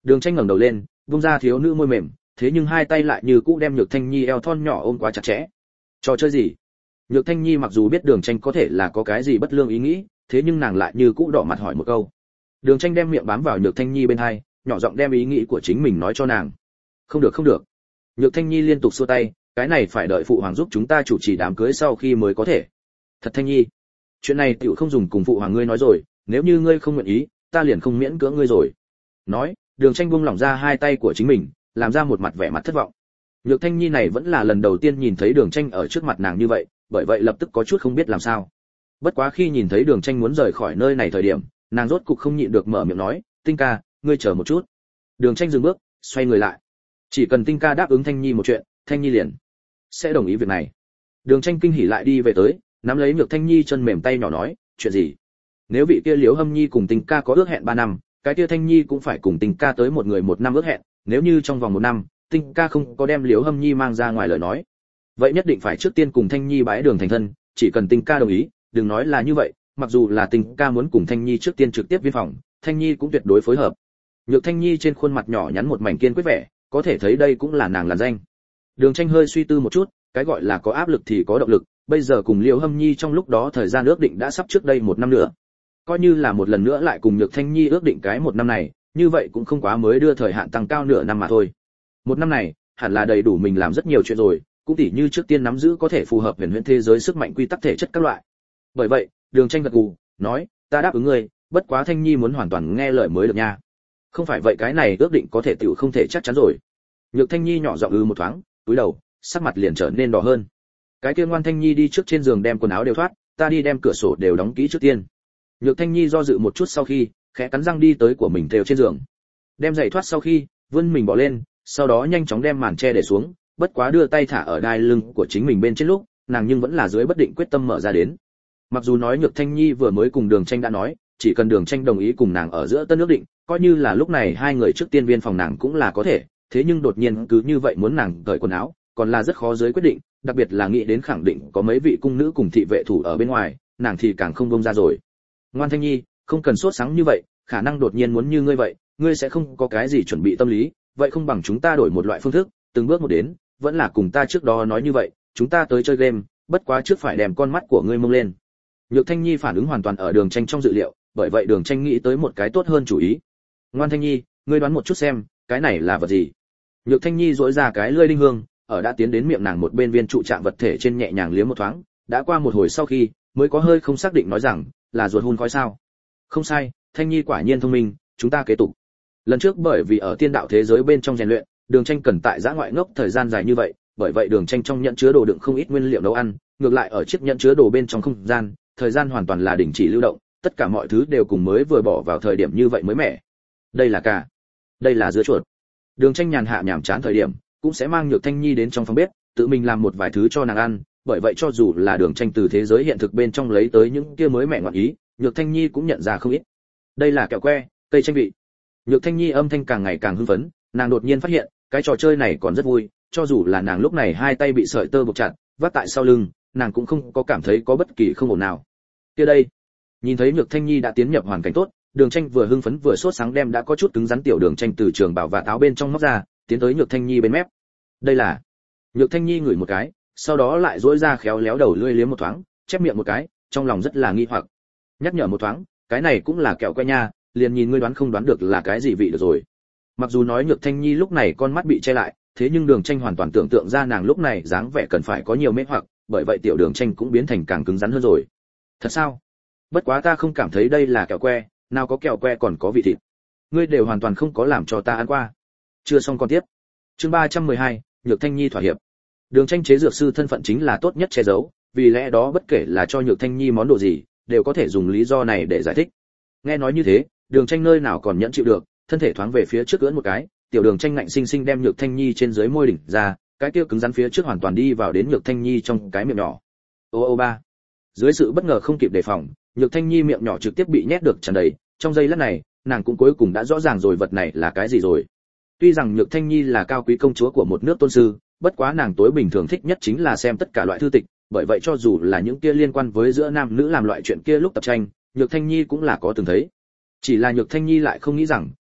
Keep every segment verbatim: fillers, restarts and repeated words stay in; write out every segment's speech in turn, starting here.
Đường Tranh ngẩng đầu lên, vung ra thiếu nữ môi mềm, thế nhưng hai tay lại như cũ đem Nhược Thanh Nhi eo thon nhỏ ôm quá chặt chẽ. Trò chơi gì? Nhược Thanh Nhi mặc dù biết Đường Tranh có thể là có cái gì bất lương ý nghĩ, thế nhưng nàng lại như cũ đỏ mặt hỏi một câu. Đường Tranh đem miệng bám vào Nhược Thanh Nhi bên hai, nhỏ giọng đem ý nghĩ của chính mình nói cho nàng. Không được không được. Nhược Thanh Nhi liên tục xua tay, cái này phải đợi phụ hoàng giúp chúng ta chủ trì đám cưới sau khi mới có thể. Thật Thanh Nhi, chuyện này tiểu không dùng cùng phụ hoàng ngươi nói rồi, nếu như ngươi không nguyện ý, ta liền không miễn cưỡng ngươi rồi. Nói, Đường Tranh buông lỏng ra hai tay của chính mình, làm ra một mặt vẻ mặt thất vọng. Nhược Thanh Nhi này vẫn là lần đầu tiên nhìn thấy Đường Tranh ở trước mặt nàng như vậy, bởi vậy lập tức có chút không biết làm sao. Bất quá khi nhìn thấy Đường Tranh muốn rời khỏi nơi này thời điểm, nàng rốt cục không nhịn được mở miệng nói, Tinh ca, ngươi chờ một chút. Đường Tranh dừng bước, xoay người lại. Chỉ cần Tinh ca đáp ứng Thanh Nhi một chuyện, Thanh Nhi liền sẽ đồng ý việc này. Đường Tranh kinh hỉ lại đi về tới, nắm lấy Nhược Thanh Nhi chân mềm tay nhỏ nói, chuyện gì? Nếu vị kia Liễu Hâm Nhi cùng Tinh ca có ước hẹn ba năm, cái kia Thanh Nhi cũng phải cùng Tinh ca tới một người một năm ước hẹn, nếu như trong vòng một năm, Tinh ca không có đem Liễu Hâm Nhi mang ra ngoài lời nói, vậy nhất định phải trước tiên cùng Thanh Nhi bái đường thành thân, chỉ cần Tinh ca đồng ý, đừng nói là như vậy, mặc dù là Tinh ca muốn cùng Thanh Nhi trước tiên trực tiếp viên phòng, Thanh Nhi cũng tuyệt đối phối hợp. Nhược Thanh Nhi trên khuôn mặt nhỏ nhắn một mảnh kiên quyết vẻ, có thể thấy đây cũng là nàng làn danh. Đường Tranh hơi suy tư một chút, cái gọi là có áp lực thì có động lực, bây giờ cùng Liễu Hâm Nhi trong lúc đó thời gian ước định đã sắp trước đây một năm nữa. Coi như là một lần nữa lại cùng Nhược Thanh Nhi ước định cái một năm này, như vậy cũng không quá mới đưa thời hạn tăng cao nửa năm mà thôi. Một năm này, hẳn là đầy đủ mình làm rất nhiều chuyện rồi, cũng tỉ như trước tiên nắm giữ có thể phù hợp huyền huyễn thế giới sức mạnh quy tắc thể chất các loại. Bởi vậy, Đường Tranh gật gù, nói, ta đáp ứng ngươi, bất quá Thanh Nhi muốn hoàn toàn nghe lời mới được nha. Không phải vậy cái này ước định có thể tiểu không thể chắc chắn rồi. Nhược Thanh Nhi nhỏ giọng ư một thoáng, cúi đầu, sắc mặt liền trở nên đỏ hơn. Cái kia ngoan Thanh Nhi đi trước trên giường đem quần áo đều thoát, ta đi đem cửa sổ đều đóng kỹ trước tiên. Nhược Thanh Nhi do dự một chút sau khi, khẽ cắn răng đi tới của mình theo trên giường. Đem giày thoát sau khi, vươn mình bỏ lên, sau đó nhanh chóng đem màn che để xuống, bất quá đưa tay thả ở đai lưng của chính mình bên trên lúc, nàng nhưng vẫn là dưới bất định quyết tâm mở ra đến. Mặc dù nói Nhược Thanh Nhi vừa mới cùng Đường Tranh đã nói, chỉ cần Đường Tranh đồng ý cùng nàng ở giữa tân ước định, coi như là lúc này hai người trước tiên viên phòng nàng cũng là có thể, thế nhưng đột nhiên cứ như vậy muốn nàng cởi quần áo, còn là rất khó dưới quyết định, đặc biệt là nghĩ đến khẳng định có mấy vị cung nữ cùng thị vệ thủ ở bên ngoài, nàng thì càng không buông ra rồi. Ngoan Thanh Nhi, không cần sốt sắng như vậy, khả năng đột nhiên muốn như ngươi vậy, ngươi sẽ không có cái gì chuẩn bị tâm lý, vậy không bằng chúng ta đổi một loại phương thức, từng bước một đến, vẫn là cùng ta trước đó nói như vậy, chúng ta tới chơi game, bất quá trước phải đem con mắt của ngươi mông lên. Nhược Thanh Nhi phản ứng hoàn toàn ở Đường Tranh trong dự liệu, bởi vậy Đường Tranh nghĩ tới một cái tốt hơn chủ ý. Ngoan Thanh Nhi, ngươi đoán một chút xem, cái này là vật gì? Nhược Thanh Nhi duỗi ra cái lưỡi đinh hương, ở đã tiến đến miệng nàng một bên viên trụ trạng vật thể trên nhẹ nhàng liếm một thoáng, đã qua một hồi sau khi, mới có hơi không xác định nói rằng, là ruột hun khói sao? Không sai, Thanh Nhi quả nhiên thông minh, chúng ta kế tục. Lần trước bởi vì ở tiên đạo thế giới bên trong rèn luyện, Đường Tranh cần tại giã ngoại ngốc thời gian dài như vậy, bởi vậy Đường Tranh trong nhận chứa đồ đựng không ít nguyên liệu nấu ăn, ngược lại ở chiếc nhận chứa đồ bên trong không gian, thời gian hoàn toàn là đình chỉ lưu động, tất cả mọi thứ đều cùng mới vừa bỏ vào thời điểm như vậy mới mẻ. Đây là cà, đây là dưa chuột. Đường Tranh nhàn hạ nhảm chán thời điểm, cũng sẽ mang Nhược Thanh Nhi đến trong phòng bếp, tự mình làm một vài thứ cho nàng ăn, bởi vậy cho dù là Đường Tranh từ thế giới hiện thực bên trong lấy tới những kia mới mẻ ngọt ý, Nhược Thanh Nhi cũng nhận ra không ít. Đây là kẹo que, cây chanh vị. Nhược Thanh Nhi âm thanh càng ngày càng hưng phấn, nàng đột nhiên phát hiện, cái trò chơi này còn rất vui, cho dù là nàng lúc này hai tay bị sợi tơ buộc chặt, vác tại sau lưng, nàng cũng không có cảm thấy có bất kỳ không ổn nào. Kia đây, nhìn thấy Nhược Thanh Nhi đã tiến nhập hoàn cảnh tốt, Đường Tranh vừa hưng phấn vừa sốt sáng đem đã có chút cứng rắn tiểu Đường Tranh từ trường bảo và táo bên trong móc ra, tiến tới Nhược Thanh Nhi bên mép. Đây là. Nhược Thanh Nhi ngửi một cái, sau đó lại duỗi ra khéo léo đầu lưỡi liếm một thoáng, chép miệng một cái, trong lòng rất là nghi hoặc. Nhắc nhở một thoáng, cái này cũng là kẹo que nha, liền nhìn ngươi đoán không đoán được là cái gì vị được rồi. Mặc dù nói Nhược Thanh Nhi lúc này con mắt bị che lại, thế nhưng Đường Tranh hoàn toàn tưởng tượng ra nàng lúc này dáng vẻ cần phải có nhiều mê hoặc, bởi vậy tiểu Đường Tranh cũng biến thành càng cứng rắn hơn rồi. Thật sao? Bất quá ta không cảm thấy đây là kẹo que, nào có kẹo que còn có vị thịt. Ngươi đều hoàn toàn không có làm cho ta ăn qua. Chưa xong con tiếp. Chương ba trăm mười hai, Nhược Thanh Nhi thỏa hiệp. Đường Tranh chế dược sư thân phận chính là tốt nhất che giấu, vì lẽ đó bất kể là cho Nhược Thanh Nhi món đồ gì, đều có thể dùng lý do này để giải thích. Nghe nói như thế, Đường Tranh nơi nào còn nhẫn chịu được, thân thể thoáng về phía trước ưỡn một cái, tiểu Đường Tranh ngạnh sinh sinh đem Nhược Thanh Nhi trên dưới môi đỉnh ra, cái kia cứng rắn phía trước hoàn toàn đi vào đến Nhược Thanh Nhi trong cái miệng nhỏ. Ô ô ba. Dưới sự bất ngờ không kịp đề phòng, Nhược Thanh Nhi miệng nhỏ trực tiếp bị nhét được tràn đầy, trong giây lát này, nàng cũng cuối cùng đã rõ ràng rồi vật này là cái gì rồi. Tuy rằng Nhược Thanh Nhi là cao quý công chúa của một nước tôn sư, bất quá nàng tối bình thường thích nhất chính là xem tất cả loại thư tịch, bởi vậy cho dù là những kia liên quan với giữa nam nữ làm loại chuyện kia lúc tập tranh, Nhược Thanh Nhi cũng là có từng thấy. Chỉ là Nhược Thanh Nhi lại không nghĩ rằng,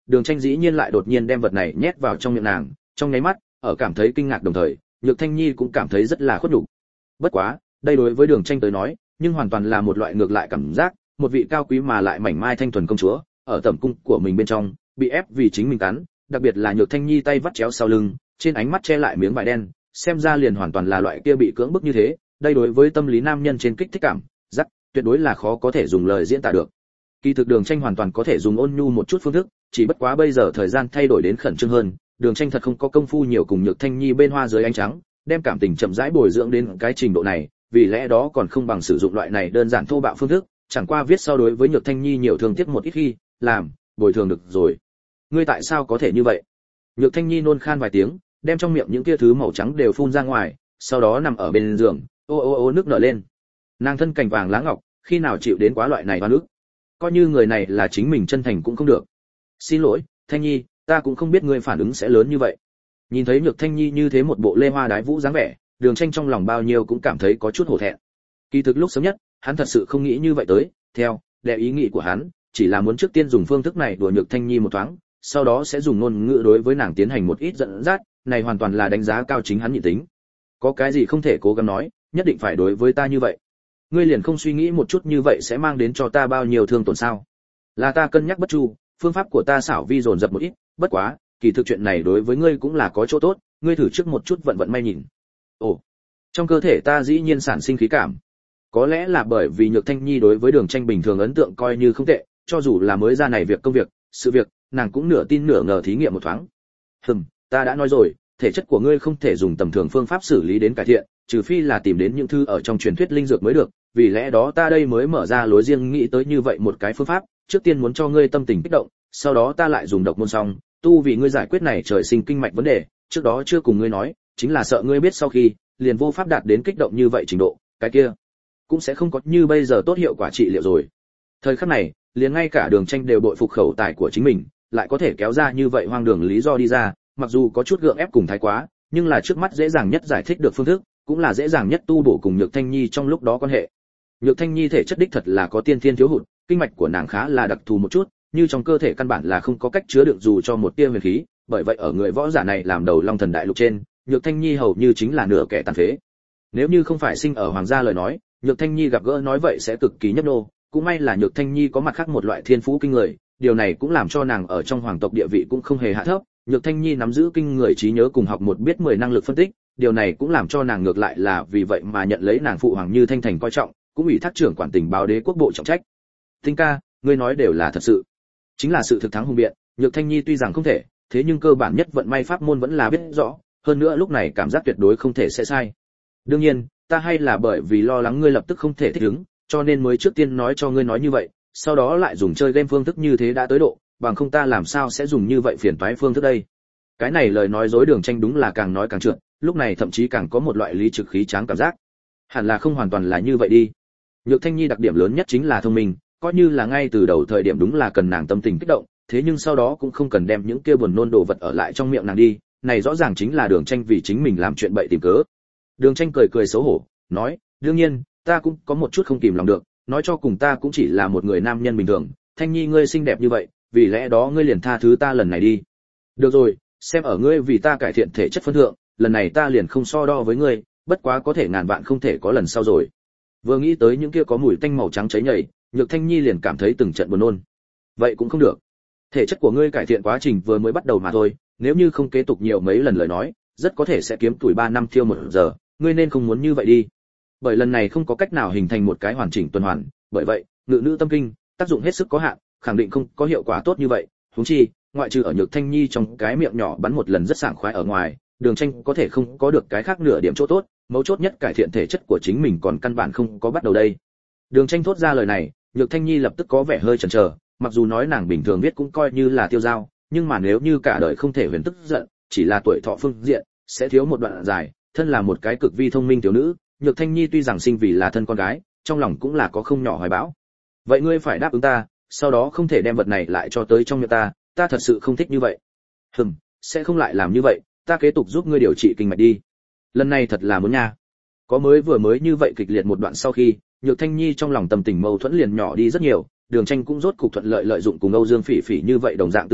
Đường Tranh dĩ nhiên lại đột nhiên đem vật này nhét vào trong miệng nàng, trong nháy mắt, ở cảm thấy kinh ngạc đồng thời, Nhược Thanh Nhi cũng cảm thấy rất là khuất nhục. Bất quá, đây đối với Đường Tranh tới nói, nhưng hoàn toàn là một loại ngược lại cảm giác, một vị cao quý mà lại mảnh mai thanh thuần công chúa, ở tẩm cung của mình bên trong, bị ép vì chính mình cắn, đặc biệt là Nhược Thanh Nhi tay vắt chéo sau lưng, trên ánh mắt che lại miếng vải đen, xem ra liền hoàn toàn là loại kia bị cưỡng bức như thế, đây đối với tâm lý nam nhân trên kích thích cảm, rất tuyệt đối là khó có thể dùng lời diễn tả được. Kỳ thực Đường Tranh hoàn toàn có thể dùng ôn nhu một chút phương thức, chỉ bất quá bây giờ thời gian thay đổi đến khẩn trương hơn, Đường Tranh thật không có công phu nhiều cùng Nhược Thanh Nhi bên hoa dưới ánh trắng, đem cảm tình chậm rãi bồi dưỡng đến cái trình độ này, vì lẽ đó còn không bằng sử dụng loại này đơn giản thô bạo phương thức, chẳng qua viết sau đối với Nhược Thanh Nhi nhiều thương tiếc một ít khi, làm, bồi thường được rồi. Ngươi tại sao có thể như vậy? Nhược Thanh Nhi nôn khan vài tiếng, đem trong miệng những kia thứ màu trắng đều phun ra ngoài, sau đó nằm ở bên giường, ô ô ô nước nở lên. Nàng thân cảnh vàng lá ngọc, khi nào chịu đến quá loại này oan ức? Coi như người này là chính mình chân thành cũng không được. Xin lỗi, Thanh Nhi, ta cũng không biết ngươi phản ứng sẽ lớn như vậy. Nhìn thấy Nhược Thanh Nhi như thế một bộ lê hoa đái vũ dáng vẻ, Đường Tranh trong lòng bao nhiêu cũng cảm thấy có chút hổ thẹn. Kỳ thực lúc sớm nhất, hắn thật sự không nghĩ như vậy tới, theo đệ ý nghĩ của hắn, chỉ là muốn trước tiên dùng phương thức này đùa Nhược Thanh Nhi một thoáng, sau đó sẽ dùng ngôn ngữ đối với nàng tiến hành một ít dẫn dắt, này hoàn toàn là đánh giá cao chính hắn nhị tính. Có cái gì không thể cố gắng nói, nhất định phải đối với ta như vậy. Ngươi liền không suy nghĩ một chút như vậy sẽ mang đến cho ta bao nhiêu thương tổn sao? Là ta cân nhắc bất chu, phương pháp của ta xảo vi dồn dập một ít, bất quá, kỳ thực chuyện này đối với ngươi cũng là có chỗ tốt, ngươi thử trước một chút vận vận may nhìn. Ồ, trong cơ thể ta dĩ nhiên sản sinh khí cảm. Có lẽ là bởi vì Nhược Thanh Nhi đối với Đường Tranh bình thường ấn tượng coi như không tệ, cho dù là mới ra này việc công việc, sự việc, nàng cũng nửa tin nửa ngờ thí nghiệm một thoáng. Hừm, ta đã nói rồi, thể chất của ngươi không thể dùng tầm thường phương pháp xử lý đến cải thiện, trừ phi là tìm đến những thư ở trong truyền thuyết linh dược mới được, vì lẽ đó ta đây mới mở ra lối riêng nghĩ tới như vậy một cái phương pháp, trước tiên muốn cho ngươi tâm tình kích động, sau đó ta lại dùng độc môn xong, tu vì ngươi giải quyết này trời sinh kinh mạch vấn đề, trước đó chưa cùng ngươi nói, chính là sợ ngươi biết sau khi liền vô pháp đạt đến kích động như vậy trình độ, cái kia cũng sẽ không có như bây giờ tốt hiệu quả trị liệu rồi. Thời khắc này, liền ngay cả Đường Tranh đều bội phục khẩu tài của chính mình, lại có thể kéo ra như vậy hoang đường lý do đi ra, mặc dù có chút gượng ép cùng thái quá, nhưng là trước mắt dễ dàng nhất giải thích được phương thức, cũng là dễ dàng nhất tu bổ cùng Nhược Thanh Nhi trong lúc đó quan hệ. Nhược Thanh Nhi thể chất đích thật là có tiên thiên thiếu hụt, kinh mạch của nàng khá là đặc thù một chút, như trong cơ thể căn bản là không có cách chứa đựng dù cho một tia huyền khí, bởi vậy ở người võ giả này làm đầu Long Thần Đại Lục trên, Nhược Thanh Nhi hầu như chính là nửa kẻ tàn phế. Nếu như không phải sinh ở hoàng gia lời nói, Nhược Thanh Nhi gặp gỡ nói vậy sẽ cực kỳ nhấp nô, cũng may là Nhược Thanh Nhi có mặt khác một loại thiên phú kinh người, điều này cũng làm cho nàng ở trong hoàng tộc địa vị cũng không hề hạ thấp. Nhược Thanh Nhi nắm giữ kinh người trí nhớ cùng học một biết mười năng lực phân tích, điều này cũng làm cho nàng ngược lại là vì vậy mà nhận lấy nàng phụ hoàng Như Thanh Thành coi trọng, cũng ủy thác trưởng quản tình báo đế quốc bộ trọng trách. Tinh ca, ngươi nói đều là thật sự, chính là sự thực thắng hùng biện. Nhược Thanh Nhi tuy rằng không thể, thế nhưng cơ bản nhất vận may pháp môn vẫn là biết rõ, hơn nữa lúc này cảm giác tuyệt đối không thể sẽ sai. Đương nhiên, ta hay là bởi vì lo lắng ngươi lập tức không thể thích ứng, cho nên mới trước tiên nói cho ngươi nói như vậy, sau đó lại dùng chơi game phương thức như thế đã tới độ, bằng không ta làm sao sẽ dùng như vậy phiền toái phương thức đây. Cái này lời nói dối Đường Tranh đúng là càng nói càng trượt, lúc này thậm chí càng có một loại lý trực khí tráng cảm giác. Hẳn là không hoàn toàn là như vậy đi. Nhược Thanh Nhi đặc điểm lớn nhất chính là thông minh, coi như là ngay từ đầu thời điểm đúng là cần nàng tâm tình kích động, thế nhưng sau đó cũng không cần đem những kia buồn nôn đồ vật ở lại trong miệng nàng đi, này rõ ràng chính là Đường Tranh vì chính mình làm chuyện bậy tìm cớ. Đường Tranh cười cười xấu hổ, nói, đương nhiên, ta cũng có một chút không kìm lòng được, nói cho cùng ta cũng chỉ là một người nam nhân bình thường, Thanh Nhi ngươi xinh đẹp như vậy, vì lẽ đó ngươi liền tha thứ ta lần này đi. Được rồi, xem ở ngươi vì ta cải thiện thể chất phân thượng, lần này ta liền không so đo với ngươi, bất quá có thể ngàn vạn không thể có lần sau rồi. Vừa nghĩ tới những kia có mùi tanh màu trắng cháy nhảy, Nhược Thanh Nhi liền cảm thấy từng trận buồn nôn. Vậy cũng không được. Thể chất của ngươi cải thiện quá trình vừa mới bắt đầu mà thôi, nếu như không kế tục nhiều mấy lần lời nói, rất có thể sẽ kiếm tuổi ba năm thiêu một giờ, ngươi nên không muốn như vậy đi. Bởi lần này không có cách nào hình thành một cái hoàn chỉnh tuần hoàn, bởi vậy, ngự nữ tâm kinh, tác dụng hết sức có hạn, khẳng định không có hiệu quả tốt như vậy, huống chi, ngoại trừ ở Nhược Thanh Nhi trong cái miệng nhỏ bắn một lần rất sảng khoái ở ngoài, Đường Tranh có thể không có được cái khác nửa điểm chỗ tốt, mấu chốt nhất cải thiện thể chất của chính mình còn căn bản không có bắt đầu đây. Đường Tranh thốt ra lời này, Nhược Thanh Nhi lập tức có vẻ hơi chần chờ, mặc dù nói nàng bình thường viết cũng coi như là tiêu dao, nhưng mà nếu như cả đời không thể huyền tức giận, chỉ là tuổi thọ phương diện sẽ thiếu một đoạn dài, thân là một cái cực vi thông minh tiểu nữ, Nhược Thanh Nhi tuy rằng sinh vì là thân con gái, trong lòng cũng là có không nhỏ hoài bão. Vậy ngươi phải đáp ứng ta, sau đó không thể đem vật này lại cho tới trong miệng ta, ta thật sự không thích như vậy. Hừm, sẽ không lại làm như vậy, ta kế tục giúp ngươi điều trị kinh mạch đi. Lần này thật là muốn nha. Có mới vừa mới như vậy kịch liệt một đoạn sau khi, Nhược Thanh Nhi trong lòng tâm tình mâu thuẫn liền nhỏ đi rất nhiều, Đường Tranh cũng rốt cục thuận lợi lợi dụng cùng Âu Dương Phỉ Phỉ như vậy đồng dạng tư thế,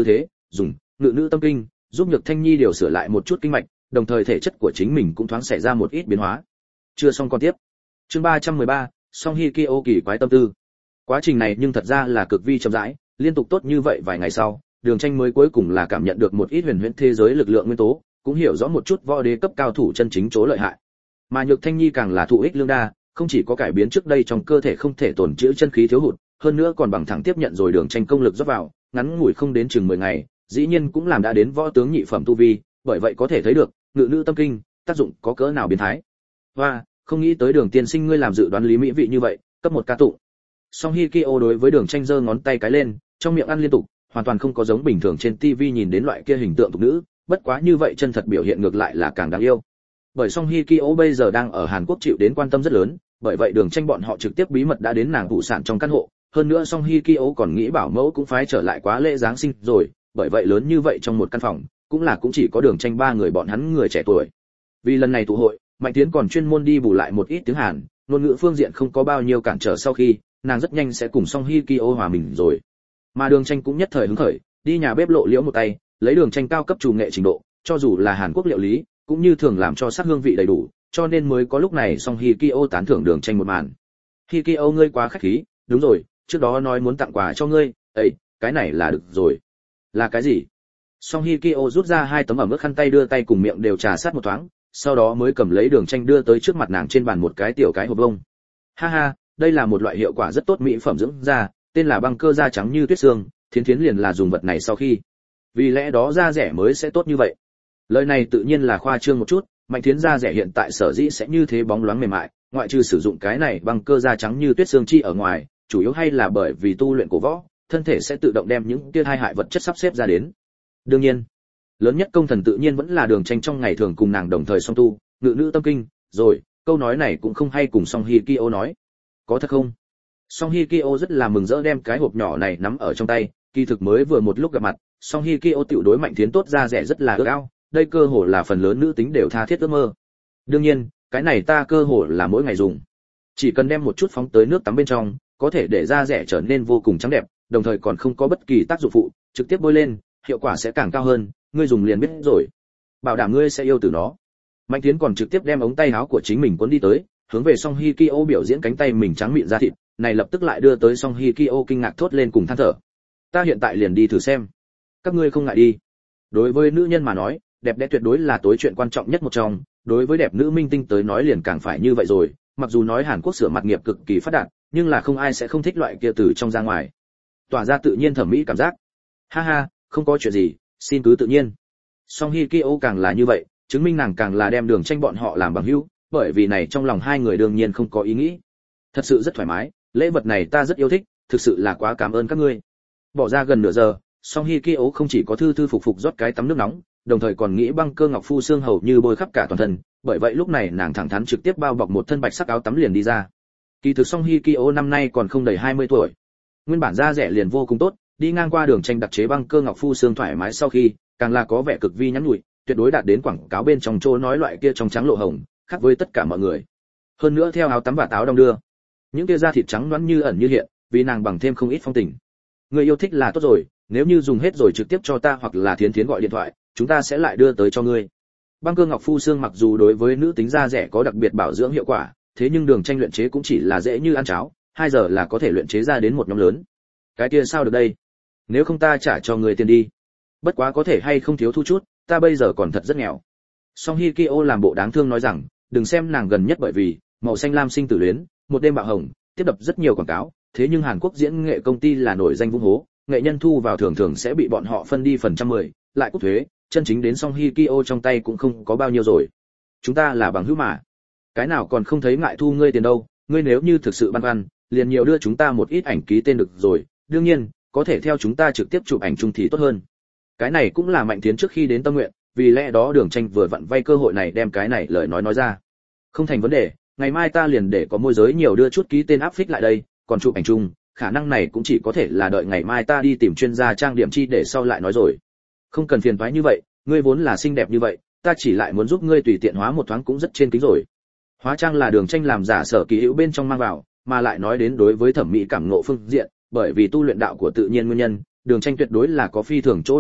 dùng ngự nữ tâm kinh giúp Nhược Thanh Nhi điều sửa lại một chút kinh mạch, đồng thời thể chất của chính mình cũng thoáng xảy ra một ít biến hóa. Chưa xong con tiếp. Chương ba trăm mười ba, Song Hye Kyo kỳ quái tâm tư. Quá trình này nhưng thật ra là cực vi chậm rãi, liên tục tốt như vậy vài ngày sau, Đường Tranh mới cuối cùng là cảm nhận được một ít huyền huyễn thế giới lực lượng nguyên tố, cũng hiểu rõ một chút võ đế cấp cao thủ chân chính chỗ lợi hại. Mà Nhược Thanh Nhi càng là thụ ích lương đa, không chỉ có cải biến trước đây trong cơ thể không thể tồn trữ chân khí thiếu hụt, hơn nữa còn bằng thẳng tiếp nhận rồi Đường Tranh công lực rót vào, ngắn ngủi không đến chừng mười ngày, dĩ nhiên cũng làm đã đến võ tướng nhị phẩm tu vi, bởi vậy có thể thấy được, ngự nữ tâm kinh, tác dụng có cỡ nào biến thái. Hoa, không nghĩ tới Đường tiên sinh ngươi làm dự đoán lý mỹ vị như vậy, cấp một ca tụng. Song Hye Kyo đối với Đường Tranh giơ ngón tay cái lên, trong miệng ăn liên tục, hoàn toàn không có giống bình thường trên tivi nhìn đến loại kia hình tượng tục nữ, bất quá như vậy chân thật biểu hiện ngược lại là càng đáng yêu. Bởi Song Hye Kyo bây giờ đang ở Hàn Quốc chịu đến quan tâm rất lớn, bởi vậy Đường Tranh bọn họ trực tiếp bí mật đã đến nàng phụ sản trong căn hộ, hơn nữa Song Hye Kyo còn nghĩ bảo mẫu cũng phái trở lại quá lễ giáng sinh rồi, bởi vậy lớn như vậy trong một căn phòng, cũng là cũng chỉ có Đường Tranh ba người bọn hắn người trẻ tuổi. Vì lần này tụ hội, Mạnh Tiến còn chuyên môn đi bù lại một ít tiếng Hàn, ngôn ngữ phương diện không có bao nhiêu cản trở, sau khi nàng rất nhanh sẽ cùng Song Hye Kyo hòa mình rồi. Mà Đường Tranh cũng nhất thời hứng khởi, đi nhà bếp lộ liễu một tay, lấy Đường Tranh cao cấp chủ nghệ trình độ, cho dù là Hàn Quốc liệu lý, cũng như thường làm cho sắc hương vị đầy đủ, cho nên mới có lúc này Song Hye Kyo tán thưởng Đường Tranh một màn. Hye Kyo ngươi quá khách khí, đúng rồi, trước đó nói muốn tặng quà cho ngươi, ấy, cái này là được rồi. Là cái gì? Song Hye Kyo rút ra hai tấm ẩm ướt khăn tay đưa tay cùng miệng đều trà sát một thoáng, sau đó mới cầm lấy Đường Tranh đưa tới trước mặt nàng trên bàn một cái tiểu cái hộp bông. Ha ha, đây là một loại hiệu quả rất tốt mỹ phẩm dưỡng da, tên là băng cơ da trắng như tuyết xương, Thiến Thiến liền là dùng vật này sau khi. Vì lẽ đó da rẻ mới sẽ tốt như vậy. Lời này tự nhiên là khoa trương một chút, Mạnh Thiến da rẻ hiện tại sở dĩ sẽ như thế bóng loáng mềm mại, ngoại trừ sử dụng cái này băng cơ da trắng như tuyết xương chi ở ngoài, chủ yếu hay là bởi vì tu luyện cổ võ, thân thể sẽ tự động đem những kia hai hại vật chất sắp xếp ra đến. Đương nhiên, lớn nhất công thần tự nhiên vẫn là Đường Tranh trong ngày thường cùng nàng đồng thời song tu, ngự nữ tâm kinh, rồi, câu nói này cũng không hay cùng Song Hye Kyo nói. Có thật không? Song Hye Kyo rất là mừng rỡ đem cái hộp nhỏ này nắm ở trong tay, kỳ thực mới vừa một lúc gặp mặt, Song Hye Kyo tiểu đối Mạnh Thiến tốt ra rẻ rất là ước ao, đây cơ hồ là phần lớn nữ tính đều tha thiết ước mơ. Đương nhiên, cái này ta cơ hồ là mỗi ngày dùng. Chỉ cần đem một chút phóng tới nước tắm bên trong, có thể để da rẻ trở nên vô cùng trắng đẹp, đồng thời còn không có bất kỳ tác dụng phụ, trực tiếp bôi lên, hiệu quả sẽ càng cao hơn, ngươi dùng liền biết rồi. Bảo đảm ngươi sẽ yêu từ nó. Mạnh Thiến còn trực tiếp đem ống tay áo của chính mình cuốn đi tới, hướng về Song Hye Kyo biểu diễn cánh tay mình trắng mịn da thịt, này lập tức lại đưa tới Song Hye Kyo kinh ngạc thốt lên cùng than thở. Ta hiện tại liền đi thử xem. Các ngươi không ngại đi. Đối với nữ nhân mà nói, đẹp đẽ tuyệt đối là tối chuyện quan trọng nhất một trong, đối với đẹp nữ minh tinh tới nói liền càng phải như vậy rồi, mặc dù nói Hàn Quốc sửa mặt nghiệp cực kỳ phát đạt, nhưng là không ai sẽ không thích loại kia từ trong ra ngoài. Tỏa ra tự nhiên thẩm mỹ cảm giác. Ha ha, không có chuyện gì, xin cứ tự nhiên. Song Hye Kyo càng là như vậy, chứng minh nàng càng là đem Đường Tranh bọn họ làm bằng hữu, bởi vì này trong lòng hai người đương nhiên không có ý nghĩ. Thật sự rất thoải mái, lễ vật này ta rất yêu thích, thực sự là quá cảm ơn các ngươi. Bỏ ra gần nửa giờ, Song Hye Kyo không chỉ có thư thư phục phục rót cái tắm nước nóng, đồng thời còn nghĩ băng cơ ngọc phu xương hầu như bôi khắp cả toàn thân, bởi vậy lúc này nàng thẳng thắn trực tiếp bao bọc một thân bạch sắc áo tắm liền đi ra. Kỳ thực Song Hye Kyo năm nay còn không đầy hai mươi tuổi. Nguyên bản da rẻ liền vô cùng tốt, đi ngang qua Đường Tranh đặc chế băng cơ ngọc phu xương thoải mái sau khi, càng là có vẻ cực vi nhắn nhủi, tuyệt đối đạt đến quảng cáo bên trong chỗ nói loại kia trong trắng lộ hồng, khác với tất cả mọi người. Hơn nữa theo áo tắm và áo đong đưa, những kia da thịt trắng nõn như ẩn như hiện, vì nàng bằng thêm không ít phong tình. Người yêu thích là tốt rồi, nếu như dùng hết rồi trực tiếp cho ta hoặc là Thiến Thiến gọi điện thoại, chúng ta sẽ lại đưa tới cho ngươi. Băng cơ ngọc phu xương mặc dù đối với nữ tính da rẻ có đặc biệt bảo dưỡng hiệu quả, thế nhưng Đường Tranh luyện chế cũng chỉ là dễ như ăn cháo, hai giờ là có thể luyện chế ra đến một nhóm lớn. Cái kia sao được đây? Nếu không ta trả cho người tiền đi. Bất quá có thể hay không thiếu thu chút, ta bây giờ còn thật rất nghèo. Song Hye Kyo làm bộ đáng thương nói rằng, đừng xem nàng gần nhất bởi vì màu xanh lam sinh tử luyến, một đêm bạo hồng, tiếp đập rất nhiều quảng cáo, thế nhưng Hàn Quốc diễn nghệ công ty là nổi danh vung hố, nghệ nhân thu vào thường thường sẽ bị bọn họ phân đi phần trăm mười, lại cút thuế, chân chính đến Song Hye Kyo trong tay cũng không có bao nhiêu rồi. Chúng ta là bằng hữu mà. Cái nào còn không thấy ngại thu ngươi tiền đâu, ngươi nếu như thực sự băn khoăn, liền nhiều đưa chúng ta một ít ảnh ký tên được rồi, đương nhiên, có thể theo chúng ta trực tiếp chụp ảnh chung thì tốt hơn. Cái này cũng là Mạnh Tiến trước khi đến tâm nguyện, vì lẽ đó Đường Tranh vừa vặn vay cơ hội này đem cái này lời nói nói ra. Không thành vấn đề, ngày mai ta liền để có môi giới nhiều đưa chút ký tên áp phích lại đây, còn chụp ảnh chung, khả năng này cũng chỉ có thể là đợi ngày mai ta đi tìm chuyên gia trang điểm chi để sau lại nói rồi. Không cần phiền toái như vậy, ngươi vốn là xinh đẹp như vậy, ta chỉ lại muốn giúp ngươi tùy tiện hóa một thoáng cũng rất trên kính rồi. Hóa trang là Đường Tranh làm giả sở kỳ hữu bên trong mang vào, mà lại nói đến đối với thẩm mỹ cảm ngộ phương diện, bởi vì tu luyện đạo của tự nhiên nguyên nhân, Đường Tranh tuyệt đối là có phi thường chỗ độc đáo,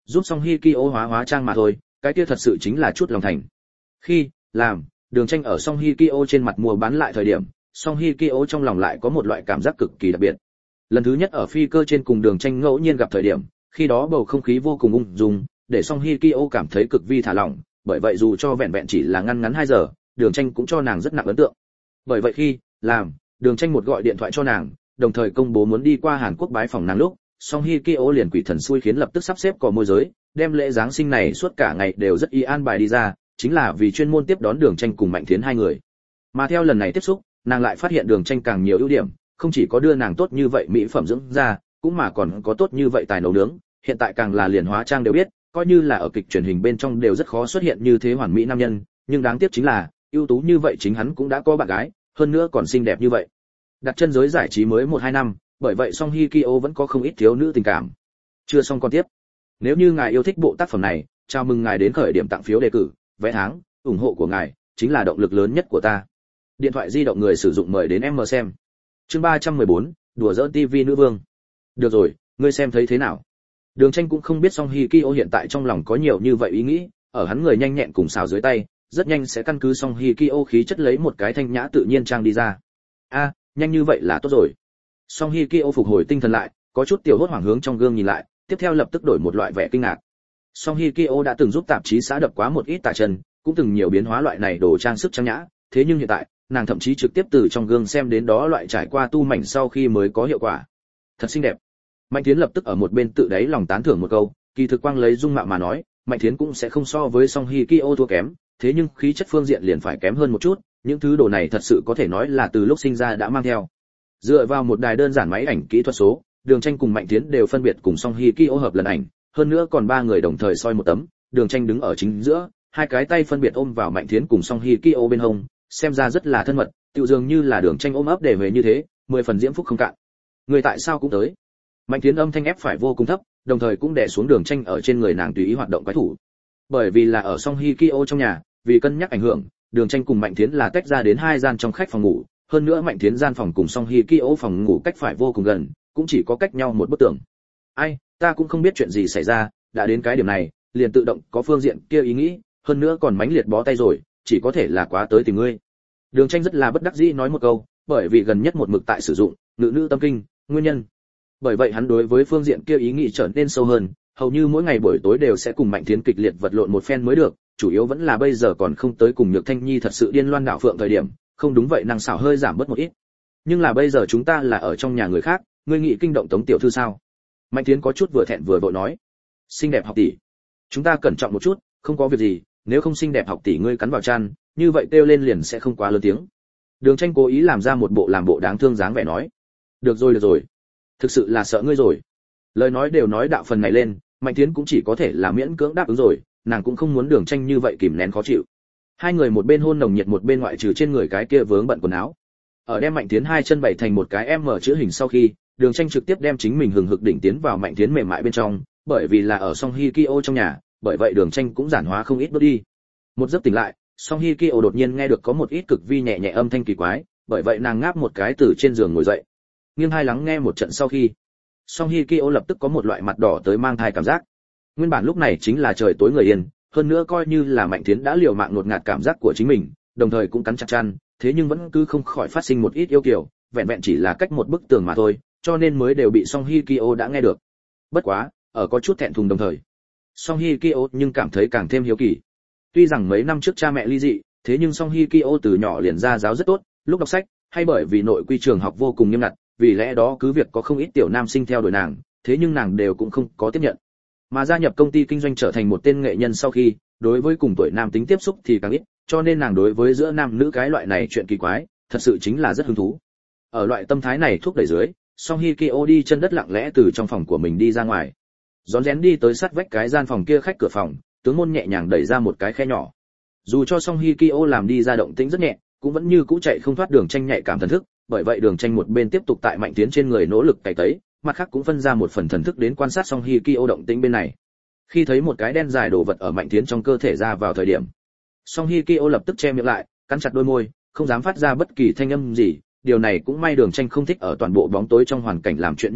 giúp Song Hye Kyo hóa hóa trang mà thôi, cái kia thật sự chính là chút lòng thành. Khi làm Đường Tranh ở Song Hye Kyo trên mặt mua bán lại thời điểm, Song Hye Kyo trong lòng lại có một loại cảm giác cực kỳ đặc biệt. Lần thứ nhất ở phi cơ trên cùng Đường Tranh ngẫu nhiên gặp thời điểm, khi đó bầu không khí vô cùng ung dung, để Song Hye Kyo cảm thấy cực vi thả lỏng, bởi vậy dù cho vẹn vẹn chỉ là ngăn ngắn hai giờ, Đường Tranh cũng cho nàng rất nặng ấn tượng. Bởi vậy khi làm Đường Tranh một gọi điện thoại cho nàng, đồng thời công bố muốn đi qua Hàn Quốc bái phòng nàng lúc, Song Hye Kyo liền quỷ thần xui khiến lập tức sắp xếp cò môi giới, đem lễ giáng sinh này suốt cả ngày đều rất y an bài đi ra, chính là vì chuyên môn tiếp đón Đường Tranh cùng Mạnh Thiến hai người. Mà theo lần này tiếp xúc, nàng lại phát hiện Đường Tranh càng nhiều ưu điểm, không chỉ có đưa nàng tốt như vậy mỹ phẩm dưỡng da, cũng mà còn có tốt như vậy tài nấu nướng, hiện tại càng là liền hóa trang đều biết, coi như là ở kịch truyền hình bên trong đều rất khó xuất hiện như thế hoàn mỹ nam nhân, nhưng đáng tiếc chính là, ưu tú như vậy chính hắn cũng đã có bạn gái, hơn nữa còn xinh đẹp như vậy. Đặt chân giới giải trí mới một hai năm, bởi vậy Song Hye Kyo vẫn có không ít thiếu nữ tình cảm. Chưa xong con tiếp. Nếu như ngài yêu thích bộ tác phẩm này, chào mừng ngài đến khởi điểm tặng phiếu đề cử, vé tháng, ủng hộ của ngài chính là động lực lớn nhất của ta. Điện thoại di động người sử dụng mời đến em mở xem. Chương ba trăm mười bốn, đùa giỡn ti vi nữ vương. Được rồi, ngươi xem thấy thế nào? Đường Tranh cũng không biết Song Hye Kyo hiện tại trong lòng có nhiều như vậy ý nghĩ, ở hắn người nhanh nhẹn cùng xào dưới tay, rất nhanh sẽ căn cứ Song Hye Kyo khí chất lấy một cái thanh nhã tự nhiên trang đi ra. A, nhanh như vậy là tốt rồi. Song Hye Kyo phục hồi tinh thần lại, có chút tiểu hốt hoảng hướng trong gương nhìn lại, tiếp theo lập tức đổi một loại vẻ kinh ngạc. Song Hye Kyo đã từng giúp tạp chí xã đập quá một ít tà chân, cũng từng nhiều biến hóa loại này đồ trang sức trang nhã, thế nhưng hiện tại, nàng thậm chí trực tiếp từ trong gương xem đến đó loại trải qua tu mảnh sau khi mới có hiệu quả. Thật xinh đẹp. Mạnh Thiến lập tức ở một bên tự đáy lòng tán thưởng một câu, kỳ thực quang lấy dung mạo mà nói, Mạnh Thiến cũng sẽ không so với Song Hye Kyo thua kém, thế nhưng khí chất phương diện liền phải kém hơn một chút, những thứ đồ này thật sự có thể nói là từ lúc sinh ra đã mang theo. Dựa vào một đài đơn giản máy ảnh kỹ thuật số, Đường Tranh cùng Mạnh Thiến đều phân biệt cùng Song Hye Kyo hợp lần ảnh, hơn nữa còn ba người đồng thời soi một tấm, Đường Tranh đứng ở chính giữa, hai cái tay phân biệt ôm vào Mạnh Thiến cùng Song Hye Kyo bên hông, xem ra rất là thân mật, tựu dường như là Đường Tranh ôm ấp để về như thế, mười phần diễm phúc không cạn. Người tại sao cũng tới? Mạnh Thiến âm thanh ép phải vô cùng thấp, đồng thời cũng đè xuống Đường Tranh ở trên người nàng tùy ý hoạt động quái thủ. Bởi vì là ở Song Hye Kyo trong nhà, vì cân nhắc ảnh hưởng, Đường Tranh cùng Mạnh Thiến là tách ra đến hai gian trong khách phòng ngủ, hơn nữa Mạnh Thiến gian phòng cùng Song Hye Kyo phòng ngủ cách phải vô cùng gần, cũng chỉ có cách nhau một bức tường. Ai, ta cũng không biết chuyện gì xảy ra, đã đến cái điểm này, liền tự động có phương diện kia ý nghĩ, hơn nữa còn mãnh liệt bó tay rồi, chỉ có thể là quá tới tìm ngươi. Đường Tranh rất là bất đắc dĩ nói một câu, bởi vì gần nhất một mực tại sử dụng ngự nữ tâm kinh, nguyên nhân. Bởi vậy hắn đối với phương diện kia ý nghĩ trở nên sâu hơn, hầu như mỗi ngày buổi tối đều sẽ cùng Mạnh Thiến kịch liệt vật lộn một phen mới được, chủ yếu vẫn là bây giờ còn không tới cùng Nhược Thanh Nhi thật sự điên loan đảo phượng thời điểm, không đúng vậy năng xảo hơi giảm bớt một ít. Nhưng là bây giờ chúng ta là ở trong nhà người khác, ngươi nghĩ kinh động Tống tiểu thư sao? Mạnh Thiến có chút vừa thẹn vừa vội nói. Xinh đẹp học tỷ, chúng ta cẩn trọng một chút, không có việc gì, nếu không xinh đẹp học tỷ ngươi cắn vào chăn, như vậy kêu lên liền sẽ không quá lớn tiếng. Đường Tranh cố ý làm ra một bộ làm bộ đáng thương dáng vẻ nói. Được rồi được rồi, thực sự là sợ ngươi rồi. Lời nói đều nói đạo phần này lên, Mạnh Thiến cũng chỉ có thể là miễn cưỡng đáp ứng rồi, nàng cũng không muốn Đường Tranh như vậy kìm nén khó chịu. Hai người một bên hôn nồng nhiệt một bên ngoại trừ trên người cái kia vướng bận quần áo. Ở đem Mạnh Thiến hai chân bày thành một cái M chữ hình sau khi, Đường Tranh trực tiếp đem chính mình hừng hực đỉnh tiến vào Mạnh Thiến mềm mại bên trong, bởi vì là ở Song Hye Kyo trong nhà, bởi vậy Đường Tranh cũng giản hóa không ít bước đi. Một giấc tỉnh lại, Song Hye Kyo đột nhiên nghe được có một ít cực vi nhẹ nhẹ âm thanh kỳ quái, bởi vậy nàng ngáp một cái từ trên giường ngồi dậy. Nghiêng hai lắng nghe một trận sau khi, Song Hye Kyo lập tức có một loại mặt đỏ tới mang thai cảm giác. Nguyên bản lúc này chính là trời tối người yên, hơn nữa coi như là Mạnh Thiến đã liều mạng ngột ngạt cảm giác của chính mình, đồng thời cũng cắn chặt chăn, thế nhưng vẫn cứ không khỏi phát sinh một ít yêu kiều, vẹn vẹn chỉ là cách một bức tường mà thôi, cho nên mới đều bị Song Hye Kyo đã nghe được. Bất quá, ở có chút thẹn thùng đồng thời, Song Hye Kyo nhưng cảm thấy càng thêm hiếu kỳ. Tuy rằng mấy năm trước cha mẹ ly dị, thế nhưng Song Hye Kyo từ nhỏ liền ra giáo rất tốt, lúc đọc sách, hay bởi vì nội quy trường học vô cùng nghiêm ngặt, vì lẽ đó cứ việc có không ít tiểu nam sinh theo đuổi nàng, thế nhưng nàng đều cũng không có tiếp nhận. Mà gia nhập công ty kinh doanh trở thành một tên nghệ nhân sau khi, đối với cùng tuổi nam tính tiếp xúc thì càng ít, cho nên nàng đối với giữa nam nữ cái loại này chuyện kỳ quái, thật sự chính là rất hứng thú. Ở loại tâm thái này thúc đẩy dưới, Song Hye Kyo đi chân đất lặng lẽ từ trong phòng của mình đi ra ngoài. Rón rén đi tới sát vách cái gian phòng kia khách cửa phòng, tướng môn nhẹ nhàng đẩy ra một cái khe nhỏ. Dù cho Song Hye Kyo làm đi ra động tĩnh rất nhẹ, cũng vẫn như cũ chạy không thoát Đường Tranh nhạy cảm thần thức, bởi vậy Đường Tranh một bên tiếp tục tại Mạnh Tiến trên người nỗ lực cày tấy, mặt khác cũng phân ra một phần thần thức đến quan sát Song Hye Kyo động tĩnh bên này. Khi thấy một cái đen dài đồ vật ở Mạnh Tiến trong cơ thể ra vào thời điểm, Song Hye Kyo lập tức che miệng lại, cắn chặt đôi môi, không dám phát ra bất kỳ thanh âm gì. Điều này cũng may Đường Tranh không thích ở toàn bộ bóng tối trong hoàn cảnh làm chuyện như vậy,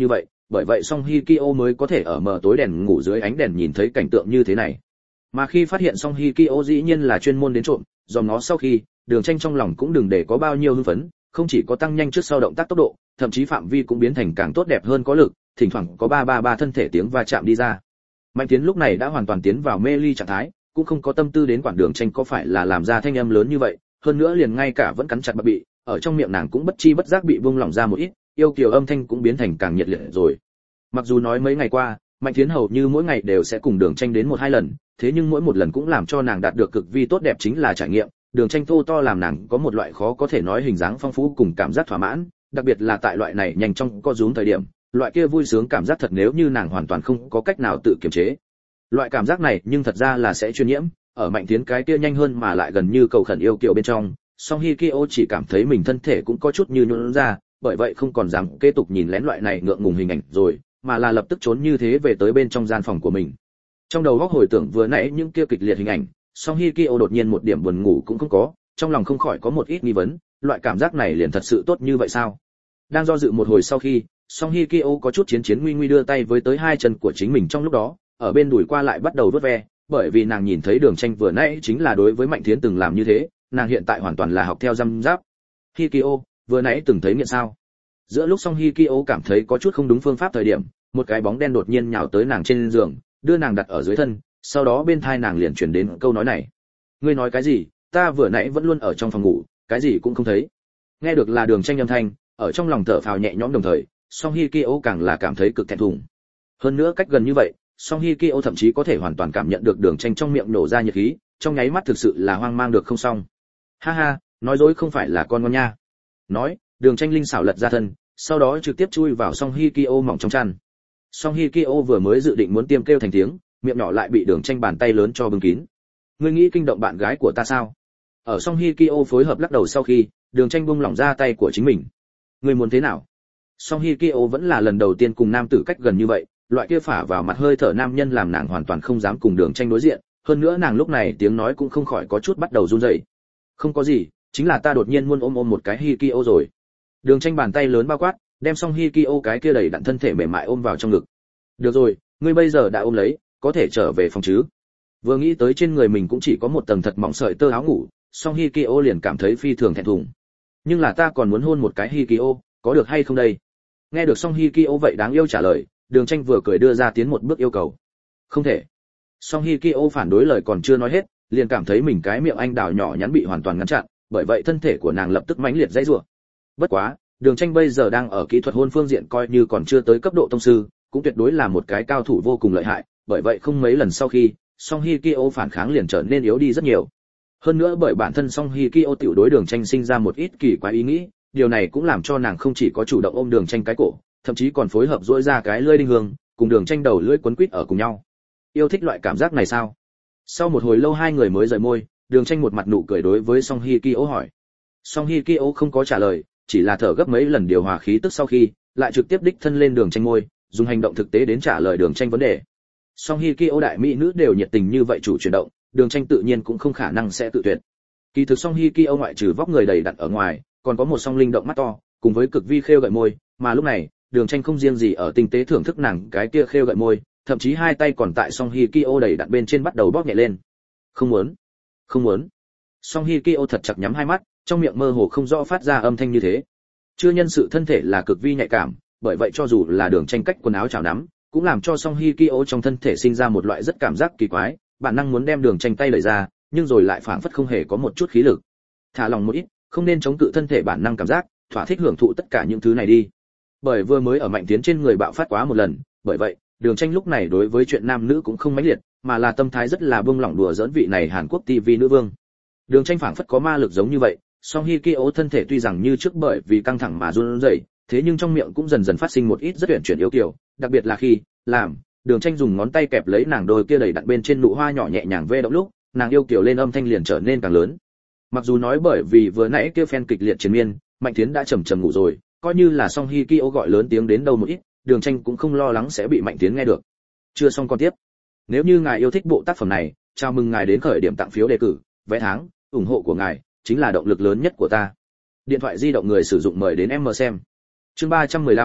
bởi vậy Song Hye Kyo mới có thể ở mờ tối đèn ngủ dưới ánh đèn nhìn thấy cảnh tượng như thế này. Mà khi phát hiện Song Hye Kyo dĩ nhiên là chuyên môn đến trộm, dòm nó sau khi, Đường Tranh trong lòng cũng đừng để có bao nhiêu hưng phấn, không chỉ có tăng nhanh trước sau động tác tốc độ, thậm chí phạm vi cũng biến thành càng tốt đẹp hơn có lực, thỉnh thoảng có ba ba ba thân thể tiếng va chạm đi ra. Mạnh Tiến lúc này đã hoàn toàn tiến vào mê ly trạng thái, cũng không có tâm tư đến quản Đường Tranh có phải là làm ra thanh âm lớn như vậy, hơn nữa liền ngay cả vẫn cắn chặt bắp bị, ở trong miệng nàng cũng bất chi bất giác bị buông lỏng ra một ít, yêu kiều âm thanh cũng biến thành càng nhiệt liệt rồi. Mặc dù nói mấy ngày qua, Mạnh Tiến hầu như mỗi ngày đều sẽ cùng Đường Tranh đến một hai lần, thế nhưng mỗi một lần cũng làm cho nàng đạt được cực vi tốt đẹp chính là trải nghiệm, Đường Tranh thô to làm nàng có một loại khó có thể nói hình dáng phong phú cùng cảm giác thỏa mãn, đặc biệt là tại loại này nhanh trong co rúm thời điểm, loại kia vui sướng cảm giác thật nếu như nàng hoàn toàn không có cách nào tự kiềm chế. Loại cảm giác này nhưng thật ra là sẽ truyền nhiễm, ở Mạnh Tiến cái kia nhanh hơn mà lại gần như cầu khẩn yêu kiều bên trong, Song Hye Kyo chỉ cảm thấy mình thân thể cũng có chút như nhũn ra, bởi vậy không còn dám kế tục nhìn lén loại này ngượng ngùng hình ảnh rồi, mà là lập tức trốn như thế về tới bên trong gian phòng của mình. Trong đầu óc hồi tưởng vừa nãy những kia kịch liệt hình ảnh, Song Hye Kyo đột nhiên một điểm buồn ngủ cũng không có, trong lòng không khỏi có một ít nghi vấn, loại cảm giác này liền thật sự tốt như vậy sao? Đang do dự một hồi sau khi, Song Hye Kyo có chút chiến chiến nguy nguy đưa tay với tới hai chân của chính mình trong lúc đó, ở bên đùi qua lại bắt đầu vuốt ve, bởi vì nàng nhìn thấy Đường Tranh vừa nãy chính là đối với Mạnh Thiến từng làm như thế, nàng hiện tại hoàn toàn là học theo răm giáp. Hye Kyo, vừa nãy từng thấy nghiện sao? Giữa lúc Song Hye Kyo cảm thấy có chút không đúng phương pháp thời điểm, một cái bóng đen đột nhiên nhào tới nàng trên giường, đưa nàng đặt ở dưới thân, sau đó bên tai nàng liền truyền đến câu nói này. Ngươi nói cái gì? Ta vừa nãy vẫn luôn ở trong phòng ngủ, cái gì cũng không thấy. Nghe được là Đường Tranh âm thanh, ở trong lòng thở phào nhẹ nhõm đồng thời, Song Hye Kyo càng là cảm thấy cực thẹn thùng. Hơn nữa cách gần như vậy, Song Hye Kyo thậm chí có thể hoàn toàn cảm nhận được Đường Tranh trong miệng nổ ra nhiệt khí, trong nháy mắt thực sự là hoang mang được không xong. Ha ha, nói dối không phải là con ngon nha. Nói, Đường Tranh linh xảo lật ra thân, sau đó trực tiếp chui vào Song Hye Kyo mỏng trong chăn. Song Hye Kyo vừa mới dự định muốn tiêm kêu thành tiếng, miệng nhỏ lại bị Đường Tranh bàn tay lớn cho bưng kín. Ngươi nghĩ kinh động bạn gái của ta sao? Ở Song Hye Kyo phối hợp lắc đầu sau khi, Đường Tranh buông lỏng ra tay của chính mình. Ngươi muốn thế nào? Song Hye Kyo vẫn là lần đầu tiên cùng nam tử cách gần như vậy, loại kia phả vào mặt hơi thở nam nhân làm nàng hoàn toàn không dám cùng Đường Tranh đối diện, hơn nữa nàng lúc này tiếng nói cũng không khỏi có chút bắt đầu run rẩy. Không có gì, chính là ta đột nhiên muốn ôm ôm một cái Hye Kyo rồi. Đường Tranh bàn tay lớn bao quát, đem Song Hye Kyo cái kia đầy đặn thân thể mềm mại ôm vào trong ngực. Được rồi, ngươi bây giờ đã ôm lấy, có thể trở về phòng chứ? Vừa nghĩ tới trên người mình cũng chỉ có một tầng thật mỏng sợi tơ áo ngủ, Song Hye Kyo liền cảm thấy phi thường thẹn thùng. Nhưng là ta còn muốn hôn một cái Hye Kyo, có được hay không đây? Nghe được Song Hye Kyo vậy đáng yêu trả lời, Đường Tranh vừa cười đưa ra tiến một bước yêu cầu. Không thể. Song Hye Kyo phản đối lời còn chưa nói hết, liền cảm thấy mình cái miệng anh đào nhỏ nhắn bị hoàn toàn ngăn chặn, bởi vậy thân thể của nàng lập tức mãnh liệt dãy rủa. Bất quá, Đường Tranh bây giờ đang ở kỹ thuật hôn phương diện coi như còn chưa tới cấp độ tông sư, cũng tuyệt đối là một cái cao thủ vô cùng lợi hại, bởi vậy không mấy lần sau khi, Song Hye Kyo phản kháng liền trở nên yếu đi rất nhiều. Hơn nữa bởi bản thân Song Hye Kyo tiểu đối Đường Tranh sinh ra một ít kỳ quái ý nghĩ, điều này cũng làm cho nàng không chỉ có chủ động ôm Đường Tranh cái cổ, thậm chí còn phối hợp duỗi ra cái lưỡi đinh hương, cùng Đường Tranh đầu lưỡi quấn quýt ở cùng nhau. Yêu thích loại cảm giác này sao? Sau một hồi lâu hai người mới rời môi, Đường Tranh một mặt nụ cười đối với Song Hye Kyo hỏi. Song Hye Kyo không có trả lời, chỉ là thở gấp mấy lần điều hòa khí tức sau khi, lại trực tiếp đích thân lên Đường Tranh môi, dùng hành động thực tế đến trả lời Đường Tranh vấn đề. Song Hye Kyo đại mỹ nữ đều nhiệt tình như vậy chủ chuyển động, Đường Tranh tự nhiên cũng không khả năng sẽ tự tuyệt. Kỳ thực Song Hye Kyo ngoại trừ vóc người đầy đặn ở ngoài, còn có một song linh động mắt to, cùng với cực vi khêu gợi môi, mà lúc này, Đường Tranh không riêng gì ở tinh tế thưởng thức nàng cái kia khêu gợi môi, thậm chí hai tay còn tại Song Hye Kyo đầy đặn bên trên bắt đầu bóp nhẹ lên. Không muốn, không muốn. Song Hye Kyo thật chặt nhắm hai mắt, trong miệng mơ hồ không rõ phát ra âm thanh như thế. Chưa nhân sự thân thể là cực vi nhạy cảm, bởi vậy cho dù là Đường Tranh cách quần áo chảo nắm, cũng làm cho Song Hye Kyo trong thân thể sinh ra một loại rất cảm giác kỳ quái, bản năng muốn đem Đường Tranh tay đẩy ra, nhưng rồi lại phảng phất không hề có một chút khí lực. Thả lòng một ít, không nên chống cự thân thể bản năng cảm giác, thỏa thích hưởng thụ tất cả những thứ này đi. Bởi vừa mới ở Mạnh Tiến trên người bạo phát quá một lần, bởi vậy, Đường Tranh lúc này đối với chuyện nam nữ cũng không mãnh liệt, mà là tâm thái rất là buông lỏng đùa giỡn vị này Hàn Quốc ti vi nữ vương. Đường Tranh phảng phất có ma lực giống như vậy, Song Hye Kyo thân thể tuy rằng như trước bởi vì căng thẳng mà run rẩy, thế nhưng trong miệng cũng dần dần phát sinh một ít rất uyển chuyển yếu kiều, đặc biệt là khi làm Đường Tranh dùng ngón tay kẹp lấy nàng đôi kia đầy đặn bên trên nụ hoa nhỏ nhẹ nhàng vê động lúc, nàng yêu kiều lên âm thanh liền trở nên càng lớn. Mặc dù nói bởi vì vừa nãy kia phen kịch liệt chiến miên, Mạnh Thiến đã chầm chầm ngủ rồi, coi như là Song Hye Kyo gọi lớn tiếng đến đâu một ít, Đường Tranh cũng không lo lắng sẽ bị Mạnh Thiến nghe được. Chưa xong con tiếp. Nếu như ngài yêu thích bộ tác phẩm này, chào mừng ngài đến khởi điểm tặng phiếu đề cử, vé tháng, ủng hộ của ngài chính là động lực lớn nhất của ta. Điện thoại di động người sử dụng mời đến em mở xem. Chương ba trăm mười lăm,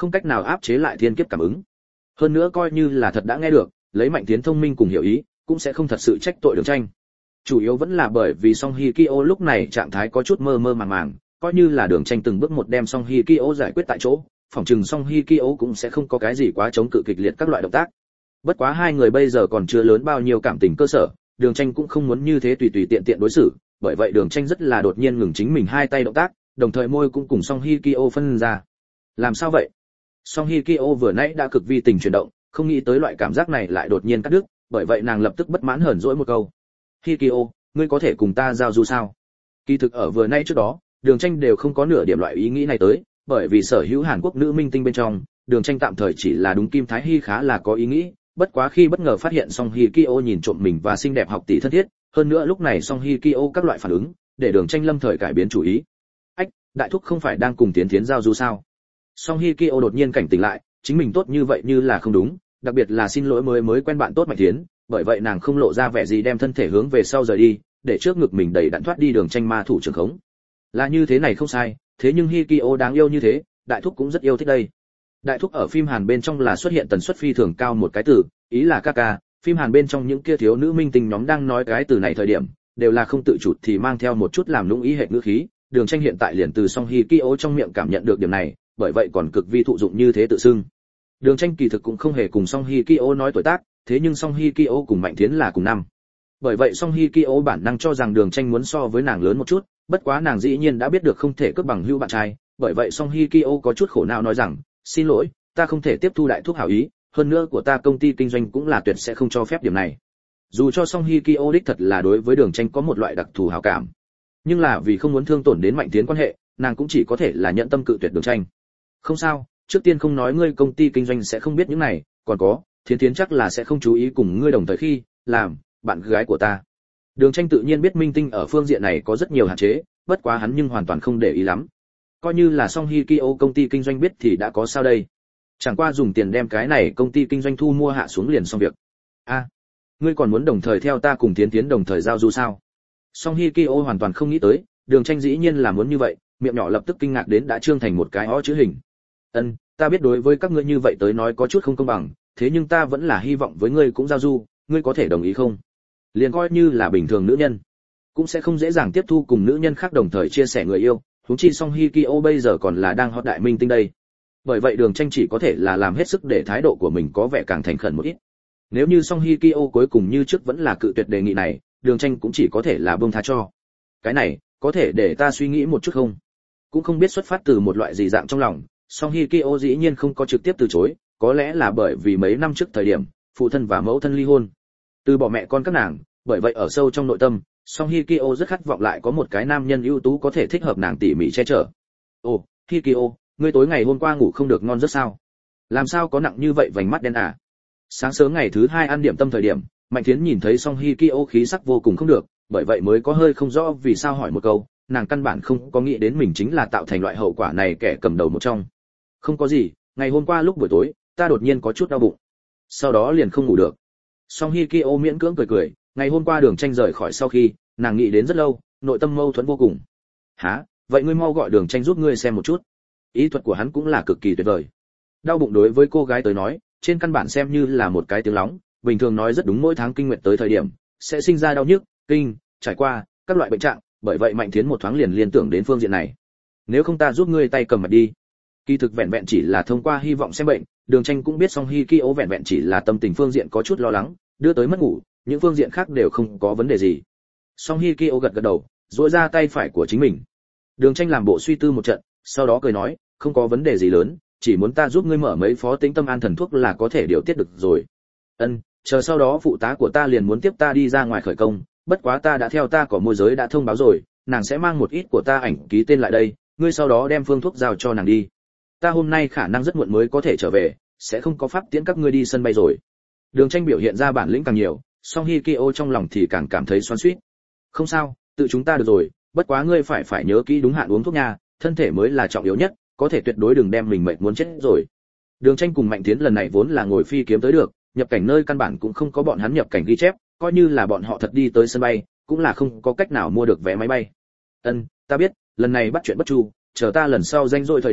không cách nào áp chế lại thiên kiếp cảm ứng. Hơn nữa coi như là thật đã nghe được, lấy Mạnh Tiến thông minh cùng hiểu ý, cũng sẽ không thật sự trách tội Đường Tranh. Chủ yếu vẫn là bởi vì Song Hye Kyo lúc này trạng thái có chút mơ mơ màng màng, coi như là Đường Tranh từng bước một đem Song Hye Kyo giải quyết tại chỗ, phòng trừng Song Hye Kyo cũng sẽ không có cái gì quá chống cự kịch liệt các loại động tác. Bất quá hai người bây giờ còn chưa lớn bao nhiêu cảm tình cơ sở, Đường Tranh cũng không muốn như thế tùy tùy tiện tiện đối xử, bởi vậy Đường Tranh rất là đột nhiên ngừng chính mình hai tay động tác, đồng thời môi cũng cùng Song Hye Kyo phân ra. Làm sao vậy? Song Hye Kyo vừa nãy đã cực vi tình chuyển động, không nghĩ tới loại cảm giác này lại đột nhiên cắt đứt, bởi vậy nàng lập tức bất mãn hờn dỗi một câu. Hye Kyo, ngươi có thể cùng ta giao du sao? Kỳ thực ở vừa nãy trước đó, Đường Tranh đều không có nửa điểm loại ý nghĩ này tới, bởi vì sở hữu Hàn Quốc nữ minh tinh bên trong, Đường Tranh tạm thời chỉ là đúng Kim Thái Hy khá là có ý nghĩ, bất quá khi bất ngờ phát hiện Song Hye Kyo nhìn trộm mình và xinh đẹp học tỷ thân thiết, hơn nữa lúc này Song Hye Kyo các loại phản ứng, để Đường Tranh lâm thời cải biến chủ ý. Ách, đại thúc không phải đang cùng Tiến Tiến giao du sao? Song Hye Kyo đột nhiên cảnh tỉnh lại, chính mình tốt như vậy như là không đúng, đặc biệt là xin lỗi mới mới quen bạn tốt Mạnh Tiến, bởi vậy nàng không lộ ra vẻ gì đem thân thể hướng về sau rời đi, để trước ngực mình đẩy đặn thoát đi Đường Tranh ma thủ trường khống. Là như thế này không sai, thế nhưng Hye Kyo đáng yêu như thế, đại thúc cũng rất yêu thích đây. Đại thúc ở phim Hàn bên trong là xuất hiện tần suất phi thường cao một cái từ, ý là ca ca, phim Hàn bên trong những kia thiếu nữ minh tinh nhóm đang nói cái từ này thời điểm, đều là không tự chủ thì mang theo một chút làm lũng ý hệ ngữ khí, Đường Tranh hiện tại liền từ Song Hye Kyo trong miệng cảm nhận được điểm này, bởi vậy còn cực vi thụ dụng như thế tự xưng. Đường Tranh kỳ thực cũng không hề cùng Song Hye Kyo nói tuổi tác, thế nhưng Song Hye Kyo cùng Mạnh Thiến là cùng năm. Bởi vậy Song Hye Kyo bản năng cho rằng Đường Tranh muốn so với nàng lớn một chút, bất quá nàng dĩ nhiên đã biết được không thể cướp bằng hữu bạn trai, bởi vậy Song Hye Kyo có chút khổ não nói rằng, xin lỗi, ta không thể tiếp thu đại thúc hảo ý, hơn nữa của ta công ty kinh doanh cũng là tuyệt sẽ không cho phép điểm này. Dù cho Song Hye Kyo đích thật là đối với Đường Tranh có một loại đặc thù hảo cảm, nhưng là vì không muốn thương tổn đến Mạnh Tiến quan hệ, nàng cũng chỉ có thể là nhận tâm cự tuyệt Đường Tranh. Không sao, trước tiên không nói ngươi công ty kinh doanh sẽ không biết những này, còn có, Thiến Thiến chắc là sẽ không chú ý cùng ngươi đồng thời khi làm bạn gái của ta. Đường Tranh tự nhiên biết minh tinh ở phương diện này có rất nhiều hạn chế, bất quá hắn nhưng hoàn toàn không để ý lắm. Coi như là Song Hye Kyo công ty kinh doanh biết thì đã có sao đây? Chẳng qua dùng tiền đem cái này công ty kinh doanh thu mua hạ xuống liền xong việc. A, à, ngươi còn muốn đồng thời theo ta cùng Thiến Thiến đồng thời giao du sao? Song Hye Kyo hoàn toàn không nghĩ tới, Đường Tranh dĩ nhiên là muốn như vậy, miệng nhỏ lập tức kinh ngạc đến đã trương thành một cái ó chữ hình. Ân, ta biết đối với các ngươi như vậy tới nói có chút không công bằng, thế nhưng ta vẫn là hy vọng với ngươi cũng giao du, ngươi có thể đồng ý không? Liền coi như là bình thường nữ nhân, cũng sẽ không dễ dàng tiếp thu cùng nữ nhân khác đồng thời chia sẻ người yêu, huống chi Song Hye Kyo bây giờ còn là đang hot đại minh tinh đây. Bởi vậy Đường Tranh chỉ có thể là làm hết sức để thái độ của mình có vẻ càng thành khẩn một ít. Nếu như Song Hye Kyo cuối cùng như trước vẫn là cự tuyệt đề nghị này, Đường Tranh cũng chỉ có thể là buông tha cho. Cái này, có thể để ta suy nghĩ một chút không? Cũng không biết xuất phát từ một loại gì dạng trong lòng, Song Hye Kyo dĩ nhiên không có trực tiếp từ chối, có lẽ là bởi vì mấy năm trước thời điểm, phụ thân và mẫu thân ly hôn, từ bỏ mẹ con các nàng, bởi vậy ở sâu trong nội tâm, Song Hye Kyo rất khát vọng lại có một cái nam nhân ưu tú có thể thích hợp nàng tỉ mỉ che chở. Ồ, Hye Kyo, ngươi tối ngày hôm qua ngủ không được ngon rất sao? Làm sao có nặng như vậy vành mắt đen à? Sáng sớm ngày thứ hai ăn điểm tâm thời điểm, Mạnh Thiến nhìn thấy Song Hye Kyo khí sắc vô cùng không được, bởi vậy mới có hơi không rõ vì sao hỏi một câu, nàng căn bản không có nghĩ đến mình chính là tạo thành loại hậu quả này kẻ cầm đầu một trong. Không có gì, ngày hôm qua lúc buổi tối, ta đột nhiên có chút đau bụng, sau đó liền không ngủ được. Song Hye Kyo miễn cưỡng cười cười, ngày hôm qua Đường Tranh rời khỏi sau khi, nàng nghĩ đến rất lâu, nội tâm mâu thuẫn vô cùng. Hả? Vậy ngươi mau gọi Đường Tranh giúp ngươi xem một chút. Ý thuật của hắn cũng là cực kỳ tuyệt vời. Đau bụng đối với cô gái tới nói, trên căn bản xem như là một cái tiếng lóng, bình thường nói rất đúng mỗi tháng kinh nguyệt tới thời điểm, sẽ sinh ra đau nhức, kinh, trải qua các loại bệnh trạng, bởi vậy Mạnh Thiến một thoáng liền liên tưởng đến phương diện này. Nếu không ta giúp ngươi tay cầm mạch đi. Kỳ thực vẹn vẹn chỉ là thông qua hy vọng xem bệnh, Đường Tranh cũng biết Song Hye Kyo vẹn vẹn chỉ là tâm tình phương diện có chút lo lắng, đưa tới mất ngủ, những phương diện khác đều không có vấn đề gì. Song Hye Kyo gật gật đầu, duỗi ra tay phải của chính mình. Đường Tranh làm bộ suy tư một trận, sau đó cười nói, không có vấn đề gì lớn, chỉ muốn ta giúp ngươi mở mấy phó tính tâm an thần thuốc là có thể điều tiết được rồi. Ân, chờ sau đó phụ tá của ta liền muốn tiếp ta đi ra ngoài khởi công, bất quá ta đã theo ta có môi giới đã thông báo rồi, nàng sẽ mang một ít của ta ảnh ký tên lại đây, ngươi sau đó đem phương thuốc giao cho nàng đi. Ta hôm nay khả năng rất muộn mới có thể trở về, sẽ không có pháp tiễn các ngươi đi sân bay rồi. Đường Tranh biểu hiện ra bản lĩnh càng nhiều, Song Hye Kyo trong lòng thì càng cảm thấy xoắn xuýt. Không sao, tự chúng ta được rồi, bất quá ngươi phải phải nhớ kỹ đúng hạn uống thuốc nha, thân thể mới là trọng yếu nhất, có thể tuyệt đối đừng đem mình mệt muốn chết rồi. Đường Tranh cùng Mạnh Tiến lần này vốn là ngồi phi kiếm tới được, nhập cảnh nơi căn bản cũng không có bọn hắn nhập cảnh ghi chép, coi như là bọn họ thật đi tới sân bay, cũng là không có cách nào mua được vé máy bay. Ân, ta biết, lần này bắt chuyện bất chu, chờ ta lần sau danh rồi thời điểm,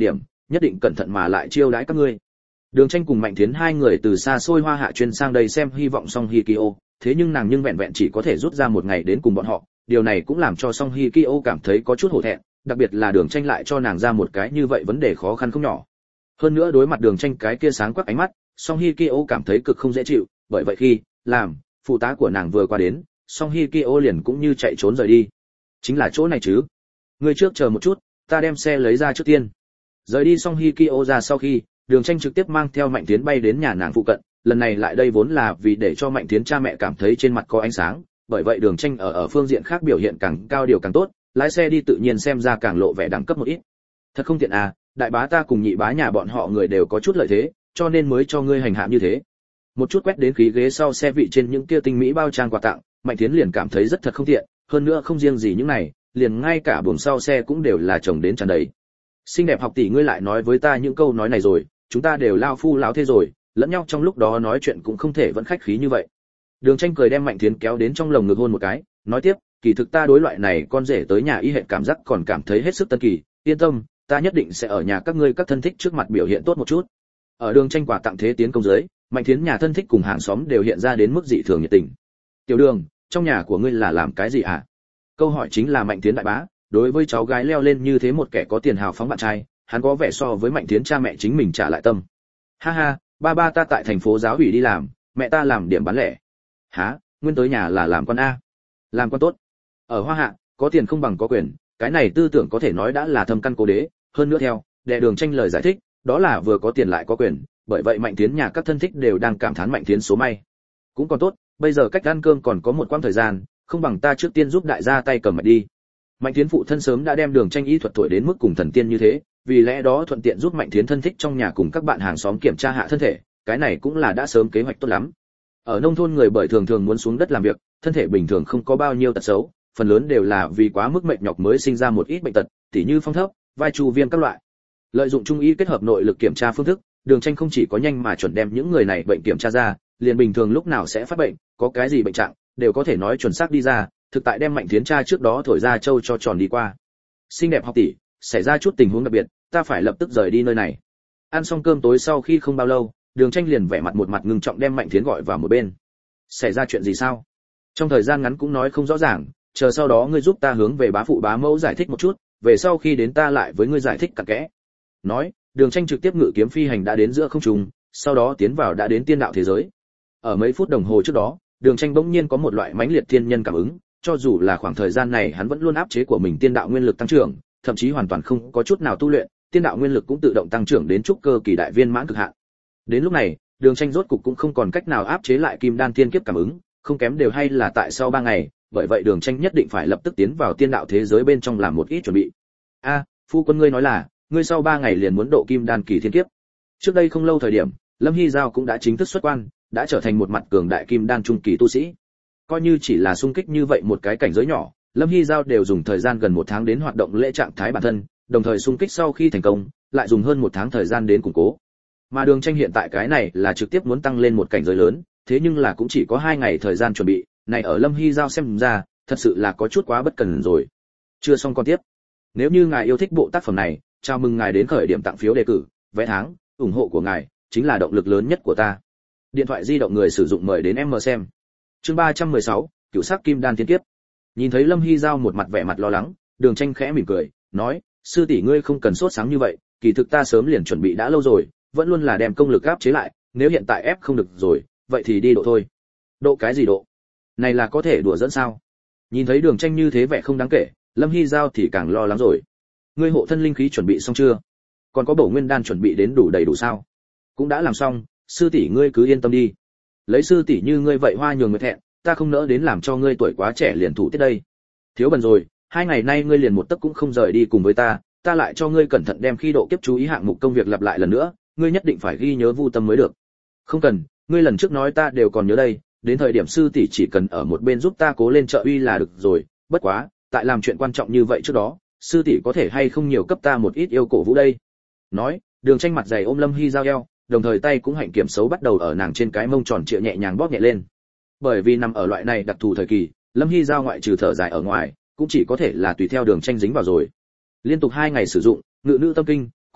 nhất định cẩn thận mà lại chiêu đãi các ngươi. Đường Tranh cùng Mạnh Thiến hai người từ xa xôi Hoa Hạ chuyên sang đây xem hy vọng Song Hye Kyo, thế nhưng nàng nhưng vẹn vẹn chỉ có thể rút ra một ngày đến cùng bọn họ, điều này cũng làm cho Song Hye Kyo cảm thấy có chút hổ thẹn, đặc biệt là Đường Tranh lại cho nàng ra một cái như vậy vấn đề khó khăn không nhỏ. Hơn nữa đối mặt Đường Tranh cái kia sáng quắc ánh mắt, Song Hye Kyo cảm thấy cực không dễ chịu, bởi vậy khi làm phụ tá của nàng vừa qua đến, Song Hye Kyo liền cũng như chạy trốn rời đi. Chính là chỗ này chứ? Ngươi trước chờ một chút, ta đem xe lấy ra trước tiên. Rời đi Song Hye Kyo ra sau khi, Đường Tranh trực tiếp mang theo Mạnh Tiến bay đến nhà nàng phụ cận, lần này lại đây vốn là vì để cho Mạnh Tiến cha mẹ cảm thấy trên mặt có ánh sáng, bởi vậy Đường Tranh ở ở phương diện khác biểu hiện càng cao điều càng tốt, lái xe đi tự nhiên xem ra càng lộ vẻ đẳng cấp một ít. Thật không tiện à, đại bá ta cùng nhị bá nhà bọn họ người đều có chút lợi thế, cho nên mới cho ngươi hành hạ như thế. Một chút quét đến khí ghế sau xe vị trên những kia tinh mỹ bao trang quà tặng, Mạnh Tiến liền cảm thấy rất thật không tiện, hơn nữa không riêng gì những này, liền ngay cả buồng sau xe cũng đều là chồng đến tràn đầy. Xinh đẹp học tỷ ngươi lại nói với ta những câu nói này rồi, chúng ta đều lao phu lão thế rồi, lẫn nhau trong lúc đó nói chuyện cũng không thể vẫn khách khí như vậy. Đường Tranh cười đem Mạnh Thiến kéo đến trong lồng ngực hôn một cái, nói tiếp, kỳ thực ta đối loại này con rể tới nhà y hệ cảm giác còn cảm thấy hết sức tân kỳ, yên tâm, ta nhất định sẽ ở nhà các ngươi các thân thích trước mặt biểu hiện tốt một chút. Ở Đường Tranh quà tặng thế tiến công dưới, Mạnh Thiến nhà thân thích cùng hàng xóm đều hiện ra đến mức dị thường nhiệt tình. Tiểu Đường, trong nhà của ngươi là làm cái gì hả? Câu hỏi chính là Mạnh Thiến đại bá, đối với cháu gái leo lên như thế một kẻ có tiền hào phóng bạn trai, hắn có vẻ so với Mạnh Thiến cha mẹ chính mình trả lại tâm. Ha ha, ba ba ta tại thành phố giáo ủy đi làm, mẹ ta làm điểm bán lẻ. Hả, nguyên tới nhà là làm quan a? Làm quan tốt. Ở Hoa Hạ, có tiền không bằng có quyền, cái này tư tưởng có thể nói đã là thâm căn cố đế, hơn nữa theo đệ Đường Tranh lời giải thích, đó là vừa có tiền lại có quyền, bởi vậy Mạnh Thiến nhà các thân thích đều đang cảm thán Mạnh Thiến số may. Cũng còn tốt, bây giờ cách ăn cơm còn có một quãng thời gian, không bằng ta trước tiên giúp đại gia tay cầm mạch đi. Mạnh Thiến phụ thân sớm đã đem Đường Tranh y thuật thổi đến mức cùng thần tiên như thế, vì lẽ đó thuận tiện giúp Mạnh Thiến thân thích trong nhà cùng các bạn hàng xóm kiểm tra hạ thân thể, cái này cũng là đã sớm kế hoạch tốt lắm. Ở nông thôn người bởi thường thường muốn xuống đất làm việc, thân thể bình thường không có bao nhiêu tật xấu, phần lớn đều là vì quá mức mệt nhọc mới sinh ra một ít bệnh tật, tỉ như phong thấp, vai chu viêm các loại. Lợi dụng trung y kết hợp nội lực kiểm tra phương thức, Đường Tranh không chỉ có nhanh mà chuẩn đem những người này bệnh kiểm tra ra, liền bình thường lúc nào sẽ phát bệnh, có cái gì bệnh trạng, đều có thể nói chuẩn xác đi ra, thực tại đem Mạnh Thiến tra trước đó thổi ra châu cho tròn đi qua. Xinh đẹp học tỷ, xảy ra chút tình huống đặc biệt, ta phải lập tức rời đi nơi này. Ăn xong cơm tối sau khi không bao lâu, Đường Tranh liền vẻ mặt một mặt ngưng trọng đem Mạnh Thiến gọi vào một bên. Xảy ra chuyện gì sao? Trong thời gian ngắn cũng nói không rõ ràng, chờ sau đó ngươi giúp ta hướng về bá phụ bá mẫu giải thích một chút, về sau khi đến ta lại với ngươi giải thích cặn kẽ. Nói, Đường Tranh trực tiếp ngự kiếm phi hành đã đến giữa không trung, sau đó tiến vào đã đến tiên đạo thế giới. Ở mấy phút đồng hồ trước đó, Đường Tranh bỗng nhiên có một loại mãnh liệt thiên nhân cảm ứng, cho dù là khoảng thời gian này hắn vẫn luôn áp chế của mình tiên đạo nguyên lực tăng trưởng, thậm chí hoàn toàn không có chút nào tu luyện, tiên đạo nguyên lực cũng tự động tăng trưởng đến trúc cơ kỳ đại viên mãn cực hạn. Đến lúc này, Đường Tranh rốt cục cũng không còn cách nào áp chế lại kim đan tiên kiếp cảm ứng, không kém đều hay là tại sau ba ngày, bởi vậy Đường Tranh nhất định phải lập tức tiến vào tiên đạo thế giới bên trong làm một ít chuẩn bị. A, phu quân ngươi nói là, ngươi sau ba ngày liền muốn độ kim đan kỳ thiên kiếp. Trước đây không lâu thời điểm, Lâm Hy Giao cũng đã chính thức xuất quan, đã trở thành một mặt cường đại kim đan trung kỳ tu sĩ. Coi như chỉ là xung kích như vậy một cái cảnh giới nhỏ, Lâm Hy Giao đều dùng thời gian gần một tháng đến hoạt động lễ trạng thái bản thân, đồng thời xung kích sau khi thành công, lại dùng hơn một tháng thời gian đến củng cố. Mà Đường Tranh hiện tại cái này là trực tiếp muốn tăng lên một cảnh giới lớn, thế nhưng là cũng chỉ có hai ngày thời gian chuẩn bị, này ở Lâm Hy Giao xem ra, thật sự là có chút quá bất cần rồi. Chưa xong con tiếp. Nếu như ngài yêu thích bộ tác phẩm này, chào mừng ngài đến khởi điểm tặng phiếu đề cử, vé tháng, ủng hộ của ngài chính là động lực lớn nhất của ta. Điện thoại di động người sử dụng mời đến em mở xem. Chương ba trăm mười sáu, Cửu Sắc Kim Đan Thiên Kiếp. Nhìn thấy Lâm Hy Giao một mặt vẻ mặt lo lắng, Đường Tranh khẽ mỉm cười, nói, sư tỷ ngươi không cần sốt sáng như vậy, kỳ thực ta sớm liền chuẩn bị đã lâu rồi, vẫn luôn là đem công lực áp chế lại, nếu hiện tại ép không được rồi, vậy thì đi độ thôi. Độ cái gì độ? Này là có thể đùa dẫn sao? Nhìn thấy Đường Tranh như thế vẻ không đáng kể, Lâm Hy Giao thì càng lo lắng rồi. Ngươi hộ thân linh khí chuẩn bị xong chưa? Còn có bổ nguyên đan chuẩn bị đến đủ đầy đủ sao? Cũng đã làm xong, sư tỷ ngươi cứ yên tâm đi. Lấy sư tỷ như ngươi vậy hoa nhường người thẹn, ta không nỡ đến làm cho ngươi tuổi quá trẻ liền thủ tiết đây. Thiếu bần rồi, hai ngày nay ngươi liền một tấc cũng không rời đi cùng với ta, ta lại cho ngươi cẩn thận đem khi độ kiếp chú ý hạng mục công việc lặp lại lần nữa, ngươi nhất định phải ghi nhớ vu tâm mới được. Không cần, ngươi lần trước nói ta đều còn nhớ đây, đến thời điểm sư tỷ chỉ cần ở một bên giúp ta cố lên trợ uy là được rồi, bất quá, tại làm chuyện quan trọng như vậy trước đó, sư tỷ có thể hay không nhiều cấp ta một ít yêu cổ vũ đây. Nói, Đường Tranh mặt dày ôm Lâm Hy Giao eo, đồng thời tay cũng hạnh kiểm xấu bắt đầu ở nàng trên cái mông tròn trịa nhẹ nhàng bóp nhẹ lên. Bởi vì nằm ở loại này đặc thù thời kỳ, Lâm Hy Giao ngoại trừ thở dài ở ngoài, cũng chỉ có thể là tùy theo Đường Tranh dính vào rồi. Liên tục hai ngày sử dụng, ngự nữ tâm kinh,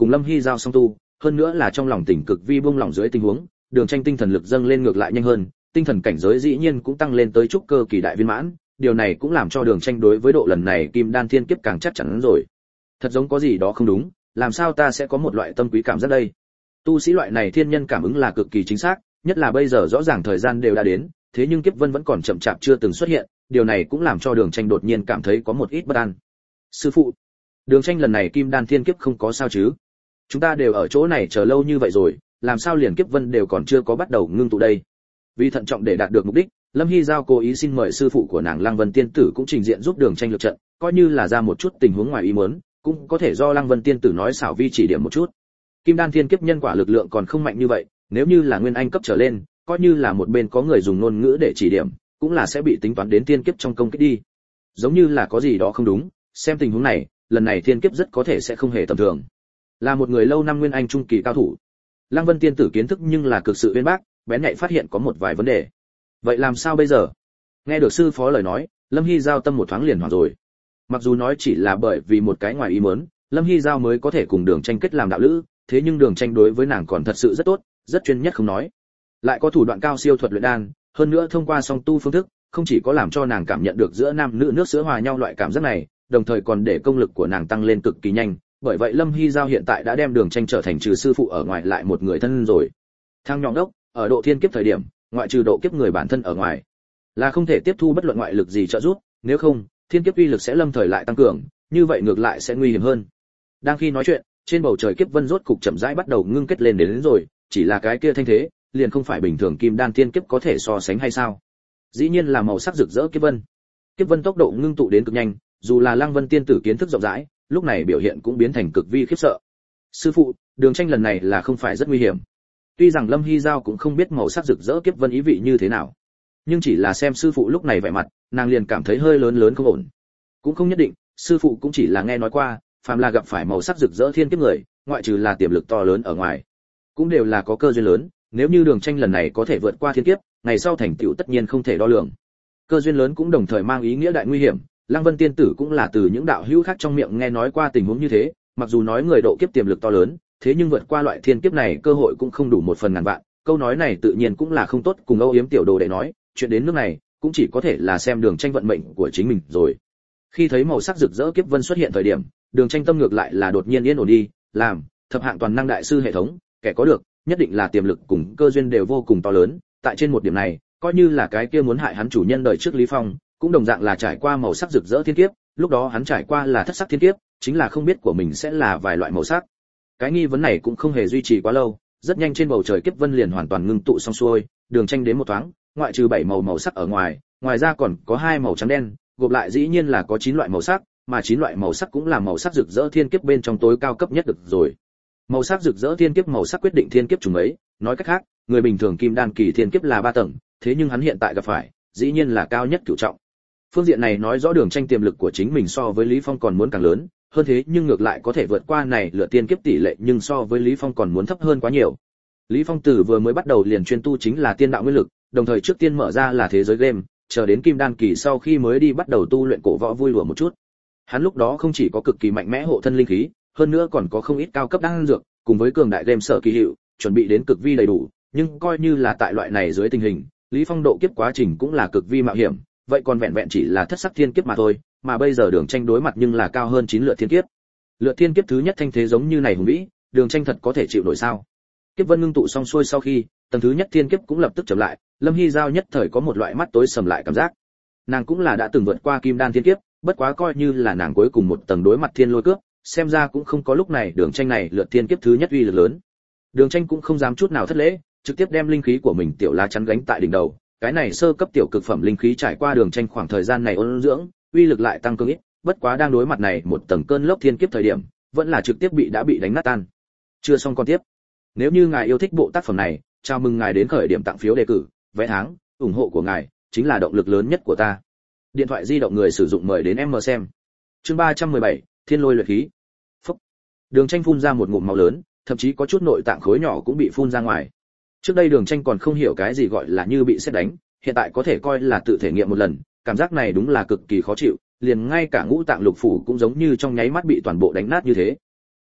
cùng Lâm Hy giao song tu, hơn nữa là trong lòng tỉnh cực vi buông lỏng dưới tình huống, Đường Tranh tinh thần lực dâng lên ngược lại nhanh hơn, tinh thần cảnh giới dĩ nhiên cũng tăng lên tới trúc cơ kỳ đại viên mãn, điều này cũng làm cho Đường Tranh đối với độ lần này kim đan thiên kiếp càng chắc chắn rồi. Thật giống có gì đó không đúng, làm sao ta sẽ có một loại tâm quý cảm giác đây? Tu sĩ loại này thiên nhân cảm ứng là cực kỳ chính xác, nhất là bây giờ rõ ràng thời gian đều đã đến, thế nhưng kiếp vân vẫn còn chậm chạp chưa từng xuất hiện, điều này cũng làm cho Đường Tranh đột nhiên cảm thấy có một ít bất an. Sư phụ, Đường Tranh lần này kim đan thiên kiếp không có sao chứ? Chúng ta đều ở chỗ này chờ lâu như vậy rồi, làm sao liền kiếp vân đều còn chưa có bắt đầu ngưng tụ đây? Vì thận trọng để đạt được mục đích, Lâm Hy Giao cố ý xin mời sư phụ của nàng Lăng Vân Tiên tử cũng trình diện giúp Đường Tranh lược trận, coi như là ra một chút tình huống ngoài ý muốn, cũng có thể do Lăng Vân Tiên tử nói xảo vi chỉ điểm một chút. Kim đan thiên kiếp nhân quả lực lượng còn không mạnh như vậy, nếu như là nguyên anh cấp trở lên, coi như là một bên có người dùng ngôn ngữ để chỉ điểm, cũng là sẽ bị tính toán đến thiên kiếp trong công kích đi. Giống như là có gì đó không đúng, xem tình huống này, lần này thiên kiếp rất có thể sẽ không hề tầm thường. Là một người lâu năm nguyên anh trung kỳ cao thủ, Lăng Vân Tiên tử kiến thức nhưng là cực sự uyên bác, bén nhạy phát hiện có một vài vấn đề. Vậy làm sao bây giờ? Nghe được sư phó lời nói, Lâm Hy Giao tâm một thoáng liền hoảng rồi. Mặc dù nói chỉ là bởi vì một cái ngoài ý muốn, Lâm Hy Giao mới có thể cùng Đường Tranh kết làm đạo lữ, thế nhưng Đường Tranh đối với nàng còn thật sự rất tốt, rất chuyên nhất không nói, lại có thủ đoạn cao siêu thuật luyện đan, hơn nữa thông qua song tu phương thức, không chỉ có làm cho nàng cảm nhận được giữa nam nữ nước sữa hòa nhau loại cảm giác này, đồng thời còn để công lực của nàng tăng lên cực kỳ nhanh, bởi vậy Lâm Hy Giao hiện tại đã đem Đường Tranh trở thành trừ sư phụ ở ngoài lại một người thân rồi. Thang nhọn đốc, ở độ thiên kiếp thời điểm, ngoại trừ độ kiếp người bản thân ở ngoài, là không thể tiếp thu bất luận ngoại lực gì trợ giúp, nếu không, thiên kiếp uy lực sẽ lâm thời lại tăng cường, như vậy ngược lại sẽ nguy hiểm hơn. Đang khi nói chuyện, trên bầu trời kiếp vân rốt cục chậm rãi bắt đầu ngưng kết lên đến, đến rồi, chỉ là cái kia thanh thế, liền không phải bình thường kim đan thiên kiếp có thể so sánh hay sao? Dĩ nhiên là màu sắc rực rỡ kiếp vân. Kiếp vân tốc độ ngưng tụ đến cực nhanh, dù là Lăng Vân Tiên tử kiến thức rộng rãi, lúc này biểu hiện cũng biến thành cực vi khiếp sợ. Sư phụ, Đường Tranh lần này là không phải rất nguy hiểm? Tuy rằng Lâm Hy Giao cũng không biết màu sắc rực rỡ kiếp vân ý vị như thế nào, nhưng chỉ là xem sư phụ lúc này vẻ mặt, nàng liền cảm thấy hơi lớn lớn không ổn. Cũng không nhất định, sư phụ cũng chỉ là nghe nói qua, phàm là gặp phải màu sắc rực rỡ thiên kiếp người, ngoại trừ là tiềm lực to lớn ở ngoài, cũng đều là có cơ duyên lớn, nếu như Đường Tranh lần này có thể vượt qua thiên kiếp, ngày sau thành tựu tất nhiên không thể đo lường. Cơ duyên lớn cũng đồng thời mang ý nghĩa đại nguy hiểm, Lăng Vân Tiên tử cũng là từ những đạo hữu khác trong miệng nghe nói qua tình huống như thế, mặc dù nói người độ kiếp tiềm lực to lớn, thế nhưng vượt qua loại thiên kiếp này cơ hội cũng không đủ một phần ngàn vạn, câu nói này tự nhiên cũng là không tốt cùng Âu Yếm tiểu đồ để nói, chuyện đến nước này, cũng chỉ có thể là xem Đường Tranh vận mệnh của chính mình rồi. Khi thấy màu sắc rực rỡ kiếp vân xuất hiện thời điểm, Đường Tranh tâm ngược lại là đột nhiên yên ổn đi, làm thập hạng toàn năng đại sư hệ thống, kẻ có được, nhất định là tiềm lực cùng cơ duyên đều vô cùng to lớn, tại trên một điểm này, coi như là cái kia muốn hại hắn chủ nhân đời trước Lý Phong, cũng đồng dạng là trải qua màu sắc rực rỡ thiên kiếp, lúc đó hắn trải qua là thất sắc thiên kiếp, chính là không biết của mình sẽ là vài loại màu sắc. Cái nghi vấn này cũng không hề duy trì quá lâu, rất nhanh trên bầu trời kiếp vân liền hoàn toàn ngưng tụ xong xuôi, Đường Tranh đến một thoáng, ngoại trừ bảy màu màu sắc ở ngoài, ngoài ra còn có hai màu trắng đen, gộp lại dĩ nhiên là có chín loại màu sắc, mà chín loại màu sắc cũng là màu sắc rực rỡ thiên kiếp bên trong tối cao cấp nhất được rồi. Màu sắc rực rỡ thiên kiếp màu sắc quyết định thiên kiếp trùng ấy, nói cách khác, người bình thường kim đan kỳ thiên kiếp là ba tầng, thế nhưng hắn hiện tại gặp phải, dĩ nhiên là cao nhất cửu trọng. Phương diện này nói rõ Đường Tranh tiềm lực của chính mình so với Lý Phong còn muốn càng lớn, hơn thế nhưng ngược lại có thể vượt qua này lựa tiên kiếp tỷ lệ nhưng so với Lý Phong còn muốn thấp hơn quá nhiều. Lý Phong từ vừa mới bắt đầu liền chuyên tu chính là tiên đạo nguyên lực, đồng thời trước tiên mở ra là thế giới game, chờ đến kim đan kỳ sau khi mới đi bắt đầu tu luyện cổ võ vui lùa một chút. Hắn lúc đó không chỉ có cực kỳ mạnh mẽ hộ thân linh khí, hơn nữa còn có không ít cao cấp đan dược, cùng với cường đại game sở kỳ hiệu, chuẩn bị đến cực vi đầy đủ, nhưng coi như là tại loại này dưới tình hình, Lý Phong độ kiếp quá trình cũng là cực vi mạo hiểm, vậy còn vẹn vẹn chỉ là thất sắc thiên kiếp mà thôi, mà bây giờ Đường Tranh đối mặt nhưng là cao hơn chín lượt thiên kiếp. Lượt thiên kiếp thứ nhất thanh thế giống như này hùng vĩ, Đường Tranh thật có thể chịu nổi sao? Kiếp vân ngưng tụ xong xuôi sau khi, tầng thứ nhất thiên kiếp cũng lập tức chậm lại, Lâm Hy Giao nhất thời có một loại mắt tối sầm lại cảm giác. Nàng cũng là đã từng vượt qua kim đan thiên kiếp, bất quá coi như là nàng cuối cùng một tầng đối mặt thiên lôi cướp, xem ra cũng không có lúc này Đường Tranh này lượt thiên kiếp thứ nhất uy lực lớn. Đường Tranh cũng không dám chút nào thất lễ, trực tiếp đem linh khí của mình tiểu lá chắn gánh tại đỉnh đầu, cái này sơ cấp tiểu cực phẩm linh khí trải qua Đường Tranh khoảng thời gian này ôn dưỡng, uy lực lại tăng cường ít, bất quá đang đối mặt này một tầng cơn lốc thiên kiếp thời điểm, vẫn là trực tiếp bị đã bị đánh nát tan. Chưa xong con tiếp. Nếu như ngài yêu thích bộ tác phẩm này, chào mừng ngài đến khởi điểm tặng phiếu đề cử, vé tháng, ủng hộ của ngài chính là động lực lớn nhất của ta. Điện thoại di động người sử dụng mời đến em xem. Chương ba trăm mười bảy, Thiên Lôi luyện khí. Phốc. Đường Tranh phun ra một ngụm máu lớn, thậm chí có chút nội tạng khối nhỏ cũng bị phun ra ngoài. Trước đây Đường Tranh còn không hiểu cái gì gọi là như bị sét đánh, hiện tại có thể coi là tự thể nghiệm một lần, cảm giác này đúng là cực kỳ khó chịu, liền ngay cả ngũ tạng lục phủ cũng giống như trong nháy mắt bị toàn bộ đánh nát như thế.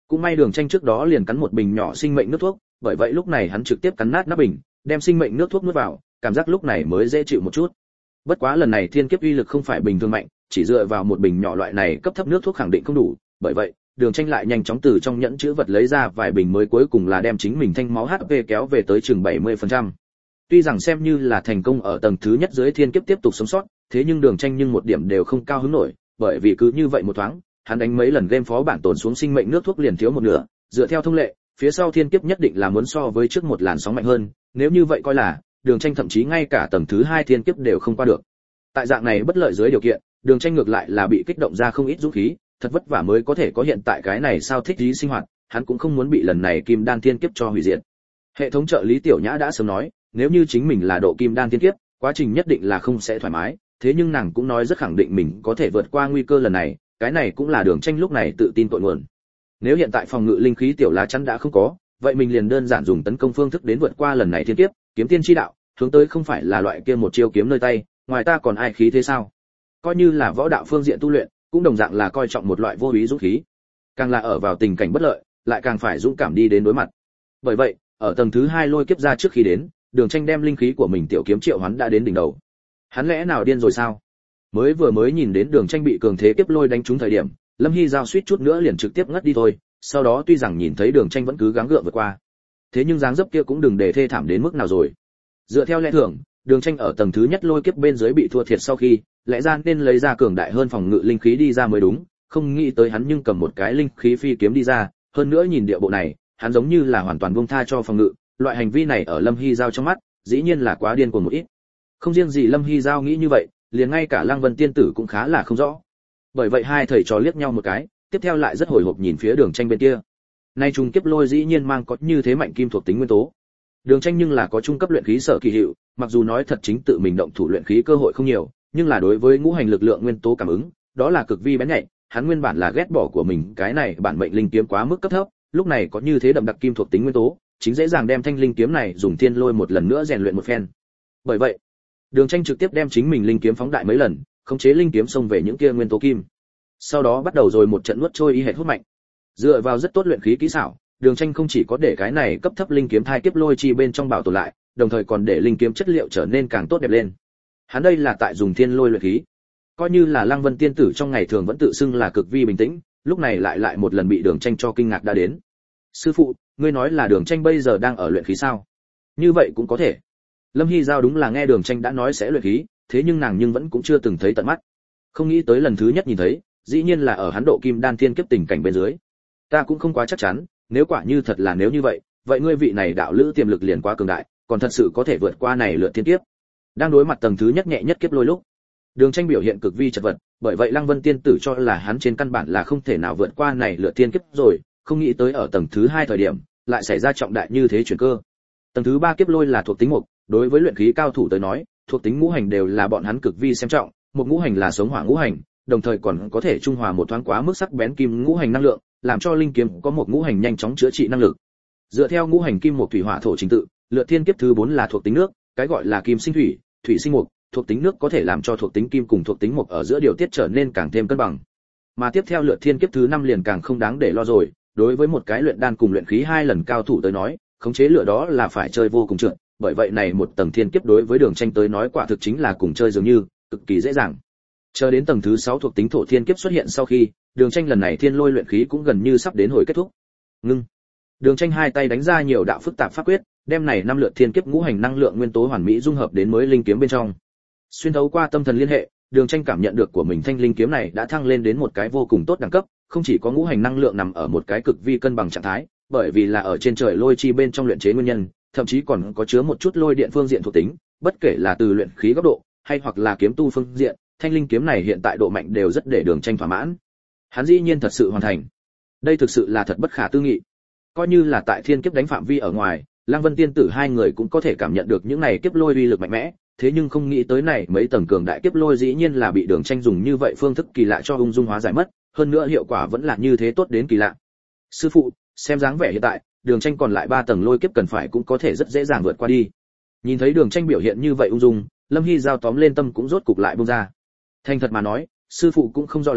Cũng may Đường Tranh trước đó liền cắn một bình nhỏ sinh mệnh nước thuốc, bởi vậy lúc này hắn trực tiếp cắn nát nắp bình, đem sinh mệnh nước thuốc nuốt vào, cảm giác lúc này mới dễ chịu một chút. Bất quá lần này thiên kiếp uy lực không phải bình thường mạnh, chỉ dựa vào một bình nhỏ loại này cấp thấp nước thuốc khẳng định không đủ, bởi vậy, Đường Tranh lại nhanh chóng từ trong nhẫn chứa vật lấy ra vài bình mới, cuối cùng là đem chính mình thanh máu hát pê kéo về tới chừng bảy mươi phần trăm. Tuy rằng xem như là thành công ở tầng thứ nhất dưới thiên kiếp tiếp tục sống sót, thế nhưng Đường Tranh nhưng một điểm đều không cao hứng nổi, bởi vì cứ như vậy một thoáng, hắn đánh mấy lần game phó bản tồn xuống sinh mệnh nước thuốc liền thiếu một nửa, dựa theo thông lệ, phía sau thiên kiếp nhất định là muốn so với trước một làn sóng mạnh hơn, nếu như vậy coi là, Đường Tranh thậm chí ngay cả tầng thứ hai thiên kiếp đều không qua được. Tại dạng này bất lợi dưới điều kiện, Đường Tranh ngược lại là bị kích động ra không ít dũng khí, thật vất vả mới có thể có hiện tại cái này sao thích ý sinh hoạt, hắn cũng không muốn bị lần này kim đan thiên kiếp cho hủy diệt. Hệ thống trợ lý Tiểu Nhã đã sớm nói, nếu như chính mình là độ kim đan thiên kiếp, quá trình nhất định là không sẽ thoải mái, thế nhưng nàng cũng nói rất khẳng định mình có thể vượt qua nguy cơ lần này, cái này cũng là Đường Tranh lúc này tự tin cội nguồn. Nếu hiện tại phòng ngự linh khí tiểu lá chắn đã không có, vậy mình liền đơn giản dùng tấn công phương thức đến vượt qua lần này thiên kiếp, kiếm tiên chi đạo, hướng tới không phải là loại kia một chiêu kiếm nơi tay, ngoài ta còn ai khí thế sao? Coi như là võ đạo phương diện tu luyện, cũng đồng dạng là coi trọng một loại vô úy dũng khí. Càng là ở vào tình cảnh bất lợi, lại càng phải dũng cảm đi đến đối mặt. Bởi vậy, ở tầng thứ hai lôi kiếp ra trước khi đến, Đường Tranh đem linh khí của mình tiểu kiếm triệu hoán đã đến đỉnh đầu. Hắn lẽ nào điên rồi sao? Mới vừa mới nhìn đến Đường Tranh bị cường thế kiếp lôi đánh trúng thời điểm, Lâm Hy Giao suýt chút nữa liền trực tiếp ngất đi thôi, sau đó tuy rằng nhìn thấy Đường Tranh vẫn cứ gắng gượng vượt qua, thế nhưng dáng dấp kia cũng đừng để thê thảm đến mức nào rồi. Dựa theo lẽ thường, Đường Tranh ở tầng thứ nhất lôi kiếp bên dưới bị thua thiệt sau khi, lẽ ra nên lấy ra cường đại hơn phòng ngự linh khí đi ra mới đúng, không nghĩ tới hắn nhưng cầm một cái linh khí phi kiếm đi ra, hơn nữa nhìn địa bộ này, hắn giống như là hoàn toàn buông tha cho phòng ngự, loại hành vi này ở Lâm Hy Giao trong mắt, dĩ nhiên là quá điên cuồng một ít. Không riêng gì Lâm Hy Giao nghĩ như vậy, liền ngay cả Lăng Vân tiên tử cũng khá là không rõ. Bởi vậy hai thầy trò liếc nhau một cái, tiếp theo lại rất hồi hộp nhìn phía Đường Tranh bên kia. Nay trùng kiếp lôi dĩ nhiên mang có như thế mạnh kim thuộc tính nguyên tố. Đường Tranh nhưng là có trung cấp luyện khí sở kỳ hiệu, mặc dù nói thật chính tự mình động thủ luyện khí cơ hội không nhiều, nhưng là đối với ngũ hành lực lượng nguyên tố cảm ứng, đó là cực vi bén nhạy, hắn nguyên bản là ghét bỏ của mình cái này bản mệnh linh kiếm quá mức cấp thấp, lúc này có như thế đậm đặc kim thuộc tính nguyên tố, chính dễ dàng đem thanh linh kiếm này dùng thiên lôi một lần nữa rèn luyện một phen. Bởi vậy, Đường Tranh trực tiếp đem chính mình linh kiếm phóng đại mấy lần, khống chế linh kiếm xông về những kia nguyên tố kim. Sau đó bắt đầu rồi một trận nuốt trôi y hệt hút mạnh. Dựa vào rất tốt luyện khí kỹ xảo, Đường Tranh không chỉ có để cái này cấp thấp linh kiếm thai kiếp lôi chi bên trong bảo tồn lại, đồng thời còn để linh kiếm chất liệu trở nên càng tốt đẹp lên. Hắn đây là tại dùng thiên lôi luyện khí. Coi như là Lăng Vân tiên tử trong ngày thường vẫn tự xưng là cực vi bình tĩnh, lúc này lại lại một lần bị Đường Tranh cho kinh ngạc đã đến. Sư phụ, ngươi nói là Đường Tranh bây giờ đang ở luyện khí sao? Như vậy cũng có thể. Lâm Hy Giao đúng là nghe Đường Tranh đã nói sẽ luyện khí, thế nhưng nàng nhưng vẫn cũng chưa từng thấy tận mắt. Không nghĩ tới lần thứ nhất nhìn thấy, dĩ nhiên là ở hắn độ kim đan thiên kiếp tình cảnh bên dưới. Ta cũng không quá chắc chắn, nếu quả như thật là nếu như vậy, vậy ngươi vị này đạo lữ tiềm lực liền quá cường đại, còn thật sự có thể vượt qua này lượt thiên kiếp. Đang đối mặt tầng thứ nhất nhẹ nhất kiếp lôi lúc, Đường Tranh biểu hiện cực vi chật vật, bởi vậy Lăng Vân tiên tử cho là hắn trên căn bản là không thể nào vượt qua này lượt thiên kiếp rồi, không nghĩ tới ở tầng thứ hai thời điểm, lại xảy ra trọng đại như thế chuyển cơ. Tầng thứ ba kiếp lôi là thuộc tính mộc, đối với luyện khí cao thủ tới nói, thuộc tính ngũ hành đều là bọn hắn cực vi xem trọng, một ngũ hành là sống hỏa ngũ hành, đồng thời còn có thể trung hòa một thoáng quá mức sắc bén kim ngũ hành năng lượng, làm cho linh kiếm có một ngũ hành nhanh chóng chữa trị năng lực. Dựa theo ngũ hành kim mộc thủy hỏa thổ trình tự, lượt thiên kiếp thứ bốn là thuộc tính nước, cái gọi là kim sinh thủy, thủy sinh mộc, thuộc tính nước có thể làm cho thuộc tính kim cùng thuộc tính mộc ở giữa điều tiết trở nên càng thêm cân bằng. Mà tiếp theo lượt thiên kiếp thứ năm liền càng không đáng để lo rồi, đối với một cái luyện đan cùng luyện khí hai lần cao thủ tới nói, khống chế lửa đó là phải chơi vô cùng trượt, bởi vậy này một tầng thiên kiếp đối với Đường Tranh tới nói quả thực chính là cùng chơi dường như, cực kỳ dễ dàng. Chờ đến tầng thứ sáu thuộc tính thổ thiên kiếp xuất hiện sau khi, Đường Tranh lần này thiên lôi luyện khí cũng gần như sắp đến hồi kết thúc. Ngưng. Đường Tranh hai tay đánh ra nhiều đạo phức tạp pháp quyết, đem này năm lượt thiên kiếp ngũ hành năng lượng nguyên tố hoàn mỹ dung hợp đến mới linh kiếm bên trong. Xuyên thấu qua tâm thần liên hệ, Đường Tranh cảm nhận được của mình thanh linh kiếm này đã thăng lên đến một cái vô cùng tốt đẳng cấp, không chỉ có ngũ hành năng lượng nằm ở một cái cực vi cân bằng trạng thái, bởi vì là ở trên trời lôi chi bên trong luyện chế nguyên nhân, thậm chí còn có chứa một chút lôi điện phương diện thuộc tính, bất kể là từ luyện khí góc độ hay hoặc là kiếm tu phương diện, thanh linh kiếm này hiện tại độ mạnh đều rất để Đường Tranh thỏa mãn. Hắn dĩ nhiên thật sự hoàn thành. Đây thực sự là thật bất khả tư nghị. Coi như là tại thiên kiếp đánh phạm vi ở ngoài, Lăng Vân tiên tử hai người cũng có thể cảm nhận được những này kiếp lôi uy lực mạnh mẽ, thế nhưng không nghĩ tới này mấy tầng cường đại kiếp lôi dĩ nhiên là bị Đường Tranh dùng như vậy phương thức kỳ lạ cho ung dung hóa giải mất, hơn nữa hiệu quả vẫn là như thế tốt đến kỳ lạ. Sư phụ, xem dáng vẻ hiện tại, Đường Tranh còn lại ba tầng lôi kiếp cần phải cũng có thể rất dễ dàng vượt qua đi. Nhìn thấy Đường Tranh biểu hiện như vậy ung dung, Lâm Hy Giao tóm lên tâm cũng rốt cục lại buông ra. Thành thật mà nói, sư phụ cũng không rõ lắm,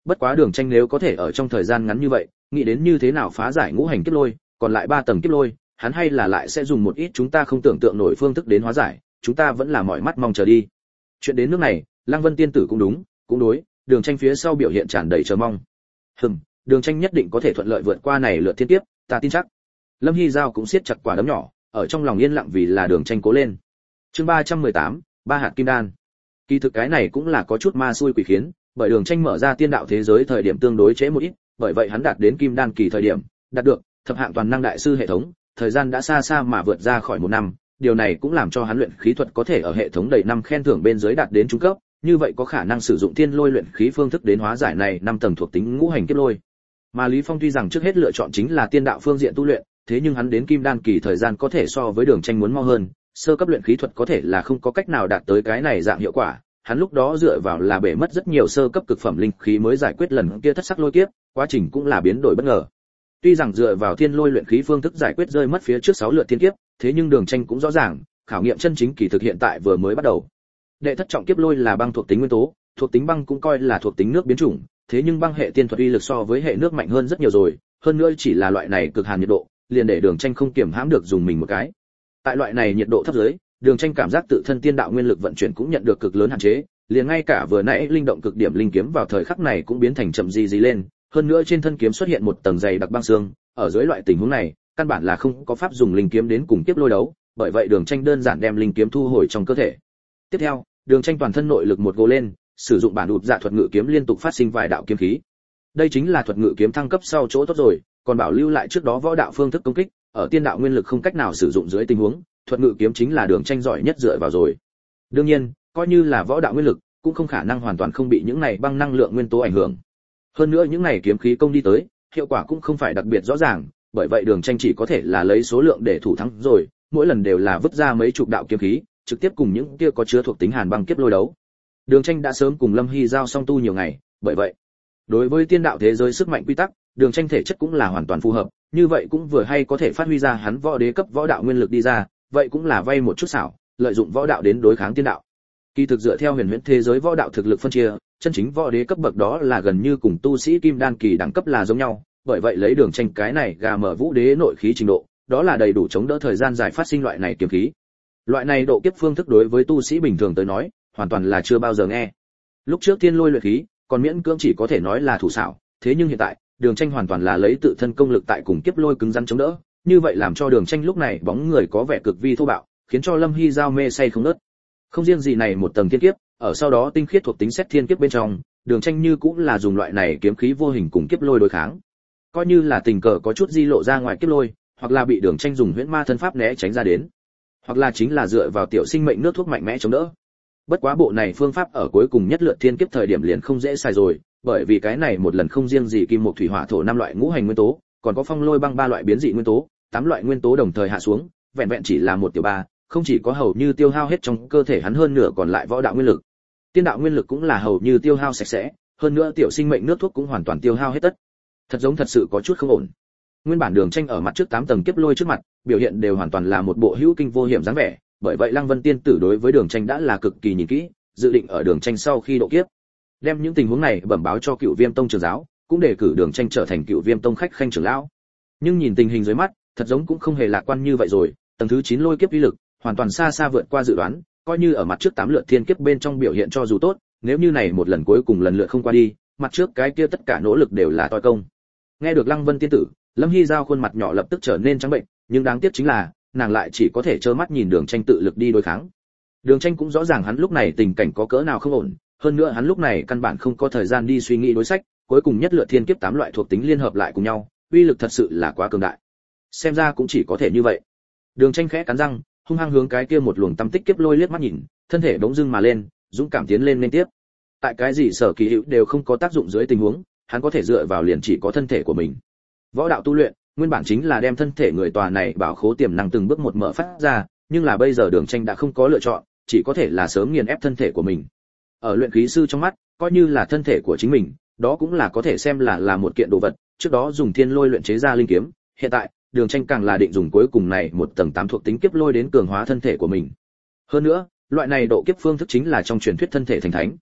Bất quá Đường Tranh nếu có thể ở trong thời gian ngắn như vậy, nghĩ đến như thế nào phá giải ngũ hành kiếp lôi, còn lại ba tầng kiếp lôi, hắn hay là lại sẽ dùng một ít chúng ta không tưởng tượng nổi phương thức đến hóa giải, chúng ta vẫn là mỏi mắt mong chờ đi. Chuyện đến nước này, Lăng Vân tiên tử cũng đúng, cũng đối, Đường Tranh phía sau biểu hiện tràn đầy chờ mong. Hừm, Đường Tranh nhất định có thể thuận lợi vượt qua này lượt thiên kiếp, ta tin chắc. Lâm Hy Giao cũng siết chặt quả đấm nhỏ, ở trong lòng yên lặng vì là Đường Tranh cố lên. Chương ba trăm mười tám, ba hạt kim đan. Kỳ thực cái này cũng là có chút ma xui quỷ khiến, bởi Đường Tranh mở ra tiên đạo thế giới thời điểm tương đối trễ một ít, bởi vậy hắn đạt đến kim đan kỳ thời điểm, đạt được thập hạng toàn năng đại sư hệ thống, thời gian đã xa xa mà vượt ra khỏi một năm, điều này cũng làm cho hắn luyện khí thuật có thể ở hệ thống đầy năm khen thưởng bên dưới đạt đến trung cấp, như vậy có khả năng sử dụng thiên lôi luyện khí phương thức đến hóa giải này năm tầng thuộc tính ngũ hành kiếp lôi. Mà Lý Phong tuy rằng trước hết lựa chọn chính là tiên đạo phương diện tu luyện, thế nhưng hắn đến kim đan kỳ thời gian có thể so với Đường Tranh muốn mau hơn, sơ cấp luyện khí thuật có thể là không có cách nào đạt tới cái này dạng hiệu quả, hắn lúc đó dựa vào là bể mất rất nhiều sơ cấp cực phẩm linh khí mới giải quyết lần kia thất sắc lôi kiếp, quá trình cũng là biến đổi bất ngờ. Tuy rằng dựa vào thiên lôi luyện khí phương thức giải quyết rơi mất phía trước sáu lượt thiên kiếp, thế nhưng Đường Tranh cũng rõ ràng, khảo nghiệm chân chính kỳ thực hiện tại vừa mới bắt đầu. Đệ thất trọng kiếp lôi là băng thuộc tính nguyên tố, thuộc tính băng cũng coi là thuộc tính nước biến chủng, thế nhưng băng hệ tiên thuật uy lực so với hệ nước mạnh hơn rất nhiều rồi, hơn nữa chỉ là loại này cực hàn nhiệt độ, liền để Đường Tranh không kiểm hãm được dùng mình một cái. Tại loại này nhiệt độ thấp dưới, Đường Tranh cảm giác tự thân tiên đạo nguyên lực vận chuyển cũng nhận được cực lớn hạn chế, liền ngay cả vừa nãy linh động cực điểm linh kiếm vào thời khắc này cũng biến thành chậm gì gì lên, hơn nữa trên thân kiếm xuất hiện một tầng dày đặc băng xương, ở dưới loại tình huống này, căn bản là không có pháp dùng linh kiếm đến cùng kiếp lôi đấu, bởi vậy Đường Tranh đơn giản đem linh kiếm thu hồi trong cơ thể. Tiếp theo, Đường Tranh toàn thân nội lực một gồ lên, sử dụng bản đụt dạ thuật ngự kiếm liên tục phát sinh vài đạo kiếm khí. Đây chính là thuật ngự kiếm thăng cấp sau chỗ tốt rồi, còn bảo lưu lại trước đó võ đạo phương thức công kích, ở tiên đạo nguyên lực không cách nào sử dụng dưới tình huống, thuật ngự kiếm chính là Đường Tranh giỏi nhất dựa vào rồi. Đương nhiên, coi như là võ đạo nguyên lực, cũng không khả năng hoàn toàn không bị những này băng năng lượng nguyên tố ảnh hưởng. Hơn nữa những này kiếm khí công đi tới, hiệu quả cũng không phải đặc biệt rõ ràng, bởi vậy Đường Tranh chỉ có thể là lấy số lượng để thủ thắng rồi, mỗi lần đều là vứt ra mấy chục đạo kiếm khí, trực tiếp cùng những kia có chứa thuộc tính hàn băng kiếp lôi đấu. Đường Tranh đã sớm cùng Lâm Hy giao song tu nhiều ngày, bởi vậy, đối với tiên đạo thế giới sức mạnh quy tắc, Đường Tranh thể chất cũng là hoàn toàn phù hợp, như vậy cũng vừa hay có thể phát huy ra hắn võ đế cấp võ đạo nguyên lực đi ra, vậy cũng là vay một chút xảo, lợi dụng võ đạo đến đối kháng tiên đạo. Kỳ thực dựa theo huyền huyễn thế giới võ đạo thực lực phân chia, chân chính võ đế cấp bậc đó là gần như cùng tu sĩ kim đan kỳ đẳng cấp là giống nhau, bởi vậy lấy Đường Tranh cái này gà mở vũ đế nội khí trình độ, đó là đầy đủ chống đỡ thời gian dài phát sinh loại này kiếm khí. Loại này độ kiếp phương thức đối với tu sĩ bình thường tới nói, hoàn toàn là chưa bao giờ nghe. Lúc trước thiên lôi luyện khí, còn miễn cưỡng chỉ có thể nói là thủ xảo, thế nhưng hiện tại, Đường Tranh hoàn toàn là lấy tự thân công lực tại cùng kiếp lôi cứng rắn chống đỡ, như vậy làm cho Đường Tranh lúc này bóng người có vẻ cực vi thô bạo, khiến cho Lâm Hy giao mê say không ngớt. Không riêng gì này một tầng thiên kiếp, ở sau đó tinh khiết thuộc tính xét thiên kiếp bên trong, Đường Tranh như cũng là dùng loại này kiếm khí vô hình cùng kiếp lôi đối kháng. Coi như là tình cờ có chút di lộ ra ngoài kiếp lôi, hoặc là bị Đường Tranh dùng huyễn ma thân pháp né tránh ra đến, hoặc là chính là dựa vào tiểu sinh mệnh nước thuốc mạnh mẽ chống đỡ. Bất quá bộ này phương pháp ở cuối cùng nhất lượt thiên kiếp thời điểm liền không dễ xài rồi, bởi vì cái này một lần không riêng gì kim mộc thủy hỏa thổ năm loại ngũ hành nguyên tố, còn có phong lôi băng ba loại biến dị nguyên tố, tám loại nguyên tố đồng thời hạ xuống, vẹn vẹn chỉ là một tiểu ba, không chỉ có hầu như tiêu hao hết trong cơ thể hắn hơn nửa còn lại võ đạo nguyên lực. Tiên đạo nguyên lực cũng là hầu như tiêu hao sạch sẽ, hơn nữa tiểu sinh mệnh nước thuốc cũng hoàn toàn tiêu hao hết tất. Thật giống thật sự có chút không ổn. Nguyên bản Đường Tranh ở mặt trước tám tầng kiếp lôi trước mặt, biểu hiện đều hoàn toàn là một bộ hữu kinh vô hiểm dáng vẻ, bởi vậy Lăng Vân tiên tử đối với Đường Tranh đã là cực kỳ nhìn kỹ, dự định ở Đường Tranh sau khi độ kiếp, đem những tình huống này bẩm báo cho Cựu Viêm Tông trưởng giáo, cũng đề cử Đường Tranh trở thành Cựu Viêm Tông khách khanh trưởng lão. Nhưng nhìn tình hình dưới mắt, thật giống cũng không hề lạc quan như vậy rồi, tầng thứ chín lôi kiếp uy lực hoàn toàn xa xa vượt qua dự đoán, coi như ở mặt trước tám lượt thiên kiếp bên trong biểu hiện cho dù tốt, nếu như này một lần cuối cùng lần lượt không qua đi, mặt trước cái kia tất cả nỗ lực đều là toi công. Nghe được Lăng Vân tiên tử, Lâm Hy giao khuôn mặt nhỏ lập tức trở nên trắng bệnh, nhưng đáng tiếc chính là, nàng lại chỉ có thể trơ mắt nhìn Đường Tranh tự lực đi đối kháng. Đường Tranh cũng rõ ràng hắn lúc này tình cảnh có cỡ nào không ổn, hơn nữa hắn lúc này căn bản không có thời gian đi suy nghĩ đối sách, cuối cùng nhất lượt thiên kiếp tám loại thuộc tính liên hợp lại cùng nhau, uy lực thật sự là quá cường đại. Xem ra cũng chỉ có thể như vậy. Đường Tranh khẽ cắn răng, hung hăng hướng cái kia một luồng tâm tích kiếp lôi liếc mắt nhìn, thân thể bỗng dưng mà lên, dũng cảm tiến lên liên tiếp. Tại cái gì sở kỳ hữu đều không có tác dụng dưới tình huống, hắn có thể dựa vào liền chỉ có thân thể của mình. Võ đạo tu luyện, nguyên bản chính là đem thân thể người tòa này bảo khố tiềm năng từng bước một mở phát ra, nhưng là bây giờ Đường Tranh đã không có lựa chọn, chỉ có thể là sớm nghiền ép thân thể của mình. Ở luyện khí sư trong mắt, coi như là thân thể của chính mình, đó cũng là có thể xem là là một kiện đồ vật, trước đó dùng thiên lôi luyện chế ra linh kiếm, hiện tại, Đường Tranh càng là định dùng cuối cùng này một tầng tám thuộc tính kiếp lôi đến cường hóa thân thể của mình. Hơn nữa, loại này độ kiếp phương thức chính là trong truyền thuyết thân thể thành thánh.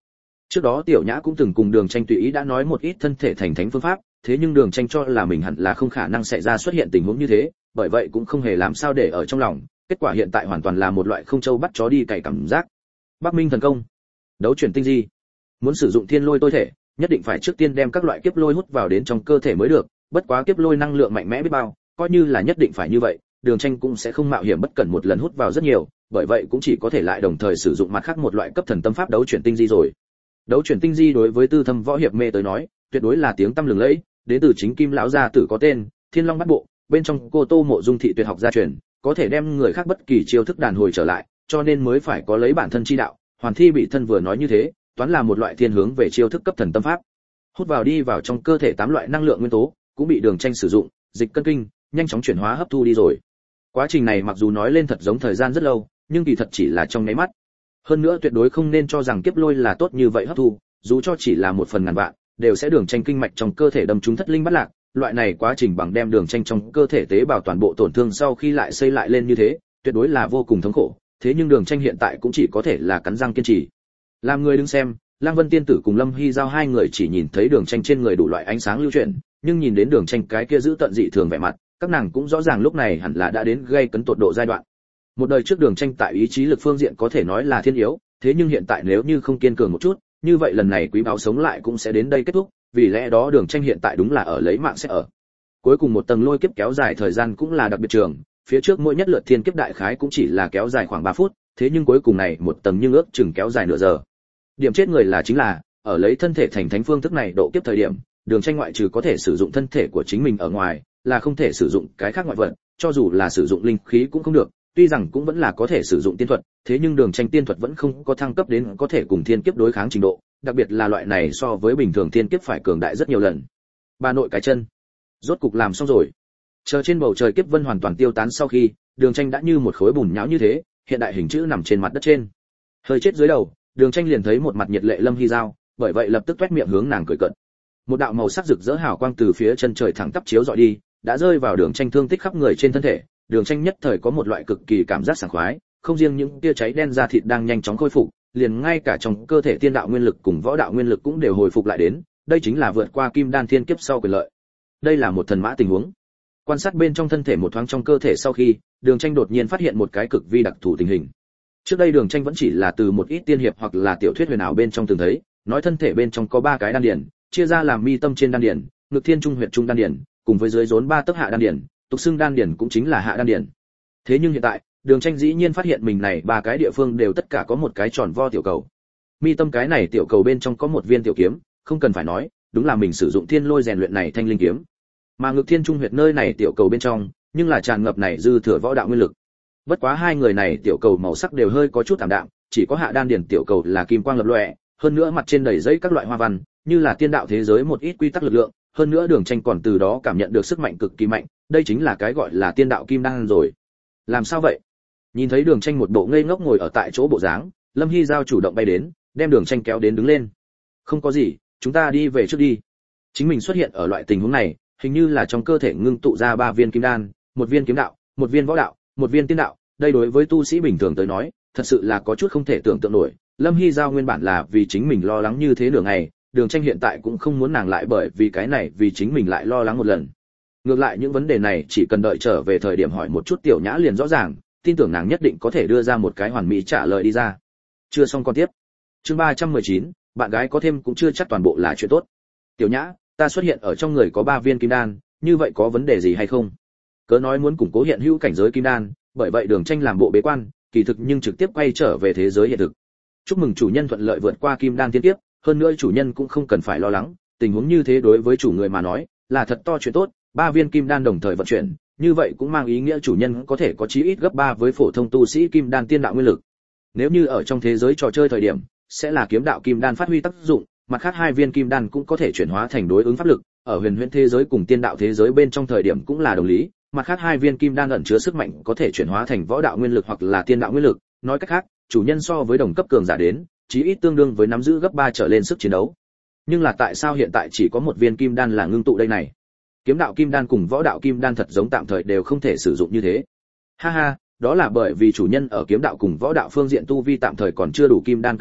Trước đó Tiểu Nhã cũng từng cùng Đường Tranh tùy ý đã nói một ít thân thể thành thánh phương pháp, thế nhưng Đường Tranh cho là mình hẳn là không khả năng xảy ra xuất hiện tình huống như thế, bởi vậy cũng không hề làm sao để ở trong lòng, kết quả hiện tại hoàn toàn là một loại không châu bắt chó đi cày cảm giác. Bắc Minh thần công, đấu chuyển tinh di. Muốn sử dụng thiên lôi tôi thể, nhất định phải trước tiên đem các loại kiếp lôi hút vào đến trong cơ thể mới được, bất quá kiếp lôi năng lượng mạnh mẽ biết bao, coi như là nhất định phải như vậy, Đường Tranh cũng sẽ không mạo hiểm bất cẩn một lần hút vào rất nhiều, bởi vậy cũng chỉ có thể lại đồng thời sử dụng mặt khác một loại cấp thần tâm pháp đấu chuyển tinh di rồi. Đấu chuyển tinh di đối với tư thâm võ hiệp mê tới nói, tuyệt đối là tiếng tăm lừng lẫy, đến từ chính Kim lão gia tử có tên, Thiên Long Bát Bộ, bên trong cô Tô Mộ Dung thị tuyệt học gia truyền, có thể đem người khác bất kỳ chiêu thức đàn hồi trở lại, cho nên mới phải có lấy bản thân chi đạo. Hoàn Thi bị thân vừa nói như thế, toán là một loại thiên hướng về chiêu thức cấp thần tâm pháp. Hút vào đi vào trong cơ thể tám loại năng lượng nguyên tố, cũng bị Đường Tranh sử dụng, dịch cân kinh, nhanh chóng chuyển hóa hấp thu đi rồi. Quá trình này mặc dù nói lên thật giống thời gian rất lâu, nhưng kỳ thật chỉ là trong nháy mắt. Hơn nữa tuyệt đối không nên cho rằng kiếp lôi là tốt như vậy hấp thu, dù cho chỉ là một phần ngàn vạn, đều sẽ Đường Tranh kinh mạch trong cơ thể đâm trúng thất linh bất lạc, loại này quá trình bằng đem Đường Tranh trong cơ thể tế bào toàn bộ tổn thương sau khi lại xây lại lên như thế, tuyệt đối là vô cùng thống khổ, thế nhưng Đường Tranh hiện tại cũng chỉ có thể là cắn răng kiên trì. Làm người đứng xem, Lăng Vân tiên tử cùng Lâm Hy Giao hai người chỉ nhìn thấy Đường Tranh trên người đủ loại ánh sáng lưu chuyển, nhưng nhìn đến Đường Tranh cái kia giữ tận dị thường vẻ mặt, các nàng cũng rõ ràng lúc này hẳn là đã đến gây cấn tột độ giai đoạn. Một đời trước Đường Tranh tại ý chí lực phương diện có thể nói là thiên yếu, thế nhưng hiện tại nếu như không kiên cường một chút, như vậy lần này quý báo sống lại cũng sẽ đến đây kết thúc, vì lẽ đó Đường Tranh hiện tại đúng là ở lấy mạng sẽ ở. Cuối cùng một tầng lôi kiếp kéo dài thời gian cũng là đặc biệt trường, phía trước mỗi nhất lượt thiên kiếp đại khái cũng chỉ là kéo dài khoảng ba phút, thế nhưng cuối cùng này một tầng nhưng ước chừng kéo dài nửa giờ. Điểm chết người là chính là, ở lấy thân thể thành thánh phương thức này độ kiếp thời điểm, Đường Tranh ngoại trừ có thể sử dụng thân thể của chính mình ở ngoài, là không thể sử dụng cái khác ngoại vật, cho dù là sử dụng linh khí cũng không được, tuy rằng cũng vẫn là có thể sử dụng tiên thuật, thế nhưng Đường Tranh tiên thuật vẫn không có thăng cấp đến có thể cùng thiên kiếp đối kháng trình độ, đặc biệt là loại này so với bình thường thiên kiếp phải cường đại rất nhiều lần. Bà nội cái chân, rốt cục làm xong rồi. Chờ trên bầu trời kiếp vân hoàn toàn tiêu tán sau khi, Đường Tranh đã như một khối bùn nhão như thế, hiện đại hình chữ nằm trên mặt đất trên. Hơi chết dưới đầu, Đường Tranh liền thấy một mặt nhiệt lệ Lâm Hy Giao, bởi vậy lập tức toét miệng hướng nàng cười cợt. Một đạo màu sắc rực rỡ hào quang từ phía chân trời thẳng tắp chiếu rọi đi, đã rơi vào Đường Tranh thương tích khắp người trên thân thể. Đường Tranh nhất thời có một loại cực kỳ cảm giác sảng khoái, không riêng những tia cháy đen da thịt đang nhanh chóng khôi phục, liền ngay cả trong cơ thể tiên đạo nguyên lực cùng võ đạo nguyên lực cũng đều hồi phục lại đến, đây chính là vượt qua kim đan thiên kiếp sau quyền lợi. Đây là một thần mã tình huống. Quan sát bên trong thân thể một thoáng trong cơ thể sau khi, Đường Tranh đột nhiên phát hiện một cái cực vi đặc thù tình hình. Trước đây Đường Tranh vẫn chỉ là từ một ít tiên hiệp hoặc là tiểu thuyết huyền ảo bên trong từng thấy, nói thân thể bên trong có ba cái đan điền, chia ra làm mi tâm trên đan điền, ngực thiên trung huyệt trung đan điền, cùng với dưới rốn ba tấc hạ đan điền, tục xưng đan điền cũng chính là hạ đan điền. Thế nhưng hiện tại, Đường Tranh dĩ nhiên phát hiện mình này ba cái địa phương đều tất cả có một cái tròn vo tiểu cầu. Mi tâm cái này tiểu cầu bên trong có một viên tiểu kiếm, không cần phải nói, đúng là mình sử dụng thiên lôi rèn luyện này thanh linh kiếm. Mà ngực thiên trung huyệt nơi này tiểu cầu bên trong, nhưng là tràn ngập này dư thừa võ đạo nguyên lực. Bất quá hai người này tiểu cầu màu sắc đều hơi có chút ảm đạm, chỉ có hạ đan điền tiểu cầu là kim quang lập lòe, hơn nữa mặt trên đầy giấy các loại hoa văn, như là tiên đạo thế giới một ít quy tắc lực lượng, hơn nữa Đường Tranh còn từ đó cảm nhận được sức mạnh cực kỳ mạnh, đây chính là cái gọi là tiên đạo kim đan rồi. Làm sao vậy? Nhìn thấy Đường Tranh một bộ ngây ngốc ngồi ở tại chỗ bộ dáng, Lâm Hy Giao chủ động bay đến, đem Đường Tranh kéo đến đứng lên. Không có gì, chúng ta đi về trước đi. Chính mình xuất hiện ở loại tình huống này, hình như là trong cơ thể ngưng tụ ra ba viên kim đan, một viên kiếm đạo, một viên võ đạo, một viên tiên đạo, đây đối với tu sĩ bình thường tới nói, thật sự là có chút không thể tưởng tượng nổi. Lâm Hy Giao nguyên bản là vì chính mình lo lắng như thế nửa ngày, Đường Tranh hiện tại cũng không muốn nàng lại bởi vì cái này vì chính mình lại lo lắng một lần. Ngược lại những vấn đề này chỉ cần đợi trở về thời điểm hỏi một chút Tiểu Nhã liền rõ ràng, tin tưởng nàng nhất định có thể đưa ra một cái hoàn mỹ trả lời đi ra. Chưa xong con tiếp. Chương ba trăm mười chín, bạn gái có thêm cũng chưa chắc toàn bộ là chuyện tốt. Tiểu Nhã, ta xuất hiện ở trong người có ba viên kim đan, như vậy có vấn đề gì hay không? Cớ nói muốn củng cố hiện hữu cảnh giới kim đan, bởi vậy Đường Tranh làm bộ bế quan, kỳ thực nhưng trực tiếp quay trở về thế giới hiện thực. Chúc mừng chủ nhân thuận lợi vượt qua kim đan tiên kiếp, hơn nữa chủ nhân cũng không cần phải lo lắng, tình huống như thế đối với chủ người mà nói, là thật to chuyện tốt, ba viên kim đan đồng thời vận chuyển, như vậy cũng mang ý nghĩa chủ nhân có thể có chí ít gấp ba với phổ thông tu sĩ kim đan tiên đạo nguyên lực. Nếu như ở trong thế giới trò chơi thời điểm, sẽ là kiếm đạo kim đan phát huy tác dụng, mặt khác hai viên kim đan cũng có thể chuyển hóa thành đối ứng pháp lực, ở huyền huyễn thế giới cùng tiên đạo thế giới bên trong thời điểm cũng là đồng lý, mặt khác hai viên kim đan ẩn chứa sức mạnh có thể chuyển hóa thành võ đạo nguyên lực hoặc là tiên đạo nguyên lực, nói cách khác, chủ nhân so với đồng cấp cường giả đến, chí ít tương đương với nắm giữ gấp ba trở lên sức chiến đấu. Nhưng là tại sao hiện tại chỉ có một viên kim đan là ngưng tụ đây này? Kiếm đạo kim đan cùng võ đạo kim đan thật giống tạm thời đều không thể sử dụng như thế. Ha ha, đó là bởi vì chủ nhân ở kiếm đạo cùng võ đạo phương diện tu vi tạm thời còn chưa đủ kim đan cấp độ,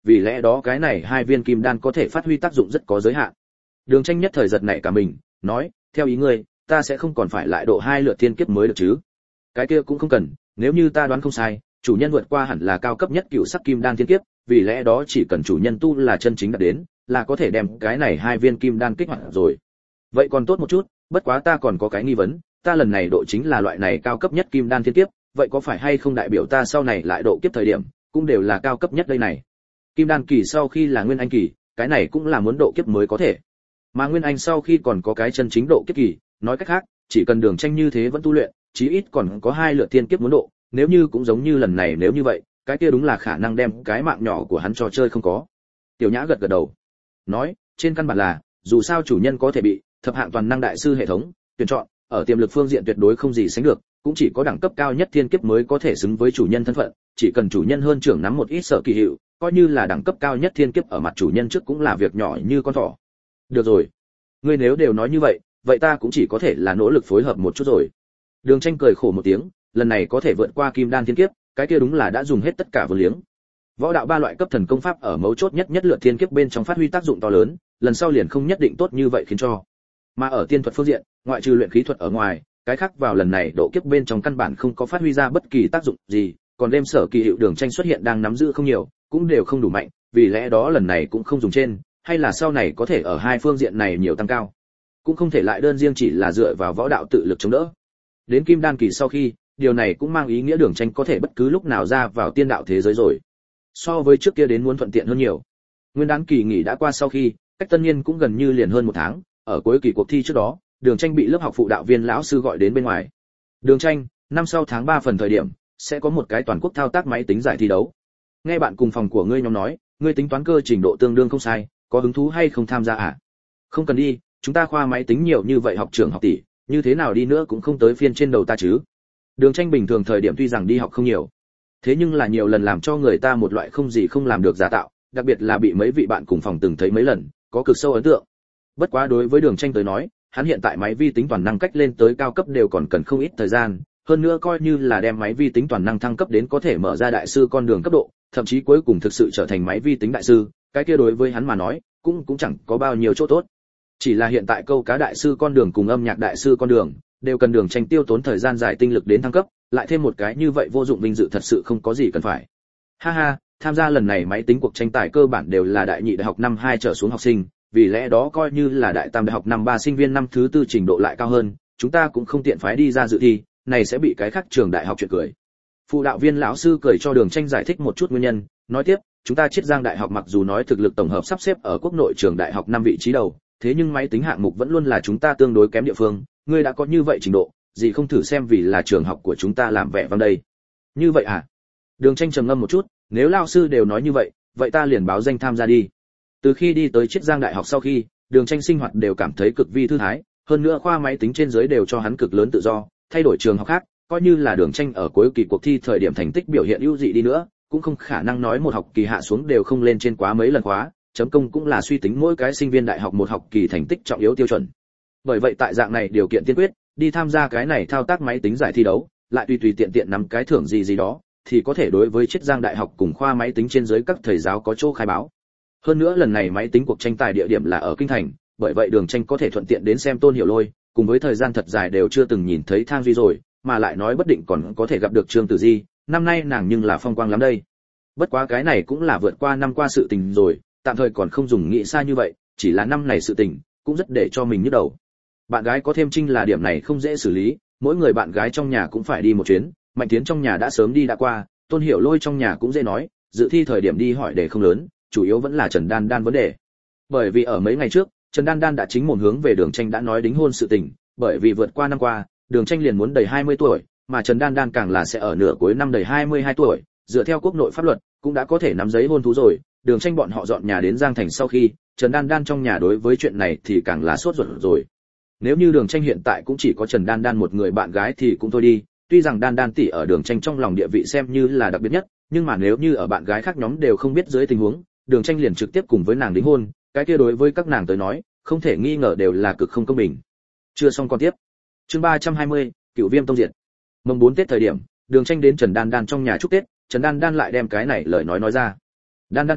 vì lẽ đó cái này hai viên kim đan có thể phát huy tác dụng rất có giới hạn. Đường Tranh nhất thời giật nảy cả mình, nói, theo ý ngươi, ta sẽ không còn phải lại độ hai lượt thiên kiếp mới được chứ? Cái kia cũng không cần, nếu như ta đoán không sai, chủ nhân vượt qua hẳn là cao cấp nhất cựu sắc kim đan thiên kiếp, vì lẽ đó chỉ cần chủ nhân tu là chân chính đạt đến, là có thể đem cái này hai viên kim đan kích hoạt rồi. Vậy còn tốt một chút, bất quá ta còn có cái nghi vấn, ta lần này độ chính là loại này cao cấp nhất kim đan thiên kiếp, vậy có phải hay không đại biểu ta sau này lại độ kiếp thời điểm, cũng đều là cao cấp nhất đây này? Kim đan kỳ sau khi là nguyên anh kỳ, cái này cũng là muốn độ kiếp mới có thể. Mà nguyên anh sau khi còn có cái chân chính độ kiếp kỳ, nói cách khác, chỉ cần Đường Tranh như thế vẫn tu luyện, chí ít còn có hai lượt thiên kiếp muốn độ, nếu như cũng giống như lần này nếu như vậy, cái kia đúng là khả năng đem cái mạng nhỏ của hắn cho chơi không có. Tiểu Nhã gật gật đầu, nói, trên căn bản là, dù sao chủ nhân có thể bị thập hạng toàn năng đại sư hệ thống tuyển chọn, ở tiềm lực phương diện tuyệt đối không gì sánh được, cũng chỉ có đẳng cấp cao nhất thiên kiếp mới có thể xứng với chủ nhân thân phận, chỉ cần chủ nhân hơn trưởng nắm một ít sở kỳ hiệu, coi như là đẳng cấp cao nhất thiên kiếp ở mặt chủ nhân trước cũng là việc nhỏ như con thỏ. Được rồi, ngươi nếu đều nói như vậy, vậy ta cũng chỉ có thể là nỗ lực phối hợp một chút rồi. Đường Tranh cười khổ một tiếng, lần này có thể vượt qua kim đan thiên kiếp, cái kia đúng là đã dùng hết tất cả vô liếng. Võ đạo ba loại cấp thần công pháp ở mấu chốt nhất nhất lượt thiên kiếp bên trong phát huy tác dụng to lớn, lần sau liền không nhất định tốt như vậy khiến cho. Mà ở tiên thuật phương diện, ngoại trừ luyện khí thuật ở ngoài, cái khác vào lần này độ kiếp bên trong căn bản không có phát huy ra bất kỳ tác dụng gì, còn đêm sở kỳ hiệu Đường Tranh xuất hiện đang nắm giữ không nhiều, cũng đều không đủ mạnh, vì lẽ đó lần này cũng không dùng trên, hay là sau này có thể ở hai phương diện này nhiều tăng cao, cũng không thể lại đơn riêng chỉ là dựa vào võ đạo tự lực chống đỡ. Đến kim đan kỳ sau khi, điều này cũng mang ý nghĩa Đường Tranh có thể bất cứ lúc nào ra vào tiên đạo thế giới rồi. So với trước kia đến muốn thuận tiện hơn nhiều. Nguyên đán kỳ nghỉ đã qua sau khi, cách tân niên cũng gần như liền hơn một tháng, ở cuối kỳ cuộc thi trước đó, Đường Tranh bị lớp học phụ đạo viên lão sư gọi đến bên ngoài. Đường Tranh, năm sau tháng ba phần thời điểm, sẽ có một cái toàn quốc thao tác máy tính giải thi đấu. Nghe bạn cùng phòng của ngươi nhóm nói, ngươi tính toán cơ trình độ tương đương không sai, có hứng thú hay không tham gia à? Không cần đi, chúng ta khoa máy tính nhiều như vậy học trưởng học tỷ, như thế nào đi nữa cũng không tới phiên trên đầu ta chứ. Đường Tranh bình thường thời điểm tuy rằng đi học không nhiều, thế nhưng là nhiều lần làm cho người ta một loại không gì không làm được giả tạo, đặc biệt là bị mấy vị bạn cùng phòng từng thấy mấy lần, có cực sâu ấn tượng. Bất quá đối với Đường Tranh tới nói, hắn hiện tại máy vi tính toàn năng cách lên tới cao cấp đều còn cần không ít thời gian, hơn nữa coi như là đem máy vi tính toàn năng thăng cấp đến có thể mở ra đại sư con đường cấp độ, thậm chí cuối cùng thực sự trở thành máy vi tính đại sư, cái kia đối với hắn mà nói, cũng cũng chẳng có bao nhiêu chỗ tốt. Chỉ là hiện tại câu cá đại sư con đường cùng âm nhạc đại sư con đường, đều cần Đường Tranh tiêu tốn thời gian dài tinh lực đến thăng cấp, lại thêm một cái như vậy vô dụng vinh dự thật sự không có gì cần phải. Ha ha, tham gia lần này máy tính cuộc tranh tài cơ bản đều là đại nhị đại học năm hai trở xuống học sinh, vì lẽ đó coi như là đại tam đại học năm ba sinh viên năm thứ tư trình độ lại cao hơn, chúng ta cũng không tiện phái đi ra dự thi, này sẽ bị cái khác trường đại học chuyện cười. Phụ đạo viên lão sư cười cho Đường Tranh giải thích một chút nguyên nhân, nói tiếp, chúng ta Chiết Giang đại học mặc dù nói thực lực tổng hợp sắp xếp ở quốc nội trường đại học năm vị trí đầu, thế nhưng máy tính hạng mục vẫn luôn là chúng ta tương đối kém địa phương, ngươi đã có như vậy trình độ, gì không thử xem vì là trường học của chúng ta làm vẻ vang đây. Như vậy à? Đường Tranh trầm ngâm một chút, nếu lão sư đều nói như vậy, vậy ta liền báo danh tham gia đi. Từ khi đi tới Chiết Giang đại học sau khi, Đường Tranh sinh hoạt đều cảm thấy cực vi thư thái, hơn nữa khoa máy tính trên dưới đều cho hắn cực lớn tự do, thay đổi trường học khác, coi như là Đường Tranh ở cuối kỳ cuộc thi thời điểm thành tích biểu hiện ưu dị đi nữa, cũng không khả năng nói một học kỳ hạ xuống đều không lên trên quá mấy lần khóa, chấm công cũng là suy tính mỗi cái sinh viên đại học một học kỳ thành tích trọng yếu tiêu chuẩn. Bởi vậy tại dạng này điều kiện tiên quyết, đi tham gia cái này thao tác máy tính giải thi đấu, lại tùy tùy tiện tiện nắm cái thưởng gì gì đó, thì có thể đối với Chiết Giang đại học cùng khoa máy tính trên dưới các thầy giáo có chỗ khai báo. Hơn nữa lần này máy tính cuộc tranh tài địa điểm là ở kinh thành, bởi vậy Đường Tranh có thể thuận tiện đến xem Tôn Hiểu Lôi, cùng với thời gian thật dài đều chưa từng nhìn thấy Thang Duy rồi, mà lại nói bất định còn có thể gặp được Trương Tử Di, năm nay nàng nhưng là phong quang lắm đây. Bất quá cái này cũng là vượt qua năm qua sự tình rồi, tạm thời còn không dùng nghĩ xa như vậy, chỉ là năm này sự tình, cũng rất để cho mình nhức đầu. Bạn gái có thêm Trinh là điểm này không dễ xử lý, mỗi người bạn gái trong nhà cũng phải đi một chuyến, Mạnh Tiến trong nhà đã sớm đi đã qua, Tôn Hiểu Lôi trong nhà cũng dễ nói, dự thi thời điểm đi hỏi đề không lớn, chủ yếu vẫn là Trần Đan Đan vấn đề. Bởi vì ở mấy ngày trước, Trần Đan Đan đã chính một hướng về Đường Tranh đã nói đính hôn sự tình, bởi vì vượt qua năm qua, Đường Tranh liền muốn đầy hai mươi tuổi, mà Trần Đan Đan càng là sẽ ở nửa cuối năm đầy hai mươi hai tuổi, dựa theo quốc nội pháp luật, cũng đã có thể nắm giấy hôn thú rồi. Đường Tranh bọn họ dọn nhà đến Giang Thành sau khi, Trần Đan Đan trong nhà đối với chuyện này thì càng là sốt ruột rồi. Nếu như Đường Tranh hiện tại cũng chỉ có Trần Đan Đan một người bạn gái thì cũng thôi đi, tuy rằng Đan Đan tỷ ở Đường Tranh trong lòng địa vị xem như là đặc biệt nhất, nhưng mà nếu như ở bạn gái khác nhóm đều không biết dưới tình huống, Đường Tranh liền trực tiếp cùng với nàng đính hôn, cái kia đối với các nàng tới nói, không thể nghi ngờ đều là cực không công bình. Chưa xong con tiếp. Chương ba trăm hai mươi, Cửu Viêm tông diệt. Mồng bốn Tết thời điểm, Đường Tranh đến Trần Đan Đan trong nhà chúc Tết, Trần Đan Đan lại đem cái này lời nói nói ra. Đan Đan tỷ,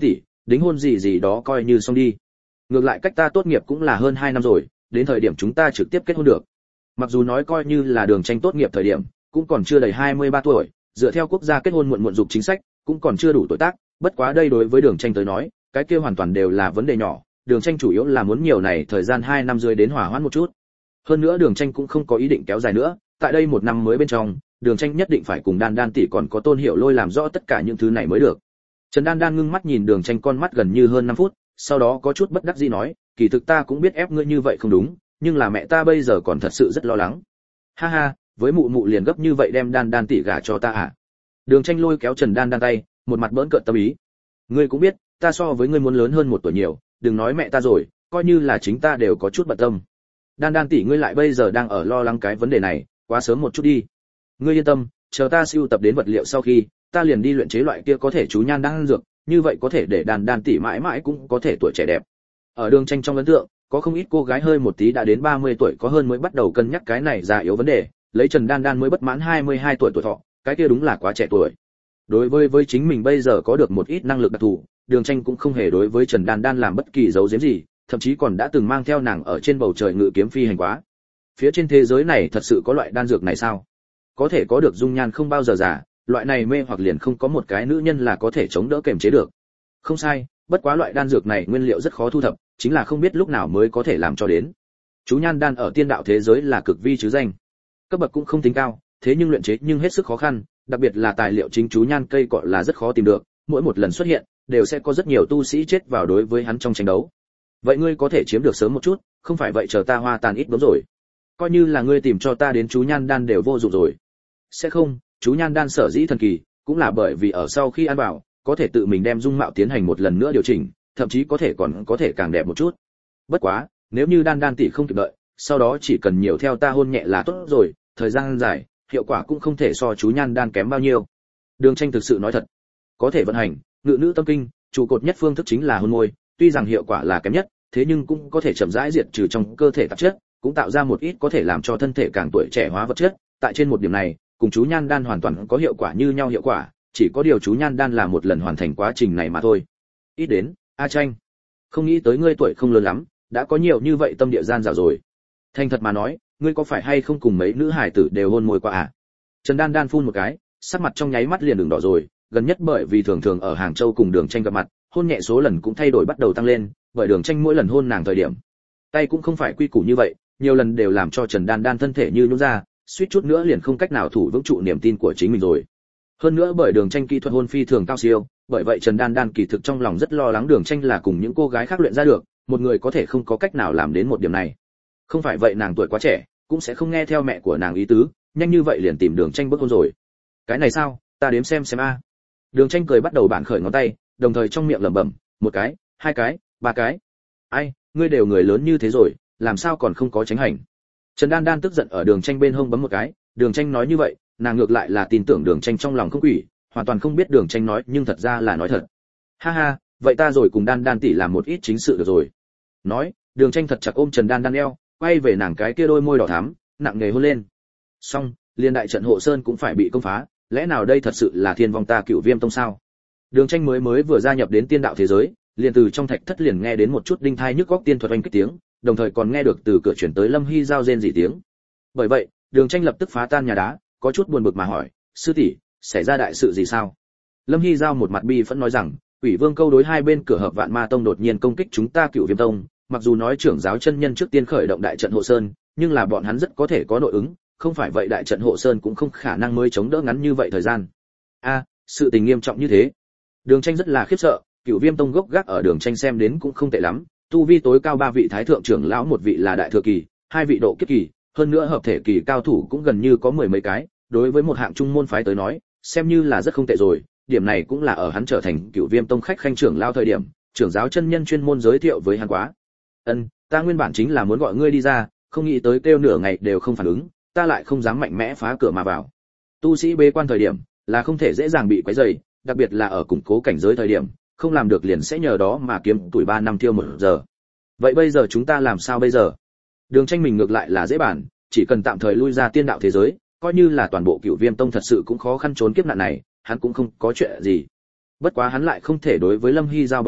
đính hôn gì gì đó coi như xong đi. Ngược lại cách ta tốt nghiệp cũng là hơn hai năm rồi, đến thời điểm chúng ta trực tiếp kết hôn được. Mặc dù nói coi như là Đường Tranh tốt nghiệp thời điểm, cũng còn chưa đầy hai mươi ba tuổi, dựa theo quốc gia kết hôn muộn muộn dục chính sách, cũng còn chưa đủ tuổi tác, bất quá đây đối với Đường Tranh tới nói, cái kia hoàn toàn đều là vấn đề nhỏ, Đường Tranh chủ yếu là muốn nhiều này thời gian hai năm dưới đến hòa hoãn một chút. Hơn nữa Đường Tranh cũng không có ý định kéo dài nữa, tại đây một năm mới bên trong, Đường Tranh nhất định phải cùng Đan Đan tỷ còn có Tôn Hiểu Lôi làm rõ tất cả những thứ này mới được. Trần Đan Đan ngưng mắt nhìn Đường Tranh con mắt gần như hơn năm phút, sau đó có chút bất đắc dĩ nói, kỳ thực ta cũng biết ép ngươi như vậy không đúng, nhưng là mẹ ta bây giờ còn thật sự rất lo lắng. Ha ha, với mụ mụ liền gấp như vậy đem Đan Đan tỷ gả cho ta à? Đường Tranh lôi kéo Trần Đan Đan tay, một mặt bỡn cợt tâm ý. Ngươi cũng biết, ta so với ngươi muốn lớn hơn một tuổi nhiều, đừng nói mẹ ta rồi, coi như là chính ta đều có chút bận tâm. Đan Đan tỷ ngươi lại bây giờ đang ở lo lắng cái vấn đề này, quá sớm một chút đi. Ngươi yên tâm, chờ ta sưu tập đến vật liệu sau khi, ta liền đi luyện chế loại kia có thể chú nhan đan dược, như vậy có thể để Đan Đan tỷ mãi mãi cũng có thể tuổi trẻ đẹp. Ở Đường Tranh trong ấn tượng, có không ít cô gái hơi một tí đã đến ba mươi tuổi có hơn mới bắt đầu cân nhắc cái này già yếu vấn đề, lấy Trần Đan Đan mới bất mãn hai mươi hai tuổi tuổi thọ, cái kia đúng là quá trẻ tuổi. Đối với với chính mình bây giờ có được một ít năng lực đặc thù, Đường Tranh cũng không hề đối với Trần Đan Đan làm bất kỳ dấu giếm gì, thậm chí còn đã từng mang theo nàng ở trên bầu trời ngự kiếm phi hành quá. Phía trên thế giới này thật sự có loại đan dược này sao? Có thể có được dung nhan không bao giờ già, loại này mê hoặc liền không có một cái nữ nhân là có thể chống đỡ kềm chế được. Không sai, bất quá loại đan dược này nguyên liệu rất khó thu thập, chính là không biết lúc nào mới có thể làm cho đến. Chú nhan đan ở tiên đạo thế giới là cực vi chứ danh, cấp bậc cũng không tính cao, thế nhưng luyện chế nhưng hết sức khó khăn, đặc biệt là tài liệu chính chú nhan cây cọ là rất khó tìm được, mỗi một lần xuất hiện đều sẽ có rất nhiều tu sĩ chết vào đối với hắn trong tranh đấu. Vậy ngươi có thể chiếm được sớm một chút, không phải vậy chờ ta hoa tàn ít đốn rồi, coi như là ngươi tìm cho ta đến chú nhan đan đều vô dụng rồi. Sẽ không, chú nhan đan sở dĩ thần kỳ, cũng là bởi vì ở sau khi ăn vào, có thể tự mình đem dung mạo tiến hành một lần nữa điều chỉnh, thậm chí có thể còn có thể càng đẹp một chút. Bất quá, nếu như Đan Đan tỷ không kịp đợi, sau đó chỉ cần nhiều theo ta hôn nhẹ là tốt rồi, thời gian dài, hiệu quả cũng không thể so chú nhan đan kém bao nhiêu. Đường Tranh thực sự nói thật, có thể vận hành ngự nữ tâm kinh, trụ cột nhất phương thức chính là hôn môi, tuy rằng hiệu quả là kém nhất, thế nhưng cũng có thể chậm rãi diệt trừ trong cơ thể tạp chất, cũng tạo ra một ít có thể làm cho thân thể càng tuổi trẻ hóa vật chất. Tại trên một điểm này, cùng chú nhan đan hoàn toàn có hiệu quả như nhau hiệu quả, chỉ có điều chú nhan đan là một lần hoàn thành quá trình này mà thôi. Ít đến, A Tranh, không nghĩ tới ngươi tuổi không lớn lắm, đã có nhiều như vậy tâm địa gian dảo rồi. Thành thật mà nói, ngươi có phải hay không cùng mấy nữ hải tử đều hôn môi qua à? Trần Đan Đan phun một cái, sắc mặt trong nháy mắt liền đường đỏ rồi, gần nhất bởi vì thường thường ở Hàng Châu cùng Đường Tranh gặp mặt, hôn nhẹ số lần cũng thay đổi bắt đầu tăng lên, bởi Đường Tranh mỗi lần hôn nàng thời điểm, tay cũng không phải quy củ như vậy, nhiều lần đều làm cho Trần Đan Đan thân thể như nhũn ra, suýt chút nữa liền không cách nào thủ vững trụ niềm tin của chính mình rồi. Hơn nữa bởi Đường Tranh kỹ thuật hôn phi thường cao siêu, bởi vậy Trần Đan Đan kỳ thực trong lòng rất lo lắng Đường Tranh là cùng những cô gái khác luyện ra được, một người có thể không có cách nào làm đến một điểm này. Không phải vậy nàng tuổi quá trẻ, cũng sẽ không nghe theo mẹ của nàng ý tứ, nhanh như vậy liền tìm Đường Tranh bước hôn rồi. Cái này sao, ta đếm xem xem a. Đường Tranh cười bắt đầu bản khởi ngón tay, đồng thời trong miệng lẩm bẩm, một cái, hai cái, ba cái. Ai, ngươi đều người lớn như thế rồi, làm sao còn không có tránh hành? Trần Đan Đan tức giận ở Đường Tranh bên hông bấm một cái, Đường Tranh nói như vậy, nàng ngược lại là tin tưởng Đường Tranh trong lòng không quỷ, hoàn toàn không biết Đường Tranh nói nhưng thật ra là nói thật. Ha ha, vậy ta rồi cùng Đan Đan tỷ làm một ít chính sự được rồi. Nói, Đường Tranh thật chặt ôm Trần Đan Đan eo, quay về nàng cái kia đôi môi đỏ thắm, nặng nề hôn lên. Xong, liên đại trận hộ sơn cũng phải bị công phá, lẽ nào đây thật sự là Thiên Vong ta Cửu Viêm tông sao? Đường Tranh mới mới vừa gia nhập đến tiên đạo thế giới, liền từ trong thạch thất liền nghe đến một chút đinh thai nhức góc tiên thuật oanh kích tiếng, đồng thời còn nghe được từ cửa chuyển tới Lâm Hy giao rên dị tiếng. Bởi vậy, Đường Tranh lập tức phá tan nhà đá, có chút buồn bực mà hỏi, sư tỷ, xảy ra đại sự gì sao? Lâm Hy giao một mặt bi phẫn nói rằng, Quỷ Vương câu đối hai bên cửa hợp Vạn Ma tông đột nhiên công kích chúng ta Cửu Viêm tông, mặc dù nói trưởng giáo chân nhân trước tiên khởi động đại trận hộ sơn, nhưng là bọn hắn rất có thể có nội ứng, không phải vậy đại trận hộ sơn cũng không khả năng mới chống đỡ ngắn như vậy thời gian. A, sự tình nghiêm trọng như thế. Đường Tranh rất là khiếp sợ, Cửu Viêm tông gốc gác ở Đường Tranh xem đến cũng không tệ lắm, tu vi tối cao ba vị thái thượng trưởng lão, một vị là đại thừa kỳ, hai vị độ kiếp kỳ, hơn nữa hợp thể kỳ cao thủ cũng gần như có mười mấy cái, đối với một hạng trung môn phái tới nói, xem như là rất không tệ rồi, điểm này cũng là ở hắn trở thành Cửu Viêm tông khách khanh trưởng lão thời điểm, trưởng giáo chân nhân chuyên môn giới thiệu với hắn quá. Ân, ta nguyên bản chính là muốn gọi ngươi đi ra, không nghĩ tới kêu nửa ngày đều không phản ứng, ta lại không dám mạnh mẽ phá cửa mà vào. Tu sĩ bế quan thời điểm là không thể dễ dàng bị quấy rầy, đặc biệt là ở củng cố cảnh giới thời điểm, không làm được liền sẽ nhờ đó mà kiếm tuổi ba năm tiêu một giờ. Vậy bây giờ chúng ta làm sao bây giờ? Đường Tranh mình ngược lại là dễ bàn, chỉ cần tạm thời lui ra tiên đạo thế giới, coi như là toàn bộ Cửu Viêm tông thật sự cũng khó khăn trốn kiếp nạn này, hắn cũng không có chuyện gì. Bất quá hắn lại không thể đối với Lâm Hy giao bỏ mặc,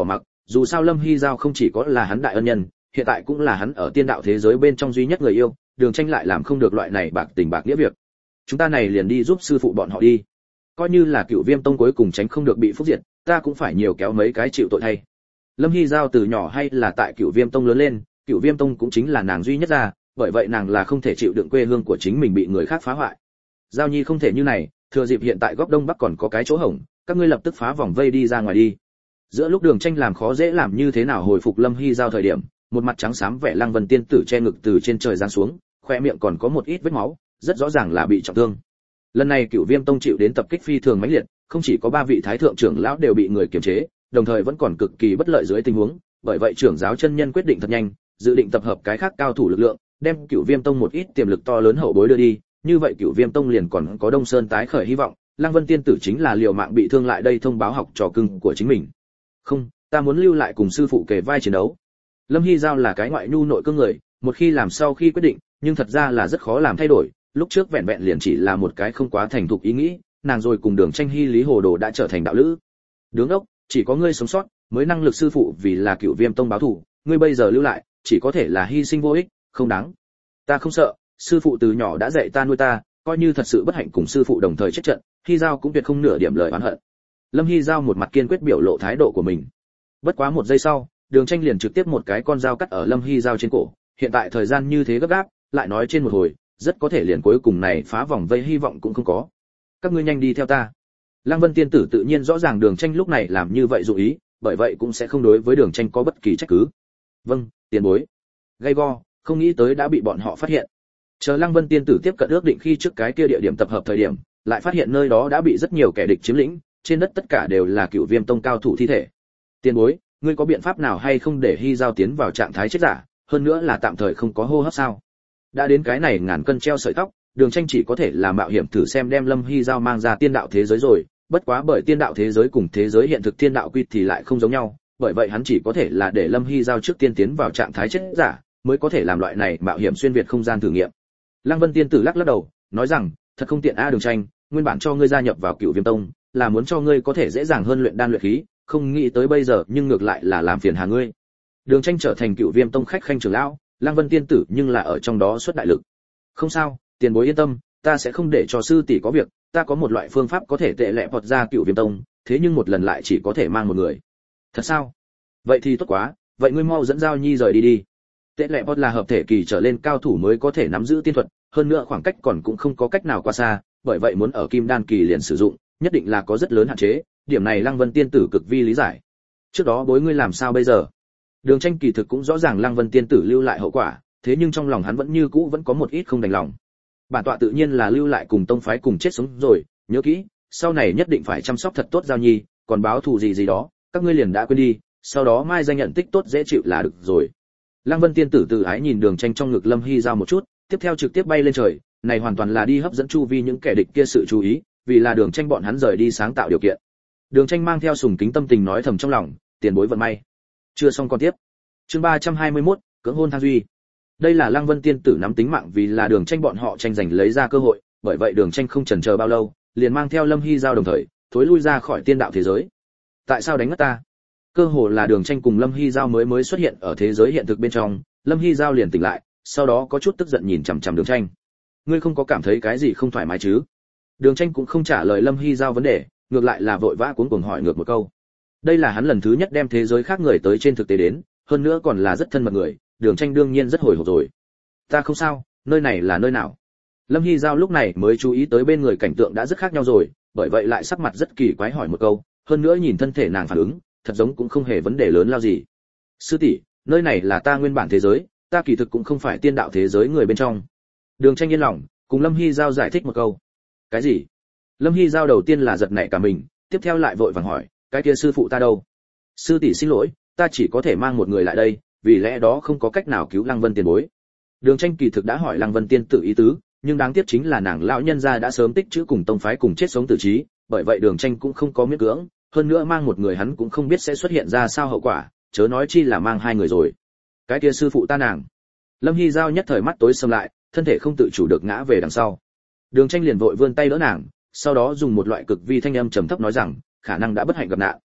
dù sao Lâm Hy Giao không chỉ có là hắn đại ân nhân, hiện tại cũng là hắn ở tiên đạo thế giới bên trong duy nhất người yêu, Đường Tranh lại làm không được loại này bạc tình bạc nghĩa việc. Chúng ta này liền đi giúp sư phụ bọn họ đi. Coi như là Cửu Viêm Tông cuối cùng tránh không được bị phúc diệt, ta cũng phải nhiều kéo mấy cái chịu tội thay. Lâm Hy Giao từ nhỏ hay là tại Cửu Viêm Tông lớn lên, Cửu Viêm Tông cũng chính là nàng duy nhất ra, bởi vậy nàng là không thể chịu đựng quê hương của chính mình bị người khác phá hoại. Giao Nhi không thể như này, thừa dịp hiện tại góc đông bắc còn có cái chỗ hổng, các ngươi lập tức phá vòng vây đi ra ngoài đi. Giữa lúc Đường Tranh làm khó dễ làm như thế nào hồi phục Lâm Hy Giao thời điểm, một mặt trắng xám vẻ Lăng Vân tiên tử che ngực từ trên trời giáng xuống, khoe miệng còn có một ít vết máu, rất rõ ràng là bị trọng thương. Lần này Cửu Viêm Tông chịu đến tập kích phi thường mãnh liệt, không chỉ có ba vị thái thượng trưởng lão đều bị người kiềm chế, đồng thời vẫn còn cực kỳ bất lợi dưới tình huống, bởi vậy trưởng giáo chân nhân quyết định thật nhanh, dự định tập hợp cái khác cao thủ lực lượng, đem Cửu Viêm Tông một ít tiềm lực to lớn hậu bối đưa đi, như vậy Cửu Viêm Tông liền còn có Đông Sơn tái khởi hy vọng. Lăng Vân tiên tử chính là liều mạng bị thương lại đây thông báo học trò cưng của chính mình. Không, ta muốn lưu lại cùng sư phụ kề vai chiến đấu. Lâm Hy Giao là cái ngoại nhu nội cương người, một khi làm sau khi quyết định, nhưng thật ra là rất khó làm thay đổi, lúc trước vẹn vẹn liền chỉ là một cái không quá thành thục ý nghĩ, nàng rồi cùng Đường Tranh Hy Lý Hồ Đồ đã trở thành đạo lữ. Đứng đốc, chỉ có ngươi sống sót, mới năng lực sư phụ vì là Cửu Viêm Tông báo thù, ngươi bây giờ lưu lại, chỉ có thể là hy sinh vô ích, không đáng. Ta không sợ, sư phụ từ nhỏ đã dạy ta nuôi ta, coi như thật sự bất hạnh cùng sư phụ đồng thời chết trận, Hy Giao cũng tuyệt không nửa điểm lời oán hận. Lâm Hy Giao một mặt kiên quyết biểu lộ thái độ của mình. Bất quá một giây sau, Đường Tranh liền trực tiếp một cái con dao cắt ở Lâm Hy Giao trên cổ, hiện tại thời gian như thế gấp gáp, lại nói trên một hồi, rất có thể liền cuối cùng này phá vòng vây hy vọng cũng không có. Các ngươi nhanh đi theo ta. Lăng Vân tiên tử tự nhiên rõ ràng Đường Tranh lúc này làm như vậy dụ ý, bởi vậy cũng sẽ không đối với Đường Tranh có bất kỳ trách cứ. Vâng, tiền bối. Gay go, không nghĩ tới đã bị bọn họ phát hiện. Chờ Lăng Vân tiên tử tiếp cận ước định khi trước cái kia địa điểm tập hợp thời điểm, lại phát hiện nơi đó đã bị rất nhiều kẻ địch chiếm lĩnh, trên đất tất cả đều là Cửu Viêm Tông cao thủ thi thể. Tiền bối, ngươi có biện pháp nào hay không để Hy Giao tiến vào trạng thái chết giả, hơn nữa là tạm thời không có hô hấp sao? Đã đến cái này ngàn cân treo sợi tóc, Đường Tranh chỉ có thể là mạo hiểm thử xem đem Lâm Hy Giao mang ra tiên đạo thế giới rồi, bất quá bởi tiên đạo thế giới cùng thế giới hiện thực tiên đạo quy thì lại không giống nhau, bởi vậy hắn chỉ có thể là để Lâm Hy Giao trước tiên tiến vào trạng thái chết giả, mới có thể làm loại này mạo hiểm xuyên việt không gian thử nghiệm. Lăng Vân tiên tử lắc lắc đầu, nói rằng, thật không tiện a Đường Tranh, nguyên bản cho ngươi gia nhập vào Cửu Viêm Tông, là muốn cho ngươi có thể dễ dàng hơn luyện đan luyện khí, không nghĩ tới bây giờ nhưng ngược lại là làm phiền hà ngươi. Đường Tranh trở thành Cửu Viêm Tông khách khanh trưởng lão, Lăng Vân tiên tử nhưng là ở trong đó xuất đại lực. Không sao, tiền bối yên tâm, ta sẽ không để cho sư tỷ có việc, ta có một loại phương pháp có thể tệ lẹ vọt ra Cửu Viêm Tông, thế nhưng một lần lại chỉ có thể mang một người. Thật sao? Vậy thì tốt quá, vậy ngươi mau dẫn Giao Nhi rời đi đi. Tệ lẹ vọt là hợp thể kỳ trở lên cao thủ mới có thể nắm giữ tiên thuật, hơn nữa khoảng cách còn cũng không có cách nào qua xa, bởi vậy muốn ở kim đan kỳ liền sử dụng, nhất định là có rất lớn hạn chế, điểm này Lăng Vân tiên tử cực vi lý giải. Trước đó bối ngươi làm sao bây giờ? Đường Tranh kỳ thực cũng rõ ràng Lăng Vân tiên tử lưu lại hậu quả, thế nhưng trong lòng hắn vẫn như cũ vẫn có một ít không đành lòng. Bản tọa tự nhiên là lưu lại cùng tông phái cùng chết sống rồi, nhớ kỹ, sau này nhất định phải chăm sóc thật tốt Giao Nhi, còn báo thù gì gì đó, các ngươi liền đã quên đi, sau đó mai danh nhận tích tốt dễ chịu là được rồi. Lăng Vân tiên tử từ ái nhìn Đường Tranh trong ngực Lâm Hy Giao một chút, tiếp theo trực tiếp bay lên trời, này hoàn toàn là đi hấp dẫn chu vi những kẻ địch kia sự chú ý, vì là Đường Tranh bọn hắn rời đi sáng tạo điều kiện. Đường Tranh mang theo sùng kính tâm tình nói thầm trong lòng, tiền bối vận may. Chưa xong còn tiếp. Chương ba trăm hai mươi mốt, cưỡng hôn Thang Duy. Đây là Lăng Vân tiên tử nắm tính mạng vì là Đường Tranh bọn họ tranh giành lấy ra cơ hội, bởi vậy Đường Tranh không chần chờ bao lâu, liền mang theo Lâm Hy Giao đồng thời thối lui ra khỏi tiên đạo thế giới. Tại sao đánh ngất ta? Cơ hồ là Đường Tranh cùng Lâm Hy Giao mới mới xuất hiện ở thế giới hiện thực bên trong, Lâm Hy Giao liền tỉnh lại, sau đó có chút tức giận nhìn chằm chằm Đường Tranh. Ngươi không có cảm thấy cái gì không thoải mái chứ? Đường Tranh cũng không trả lời Lâm Hy Giao vấn đề, ngược lại là vội vã cuống cuồng hỏi ngược một câu. Đây là hắn lần thứ nhất đem thế giới khác người tới trên thực tế đến, hơn nữa còn là rất thân mật người, Đường Tranh đương nhiên rất hồi hộp rồi. Ta không sao, nơi này là nơi nào? Lâm Hy Giao lúc này mới chú ý tới bên người cảnh tượng đã rất khác nhau rồi, bởi vậy lại sắc mặt rất kỳ quái hỏi một câu, hơn nữa nhìn thân thể nàng phản ứng, thật giống cũng không hề vấn đề lớn lao gì. Sư tỷ, nơi này là ta nguyên bản thế giới, ta kỳ thực cũng không phải tiên đạo thế giới người bên trong. Đường Tranh yên lòng, cùng Lâm Hy Giao giải thích một câu. Cái gì? Lâm Hy Giao đầu tiên là giật nảy cả mình, tiếp theo lại vội vàng hỏi, cái kia sư phụ ta đâu? Sư tỷ xin lỗi, ta chỉ có thể mang một người lại đây, vì lẽ đó không có cách nào cứu Lăng Vân tiền bối. Đường Tranh kỳ thực đã hỏi Lăng Vân tiên tử ý tứ, nhưng đáng tiếc chính là nàng lão nhân gia đã sớm tích trữ cùng tông phái cùng chết sống tử trí, bởi vậy Đường Tranh cũng không có miễn cưỡng, hơn nữa mang một người hắn cũng không biết sẽ xuất hiện ra sao hậu quả, chớ nói chi là mang hai người rồi. Cái kia sư phụ ta nàng. Lâm Hy Giao nhất thời mắt tối sầm lại, thân thể không tự chủ được ngã về đằng sau. Đường Tranh liền vội vươn tay đỡ nàng, sau đó dùng một loại cực vi thanh âm trầm thấp nói rằng, khả năng đã bất hạnh gặp nạn.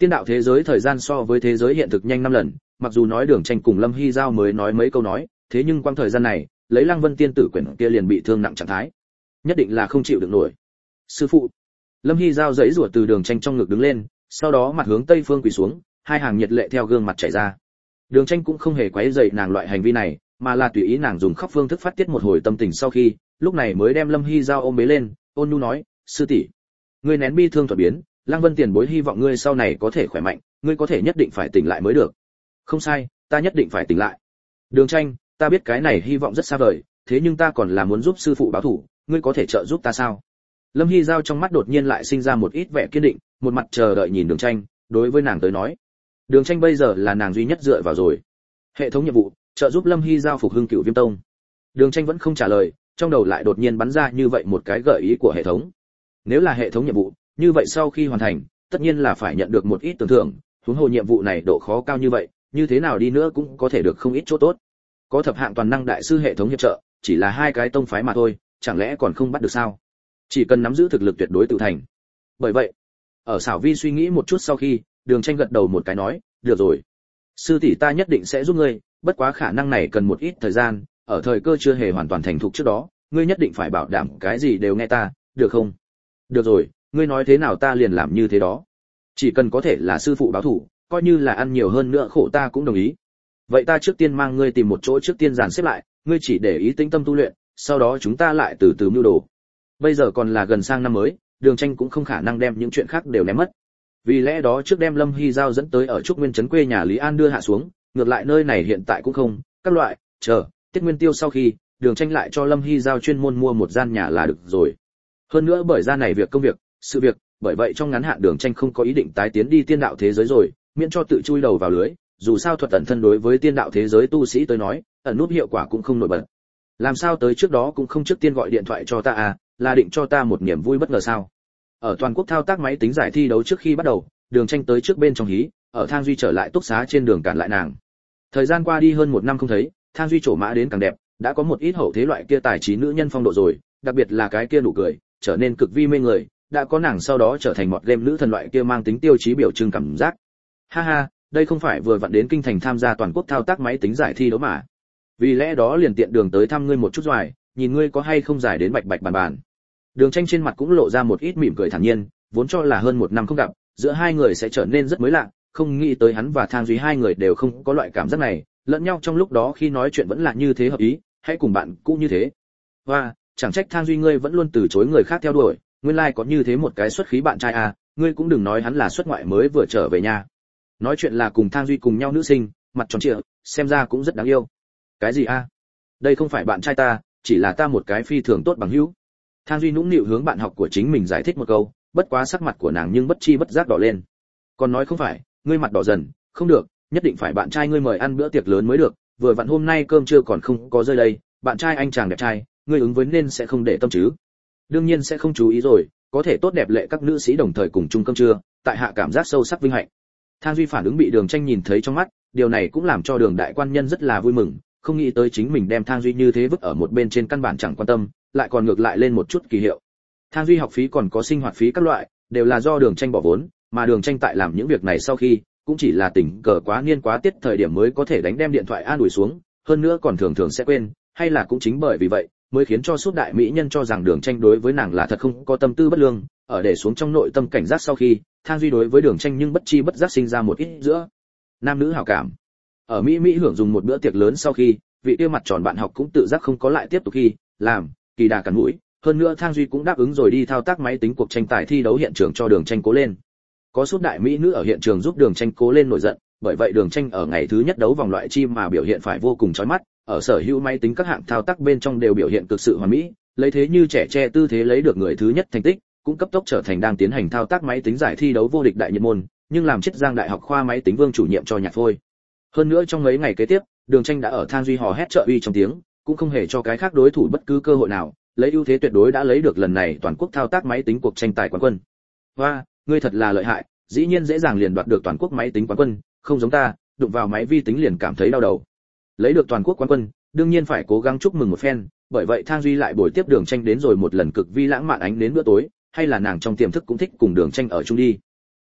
Tiên đạo thế giới thời gian so với thế giới hiện thực nhanh năm lần, mặc dù nói Đường Tranh cùng Lâm Hy Giao mới nói mấy câu nói, thế nhưng quang thời gian này, lấy Lăng Vân tiên tử quyển kia liền bị thương nặng trạng thái, nhất định là không chịu được nổi. Sư phụ. Lâm Hy Giao giãy giụa từ Đường Tranh trong ngực đứng lên, sau đó mặt hướng tây phương quỳ xuống, hai hàng nhiệt lệ theo gương mặt chảy ra. Đường Tranh cũng không hề quấy rầy nàng loại hành vi này, mà là tùy ý nàng dùng khóc phương thức phát tiết một hồi tâm tình sau khi, lúc này mới đem Lâm Hy Giao ôm bế lên, ôn nhu nói, sư tỷ, ngươi nén bi thương thuật biến, Lăng Vân tiền bối hy vọng ngươi sau này có thể khỏe mạnh, ngươi có thể nhất định phải tỉnh lại mới được. Không sai, ta nhất định phải tỉnh lại. Đường Tranh, ta biết cái này hy vọng rất xa vời, thế nhưng ta còn là muốn giúp sư phụ báo thù, ngươi có thể trợ giúp ta sao? Lâm Hy Giao trong mắt đột nhiên lại sinh ra một ít vẻ kiên định, một mặt chờ đợi nhìn Đường Tranh, đối với nàng tới nói, Đường Tranh bây giờ là nàng duy nhất dựa vào rồi. Hệ thống nhiệm vụ, trợ giúp Lâm Hy Giao phục hưng Cửu Viêm Tông. Đường Tranh vẫn không trả lời, trong đầu lại đột nhiên bắn ra như vậy một cái gợi ý của hệ thống. Nếu là hệ thống nhiệm vụ, như vậy sau khi hoàn thành, tất nhiên là phải nhận được một ít tưởng thưởng, huống hồ nhiệm vụ này độ khó cao như vậy, như thế nào đi nữa cũng có thể được không ít chỗ tốt. Có thập hạng toàn năng đại sư hệ thống hiệp trợ, chỉ là hai cái tông phái mà thôi, chẳng lẽ còn không bắt được sao? Chỉ cần nắm giữ thực lực tuyệt đối tự thành. Bởi vậy, ở Xảo Vi suy nghĩ một chút sau khi, Đường Tranh gật đầu một cái nói, được rồi, sư tỷ ta nhất định sẽ giúp ngươi, bất quá khả năng này cần một ít thời gian, ở thời cơ chưa hề hoàn toàn thành thục trước đó, ngươi nhất định phải bảo đảm cái gì đều nghe ta, được không? Được rồi, ngươi nói thế nào ta liền làm như thế đó. Chỉ cần có thể là sư phụ báo thủ, coi như là ăn nhiều hơn nữa khổ ta cũng đồng ý. Vậy ta trước tiên mang ngươi tìm một chỗ trước tiên dàn xếp lại, ngươi chỉ để ý tĩnh tâm tu luyện, sau đó chúng ta lại từ từ mưu đồ. Bây giờ còn là gần sang năm mới, Đường Tranh cũng không khả năng đem những chuyện khác đều ném mất. Vì lẽ đó trước đem Lâm Hy Giao dẫn tới ở Trúc Nguyên trấn quê nhà Lý An đưa hạ xuống, ngược lại nơi này hiện tại cũng không, các loại, chờ, Tiết Nguyên Tiêu sau khi, Đường Tranh lại cho Lâm Hy Giao chuyên môn mua một gian nhà là được rồi. Hơn nữa bởi gian này việc công việc, sự việc, bởi vậy trong ngắn hạn Đường Tranh không có ý định tái tiến đi tiên đạo thế giới rồi, miễn cho tự chui đầu vào lưới, dù sao thuật ẩn thân đối với tiên đạo thế giới tu sĩ tới nói, ẩn nút hiệu quả cũng không nổi bật. Làm sao tới trước đó cũng không trước tiên gọi điện thoại cho ta à, là định cho ta một niềm vui bất ngờ sao? Ở toàn quốc thao tác máy tính giải thi đấu trước khi bắt đầu, Đường Tranh tới trước bên trong hí, ở Thang Duy trở lại túc xá trên đường cản lại nàng. Thời gian qua đi hơn một năm không thấy, Thang Duy trổ mã đến càng đẹp, đã có một ít hậu thế loại kia tài trí nữ nhân phong độ rồi, đặc biệt là cái kia nụ cười, trở nên cực vi mê người, đã có nàng sau đó trở thành một game nữ thần loại kia mang tính tiêu chí biểu trưng cảm giác. Ha ha, đây không phải vừa vặn đến kinh thành tham gia toàn quốc thao tác máy tính giải thi đấu mà. Vì lẽ đó liền tiện đường tới thăm ngươi một chút rồi, nhìn ngươi có hay không giải đến bạch bạch bàn bàn. Đường Tranh trên mặt cũng lộ ra một ít mỉm cười thản nhiên, vốn cho là hơn một năm không gặp, giữa hai người sẽ trở nên rất mới lạ, không nghĩ tới hắn và Thang Duy hai người đều không có loại cảm giác này, lẫn nhau trong lúc đó khi nói chuyện vẫn là như thế hợp ý, hãy cùng bạn cũ như thế. Hoa, chẳng trách Thang Duy ngươi vẫn luôn từ chối người khác theo đuổi, nguyên lai like có như thế một cái xuất khí bạn trai à, ngươi cũng đừng nói hắn là xuất ngoại mới vừa trở về nhà. Nói chuyện là cùng Thang Duy cùng nhau nữ sinh, mặt tròn trịa, xem ra cũng rất đáng yêu. Cái gì a? À? Đây không phải bạn trai ta, chỉ là ta một cái phi thường tốt bằng hữu. Thang Duy nũng nịu hướng bạn học của chính mình giải thích một câu, bất quá sắc mặt của nàng nhưng bất chi bất giác đỏ lên. Còn nói không phải, ngươi mặt đỏ dần, không được, nhất định phải bạn trai ngươi mời ăn bữa tiệc lớn mới được, vừa vặn hôm nay cơm trưa còn không có rơi đây, bạn trai anh chàng đẹp trai, ngươi ứng với nên sẽ không để tâm chứ? Đương nhiên sẽ không chú ý rồi, có thể tốt đẹp lệ các nữ sĩ đồng thời cùng chung cơm trưa, tại hạ cảm giác sâu sắc vinh hạnh. Thang Duy phản ứng bị Đường Tranh nhìn thấy trong mắt, điều này cũng làm cho Đường đại quan nhân rất là vui mừng, không nghĩ tới chính mình đem Thang Duy như thế vứt ở một bên trên căn bản chẳng quan tâm, lại còn ngược lại lên một chút kỳ hiệu. Thang Duy học phí còn có sinh hoạt phí các loại, đều là do Đường Tranh bỏ vốn, mà Đường Tranh tại làm những việc này sau khi, cũng chỉ là tình cờ quá niên quá tiết thời điểm mới có thể đánh đem điện thoại an ủi xuống, hơn nữa còn thường thường sẽ quên, hay là cũng chính bởi vì vậy, mới khiến cho sút đại mỹ nhân cho rằng Đường Tranh đối với nàng là thật không có tâm tư bất lương, ở để xuống trong nội tâm cảnh giác sau khi, Thang Duy đối với Đường Tranh nhưng bất chi bất giác sinh ra một ít giữa nam nữ hảo cảm. Ở Mỹ Mỹ hưởng dùng một bữa tiệc lớn sau khi, vị kia mặt tròn bạn học cũng tự giác không có lại tiếp tục khi làm kỳ đà cắn mũi, hơn nữa Thang Duy cũng đáp ứng rồi đi thao tác máy tính cuộc tranh tài thi đấu hiện trường cho Đường Tranh cố lên. Có sút đại mỹ nữ ở hiện trường giúp Đường Tranh cố lên nổi giận, bởi vậy Đường Tranh ở ngày thứ nhất đấu vòng loại chim mà biểu hiện phải vô cùng chói mắt, ở sở hữu máy tính các hạng thao tác bên trong đều biểu hiện cực sự hoàn mỹ, lấy thế như trẻ tre tư thế lấy được người thứ nhất thành tích, cũng cấp tốc trở thành đang tiến hành thao tác máy tính giải thi đấu vô địch đại nhiệt môn, nhưng làm Chiết Giang Đại học khoa máy tính vương chủ nhiệm cho nhạc phôi. Hơn nữa trong mấy ngày kế tiếp, Đường Tranh đã ở Thang Duy hò hét trợ uy trong tiếng, cũng không hề cho cái khác đối thủ bất cứ cơ hội nào, lấy ưu thế tuyệt đối đã lấy được lần này toàn quốc thao tác máy tính cuộc tranh tài quán quân. Hoa, ngươi thật là lợi hại, dĩ nhiên dễ dàng liền đoạt được toàn quốc máy tính quán quân, không giống ta, đụng vào máy vi tính liền cảm thấy đau đầu. Lấy được toàn quốc quán quân, đương nhiên phải cố gắng chúc mừng một phen, bởi vậy Thang Duy lại bồi tiếp Đường Tranh đến rồi một lần cực vi lãng mạn ánh đến bữa tối, hay là nàng trong tiềm thức cũng thích cùng Đường Tranh ở chung đi.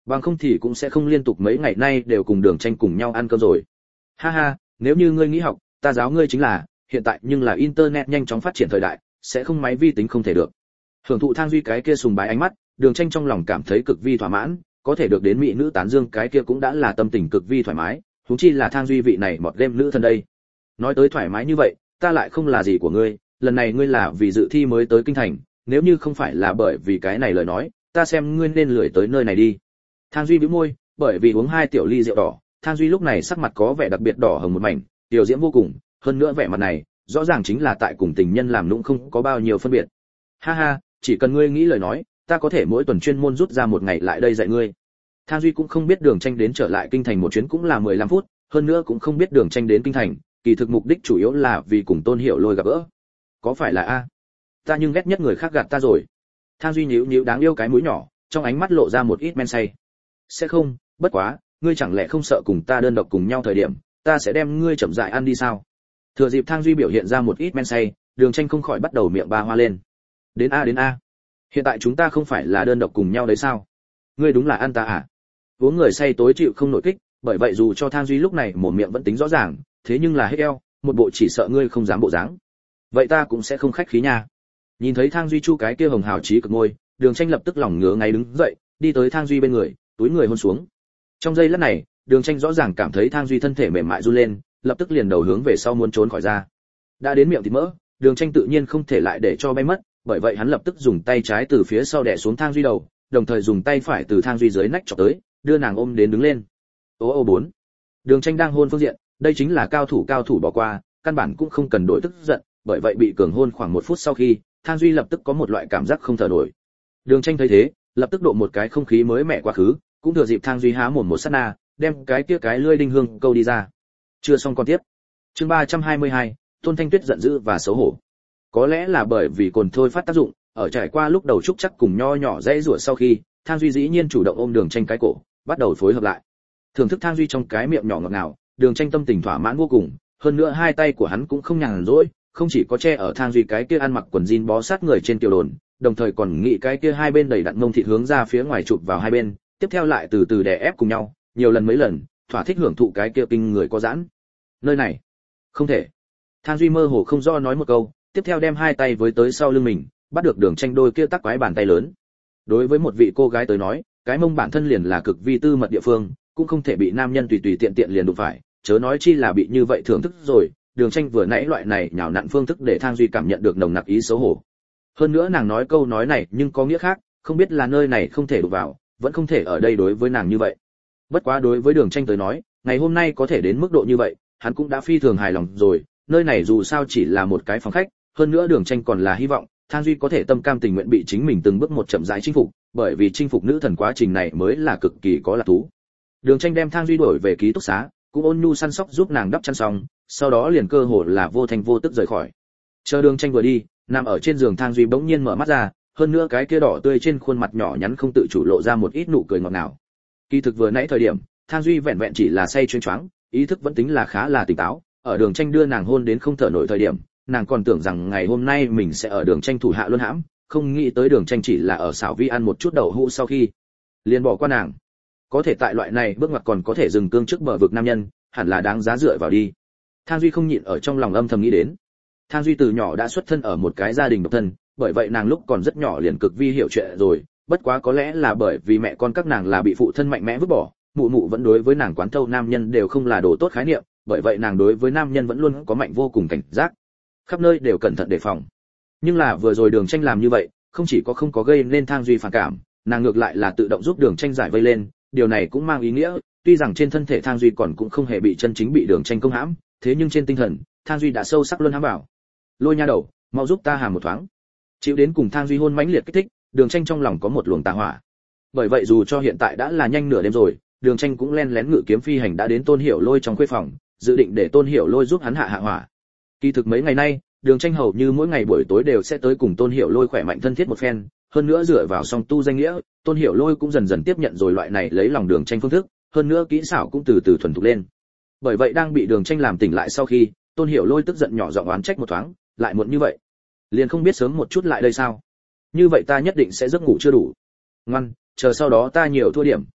Bằng không thì cũng sẽ không liên tục mấy ngày nay đều cùng Đường Tranh cùng nhau ăn cơm rồi. Ha ha, nếu như ngươi nghĩ học, ta giáo ngươi chính là, hiện tại nhưng là internet nhanh chóng phát triển thời đại, sẽ không máy vi tính không thể được. Hưởng thụ Thang Duy cái kia sùng bái ánh mắt, Đường Tranh trong lòng cảm thấy cực vi thỏa mãn, có thể được đến mỹ nữ tán dương cái kia cũng đã là tâm tình cực vi thoải mái, huống chi là Thang Duy vị này mọt game nữ thân đây. Nói tới thoải mái như vậy, ta lại không là gì của ngươi, lần này ngươi là vì dự thi mới tới kinh thành, nếu như không phải là bởi vì cái này lời nói, ta xem ngươi nên lười tới nơi này đi. Thang Duy bĩu môi, bởi vì uống hai tiểu ly rượu đỏ, Thang Duy lúc này sắc mặt có vẻ đặc biệt đỏ hồng một mảnh, tiểu diễm vô cùng, hơn nữa vẻ mặt này, rõ ràng chính là tại cùng tình nhân làm nũng không có bao nhiêu phân biệt. Ha ha, chỉ cần ngươi nghĩ lời nói, ta có thể mỗi tuần chuyên môn rút ra một ngày lại đây dạy ngươi. Thang Duy cũng không biết Đường Tranh đến trở lại kinh thành một chuyến cũng là mười lăm phút, hơn nữa cũng không biết Đường Tranh đến kinh thành, kỳ thực mục đích chủ yếu là vì cùng Tôn Hiểu Lôi gặp gỡ. Có phải là a? Ta nhưng ghét nhất người khác gạt ta rồi. Thang Duy nhíu nhíu đáng yêu cái mũi nhỏ, trong ánh mắt lộ ra một ít men say. Sẽ không, bất quá, ngươi chẳng lẽ không sợ cùng ta đơn độc cùng nhau thời điểm, ta sẽ đem ngươi chậm rãi ăn đi sao? Thừa dịp Thang Duy biểu hiện ra một ít men say, Đường Tranh không khỏi bắt đầu miệng ba hoa lên. Đến a đến a. Hiện tại chúng ta không phải là đơn độc cùng nhau đấy sao? Ngươi đúng là ăn ta à? Uống người say tối chịu không nổi kích, bởi vậy dù cho Thang Duy lúc này mồm miệng vẫn tính rõ ràng, thế nhưng là hết eo, một bộ chỉ sợ ngươi không dám bộ dáng. Vậy ta cũng sẽ không khách khí nha. Nhìn thấy Thang Duy chu cái kia hồng hào chí cực môi, Đường Tranh lập tức lòng ngứa ngáy đứng dậy, đi tới Thang Duy bên người, túi người hôn xuống. Trong giây lát này, Đường Tranh rõ ràng cảm thấy Thang Duy thân thể mềm mại run lên, lập tức liền đầu hướng về sau muốn trốn khỏi ra. Đã đến miệng thịt mỡ, Đường Tranh tự nhiên không thể lại để cho bay mất, bởi vậy hắn lập tức dùng tay trái từ phía sau đè xuống Thang Duy đầu, đồng thời dùng tay phải từ Thang Duy dưới nách chọc tới, đưa nàng ôm đến đứng lên. Ô ô bốn. Đường Tranh đang hôn phương diện, đây chính là cao thủ cao thủ bỏ qua, căn bản cũng không cần đổi tức giận, bởi vậy bị cường hôn khoảng một phút sau khi, Thang Duy lập tức có một loại cảm giác không thở nổi. Đường Tranh thấy thế, lập tức độ một cái không khí mới mẻ quá khứ, cũng thừa dịp Thang Duy há mồm một sát na, đem cái kia cái lưỡi đinh hương câu đi ra. Chưa xong con tiếp. Chương ba trăm hai mươi hai, Tôn Thanh Tuyết giận dữ và xấu hổ. Có lẽ là bởi vì cồn thôi phát tác dụng, ở trải qua lúc đầu trúc chắc cùng nho nhỏ dãy rủa sau khi, Thang Duy dĩ nhiên chủ động ôm Đường Tranh cái cổ, bắt đầu phối hợp lại. Thưởng thức Thang Duy trong cái miệng nhỏ ngọt ngào, Đường Tranh tâm tình thỏa mãn vô cùng, hơn nữa hai tay của hắn cũng không nhàn rỗi, không chỉ có che ở Thang Duy cái kia ăn mặc quần jean bó sát người trên tiểu đồn, đồng thời còn nghĩ cái kia hai bên đầy đặn mông thịt hướng ra phía ngoài chụp vào hai bên, tiếp theo lại từ từ đè ép cùng nhau, nhiều lần mấy lần, thỏa thích hưởng thụ cái kia kinh người có giãn. Nơi này, không thể. Thang Duy mơ hồ không rõ nói một câu, tiếp theo đem hai tay với tới sau lưng mình, bắt được Đường Tranh đôi kia tắc quái bàn tay lớn. Đối với một vị cô gái tới nói, cái mông bản thân liền là cực vi tư mật địa phương, cũng không thể bị nam nhân tùy tùy tiện tiện liền đụng phải, chớ nói chi là bị như vậy thưởng thức rồi. Đường Tranh vừa nãy loại này nhào nặn phương thức để Thang Duy cảm nhận được nồng nặc ý xấu hổ. Hơn nữa nàng nói câu nói này nhưng có nghĩa khác, không biết là nơi này không thể đụng vào, vẫn không thể ở đây đối với nàng như vậy. Bất quá đối với Đường Tranh tới nói, ngày hôm nay có thể đến mức độ như vậy, hắn cũng đã phi thường hài lòng rồi, nơi này dù sao chỉ là một cái phòng khách, hơn nữa Đường Tranh còn là hy vọng Thang Duy có thể tâm cam tình nguyện bị chính mình từng bước một chậm rãi chinh phục, bởi vì chinh phục nữ thần quá trình này mới là cực kỳ có lạc thú. Đường Tranh đem Thang Duy đổi về ký túc xá, cũng ôn nhu săn sóc giúp nàng đắp chăn xong, sau đó liền cơ hồ là vô thành vô tức rời khỏi. Chờ Đường Tranh vừa đi, nằm ở trên giường Thang Duy bỗng nhiên mở mắt ra, hơn nữa cái kia đỏ tươi trên khuôn mặt nhỏ nhắn không tự chủ lộ ra một ít nụ cười ngọt ngào. Kỳ thực vừa nãy thời điểm, Thang Duy vẹn vẹn chỉ là say chuyên choáng, ý thức vẫn tính là khá là tỉnh táo, ở Đường Tranh đưa nàng hôn đến không thở nổi thời điểm, nàng còn tưởng rằng ngày hôm nay mình sẽ ở Đường Tranh thủ hạ luân hãm, không nghĩ tới Đường Tranh chỉ là ở xảo vi ăn một chút đậu hũ sau khi liền bỏ qua nàng. Có thể tại loại này bước ngoặt còn có thể dừng cương trước bờ vực nam nhân, hẳn là đáng giá dựa vào đi. Thang Duy không nhịn ở trong lòng âm thầm nghĩ đến. Thang Duy từ nhỏ đã xuất thân ở một cái gia đình độc thân, bởi vậy nàng lúc còn rất nhỏ liền cực vi hiểu chuyện rồi, bất quá có lẽ là bởi vì mẹ con các nàng là bị phụ thân mạnh mẽ vứt bỏ, mụ mụ vẫn đối với nàng quán thâu nam nhân đều không là đồ tốt khái niệm, bởi vậy nàng đối với nam nhân vẫn luôn có mạnh vô cùng cảnh giác, khắp nơi đều cẩn thận đề phòng. Nhưng là vừa rồi Đường Tranh làm như vậy, không chỉ có không có gây nên Thang Duy phản cảm, nàng ngược lại là tự động giúp Đường Tranh giải vây lên, điều này cũng mang ý nghĩa, tuy rằng trên thân thể Thang Duy còn cũng không hề bị chân chính bị Đường Tranh công hãm, thế nhưng trên tinh thần, Thang Duy đã sâu sắc luôn hãm vào. Lôi nha đầu, mau giúp ta hàm một thoáng. Chịu đến cùng Thang Duy hôn mãnh liệt kích thích, Đường Tranh trong lòng có một luồng tà hỏa. Bởi vậy dù cho hiện tại đã là nhanh nửa đêm rồi, Đường Tranh cũng len lén ngự kiếm phi hành đã đến Tôn Hiểu Lôi trong khuê phòng, dự định để Tôn Hiểu Lôi giúp hắn hạ hạ hỏa. Kỳ thực mấy ngày nay, Đường Tranh hầu như mỗi ngày buổi tối đều sẽ tới cùng Tôn Hiểu Lôi khỏe mạnh thân thiết một phen, hơn nữa dựa vào song tu danh nghĩa, Tôn Hiểu Lôi cũng dần dần tiếp nhận rồi loại này lấy lòng Đường Tranh phương thức, hơn nữa kỹ xảo cũng từ từ thuần thục lên. Bởi vậy đang bị Đường Tranh làm tỉnh lại sau khi, Tôn Hiểu Lôi tức giận nhỏ giọng oán trách một thoáng, lại muộn như vậy, liền không biết sớm một chút lại đây sao? Như vậy ta nhất định sẽ giấc ngủ chưa đủ. Ngoan, chờ sau đó ta nhiều thua điểm, đốt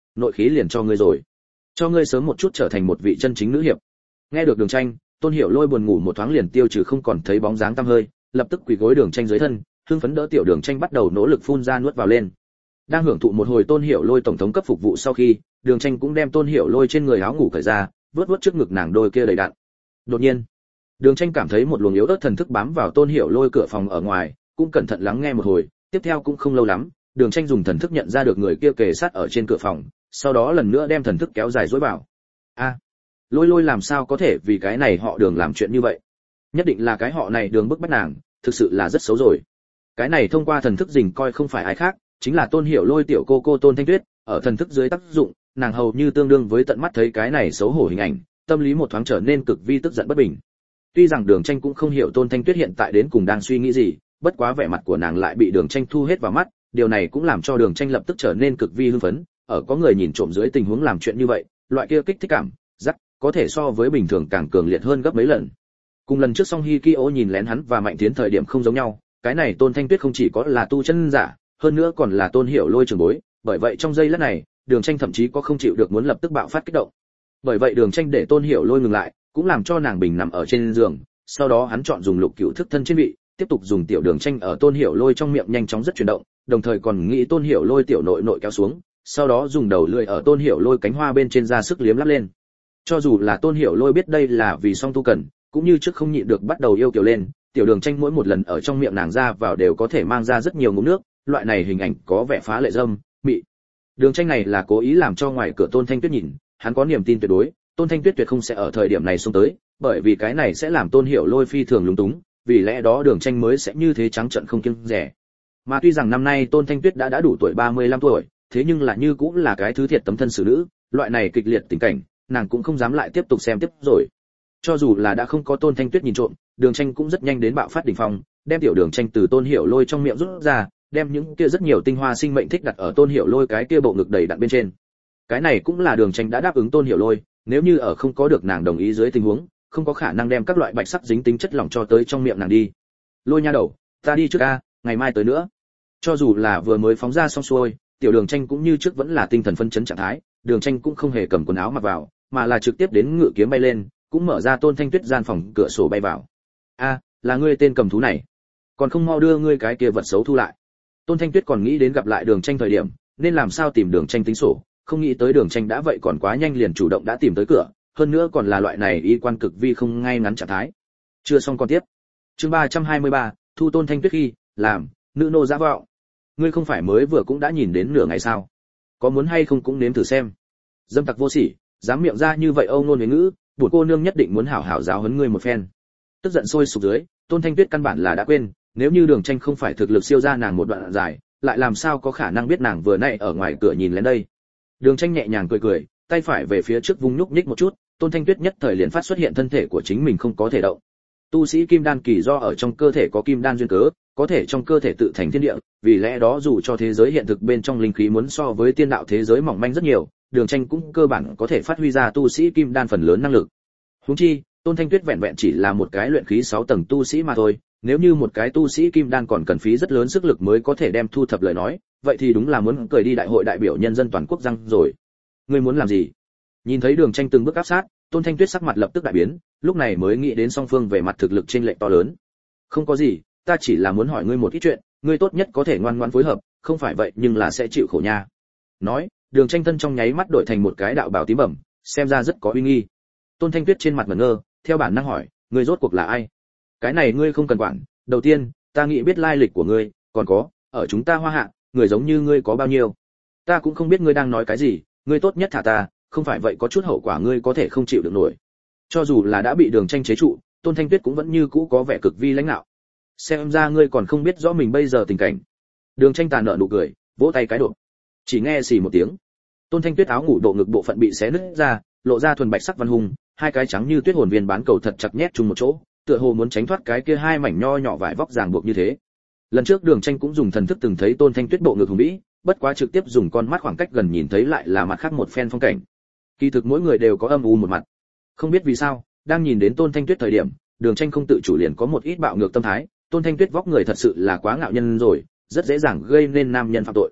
nội khí liền cho ngươi rồi, cho ngươi sớm một chút trở thành một vị chân chính nữ hiệp. Nghe được Đường Tranh, Tôn Hiểu Lôi buồn ngủ một thoáng liền tiêu trừ không còn thấy bóng dáng tăm hơi, lập tức quỳ gối Đường Tranh dưới thân, hưng phấn đỡ tiểu Đường Tranh bắt đầu nỗ lực phun ra nuốt vào lên. Đang hưởng thụ một hồi Tôn Hiểu Lôi tổng thống cấp phục vụ sau khi, Đường Tranh cũng đem Tôn Hiểu Lôi trên người áo ngủ cởi ra, vuốt vuốt trước ngực nàng đôi kia đầy đặn. Đột nhiên, Đường Tranh cảm thấy một luồng yếu ớt thần thức bám vào Tôn Hiểu Lôi cửa phòng ở ngoài, cũng cẩn thận lắng nghe một hồi, tiếp theo cũng không lâu lắm, Đường Tranh dùng thần thức nhận ra được người kia kề sát ở trên cửa phòng, sau đó lần nữa đem thần thức kéo dài dối vào. A, Lôi Lôi làm sao có thể vì cái này họ Đường làm chuyện như vậy? Nhất định là cái họ này Đường bức bách nàng, thực sự là rất xấu rồi. Cái này thông qua thần thức dình coi không phải ai khác, chính là Tôn Hiểu Lôi tiểu cô cô Tôn Thanh Tuyết, ở thần thức dưới tác dụng, nàng hầu như tương đương với tận mắt thấy cái này xấu hổ hình ảnh, tâm lý một thoáng trở nên cực vi tức giận bất bình. Tuy rằng Đường Tranh cũng không hiểu Tôn Thanh Tuyết hiện tại đến cùng đang suy nghĩ gì, bất quá vẻ mặt của nàng lại bị Đường Tranh thu hết vào mắt, điều này cũng làm cho Đường Tranh lập tức trở nên cực vi hưng phấn, ở có người nhìn trộm dưới tình huống làm chuyện như vậy, loại kia kích thích cảm, rất có thể so với bình thường càng cường liệt hơn gấp mấy lần. Cùng lần trước Song Hye Kyo nhìn lén hắn và Mạnh Tiến thời điểm không giống nhau, cái này Tôn Thanh Tuyết không chỉ có là tu chân giả, hơn nữa còn là Tôn Hiểu Lôi trưởng bối, bởi vậy trong giây lát này, Đường Tranh thậm chí có không chịu được muốn lập tức bạo phát kích động. Bởi vậy Đường Tranh để Tôn Hiểu Lôi ngừng lại, cũng làm cho nàng bình nằm ở trên giường, sau đó hắn chọn dùng lục cửu thức thân trên vị, tiếp tục dùng tiểu Đường Tranh ở Tôn Hiểu Lôi trong miệng nhanh chóng rất chuyển động, đồng thời còn nghĩ Tôn Hiểu Lôi tiểu nội nội kéo xuống, sau đó dùng đầu lưỡi ở Tôn Hiểu Lôi cánh hoa bên trên ra sức liếm lắp lên. Cho dù là Tôn Hiểu Lôi biết đây là vì song tu cần, cũng như trước không nhịn được bắt đầu yêu kiều lên, tiểu Đường Tranh mỗi một lần ở trong miệng nàng ra vào đều có thể mang ra rất nhiều ngụm nước, loại này hình ảnh có vẻ phá lệ dâm, mị. Đường Tranh này là cố ý làm cho ngoài cửa Tôn Thanh Tuyết nhìn, hắn có niềm tin tuyệt đối, Tôn Thanh Tuyết tuyệt không sẽ ở thời điểm này xông tới, bởi vì cái này sẽ làm Tôn Hiểu Lôi phi thường lúng túng, vì lẽ đó Đường Tranh mới sẽ như thế trắng trợn không kiêng dè. Mà tuy rằng năm nay Tôn Thanh Tuyết đã đã đủ tuổi ba mươi lăm tuổi, thế nhưng là như cũng là cái thứ thiệt tấm thân xử nữ, loại này kịch liệt tình cảnh, nàng cũng không dám lại tiếp tục xem tiếp rồi. Cho dù là đã không có Tôn Thanh Tuyết nhìn trộm, Đường Tranh cũng rất nhanh đến bạo phát đỉnh phong, đem tiểu Đường Tranh từ Tôn Hiểu Lôi trong miệng rút ra, đem những kia rất nhiều tinh hoa sinh mệnh thích đặt ở Tôn Hiểu Lôi cái kia bộ ngực đầy đặn bên trên. Cái này cũng là Đường Tranh đã đáp ứng Tôn Hiểu Lôi, nếu như ở không có được nàng đồng ý dưới tình huống, không có khả năng đem các loại bạch sắc dính tính chất lỏng cho tới trong miệng nàng đi. Lôi nha đầu, ta đi trước a, ngày mai tới nữa. Cho dù là vừa mới phóng ra xong xuôi, tiểu Đường Tranh cũng như trước vẫn là tinh thần phân chấn trạng thái, Đường Tranh cũng không hề cầm quần áo mặc vào, mà là trực tiếp đến ngự kiếm bay lên, cũng mở ra Tôn Thanh Tuyết gian phòng cửa sổ bay vào. A, là ngươi tên cầm thú này, còn không mau đưa ngươi cái kia vật xấu thu lại. Tôn Thanh Tuyết còn nghĩ đến gặp lại Đường Tranh thời điểm, nên làm sao tìm Đường Tranh tính sổ, không nghĩ tới Đường Tranh đã vậy còn quá nhanh liền chủ động đã tìm tới cửa, hơn nữa còn là loại này y quan cực vi không ngay ngắn trạng thái. Chưa xong con tiếp. Chương ba trăm hai mươi ba, thu Tôn Thanh Tuyết khi làm nữ nô giả vọng. Ngươi không phải mới vừa cũng đã nhìn đến nửa ngày sao? Có muốn hay không cũng nếm thử xem. Dâm tặc vô sỉ, dám miệng ra như vậy âu ngôn huế ngữ, bổn cô nương nhất định muốn hảo hảo giáo huấn ngươi một phen. Tức giận sôi sục dưới, Tôn Thanh Tuyết căn bản là đã quên, nếu như Đường Tranh không phải thực lực siêu ra nàng một đoạn dài, lại làm sao có khả năng biết nàng vừa nãy ở ngoài cửa nhìn lên đây. Đường Tranh nhẹ nhàng cười cười, tay phải về phía trước vung nhúc nhích một chút, Tôn Thanh Tuyết nhất thời liền phát xuất hiện thân thể của chính mình không có thể động. Tu sĩ kim đan kỳ do ở trong cơ thể có kim đan duyên cớ, có thể trong cơ thể tự thành thiên địa, vì lẽ đó dù cho thế giới hiện thực bên trong linh khí muốn so với tiên đạo thế giới mỏng manh rất nhiều, Đường Tranh cũng cơ bản có thể phát huy ra tu sĩ kim đan phần lớn năng lực. Huống chi, Tôn Thanh Tuyết vẹn vẹn chỉ là một cái luyện khí sáu tầng tu sĩ mà thôi, nếu như một cái tu sĩ kim đan còn cần phí rất lớn sức lực mới có thể đem thu thập lời nói, vậy thì đúng là muốn cười đi đại hội đại biểu nhân dân toàn quốc răng rồi. Ngươi muốn làm gì? Nhìn thấy Đường Tranh từng bước áp sát, Tôn Thanh Tuyết sắc mặt lập tức đại biến, lúc này mới nghĩ đến song phương về mặt thực lực chênh lệch to lớn. Không có gì, ta chỉ là muốn hỏi ngươi một ít chuyện, ngươi tốt nhất có thể ngoan ngoãn phối hợp, không phải vậy nhưng là sẽ chịu khổ nha. Nói, Đường Tranh thân trong nháy mắt đổi thành một cái đạo bào tím bẩm, xem ra rất có uy nghi. Tôn Thanh Tuyết trên mặt ngẩn ngơ, theo bản năng hỏi, ngươi rốt cuộc là ai? Cái này ngươi không cần quản, đầu tiên, ta nghĩ biết lai lịch của ngươi, còn có, ở chúng ta Hoa Hạ, người giống như ngươi có bao nhiêu? Ta cũng không biết ngươi đang nói cái gì, ngươi tốt nhất thả ta, không phải vậy có chút hậu quả ngươi có thể không chịu được nổi. Cho dù là đã bị Đường Tranh chế trụ, Tôn Thanh Tuyết cũng vẫn như cũ có vẻ cực vi lãnh nạo. Xem ra ngươi còn không biết rõ mình bây giờ tình cảnh. Đường Tranh tàn nợ nụ cười, vỗ tay cái độ. Chỉ nghe xì một tiếng, Tôn Thanh Tuyết áo ngủ độ ngực bộ phận bị xé nứt ra, lộ ra thuần bạch sắc văn hùng, hai cái trắng như tuyết hồn viên bán cầu thật chặt nhét chung một chỗ, tựa hồ muốn tránh thoát cái kia hai mảnh nho nhỏ vải vóc ràng buộc như thế. Lần trước Đường Tranh cũng dùng thần thức từng thấy Tôn Thanh Tuyết bộ ngực hùng vĩ, bất quá trực tiếp dùng con mắt khoảng cách gần nhìn thấy lại là mặt khác một phen phong cảnh. Kỳ thực mỗi người đều có âm u một mặt. Không biết vì sao, đang nhìn đến Tôn Thanh Tuyết thời điểm, Đường Tranh không tự chủ liền có một ít bạo ngược tâm thái, Tôn Thanh Tuyết vóc người thật sự là quá ngạo nhân rồi, rất dễ dàng gây nên nam nhân phạm tội.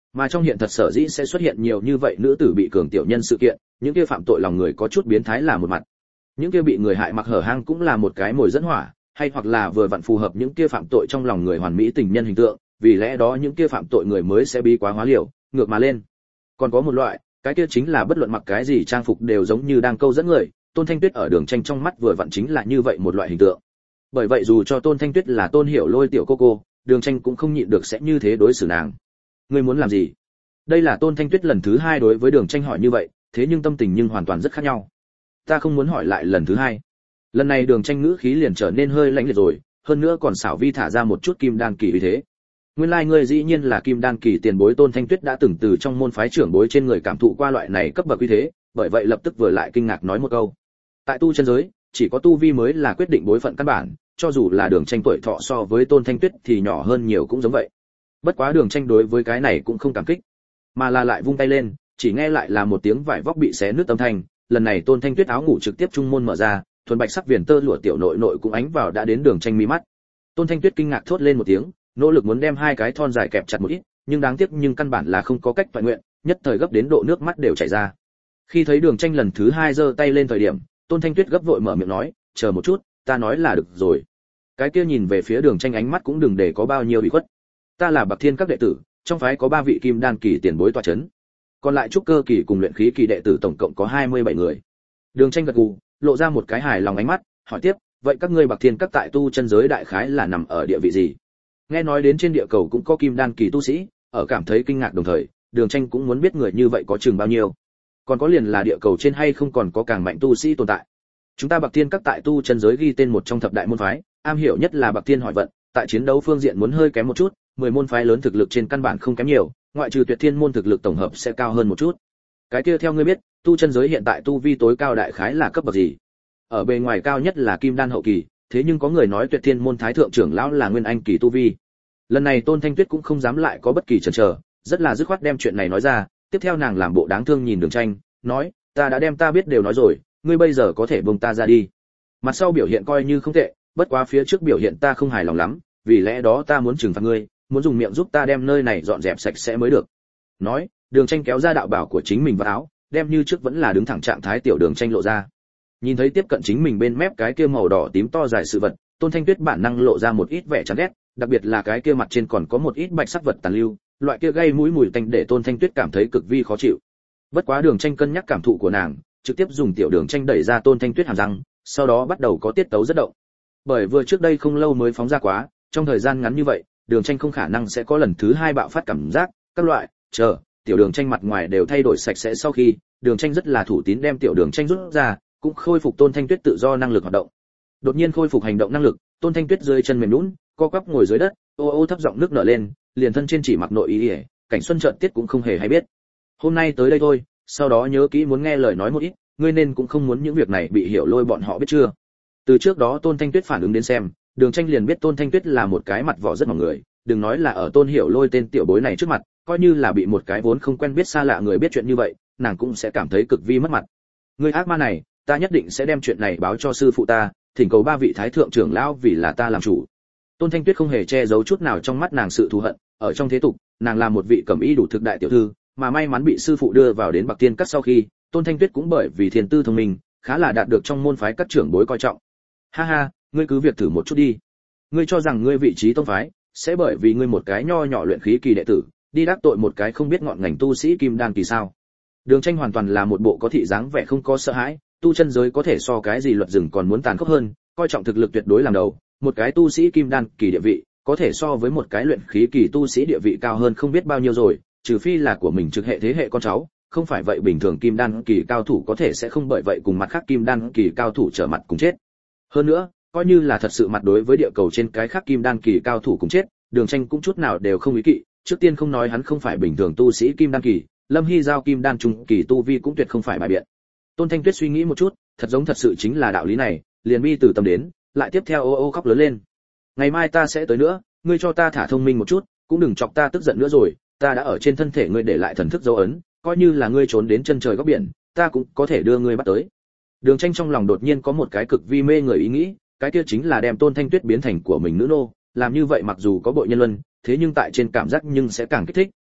Mà trong hiện thật sở dĩ sẽ xuất hiện nhiều như vậy nữ tử bị cường tiểu nhân sự kiện, những kia phạm tội lòng người có chút biến thái là một mặt. Những kia bị người hại mặc hở hang cũng là một cái mồi dẫn hỏa, hay hoặc là vừa vặn phù hợp những kia phạm tội trong lòng người hoàn mỹ tình nhân hình tượng, vì lẽ đó những kia phạm tội người mới sẽ bi quá hóa liều, ngược mà lên. Còn có một loại, cái kia chính là bất luận mặc cái gì trang phục đều giống như đang câu dẫn người, Tôn Thanh Tuyết ở Đường Tranh trong mắt vừa vặn chính là như vậy một loại hình tượng. Bởi vậy dù cho Tôn Thanh Tuyết là Tôn Hiểu Lôi tiểu cô cô, Đường Tranh cũng không nhịn được sẽ như thế đối xử nàng. Ngươi muốn làm gì? Đây là Tôn Thanh Tuyết lần thứ hai đối với Đường Tranh hỏi như vậy, thế nhưng tâm tình nhưng hoàn toàn rất khác nhau. Ta không muốn hỏi lại lần thứ hai. Lần này Đường Tranh ngữ khí liền trở nên hơi lãnh liệt rồi, hơn nữa còn xảo vi thả ra một chút kim đan kỳ uy thế. Nguyên lai like ngươi dĩ nhiên là kim đan kỳ tiền bối. Tôn Thanh Tuyết đã từng từ trong môn phái trưởng bối trên người cảm thụ qua loại này cấp bậc uy thế, bởi vậy lập tức vừa lại kinh ngạc nói một câu. Tại tu chân giới, chỉ có tu vi mới là quyết định bối phận căn bản, cho dù là Đường Tranh tuổi thọ so với Tôn Thanh Tuyết thì nhỏ hơn nhiều cũng giống vậy. Bất quá Đường Tranh đối với cái này cũng không cảm kích, mà là lại vung tay lên, chỉ nghe lại là một tiếng vải vóc bị xé nứt âm thanh. Lần này Tôn Thanh Tuyết áo ngủ trực tiếp trung môn mở ra, thuần bạch sắc viền tơ lụa tiểu nội nội cũng ánh vào đã đến Đường Tranh mí mắt. Tôn Thanh Tuyết kinh ngạc thốt lên một tiếng, nỗ lực muốn đem hai cái thon dài kẹp chặt một ít, nhưng đáng tiếc nhưng căn bản là không có cách toàn nguyện, nhất thời gấp đến độ nước mắt đều chảy ra. Khi thấy Đường Tranh lần thứ hai giơ tay lên thời điểm, Tôn Thanh Tuyết gấp vội mở miệng nói, chờ một chút, ta nói là được rồi. Cái kia nhìn về phía Đường Tranh ánh mắt cũng đừng để có bao nhiêu bị khuất. Ta là Bạc Thiên các đệ tử, trong phái có ba vị kim đan kỳ tiền bối tọa chấn, còn lại trúc cơ kỳ cùng luyện khí kỳ đệ tử tổng cộng có hai mươi bảy người. Đường Tranh gật gù, lộ ra một cái hài lòng ánh mắt, hỏi tiếp, vậy các ngươi Bạc Thiên các tại tu chân giới đại khái là nằm ở địa vị gì? Nghe nói đến trên địa cầu cũng có kim đan kỳ tu sĩ, ở cảm thấy kinh ngạc đồng thời, Đường Tranh cũng muốn biết người như vậy có chừng bao nhiêu. Còn có liền là địa cầu trên hay không còn có càng mạnh tu sĩ tồn tại. Chúng ta Bạc Thiên các tại tu chân giới ghi tên một trong thập đại môn phái, am hiểu nhất là Bạc Thiên hỏi vận, tại chiến đấu phương diện muốn hơi kém một chút, mười môn phái lớn thực lực trên căn bản không kém nhiều, ngoại trừ Tuyệt Thiên môn thực lực tổng hợp sẽ cao hơn một chút. Cái kia theo ngươi biết, tu chân giới hiện tại tu vi tối cao đại khái là cấp bậc gì? Ở bề ngoài cao nhất là kim đan hậu kỳ, thế nhưng có người nói Tuyệt Thiên môn thái thượng trưởng lão là nguyên anh kỳ tu vi. Lần này Tôn Thanh Tuyết cũng không dám lại có bất kỳ chần chờ, rất là dứt khoát đem chuyện này nói ra. Tiếp theo nàng làm bộ đáng thương nhìn Đường Tranh, nói, ta đã đem ta biết đều nói rồi, ngươi bây giờ có thể buông ta ra đi. Mặt sau biểu hiện coi như không tệ, bất quá phía trước biểu hiện ta không hài lòng lắm, vì lẽ đó ta muốn trừng phạt ngươi, muốn dùng miệng giúp ta đem nơi này dọn dẹp sạch sẽ mới được. Nói, Đường Tranh kéo ra đạo bảo của chính mình vào áo, đem như trước vẫn là đứng thẳng trạng thái tiểu Đường Tranh lộ ra. Nhìn thấy tiếp cận chính mình bên mép cái kia màu đỏ tím to dài sự vật, Tôn Thanh Tuyết bản năng lộ ra một ít vẻ chán ghét, đặc biệt là cái kia mặt trên còn có một ít bạch sắc vật tàn lưu, loại kia gây mũi mùi tanh để Tôn Thanh Tuyết cảm thấy cực vi khó chịu. Bất quá Đường Tranh cân nhắc cảm thụ của nàng, trực tiếp dùng tiểu Đường Tranh đẩy ra Tôn Thanh Tuyết hàm răng, sau đó bắt đầu có tiết tấu rất động. Bởi vừa trước đây không lâu mới phóng ra quá, trong thời gian ngắn như vậy, Đường Tranh không khả năng sẽ có lần thứ hai bạo phát cảm giác, các loại, chờ, tiểu Đường Tranh mặt ngoài đều thay đổi sạch sẽ sau khi, Đường Tranh rất là thủ tín đem tiểu Đường Tranh rút ra, cũng khôi phục Tôn Thanh Tuyết tự do năng lực hoạt động. Đột nhiên khôi phục hành động năng lực, Tôn Thanh Tuyết dưới chân mềm nhũn, co quắp ngồi dưới đất, ô ô thấp giọng nước nở lên, liền thân trên chỉ mặc nội y, Cảnh Xuân chợt tiết cũng không hề hay biết. Hôm nay tới đây thôi, sau đó nhớ kỹ muốn nghe lời nói một ít, ngươi nên cũng không muốn những việc này bị Hiểu Lôi bọn họ biết chưa? Từ trước đó Tôn Thanh Tuyết phản ứng đến xem, Đường Tranh liền biết Tôn Thanh Tuyết là một cái mặt vỏ rất mỏng người, đừng nói là ở Tôn Hiểu Lôi tên tiểu bối này trước mặt, coi như là bị một cái vốn không quen biết xa lạ người biết chuyện như vậy, nàng cũng sẽ cảm thấy cực vi mất mặt. Ngươi ác ma này, ta nhất định sẽ đem chuyện này báo cho sư phụ ta, thỉnh cầu ba vị thái thượng trưởng lão vì là ta làm chủ. Tôn Thanh Tuyết không hề che giấu chút nào trong mắt nàng sự thù hận, ở trong thế tục, nàng là một vị cẩm y đủ thực đại tiểu thư, mà may mắn bị sư phụ đưa vào đến Bạc Thiên các sau khi, Tôn Thanh Tuyết cũng bởi vì thiên tư thông minh, khá là đạt được trong môn phái các trưởng bối coi trọng. Ha ha, ngươi cứ việc thử một chút đi. Ngươi cho rằng ngươi vị trí tông phái sẽ bởi vì ngươi một cái nho nhỏ luyện khí kỳ đệ tử, đi đắc tội một cái không biết ngọn ngành tu sĩ kim đan kỳ sao? Đường Tranh hoàn toàn là một bộ có thị dáng vẻ không có sợ hãi, tu chân giới có thể so cái gì luật rừng còn muốn tàn khốc hơn, coi trọng thực lực tuyệt đối làm đầu, một cái tu sĩ kim đan kỳ địa vị, có thể so với một cái luyện khí kỳ tu sĩ địa vị cao hơn không biết bao nhiêu rồi, trừ phi là của mình trực hệ thế hệ con cháu, không phải vậy bình thường kim đan kỳ cao thủ có thể sẽ không bởi vậy cùng mặt khác kim đan kỳ cao thủ trở mặt cùng chết. Hơn nữa, coi như là thật sự mặt đối với địa cầu trên cái khác kim đan kỳ cao thủ cùng chết, Đường Tranh cũng chút nào đều không ý kỵ, trước tiên không nói hắn không phải bình thường tu sĩ kim đan kỳ, Lâm Hy giao kim đan trung kỳ tu vi cũng tuyệt không phải bài biện. Tôn Thanh Tuyết suy nghĩ một chút, thật giống thật sự chính là đạo lý này, liền bi từ tâm đến, lại tiếp theo ô ô khóc lớn lên. Ngày mai ta sẽ tới nữa, ngươi cho ta thả thông minh một chút, cũng đừng chọc ta tức giận nữa rồi, ta đã ở trên thân thể ngươi để lại thần thức dấu ấn, coi như là ngươi trốn đến chân trời góc biển, ta cũng có thể đưa ngươi bắt tới. Đường Tranh trong lòng đột nhiên có một cái cực vi mê người ý nghĩ, cái kia chính là đem Tôn Thanh Tuyết biến thành của mình nữ nô, làm như vậy mặc dù có bội nhân luân, thế nhưng tại trên cảm giác nhưng sẽ càng kích thích,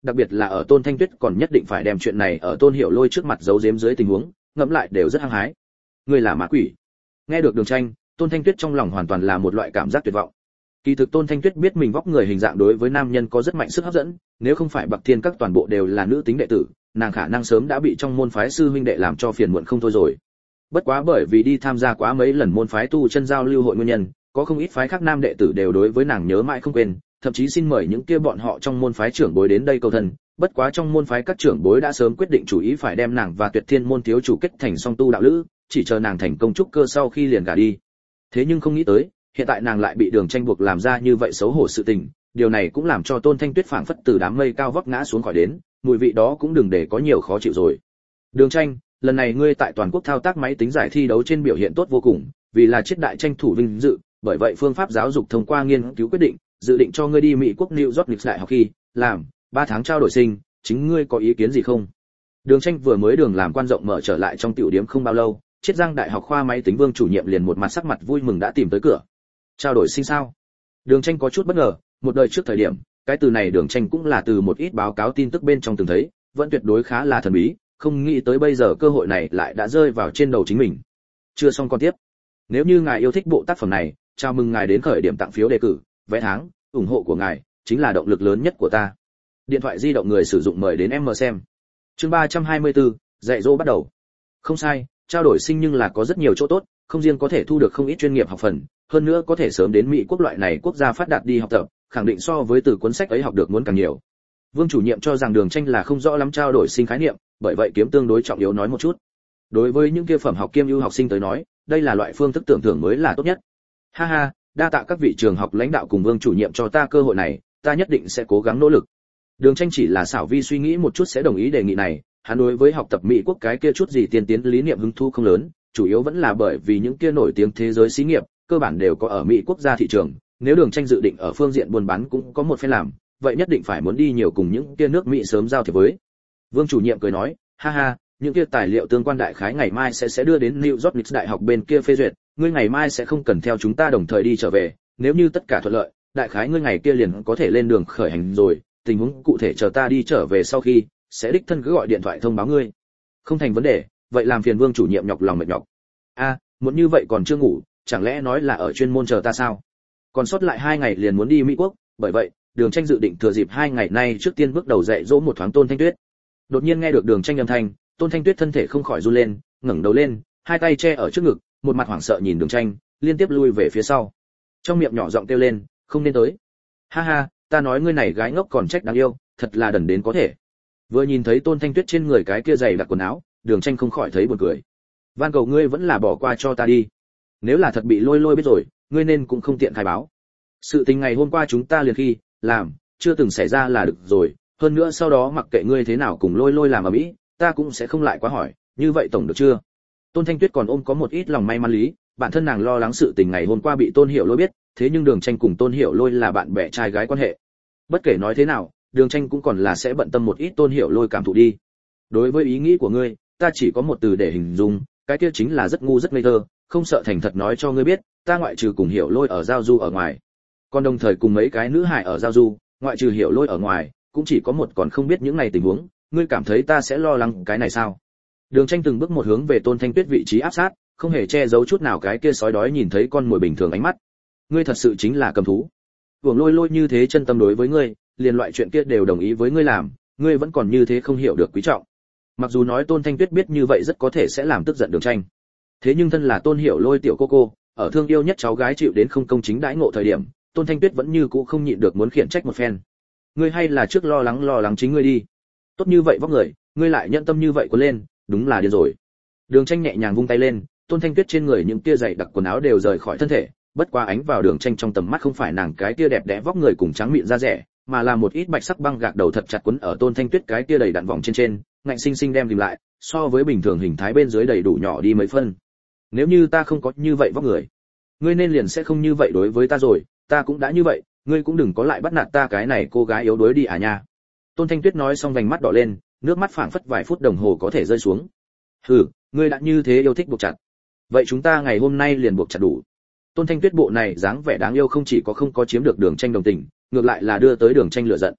đặc biệt là ở Tôn Thanh Tuyết còn nhất định phải đem chuyện này ở Tôn Hiểu Lôi trước mặt giấu giếm dưới tình huống, ngẫm lại đều rất hăng hái. Ngươi là ma quỷ. Nghe được Đường Tranh, Tôn Thanh Tuyết trong lòng hoàn toàn là một loại cảm giác tuyệt vọng. Kỳ thực Tôn Thanh Tuyết biết mình vóc người hình dạng đối với nam nhân có rất mạnh sức hấp dẫn, nếu không phải Bạc Thiên các toàn bộ đều là nữ tính đệ tử, nàng khả năng sớm đã bị trong môn phái sư huynh đệ làm cho phiền muộn không thôi rồi. Bất quá bởi vì đi tham gia quá mấy lần môn phái tu chân giao lưu hội nguyên nhân, có không ít phái khác nam đệ tử đều đối với nàng nhớ mãi không quên, thậm chí xin mời những kia bọn họ trong môn phái trưởng bối đến đây cầu thân. Bất quá trong môn phái các trưởng bối đã sớm quyết định chủ ý phải đem nàng và Tuyệt Thiên môn thiếu chủ kết thành song tu đạo lữ, chỉ chờ nàng thành công trúc cơ sau khi liền gả đi. Thế nhưng không nghĩ tới, hiện tại nàng lại bị Đường Tranh buộc làm ra như vậy xấu hổ sự tình, điều này cũng làm cho Tôn Thanh Tuyết phảng phất từ đám mây cao vấp ngã xuống khỏi đến, mùi vị đó cũng đừng để có nhiều khó chịu rồi. Đường Tranh, lần này ngươi tại toàn quốc thao tác máy tính giải thi đấu trên biểu hiện tốt vô cùng, vì là chiết đại tranh thủ vinh dự, bởi vậy phương pháp giáo dục thông qua nghiên cứu quyết định, dự định cho ngươi đi Mỹ quốc New York đại học khi làm ba tháng trao đổi sinh, chính ngươi có ý kiến gì không? Đường Tranh vừa mới đường làm quan rộng mở trở lại trong tiểu điểm không bao lâu, Chiết Giang Đại học khoa máy tính Vương chủ nhiệm liền một mặt sắc mặt vui mừng đã tìm tới cửa. Trao đổi sinh sao? Đường Tranh có chút bất ngờ, một đời trước thời điểm, cái từ này Đường Tranh cũng là từ một ít báo cáo tin tức bên trong từng thấy, vẫn tuyệt đối khá là thần bí, không nghĩ tới bây giờ cơ hội này lại đã rơi vào trên đầu chính mình. Chưa xong con tiếp. Nếu như ngài yêu thích bộ tác phẩm này, chào mừng ngài đến khởi điểm tặng phiếu đề cử, vé tháng, ủng hộ của ngài chính là động lực lớn nhất của ta. Điện thoại di động người sử dụng mời đến em mở xem. Chương ba trăm hai mươi tư, dạy dỗ bắt đầu. Không sai, trao đổi sinh nhưng là có rất nhiều chỗ tốt, không riêng có thể thu được không ít chuyên nghiệp học phần, hơn nữa có thể sớm đến Mỹ quốc loại này quốc gia phát đạt đi học tập, khẳng định so với từ cuốn sách ấy học được muốn càng nhiều. Vương chủ nhiệm cho rằng Đường Tranh là không rõ lắm trao đổi sinh khái niệm, bởi vậy kiếm tương đối trọng yếu nói một chút. Đối với những kia phẩm học kiêm ưu học sinh tới nói, đây là loại phương thức tưởng thưởng mới là tốt nhất. Ha ha, đa tạ các vị trường học lãnh đạo cùng Vương chủ nhiệm cho ta cơ hội này, ta nhất định sẽ cố gắng nỗ lực. Đường Tranh chỉ là xảo vi suy nghĩ một chút sẽ đồng ý đề nghị này, hắn đối với học tập Mỹ quốc cái kia chút gì tiên tiến lý niệm hứng thú không lớn, chủ yếu vẫn là bởi vì những kia nổi tiếng thế giới xí nghiệp, cơ bản đều có ở Mỹ quốc gia thị trường, nếu Đường Tranh dự định ở phương diện buôn bán cũng có một phen làm, vậy nhất định phải muốn đi nhiều cùng những kia nước Mỹ sớm giao thiệp với. Vương chủ nhiệm cười nói, ha ha, những kia tài liệu tương quan đại khái ngày mai sẽ sẽ đưa đến New York đại học bên kia phê duyệt, ngươi ngày mai sẽ không cần theo chúng ta đồng thời đi trở về, nếu như tất cả thuận lợi, đại khái ngươi ngày kia liền có thể lên đường khởi hành rồi, tình huống cụ thể chờ ta đi trở về sau khi sẽ đích thân cứ gọi điện thoại thông báo ngươi. Không thành vấn đề, vậy làm phiền Vương chủ nhiệm nhọc lòng mệt nhọc. A, muốn như vậy còn chưa ngủ, chẳng lẽ nói là ở chuyên môn chờ ta sao? Còn sót lại hai ngày liền muốn đi Mỹ quốc, bởi vậy, Đường Tranh dự định thừa dịp hai ngày nay trước tiên bước đầu dạy dỗ một thoáng Tôn Thanh Tuyết. Đột nhiên nghe được Đường Tranh âm thanh, Tôn Thanh Tuyết thân thể không khỏi run lên, ngẩng đầu lên, hai tay che ở trước ngực, một mặt hoảng sợ nhìn Đường Tranh, liên tiếp lui về phía sau. Trong miệng nhỏ giọng kêu lên, không nên tới. Ha ha, ta nói ngươi này gái ngốc còn trách đáng yêu, thật là đần đến có thể. Vừa nhìn thấy Tôn Thanh Tuyết trên người cái kia giày đặc quần áo, Đường Tranh không khỏi thấy buồn cười. Van cầu ngươi vẫn là bỏ qua cho ta đi. Nếu là thật bị Lôi Lôi biết rồi, ngươi nên cũng không tiện khai báo. Sự tình ngày hôm qua chúng ta liền khi làm, chưa từng xảy ra là được rồi, hơn nữa sau đó mặc kệ ngươi thế nào cùng Lôi Lôi làm ở mỹ, ta cũng sẽ không lại quá hỏi, như vậy tổng được chưa? Tôn Thanh Tuyết còn ôm có một ít lòng may mắn lý, bản thân nàng lo lắng sự tình ngày hôm qua bị Tôn Hiểu Lôi biết, thế nhưng Đường Tranh cùng Tôn Hiểu Lôi là bạn bè trai gái quan hệ. Bất kể nói thế nào, Đường Tranh cũng còn là sẽ bận tâm một ít Tôn Hiểu Lôi cảm thụ đi. Đối với ý nghĩ của ngươi, ta chỉ có một từ để hình dung, cái kia chính là rất ngu rất ngây thơ, không sợ thành thật nói cho ngươi biết, ta ngoại trừ cùng Hiểu Lôi ở giao du ở ngoài, còn đồng thời cùng mấy cái nữ hài ở giao du, ngoại trừ Hiểu Lôi ở ngoài, cũng chỉ có một còn không biết những này tình huống, ngươi cảm thấy ta sẽ lo lắng cái này sao? Đường Tranh từng bước một hướng về Tôn Thanh Tuyết vị trí áp sát, không hề che giấu chút nào cái kia sói đói nhìn thấy con mồi bình thường ánh mắt. Ngươi thật sự chính là cầm thú. Vương Lôi Lôi như thế chân tâm đối với ngươi, liền loại chuyện kia đều đồng ý với ngươi làm, ngươi vẫn còn như thế không hiểu được quý trọng. Mặc dù nói Tôn Thanh Tuyết biết như vậy rất có thể sẽ làm tức giận Đường Tranh, thế nhưng thân là Tôn Hiểu Lôi tiểu cô cô, ở thương yêu nhất cháu gái chịu đến không công chính đãi ngộ thời điểm, Tôn Thanh Tuyết vẫn như cũ không nhịn được muốn khiển trách một phen. Ngươi hay là trước lo lắng lo lắng chính ngươi đi. Tốt như vậy vóc người, ngươi lại nhận tâm như vậy có lên, đúng là điên rồi. Đường Tranh nhẹ nhàng vung tay lên, Tôn Thanh Tuyết trên người những tia dày đặc quần áo đều rời khỏi thân thể, bất qua ánh vào Đường Tranh trong tầm mắt không phải nàng cái tia đẹp đẽ vóc người cùng trắng mịn da rẻ, mà là một ít bạch sắc băng gạc đầu thật chặt quấn ở Tôn Thanh Tuyết cái tia đầy đặn vòng trên trên, ngạnh sinh sinh đem tìm lại, so với bình thường hình thái bên dưới đầy đủ nhỏ đi mấy phân. Nếu như ta không có như vậy vóc người, ngươi nên liền sẽ không như vậy đối với ta rồi, ta cũng đã như vậy, ngươi cũng đừng có lại bắt nạt ta cái này cô gái yếu đuối đi à nha. Tôn Thanh Tuyết nói xong vành mắt đỏ lên, nước mắt phảng phất vài phút đồng hồ có thể rơi xuống. Hừ, ngươi đã như thế yêu thích buộc chặt, vậy chúng ta ngày hôm nay liền buộc chặt đủ. Tôn Thanh Tuyết bộ này dáng vẻ đáng yêu không chỉ có không có chiếm được Đường Tranh đồng tình, ngược lại là đưa tới Đường Tranh lửa giận.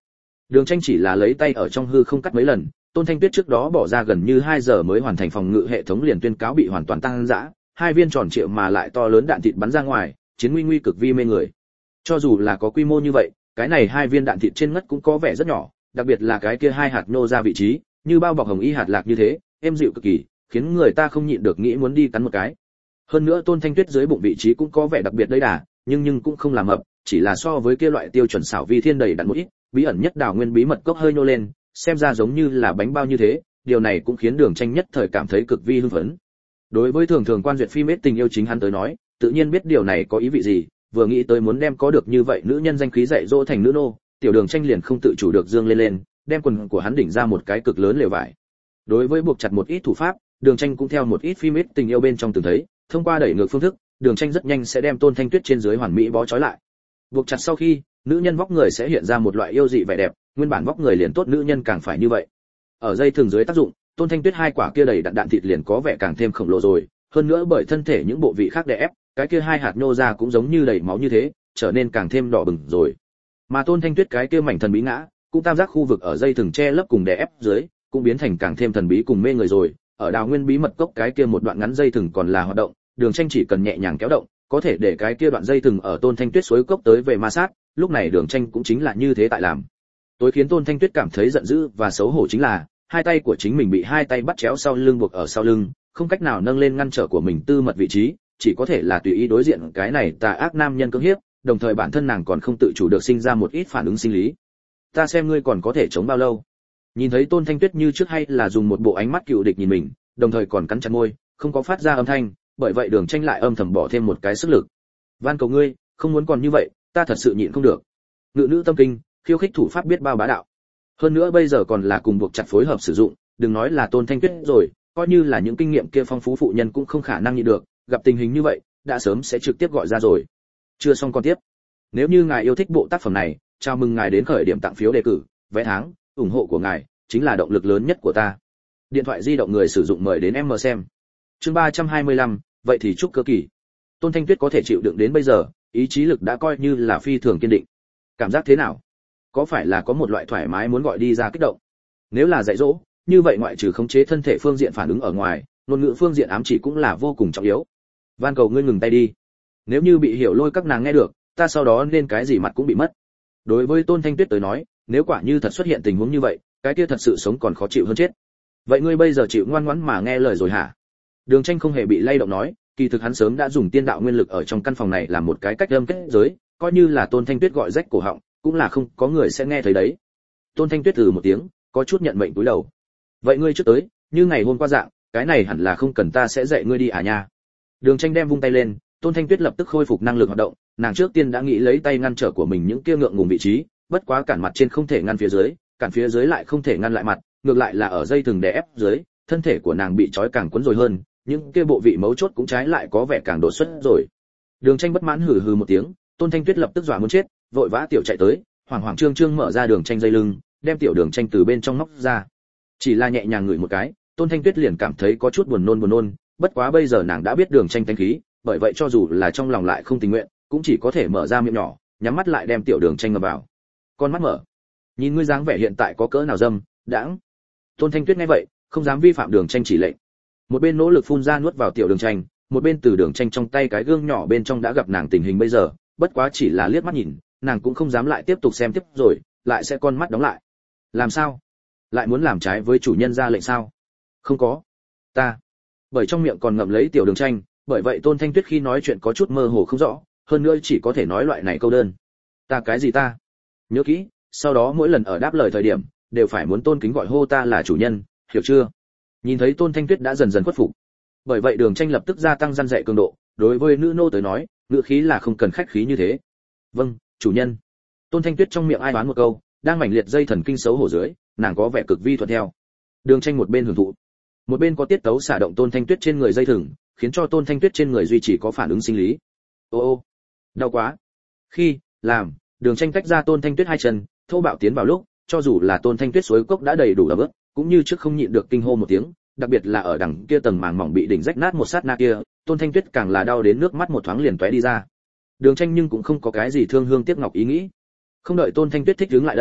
Đường Tranh chỉ là lấy tay ở trong hư không cắt mấy lần, Tôn Thanh Tuyết trước đó bỏ ra gần như hai giờ mới hoàn thành phòng ngự hệ thống liền tuyên cáo bị hoàn toàn tăng dã, hai viên tròn triệu mà lại to lớn đạn thịt bắn ra ngoài, chiến nguy nguy cực vi mê người. Cho dù là có quy mô như vậy, cái này hai viên đạn thịt trên ngất cũng có vẻ rất nhỏ, đặc biệt là cái kia hai hạt nô ra vị trí, như bao bọc hồng y hạt lạc như thế, êm dịu cực kỳ, khiến người ta không nhịn được nghĩ muốn đi cắn một cái. Hơn nữa Tôn Thanh Tuyết dưới bụng vị trí cũng có vẻ đặc biệt đấy đà, nhưng nhưng cũng không làm mập, chỉ là so với kia loại tiêu chuẩn xảo vi thiên đầy đặn một ít, bí ẩn nhất đào nguyên bí mật cốc hơi nô lên, xem ra giống như là bánh bao như thế, điều này cũng khiến Đường Tranh nhất thời cảm thấy cực vi hưng phấn. Đối với thường thường quan duyệt phim ít tình yêu chính hắn tới nói, tự nhiên biết điều này có ý vị gì, vừa nghĩ tới muốn đem có được như vậy nữ nhân danh khí dạy dỗ thành nữ nô, tiểu Đường Tranh liền không tự chủ được dương lên lên, đem quần của hắn đỉnh ra một cái cực lớn lều vải. Đối với buộc chặt một ít thủ pháp, Đường Tranh cũng theo một ít phim ít tình yêu bên trong từng thấy, thông qua đẩy ngược phương thức, Đường Tranh rất nhanh sẽ đem Tôn Thanh Tuyết trên dưới hoàn mỹ bó trói lại. Buộc chặt sau khi, nữ nhân vóc người sẽ hiện ra một loại yêu dị vẻ đẹp, nguyên bản vóc người liền tốt nữ nhân càng phải như vậy. Ở dây thường dưới tác dụng, Tôn Thanh Tuyết hai quả kia đầy đặn đạn thịt liền có vẻ càng thêm khổng lồ rồi, hơn nữa bởi thân thể những bộ vị khác đè ép, cái kia hai hạt nhô ra cũng giống như đầy máu như thế, trở nên càng thêm đỏ bừng rồi. Mà Tôn Thanh Tuyết cái kia mảnh thần bí ngã, cũng tam giác khu vực ở dây thừng che lấp cùng đè ép dưới, cũng biến thành càng thêm thần bí cùng mê người rồi. Ở đào nguyên bí mật cốc cái kia một đoạn ngắn dây thừng còn là hoạt động, Đường Tranh chỉ cần nhẹ nhàng kéo động, có thể để cái kia đoạn dây thừng ở Tôn Thanh Tuyết suối cốc tới về ma sát, lúc này Đường Tranh cũng chính là như thế tại làm. Tối khiến Tôn Thanh Tuyết cảm thấy giận dữ và xấu hổ chính là, hai tay của chính mình bị hai tay bắt chéo sau lưng buộc ở sau lưng, không cách nào nâng lên ngăn trở của mình tư mật vị trí, chỉ có thể là tùy ý đối diện cái này tà ác nam nhân cưỡng hiếp, đồng thời bản thân nàng còn không tự chủ được sinh ra một ít phản ứng sinh lý. Ta xem ngươi còn có thể chống bao lâu. Nhìn thấy Tôn Thanh Tuyết như trước hay là dùng một bộ ánh mắt cựu địch nhìn mình, đồng thời còn cắn chặt môi, không có phát ra âm thanh, bởi vậy Đường Tranh lại âm thầm bỏ thêm một cái sức lực. Van cầu ngươi, không muốn còn như vậy, ta thật sự nhịn không được. Ngự nữ tâm kinh, khiêu khích thủ pháp biết bao bá đạo. Hơn nữa bây giờ còn là cùng buộc chặt phối hợp sử dụng, đừng nói là Tôn Thanh Tuyết rồi, coi như là những kinh nghiệm kia phong phú phụ nhân cũng không khả năng nhịn được, gặp tình hình như vậy, đã sớm sẽ trực tiếp gọi ra rồi. Chưa xong con tiếp. Nếu như ngài yêu thích bộ tác phẩm này, chào mừng ngài đến khởi điểm tặng phiếu đề cử, vé tháng, ủng hộ của ngài chính là động lực lớn nhất của ta. Điện thoại di động người sử dụng mời đến em mở xem. Chương ba trăm hai mươi lăm, vậy thì chúc cơ kỳ. Tôn Thanh Tuyết có thể chịu đựng đến bây giờ, ý chí lực đã coi như là phi thường kiên định. Cảm giác thế nào? Có phải là có một loại thoải mái muốn gọi đi ra kích động? Nếu là dạy dỗ, như vậy ngoại trừ khống chế thân thể phương diện phản ứng ở ngoài, ngôn ngữ phương diện ám chỉ cũng là vô cùng trọng yếu. Van cầu ngươi ngừng tay đi. Nếu như bị hiểu lôi các nàng nghe được, ta sau đó nên cái gì mặt cũng bị mất. Đối với Tôn Thanh Tuyết tới nói, nếu quả như thật xuất hiện tình huống như vậy, cái kia thật sự sống còn khó chịu hơn chết. Vậy ngươi bây giờ chịu ngoan ngoãn mà nghe lời rồi hả? Đường Tranh không hề bị lay động nói, kỳ thực hắn sớm đã dùng tiên đạo nguyên lực ở trong căn phòng này làm một cái cách âm kết giới, coi như là Tôn Thanh Tuyết gọi rách cổ họng, cũng là không có người sẽ nghe thấy đấy. Tôn Thanh Tuyết từ một tiếng, có chút nhận mệnh cúi đầu. Vậy ngươi trước tới, như ngày hôm qua dạng, cái này hẳn là không cần ta sẽ dạy ngươi đi à nha. Đường Tranh đem vung tay lên, Tôn Thanh Tuyết lập tức khôi phục năng lực hoạt động, nàng trước tiên đã nghĩ lấy tay ngăn trở của mình những kia ngượng ngùng vị trí, bất quá cản mặt trên không thể ngăn phía dưới, cản phía dưới lại không thể ngăn lại mặt, ngược lại là ở dây thừng đè ép dưới, thân thể của nàng bị trói càng quấn rồi hơn, những kia bộ vị mấu chốt cũng trái lại có vẻ càng đột xuất rồi. Đường Tranh bất mãn hừ hừ một tiếng, Tôn Thanh Tuyết lập tức dọa muốn chết, vội vã tiểu chạy tới, hoảng hoảng trương trương mở ra Đường Tranh dây lưng, đem tiểu Đường Tranh từ bên trong móc ra. Chỉ là nhẹ nhàng ngửi một cái, Tôn Thanh Tuyết liền cảm thấy có chút buồn nôn buồn nôn, bất quá bây giờ nàng đã biết Đường Tranh tánh khí, bởi vậy cho dù là trong lòng lại không tình nguyện, cũng chỉ có thể mở ra miệng nhỏ, nhắm mắt lại đem tiểu Đường Tranh ngập vào. Con mắt mở. Nhìn ngươi dáng vẻ hiện tại có cỡ nào dâm, đãng. Tôn Thanh Tuyết nghe vậy, không dám vi phạm Đường Tranh chỉ lệnh. Một bên nỗ lực phun ra nuốt vào tiểu Đường Tranh, một bên từ Đường Tranh trong tay cái gương nhỏ bên trong đã gặp nàng tình hình bây giờ, bất quá chỉ là liếc mắt nhìn, nàng cũng không dám lại tiếp tục xem tiếp rồi, lại sẽ con mắt đóng lại. Làm sao? Lại muốn làm trái với chủ nhân ra lệnh sao? Không có. Ta. Bởi trong miệng còn ngậm lấy tiểu Đường Tranh, bởi vậy Tôn Thanh Tuyết khi nói chuyện có chút mơ hồ không rõ, hơn nữa chỉ có thể nói loại này câu đơn. Ta cái gì ta? Nhớ kỹ, sau đó mỗi lần ở đáp lời thời điểm, đều phải muốn tôn kính gọi hô ta là chủ nhân, hiểu chưa? Nhìn thấy Tôn Thanh Tuyết đã dần dần khuất phục, bởi vậy Đường Tranh lập tức gia tăng răn dạy cường độ, đối với nữ nô tới nói, ngữ khí là không cần khách khí như thế. Vâng, chủ nhân. Tôn Thanh Tuyết trong miệng ai đoán một câu, đang mảnh liệt dây thần kinh xấu hổ dưới, nàng có vẻ cực vi thuận theo. Đường Tranh một bên hưởng thụ, một bên có tiết tấu xả động Tôn Thanh Tuyết trên người dây thừng, khiến cho Tôn Thanh Tuyết trên người duy trì có phản ứng sinh lý. Ô ô, đau quá. Khi làm, Đường Tranh tách ra Tôn Thanh Tuyết hai chân, thô bạo tiến vào lúc, cho dù là Tôn Thanh Tuyết suối cốc đã đầy đủ là bước, cũng như trước không nhịn được kinh hô một tiếng, đặc biệt là ở đằng kia tầng màng mỏng bị đỉnh rách nát một sát na kia, Tôn Thanh Tuyết càng là đau đến nước mắt một thoáng liền tóe đi ra. Đường Tranh nhưng cũng không có cái gì thương hương tiếc ngọc ý nghĩ. Không đợi Tôn Thanh Tuyết thích đứng lại đây,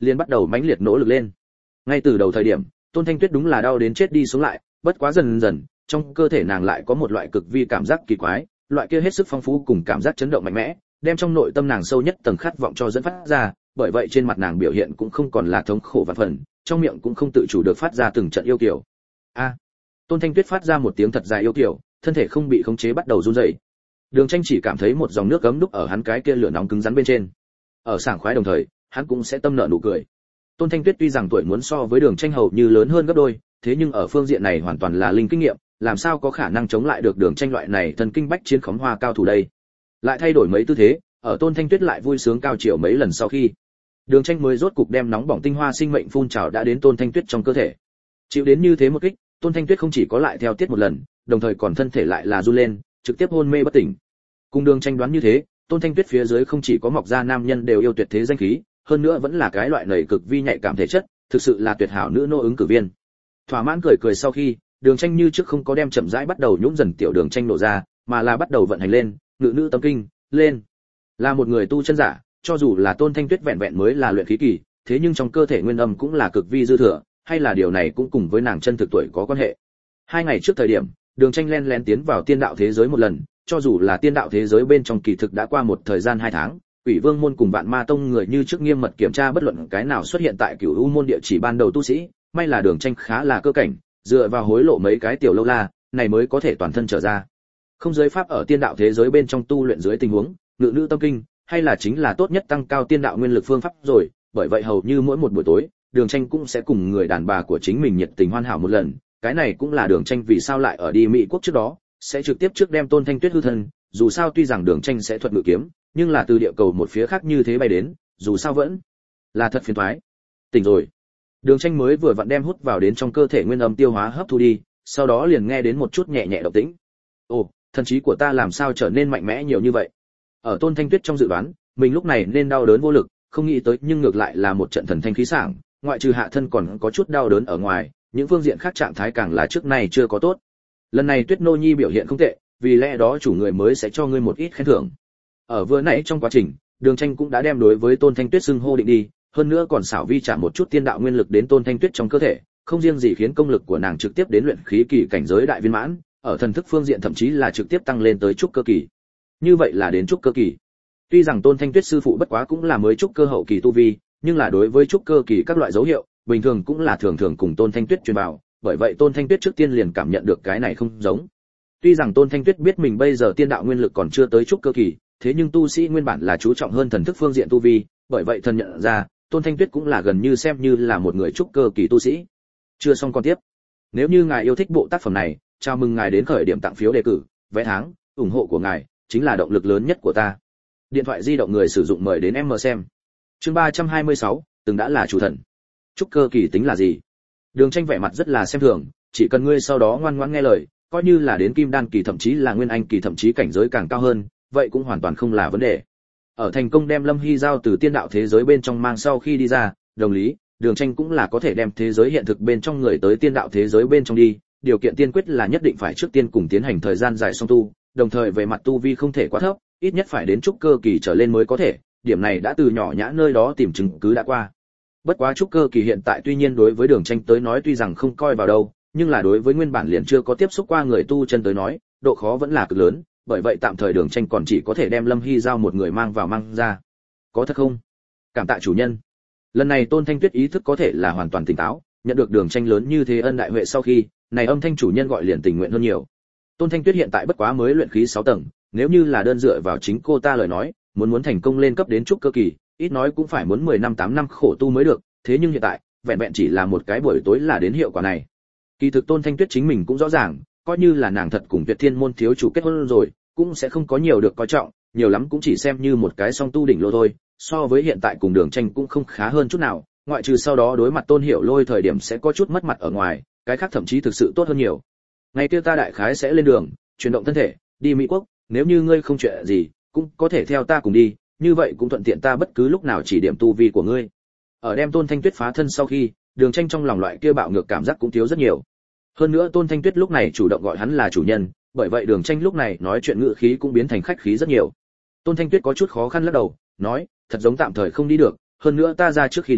liền bắt đầu mãnh liệt nỗ lực lên. Ngay từ đầu thời điểm, Tôn Thanh Tuyết đúng là đau đến chết đi sống lại, bất quá dần dần, trong cơ thể nàng lại có một loại cực vi cảm giác kỳ quái, loại kia hết sức phong phú cùng cảm giác chấn động mạnh mẽ, đem trong nội tâm nàng sâu nhất tầng khát vọng cho dẫn phát ra, bởi vậy trên mặt nàng biểu hiện cũng không còn là thống khổ vạn phần, trong miệng cũng không tự chủ được phát ra từng trận yêu kiều. A. Tôn Thanh Tuyết phát ra một tiếng thật dài yêu kiều, thân thể không bị khống chế bắt đầu run rẩy. Đường Tranh chỉ cảm thấy một dòng nước ấm đúc ở hắn cái kia lửa nóng cứng rắn bên trên. Ở sảng khoái đồng thời, hắn cũng sẽ tâm nợ nụ cười. Tôn Thanh Tuyết tuy rằng tuổi muốn so với Đường Tranh hầu như lớn hơn gấp đôi, thế nhưng ở phương diện này hoàn toàn là linh kinh nghiệm, làm sao có khả năng chống lại được Đường Tranh loại này thần kinh bách chiến khống hoa cao thủ đây. Lại thay đổi mấy tư thế, ở Tôn Thanh Tuyết lại vui sướng cao chiều mấy lần sau khi, Đường Tranh mới rốt cục đem nóng bỏng tinh hoa sinh mệnh phun trào đã đến Tôn Thanh Tuyết trong cơ thể. Chịu đến như thế một kích, Tôn Thanh Tuyết không chỉ có lại theo tiết một lần, đồng thời còn thân thể lại là run lên, trực tiếp hôn mê bất tỉnh. Cùng Đường Tranh đoán như thế, Tôn Thanh Tuyết phía dưới không chỉ có mọc ra nam nhân đều yêu tuyệt thế danh khí, hơn nữa vẫn là cái loại nảy cực vi nhạy cảm thể chất, thực sự là tuyệt hảo nữ nô ứng cử viên. Thỏa mãn cười cười sau khi, Đường Tranh như trước không có đem chậm rãi bắt đầu nhũn dần tiểu Đường Tranh nổ ra, mà là bắt đầu vận hành lên, ngự nữ tâm kinh, lên. Là một người tu chân giả, cho dù là Tôn Thanh Tuyết vẹn vẹn mới là luyện khí kỳ, thế nhưng trong cơ thể nguyên âm cũng là cực vi dư thừa, hay là điều này cũng cùng với nàng chân thực tuổi có quan hệ. Hai ngày trước thời điểm, Đường Tranh len lén tiến vào tiên đạo thế giới một lần, cho dù là tiên đạo thế giới bên trong kỳ thực đã qua một thời gian hai tháng, Quỷ Vương môn cùng Vạn Ma tông người như trước nghiêm mật kiểm tra bất luận cái nào xuất hiện tại Cửu U môn địa chỉ ban đầu tu sĩ, may là Đường Tranh khá là cơ cảnh, dựa vào hối lộ mấy cái tiểu lâu la, này mới có thể toàn thân trở ra. Không giới pháp ở tiên đạo thế giới bên trong tu luyện dưới tình huống, ngự nữ tâm kinh, hay là chính là tốt nhất tăng cao tiên đạo nguyên lực phương pháp rồi, bởi vậy hầu như mỗi một buổi tối, Đường Tranh cũng sẽ cùng người đàn bà của chính mình nhiệt tình hoàn hảo một lần, cái này cũng là Đường Tranh vì sao lại ở đi Mỹ quốc trước đó, sẽ trực tiếp trước đem Tôn Thanh Tuyết hư thân, dù sao tuy rằng Đường Tranh sẽ thuật ngự kiếm, nhưng là từ địa cầu một phía khác như thế bay đến, dù sao vẫn là thật phiền toái. Tỉnh rồi. Đường Tranh mới vừa vặn đem hút vào đến trong cơ thể nguyên âm tiêu hóa hấp thu đi, sau đó liền nghe đến một chút nhẹ nhẹ động tĩnh. Ồ, thần trí của ta làm sao trở nên mạnh mẽ nhiều như vậy? Ở Tôn Thanh Tuyết trong dự đoán, mình lúc này nên đau đớn vô lực, không nghĩ tới nhưng ngược lại là một trận thần thanh khí sảng, ngoại trừ hạ thân còn có chút đau đớn ở ngoài, những phương diện khác trạng thái càng là trước nay chưa có tốt. Lần này Tuyết Nô Nhi biểu hiện không tệ, vì lẽ đó chủ người mới sẽ cho ngươi một ít khen thưởng. Ở vừa nãy trong quá trình, Đường Tranh cũng đã đem đối với Tôn Thanh Tuyết xưng hô định đi, hơn nữa còn xảo vi trả một chút tiên đạo nguyên lực đến Tôn Thanh Tuyết trong cơ thể, không riêng gì khiến công lực của nàng trực tiếp đến luyện khí kỳ cảnh giới đại viên mãn, ở thần thức phương diện thậm chí là trực tiếp tăng lên tới trúc cơ kỳ. Như vậy là đến trúc cơ kỳ. Tuy rằng Tôn Thanh Tuyết sư phụ bất quá cũng là mới trúc cơ hậu kỳ tu vi, nhưng là đối với trúc cơ kỳ các loại dấu hiệu, bình thường cũng là thường thường cùng Tôn Thanh Tuyết truyền vào, bởi vậy Tôn Thanh Tuyết trước tiên liền cảm nhận được cái này không giống. Tuy rằng Tôn Thanh Tuyết biết mình bây giờ tiên đạo nguyên lực còn chưa tới trúc cơ kỳ, thế nhưng tu sĩ nguyên bản là chú trọng hơn thần thức phương diện tu vi, bởi vậy thần nhận ra, Tôn Thanh Tuyết cũng là gần như xem như là một người trúc cơ kỳ tu sĩ. Chưa xong con tiếp. Nếu như ngài yêu thích bộ tác phẩm này, chào mừng ngài đến khởi điểm tặng phiếu đề cử, vé tháng, ủng hộ của ngài chính là động lực lớn nhất của ta. Điện thoại di động người sử dụng mời đến em mở xem. Chương ba trăm hai mươi sáu, từng đã là chủ thần. Trúc cơ kỳ tính là gì? Đường Tranh vẻ mặt rất là xem thường, chỉ cần ngươi sau đó ngoan ngoãn nghe lời, coi như là đến kim đan kỳ thậm chí là nguyên anh kỳ thậm chí cảnh giới càng cao hơn, vậy cũng hoàn toàn không là vấn đề. Ở thành công đem Lâm Hy giao từ tiên đạo thế giới bên trong mang sau khi đi ra, đồng lý, Đường Tranh cũng là có thể đem thế giới hiện thực bên trong người tới tiên đạo thế giới bên trong đi, điều kiện tiên quyết là nhất định phải trước tiên cùng tiến hành thời gian dài song tu, đồng thời về mặt tu vi không thể quá thấp, ít nhất phải đến trúc cơ kỳ trở lên mới có thể, điểm này đã từ nhỏ nhã nơi đó tìm chứng cứ đã qua. Bất quá trúc cơ kỳ hiện tại tuy nhiên đối với Đường Tranh tới nói tuy rằng không coi vào đâu, nhưng là đối với nguyên bản liền chưa có tiếp xúc qua người tu chân tới nói, độ khó vẫn là cực lớn, bởi vậy tạm thời Đường Tranh còn chỉ có thể đem Lâm Hy giao một người mang vào mang ra. Có thật không? Cảm tạ chủ nhân. Lần này Tôn Thanh Tuyết ý thức có thể là hoàn toàn tỉnh táo, nhận được Đường Tranh lớn như thế ân đại huệ sau khi, này âm thanh chủ nhân gọi liền tình nguyện hơn nhiều. Tôn Thanh Tuyết hiện tại bất quá mới luyện khí sáu tầng, nếu như là đơn dựa vào chính cô ta lời nói, muốn muốn thành công lên cấp đến trúc cơ kỳ, ít nói cũng phải muốn mười năm tám năm khổ tu mới được, thế nhưng hiện tại, vẹn vẹn chỉ là một cái buổi tối là đến hiệu quả này. Kỳ thực Tôn Thanh Tuyết chính mình cũng rõ ràng, coi như là nàng thật cùng Tuyệt Thiên môn thiếu chủ kết hôn rồi, cũng sẽ không có nhiều được coi trọng, nhiều lắm cũng chỉ xem như một cái song tu đỉnh lô thôi, so với hiện tại cùng Đường Tranh cũng không khá hơn chút nào, ngoại trừ sau đó đối mặt Tôn Hiểu Lôi thời điểm sẽ có chút mất mặt ở ngoài, cái khác thậm chí thực sự tốt hơn nhiều. Ngày kia ta đại khái sẽ lên đường, chuyển động thân thể, đi Mỹ quốc, nếu như ngươi không chuyện gì, cũng có thể theo ta cùng đi, như vậy cũng thuận tiện ta bất cứ lúc nào chỉ điểm tu vi của ngươi. Ở đem Tôn Thanh Tuyết phá thân sau khi, Đường Tranh trong lòng loại kia bạo ngược cảm giác cũng thiếu rất nhiều. Hơn nữa Tôn Thanh Tuyết lúc này chủ động gọi hắn là chủ nhân, bởi vậy Đường Tranh lúc này nói chuyện ngữ khí cũng biến thành khách khí rất nhiều. Tôn Thanh Tuyết có chút khó khăn lắc đầu, nói, thật giống tạm thời không đi được, hơn nữa ta ra trước khi đến,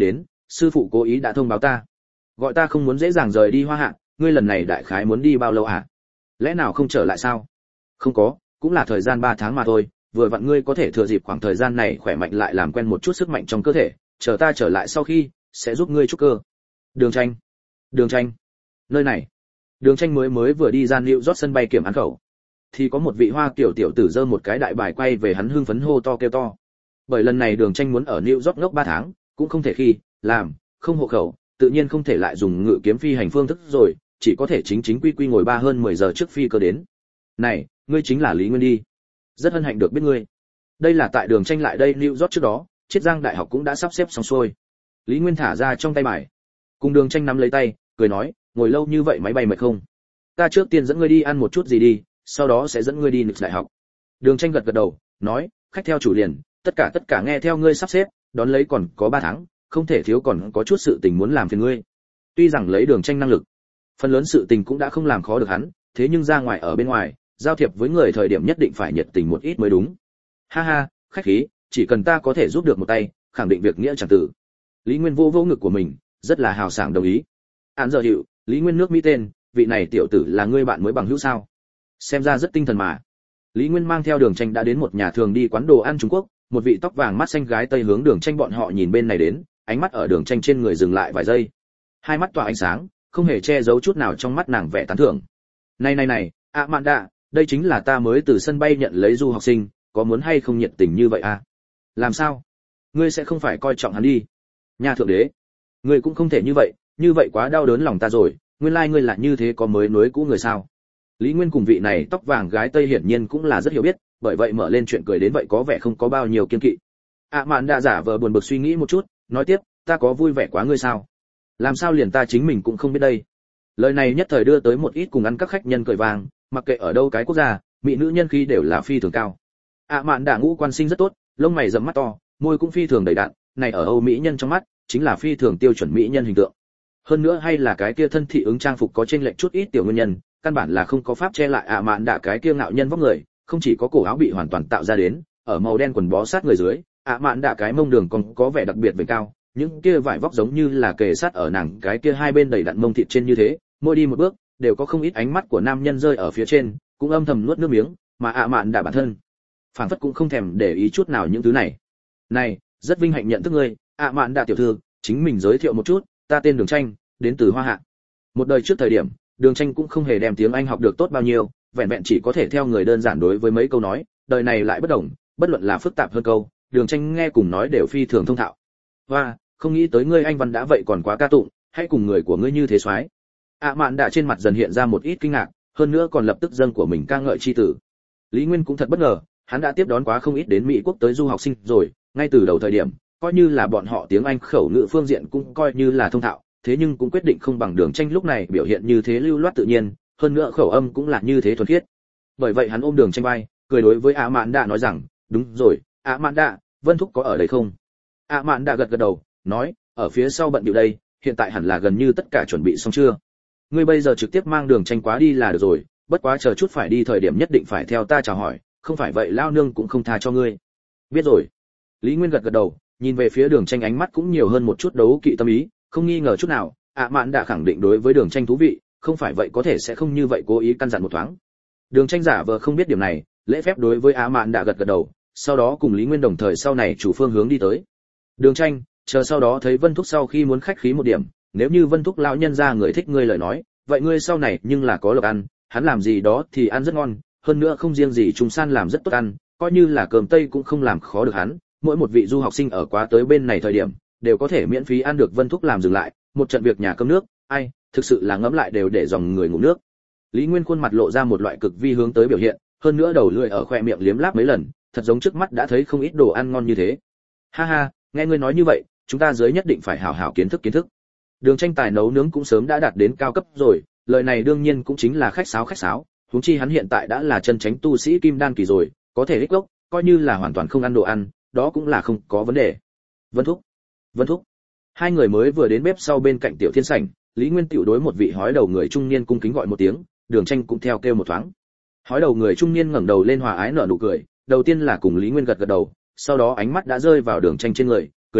sư phụ cố ý đã thông báo ta, gọi ta không muốn dễ dàng rời đi Hoa Hạ. Ngươi lần này đại khái muốn đi bao lâu hả? Lẽ nào không trở lại sao? Không có, cũng là thời gian ba tháng mà thôi, vừa vặn ngươi có thể thừa dịp khoảng thời gian này khỏe mạnh lại làm quen một chút sức mạnh trong cơ thể, chờ ta trở lại sau khi sẽ giúp ngươi trúc cơ. Đường Tranh, Đường Tranh, nơi này. Đường Tranh mới mới vừa đi ra New York sân bay kiểm án khẩu, thì có một vị Hoa kiểu tiểu tử giơ một cái đại bài quay về hắn hưng phấn hô to kêu to. Bởi lần này Đường Tranh muốn ở New York ngốc ba tháng, cũng không thể khi làm không hộ khẩu, tự nhiên không thể lại dùng ngự kiếm phi hành phương thức rồi, chỉ có thể chính chính quy quy ngồi ba hơn mười giờ trước phi cơ đến. Này, ngươi chính là Lý Nguyên đi. Rất hân hạnh được biết ngươi. Đây là tại Đường Tranh lại đây New York trước đó, Chiết Giang Đại học cũng đã sắp xếp xong xuôi. Lý Nguyên thả ra trong tay bài, cùng Đường Tranh nắm lấy tay, cười nói, ngồi lâu như vậy máy bay mệt không? Ta trước tiên dẫn ngươi đi ăn một chút gì đi, sau đó sẽ dẫn ngươi đi Nix Đại học. Đường Tranh gật gật đầu, nói, khách theo chủ liền, tất cả tất cả nghe theo ngươi sắp xếp, đón lấy còn có ba tháng, không thể thiếu còn có chút sự tình muốn làm phiền ngươi. Tuy rằng lấy Đường Tranh năng lực, phần lớn sự tình cũng đã không làm khó được hắn, thế nhưng ra ngoài ở bên ngoài, giao thiệp với người thời điểm nhất định phải nhiệt tình một ít mới đúng. Ha ha, khách khí, chỉ cần ta có thể giúp được một tay, khẳng định việc nghĩa chẳng tử. Lý Nguyên vô vô ngực của mình, rất là hào sảng đồng ý. Án giờ hiệu, Lý Nguyên nước Mỹ tên, vị này tiểu tử là ngươi bạn mới bằng hữu sao? Xem ra rất tinh thần mà. Lý Nguyên mang theo Đường Tranh đã đến một nhà thường đi quán đồ ăn Trung Quốc, một vị tóc vàng mắt xanh gái Tây hướng Đường Tranh bọn họ nhìn bên này đến, ánh mắt ở Đường Tranh trên người dừng lại vài giây. Hai mắt tỏa ánh sáng, không hề che giấu chút nào trong mắt nàng vẻ tán thưởng. Này này này, ạ Mạn Đạ, đây chính là ta mới từ sân bay nhận lấy du học sinh, có muốn hay không nhiệt tình như vậy à? Làm sao? Ngươi sẽ không phải coi trọng hắn đi? Nhà thượng đế, ngươi cũng không thể như vậy, như vậy quá đau đớn lòng ta rồi, nguyên lai like ngươi là như thế có mới nối cũ người sao? Lý Nguyên cùng vị này tóc vàng gái Tây hiển nhiên cũng là rất hiểu biết, bởi vậy mở lên chuyện cười đến vậy có vẻ không có bao nhiêu kiên kỵ. ạ Mạn Đạ giả vờ buồn bực suy nghĩ một chút, nói tiếp, ta có vui vẻ quá ngươi sao? Làm sao liền ta chính mình cũng không biết đây. Lời này nhất thời đưa tới một ít cùng ăn các khách nhân cười vang, mặc kệ ở đâu cái quốc gia, mỹ nữ nhân khí đều là phi thường cao. ạ Mạn Đạ ngũ quan sinh rất tốt, lông mày rậm mắt to, môi cũng phi thường đầy đặn, này ở Âu mỹ nhân trong mắt chính là phi thường tiêu chuẩn mỹ nhân hình tượng. Hơn nữa hay là cái kia thân thị ứng trang phục có chênh lệch chút ít tiểu nguyên nhân, căn bản là không có pháp che lại ạ Mạn Đạ cái kia ngạo nhân vóc người, không chỉ có cổ áo bị hoàn toàn tạo ra đến, ở màu đen quần bó sát người dưới, ạ Mạn Đạ cái mông đường còn có vẻ đặc biệt về cao, những kia vải vóc giống như là kề sát ở nàng cái kia hai bên đầy đặn mông thịt trên như thế, mỗi đi một bước đều có không ít ánh mắt của nam nhân rơi ở phía trên, cũng âm thầm nuốt nước miếng, mà ạ Mạn Đạ bản thân phản phất cũng không thèm để ý chút nào những thứ này. Này, rất vinh hạnh nhận thức ngươi, ạ Mạn Đạ tiểu thư, chính mình giới thiệu một chút, ta tên Đường Tranh, đến từ Hoa Hạ. Một đời trước thời điểm, Đường Tranh cũng không hề đem tiếng Anh học được tốt bao nhiêu, vẹn vẹn chỉ có thể theo người đơn giản đối với mấy câu nói, đời này lại bất đồng, bất luận là phức tạp hơn câu, Đường Tranh nghe cùng nói đều phi thường thông thạo. Và, không nghĩ tới ngươi anh văn đã vậy còn quá ca tụng, hãy cùng người của ngươi như thế soái. ạ Mạn Đạ trên mặt dần hiện ra một ít kinh ngạc, hơn nữa còn lập tức dâng của mình ca ngợi chi tử. Lý Nguyên cũng thật bất ngờ, hắn đã tiếp đón quá không ít đến Mỹ quốc tới du học sinh rồi, ngay từ đầu thời điểm, coi như là bọn họ tiếng Anh khẩu ngữ phương diện cũng coi như là thông thạo, thế nhưng cũng quyết định không bằng Đường Tranh lúc này biểu hiện như thế lưu loát tự nhiên, hơn nữa khẩu âm cũng là như thế thuần khiết. Bởi vậy hắn ôm Đường Tranh vai, cười đối với ạ Mạn Đạ nói rằng, đúng rồi, ạ Mạn Đạ, Vân Thúc có ở đây không? ạ Mạn Đạ gật gật đầu, nói, ở phía sau bận bịu đây, hiện tại hẳn là gần như tất cả chuẩn bị xong chưa? Ngươi bây giờ trực tiếp mang Đường Tranh quá đi là được rồi, bất quá chờ chút phải đi thời điểm nhất định phải theo ta chào hỏi, không phải vậy lao nương cũng không tha cho ngươi. Biết rồi. Lý Nguyên gật gật đầu, nhìn về phía Đường Tranh ánh mắt cũng nhiều hơn một chút đấu kỵ tâm ý, không nghi ngờ chút nào, ạ Mạn đã khẳng định đối với Đường Tranh thú vị, không phải vậy có thể sẽ không như vậy cố ý căn dặn một thoáng. Đường Tranh giả vờ không biết điểm này, lễ phép đối với ạ Mạn đã gật gật đầu, sau đó cùng Lý Nguyên đồng thời sau này chủ phương hướng đi tới. Đường Tranh, chờ sau đó thấy Vân Thúc sau khi muốn khách khí một điểm, nếu như Vân Thúc lão nhân ra người thích ngươi lời nói, vậy ngươi sau này nhưng là có lộc ăn, hắn làm gì đó thì ăn rất ngon, hơn nữa không riêng gì Trung San làm rất tốt ăn, coi như là cơm tây cũng không làm khó được hắn, mỗi một vị du học sinh ở quá tới bên này thời điểm, đều có thể miễn phí ăn được Vân Thúc làm dừng lại, một trận việc nhà cơm nước, ai, thực sự là ngẫm lại đều để dòng người ngủ nước. Lý Nguyên khuôn mặt lộ ra một loại cực vi hướng tới biểu hiện, hơn nữa đầu lưỡi ở khóe miệng liếm láp mấy lần, thật giống trước mắt đã thấy không ít đồ ăn ngon như thế. Ha ha, nghe ngươi nói như vậy, chúng ta dưới nhất định phải hảo hảo kiến thức kiến thức. Đường Tranh tài nấu nướng cũng sớm đã đạt đến cao cấp rồi, lời này đương nhiên cũng chính là khách sáo khách sáo, huống chi hắn hiện tại đã là chân chánh tu sĩ kim đan kỳ rồi, có thể ích gốc, coi như là hoàn toàn không ăn đồ ăn, đó cũng là không có vấn đề. Vân Thúc, Vân Thúc. Hai người mới vừa đến bếp sau bên cạnh tiểu thiên sảnh, Lý Nguyên tiểu đối một vị hói đầu người trung niên cung kính gọi một tiếng, Đường Tranh cũng theo kêu một thoáng. Hói đầu người trung niên ngẩng đầu lên hòa ái nở nụ cười, đầu tiên là cùng Lý Nguyên gật gật đầu, sau đó ánh mắt đã rơi vào Đường Tranh trên người, cười nói,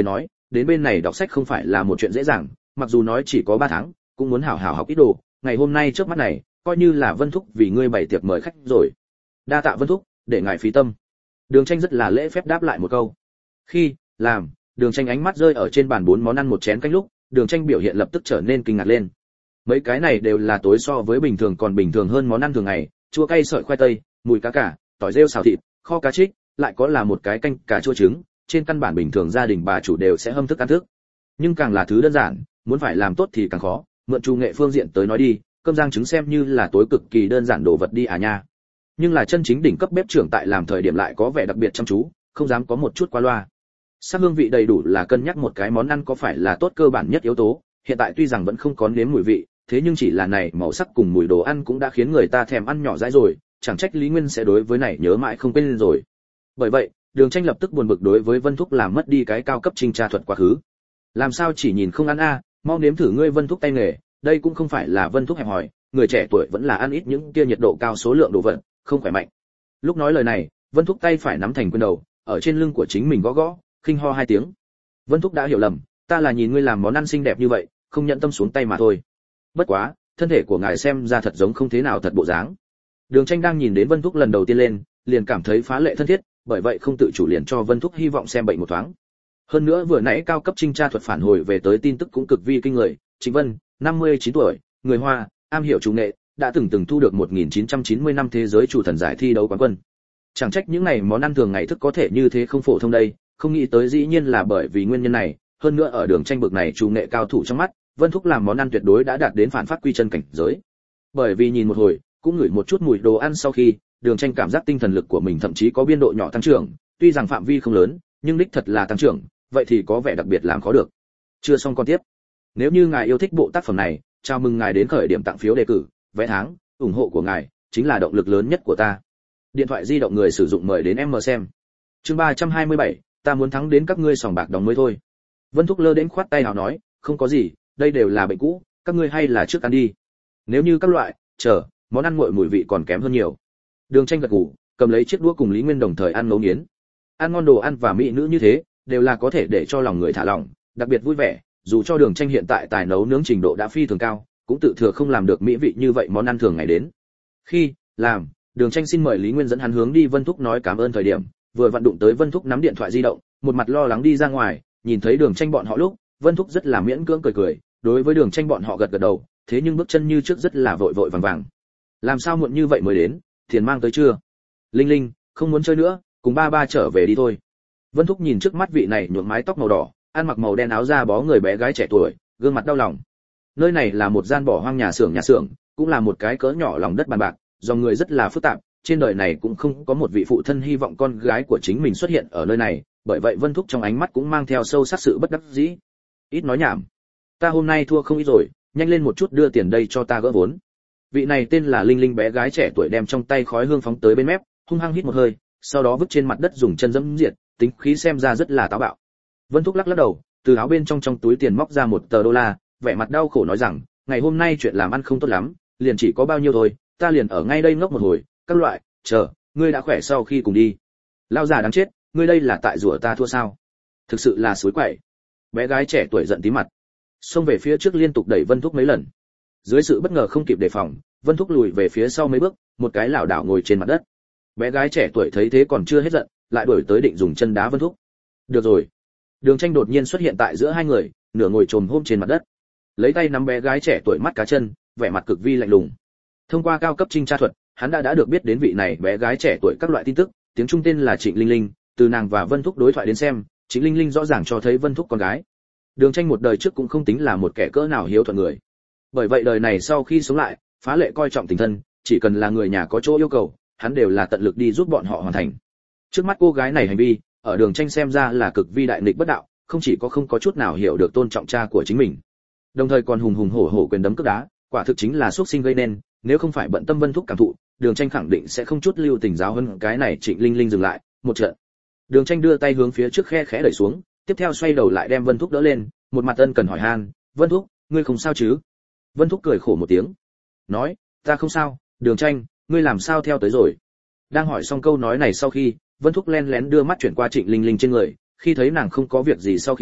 đến bên này đọc sách không phải là một chuyện dễ dàng, mặc dù nói chỉ có ba tháng, cũng muốn hảo hảo học ít đồ, ngày hôm nay trước mắt này, coi như là Vân thúc vì ngươi bày tiệc mời khách rồi. Đa tạ Vân thúc, để ngài phí tâm. Đường Tranh rất là lễ phép đáp lại một câu. Khi làm, Đường Tranh ánh mắt rơi ở trên bàn bốn món ăn một chén canh lúc, Đường Tranh biểu hiện lập tức trở nên kinh ngạc lên. Mấy cái này đều là tối so với bình thường còn bình thường hơn món ăn thường ngày, chua cay sợi khoai tây, mùi cá cả, tỏi rêu xào thịt, kho cá trích, lại có là một cái canh cà chua trứng, trên căn bản bình thường gia đình bà chủ đều sẽ hâm thức ăn thức. Nhưng càng là thứ đơn giản, muốn phải làm tốt thì càng khó, mượn chủ nghệ phương diện tới nói đi, cơm rang trứng xem như là tối cực kỳ đơn giản đồ vật đi à nha. Nhưng là chân chính đỉnh cấp bếp trưởng tại làm thời điểm lại có vẻ đặc biệt chăm chú, không dám có một chút qua loa. Sắc hương vị đầy đủ là cân nhắc một cái món ăn có phải là tốt cơ bản nhất yếu tố, hiện tại tuy rằng vẫn không có nếm mùi vị, thế nhưng chỉ là này màu sắc cùng mùi đồ ăn cũng đã khiến người ta thèm ăn nhỏ dãi rồi, chẳng trách Lý Nguyên sẽ đối với này nhớ mãi không quên rồi. Bởi vậy, Đường Tranh lập tức buồn bực đối với Vân Thúc làm mất đi cái cao cấp trinh tra thuật quá khứ. Làm sao chỉ nhìn không ăn a, mau nếm thử ngươi Vân Thúc tay nghề, đây cũng không phải là Vân Thúc hẹp hòi, người trẻ tuổi vẫn là ăn ít những kia nhiệt độ cao số lượng đồ vật, không khỏe mạnh. Lúc nói lời này, Vân Thúc tay phải nắm thành quyền đầu, ở trên lưng của chính mình gõ gõ, khinh ho hai tiếng. Vân Thúc đã hiểu lầm, ta là nhìn ngươi làm món ăn xinh đẹp như vậy, không nhận tâm xuống tay mà thôi. Bất quá, thân thể của ngài xem ra thật giống không thế nào thật bộ dáng. Đường Tranh đang nhìn đến Vân Thúc lần đầu tiên lên, liền cảm thấy phá lệ thân thiết, bởi vậy không tự chủ liền cho Vân Thúc hy vọng xem bệnh một thoáng. Hơn nữa vừa nãy cao cấp trinh tra thuật phản hồi về tới tin tức cũng cực vi kinh người, Trịnh Vân, năm mươi chín tuổi, người Hoa, am hiểu chủ nghệ, đã từng từng thu được một nghìn chín trăm chín mươi năm thế giới chủ thần giải thi đấu quán quân. Chẳng trách những này món ăn thường ngày thức có thể như thế không phổ thông đây, không nghĩ tới dĩ nhiên là bởi vì nguyên nhân này, hơn nữa ở Đường Tranh bực này chủ nghệ cao thủ trong mắt, Vân Thúc làm món ăn tuyệt đối đã đạt đến phản phát quy chân cảnh giới. Bởi vì nhìn một hồi, cũng ngửi một chút mùi đồ ăn sau khi, Đường Tranh cảm giác tinh thần lực của mình thậm chí có biên độ nhỏ tăng trưởng, tuy rằng phạm vi không lớn, nhưng đích thật là tăng trưởng, vậy thì có vẻ đặc biệt làm khó được. Chưa xong con tiếp. Nếu như ngài yêu thích bộ tác phẩm này, chào mừng ngài đến khởi điểm tặng phiếu đề cử, vé tháng, ủng hộ của ngài chính là động lực lớn nhất của ta. Điện thoại di động người sử dụng mời đến em mở xem. Chương ba trăm hai mươi bảy, ta muốn thắng đến các ngươi sòng bạc đóng mới thôi. Vân Thúc lơ đến khoát tay hào nói, không có gì, đây đều là bệnh cũ, các ngươi hay là trước ăn đi. Nếu như các loại, chờ, món ăn nguội mùi vị còn kém hơn nhiều. Đường Tranh gật gù, cầm lấy chiếc đũa cùng Lý Nguyên đồng thời ăn ngấu nghiến. Ăn ngon đồ ăn và mỹ nữ như thế, đều là có thể để cho lòng người thả lỏng, đặc biệt vui vẻ, dù cho Đường Tranh hiện tại tài nấu nướng trình độ đã phi thường cao, cũng tự thừa không làm được mỹ vị như vậy món ăn thường ngày đến. Khi làm, Đường Tranh xin mời Lý Nguyên dẫn hắn hướng đi Vân Thúc nói cảm ơn thời điểm, vừa vặn đụng tới Vân Thúc nắm điện thoại di động, một mặt lo lắng đi ra ngoài, nhìn thấy Đường Tranh bọn họ lúc, Vân Thúc rất là miễn cưỡng cười cười, đối với Đường Tranh bọn họ gật gật đầu, thế nhưng bước chân như trước rất là vội vội vàng vàng. Làm sao muộn như vậy mới đến, tiền mang tới chưa? Linh Linh, không muốn chơi nữa, cùng ba ba trở về đi thôi. Vân Thúc nhìn trước mắt vị này nhuộm mái tóc màu đỏ, ăn mặc màu đen áo da bó người bé gái trẻ tuổi, gương mặt đau lòng. Nơi này là một gian bỏ hoang nhà xưởng nhà xưởng, cũng là một cái cỡ nhỏ lòng đất bàn bạc, dòng người rất là phức tạp, trên đời này cũng không có một vị phụ thân hy vọng con gái của chính mình xuất hiện ở nơi này, bởi vậy Vân Thúc trong ánh mắt cũng mang theo sâu sắc sự bất đắc dĩ. Ít nói nhảm, ta hôm nay thua không ít rồi, nhanh lên một chút đưa tiền đây cho ta gỡ vốn. Vị này tên là Linh Linh bé gái trẻ tuổi đem trong tay khói hương phóng tới bên mép, hung hăng hít một hơi, sau đó vứt trên mặt đất dùng chân giẫm diệt, tính khí xem ra rất là táo bạo. Vân Thúc lắc lắc đầu, từ áo bên trong trong túi tiền móc ra một tờ đô la, vẻ mặt đau khổ nói rằng, ngày hôm nay chuyện làm ăn không tốt lắm, liền chỉ có bao nhiêu thôi, ta liền ở ngay đây ngốc một hồi, các loại, chờ, ngươi đã khỏe sau khi cùng đi. Lao già đáng chết, ngươi đây là tại rủa ta thua sao? Thực sự là suối quậy. Bé gái trẻ tuổi giận tí mặt, xông về phía trước liên tục đẩy Vân Thúc mấy lần. Dưới sự bất ngờ không kịp đề phòng, Vân Thúc lùi về phía sau mấy bước, một cái lảo đảo ngồi trên mặt đất. Bé gái trẻ tuổi thấy thế còn chưa hết giận, lại đuổi tới định dùng chân đá Vân Thúc. Được rồi. Đường Tranh đột nhiên xuất hiện tại giữa hai người, nửa ngồi chồm hôm trên mặt đất, lấy tay nắm bé gái trẻ tuổi mắt cá chân, vẻ mặt cực vi lạnh lùng. Thông qua cao cấp trinh tra thuật, hắn đã đã được biết đến vị này bé gái trẻ tuổi các loại tin tức, tiếng Trung tên là Trịnh Linh Linh, từ nàng và Vân Thúc đối thoại đến xem, Trịnh Linh Linh rõ ràng cho thấy Vân Thúc con gái. Đường Tranh một đời trước cũng không tính là một kẻ cỡ nào hiếu thuận người. Bởi vậy đời này sau khi sống lại, phá lệ coi trọng tình thân, chỉ cần là người nhà có chỗ yêu cầu, hắn đều là tận lực đi giúp bọn họ hoàn thành. Trước mắt cô gái này hành vi, ở Đường Tranh xem ra là cực vi đại nghịch bất đạo, không chỉ có không có chút nào hiểu được tôn trọng cha của chính mình, đồng thời còn hùng hùng hổ hổ quyền đấm cước đá, quả thực chính là xuất sinh gây nên, nếu không phải bận tâm Vân Thúc cảm thụ, Đường Tranh khẳng định sẽ không chút lưu tình giáo hơn cái này Trịnh Linh Linh dừng lại, một trận. Đường Tranh đưa tay hướng phía trước khe khẽ đẩy xuống, tiếp theo xoay đầu lại đem Vân Thúc đỡ lên, một mặt ân cần hỏi han, "Vân Thúc, ngươi không sao chứ?" Vân Thúc cười khổ một tiếng, nói, "Ta không sao, Đường Tranh, ngươi làm sao theo tới rồi?" Đang hỏi xong câu nói này sau khi, Vân Thúc len lén đưa mắt chuyển qua Trịnh Linh Linh trên người, khi thấy nàng không có việc gì sau khi,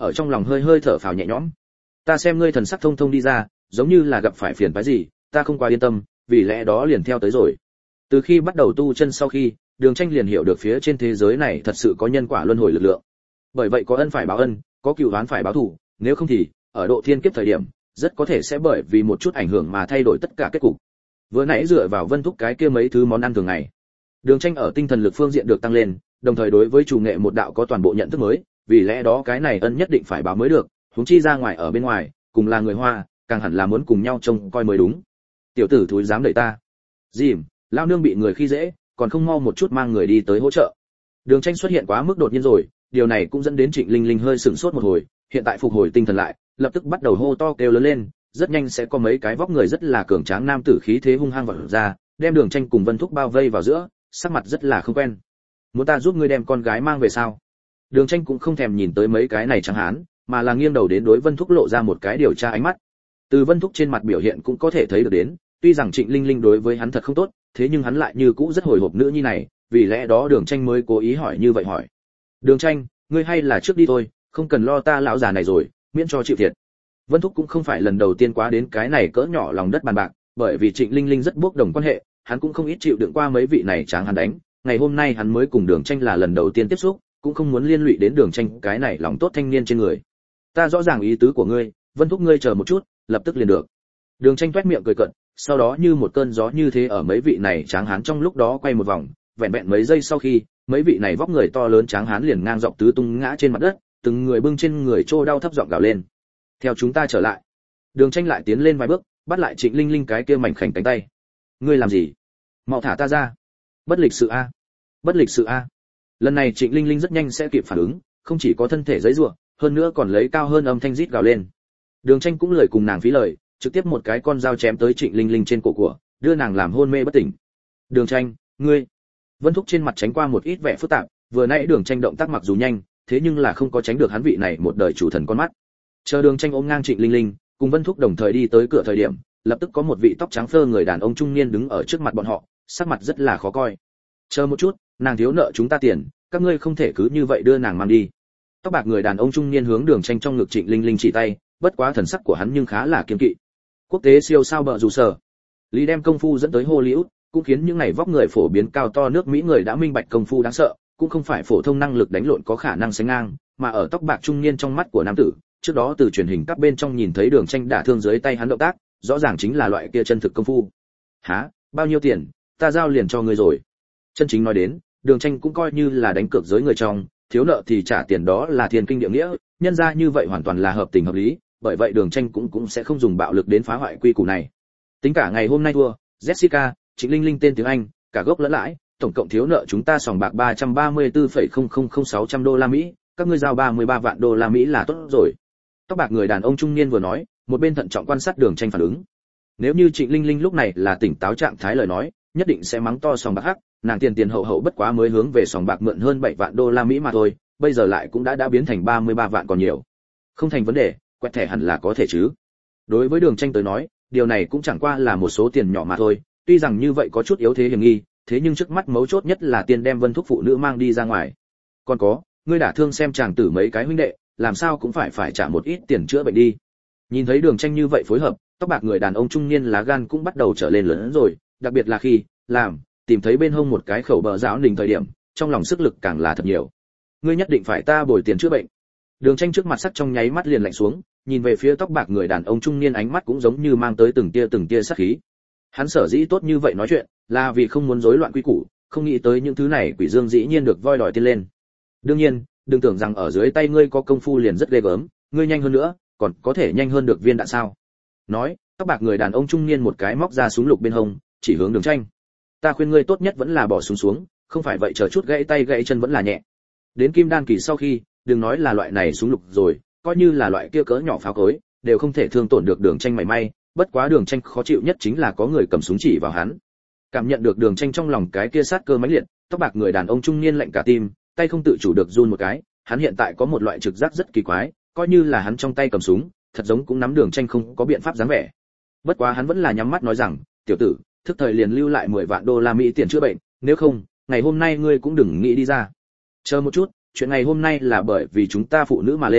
ở trong lòng hơi hơi thở phào nhẹ nhõm. Ta xem ngươi thần sắc thông thông đi ra, giống như là gặp phải phiền phức gì, ta không quá yên tâm, vì lẽ đó liền theo tới rồi. Từ khi bắt đầu tu chân sau khi, Đường Tranh liền hiểu được phía trên thế giới này thật sự có nhân quả luân hồi lực lượng. Bởi vậy có ân phải báo ân, có cừu oán phải báo thù, nếu không thì ở độ thiên kiếp thời điểm, rất có thể sẽ bởi vì một chút ảnh hưởng mà thay đổi tất cả kết cục. Vừa nãy dựa vào Vân Thúc cái kia mấy thứ món ăn thường ngày, Đường Tranh ở tinh thần lực phương diện được tăng lên, đồng thời đối với chủ nghệ một đạo có toàn bộ nhận thức mới, vì lẽ đó cái này ân nhất định phải báo mới được, huống chi ra ngoài ở bên ngoài, cùng là người Hoa, càng hẳn là muốn cùng nhau trông coi mới đúng. Tiểu tử thúi dám đẩy ta. Dìm, lão nương bị người khi dễ, còn không mau một chút mang người đi tới hỗ trợ. Đường Tranh xuất hiện quá mức đột nhiên rồi, điều này cũng dẫn đến Trịnh Linh Linh hơi sửng sốt một hồi, hiện tại phục hồi tinh thần lại, lập tức bắt đầu hô to kêu lớn lên, rất nhanh sẽ có mấy cái vóc người rất là cường tráng nam tử khí thế hung hăng vọt ra, đem Đường Tranh cùng Vân Thúc bao vây vào giữa, sắc mặt rất là không quen. Muốn ta giúp ngươi đem con gái mang về sao? Đường Tranh cũng không thèm nhìn tới mấy cái này trắng hán, mà là nghiêng đầu đến đối Vân Thúc lộ ra một cái điều tra ánh mắt. Từ Vân Thúc trên mặt biểu hiện cũng có thể thấy được đến, tuy rằng Trịnh Linh Linh đối với hắn thật không tốt, thế nhưng hắn lại như cũ rất hồi hộp nữ nhi này, vì lẽ đó Đường Tranh mới cố ý hỏi như vậy hỏi. Đường Tranh, ngươi hay là trước đi thôi, không cần lo ta lão già này rồi, miễn cho chịu thiệt. Vân Thúc cũng không phải lần đầu tiên quá đến cái này cỡ nhỏ lòng đất bàn bạc, bởi vì Trịnh Linh Linh rất bốc đồng quan hệ, hắn cũng không ít chịu đựng qua mấy vị này tráng hắn đánh, ngày hôm nay hắn mới cùng Đường Tranh là lần đầu tiên tiếp xúc, cũng không muốn liên lụy đến Đường Tranh cái này lòng tốt thanh niên trên người. Ta rõ ràng ý tứ của ngươi, Vân Thúc ngươi chờ một chút, lập tức liền được. Đường Tranh toét miệng cười cợt, sau đó như một cơn gió như thế ở mấy vị này tráng hán trong lúc đó quay một vòng, vẹn vẹn mấy giây sau khi, mấy vị này vóc người to lớn tráng hán liền ngang dọc tứ tung ngã trên mặt đất, từng người bưng trên người trô đau thấp giọng gào lên. Theo chúng ta trở lại. Đường Tranh lại tiến lên vài bước, bắt lại Trịnh Linh Linh cái kia mảnh khảnh cánh tay. Ngươi làm gì? Mau thả ta ra. Bất lịch sự a. Bất lịch sự a. Lần này Trịnh Linh Linh rất nhanh sẽ kịp phản ứng, không chỉ có thân thể giãy giụa, hơn nữa còn lấy cao hơn âm thanh rít gào lên. Đường Tranh cũng lười cùng nàng phí lời, trực tiếp một cái con dao chém tới Trịnh Linh Linh trên cổ của, đưa nàng làm hôn mê bất tỉnh. Đường Tranh, ngươi. Vân Thúc trên mặt tránh qua một ít vẻ phức tạp, vừa nãy Đường Tranh động tác mặc dù nhanh, thế nhưng là không có tránh được hắn vị này một đời chủ thần con mắt. Chờ Đường Tranh ôm ngang Trịnh Linh Linh, cùng Vân Thúc đồng thời đi tới cửa thời điểm, lập tức có một vị tóc trắng phơ người đàn ông trung niên đứng ở trước mặt bọn họ, sắc mặt rất là khó coi. Chờ một chút, nàng thiếu nợ chúng ta tiền, các ngươi không thể cứ như vậy đưa nàng mang đi. Tóc bạc người đàn ông trung niên hướng Đường Tranh trong ngực Trịnh Linh Linh chỉ tay, bất quá thần sắc của hắn nhưng khá là kiêng kỵ. Quốc tế siêu sao bợ rủ sở. Lý đem công phu dẫn tới Hollywood, cũng khiến những này vóc người phổ biến cao to nước Mỹ người đã minh bạch công phu đáng sợ, cũng không phải phổ thông năng lực đánh lộn có khả năng sánh ngang, mà ở tóc bạc trung niên trong mắt của nam tử, trước đó từ truyền hình các bên trong nhìn thấy Đường Tranh đả thương dưới tay hắn động tác, rõ ràng chính là loại kia chân thực công phu. Hả? Bao nhiêu tiền? Ta giao liền cho ngươi rồi. Chân chính nói đến, Đường Tranh cũng coi như là đánh cược giới người trong, thiếu nợ thì trả tiền đó là thiên kinh địa nghĩa, nhân ra như vậy hoàn toàn là hợp tình hợp lý, bởi vậy Đường Tranh cũng cũng sẽ không dùng bạo lực đến phá hoại quy củ này. Tính cả ngày hôm nay thua, Jessica, Trịnh Linh Linh tên tiếng Anh, cả gốc lẫn lãi, tổng cộng thiếu nợ chúng ta sòng bạc ba trăm ba mươi tư phẩy không không không sáu trăm đô la Mỹ, các ngươi giao ba mươi ba vạn đô la Mỹ là tốt rồi. Tóc bạc người đàn ông trung niên vừa nói, một bên thận trọng quan sát Đường Tranh phản ứng. Nếu như Trịnh Linh Linh lúc này là tỉnh táo trạng thái lời nói, nhất định sẽ mắng to sòng bạc hắc, nàng tiền tiền hậu hậu bất quá mới hướng về sòng bạc mượn hơn bảy vạn đô la Mỹ mà thôi, bây giờ lại cũng đã đã biến thành ba mươi ba vạn còn nhiều. Không thành vấn đề, quẹt thẻ hẳn là có thể chứ. Đối với Đường Tranh tới nói, điều này cũng chẳng qua là một số tiền nhỏ mà thôi, tuy rằng như vậy có chút yếu thế hiểm nghi, thế nhưng trước mắt mấu chốt nhất là tiền đem Vân Thúc phụ nữ mang đi ra ngoài. Còn có, ngươi đả thương xem chàng tử mấy cái huynh đệ, làm sao cũng phải phải trả một ít tiền chữa bệnh đi. Nhìn thấy Đường Tranh như vậy phối hợp, tóc bạc người đàn ông trung niên lá gan cũng bắt đầu trở lên lớn rồi, đặc biệt là khi làm tìm thấy bên hông một cái khẩu bờ giáo đình thời điểm, trong lòng sức lực càng là thật nhiều. Ngươi nhất định phải ta bồi tiền chữa bệnh. Đường Tranh trước mặt sắc trong nháy mắt liền lạnh xuống, nhìn về phía tóc bạc người đàn ông trung niên ánh mắt cũng giống như mang tới từng tia từng tia sát khí. Hắn sở dĩ tốt như vậy nói chuyện, là vì không muốn rối loạn quy củ, không nghĩ tới những thứ này Quỷ Dương dĩ nhiên được voi đòi tiên lên. Đương nhiên, đừng tưởng rằng ở dưới tay ngươi có công phu liền rất ghê gớm, ngươi nhanh hơn nữa, còn có thể nhanh hơn được viên đạn sao? Nói, tóc bạc người đàn ông trung niên một cái móc ra súng lục bên hông, chỉ hướng Đường Tranh. Ta khuyên ngươi tốt nhất vẫn là bỏ súng xuống, xuống, không phải vậy chờ chút gãy tay gãy chân vẫn là nhẹ. Đến kim đan kỳ sau khi, đừng nói là loại này súng lục rồi, coi như là loại kia cỡ nhỏ pháo cối, đều không thể thương tổn được Đường Tranh mảy may, bất quá Đường Tranh khó chịu nhất chính là có người cầm súng chỉ vào hắn. Cảm nhận được Đường Tranh trong lòng cái kia sát cơ mãnh liệt, tóc bạc người đàn ông trung niên lạnh cả tim, tay không tự chủ được run một cái, hắn hiện tại có một loại trực giác rất kỳ quái, coi như là hắn trong tay cầm súng, thật giống cũng nắm Đường Tranh không có biện pháp dáng vẻ. Bất quá hắn vẫn là nhắm mắt nói rằng, tiểu tử, thức thời liền lưu lại mười vạn đô la Mỹ tiền chữa bệnh, nếu không, ngày hôm nay ngươi cũng đừng nghĩ đi ra. Chờ một chút, chuyện ngày hôm nay là bởi vì chúng ta phụ nữ mà lên,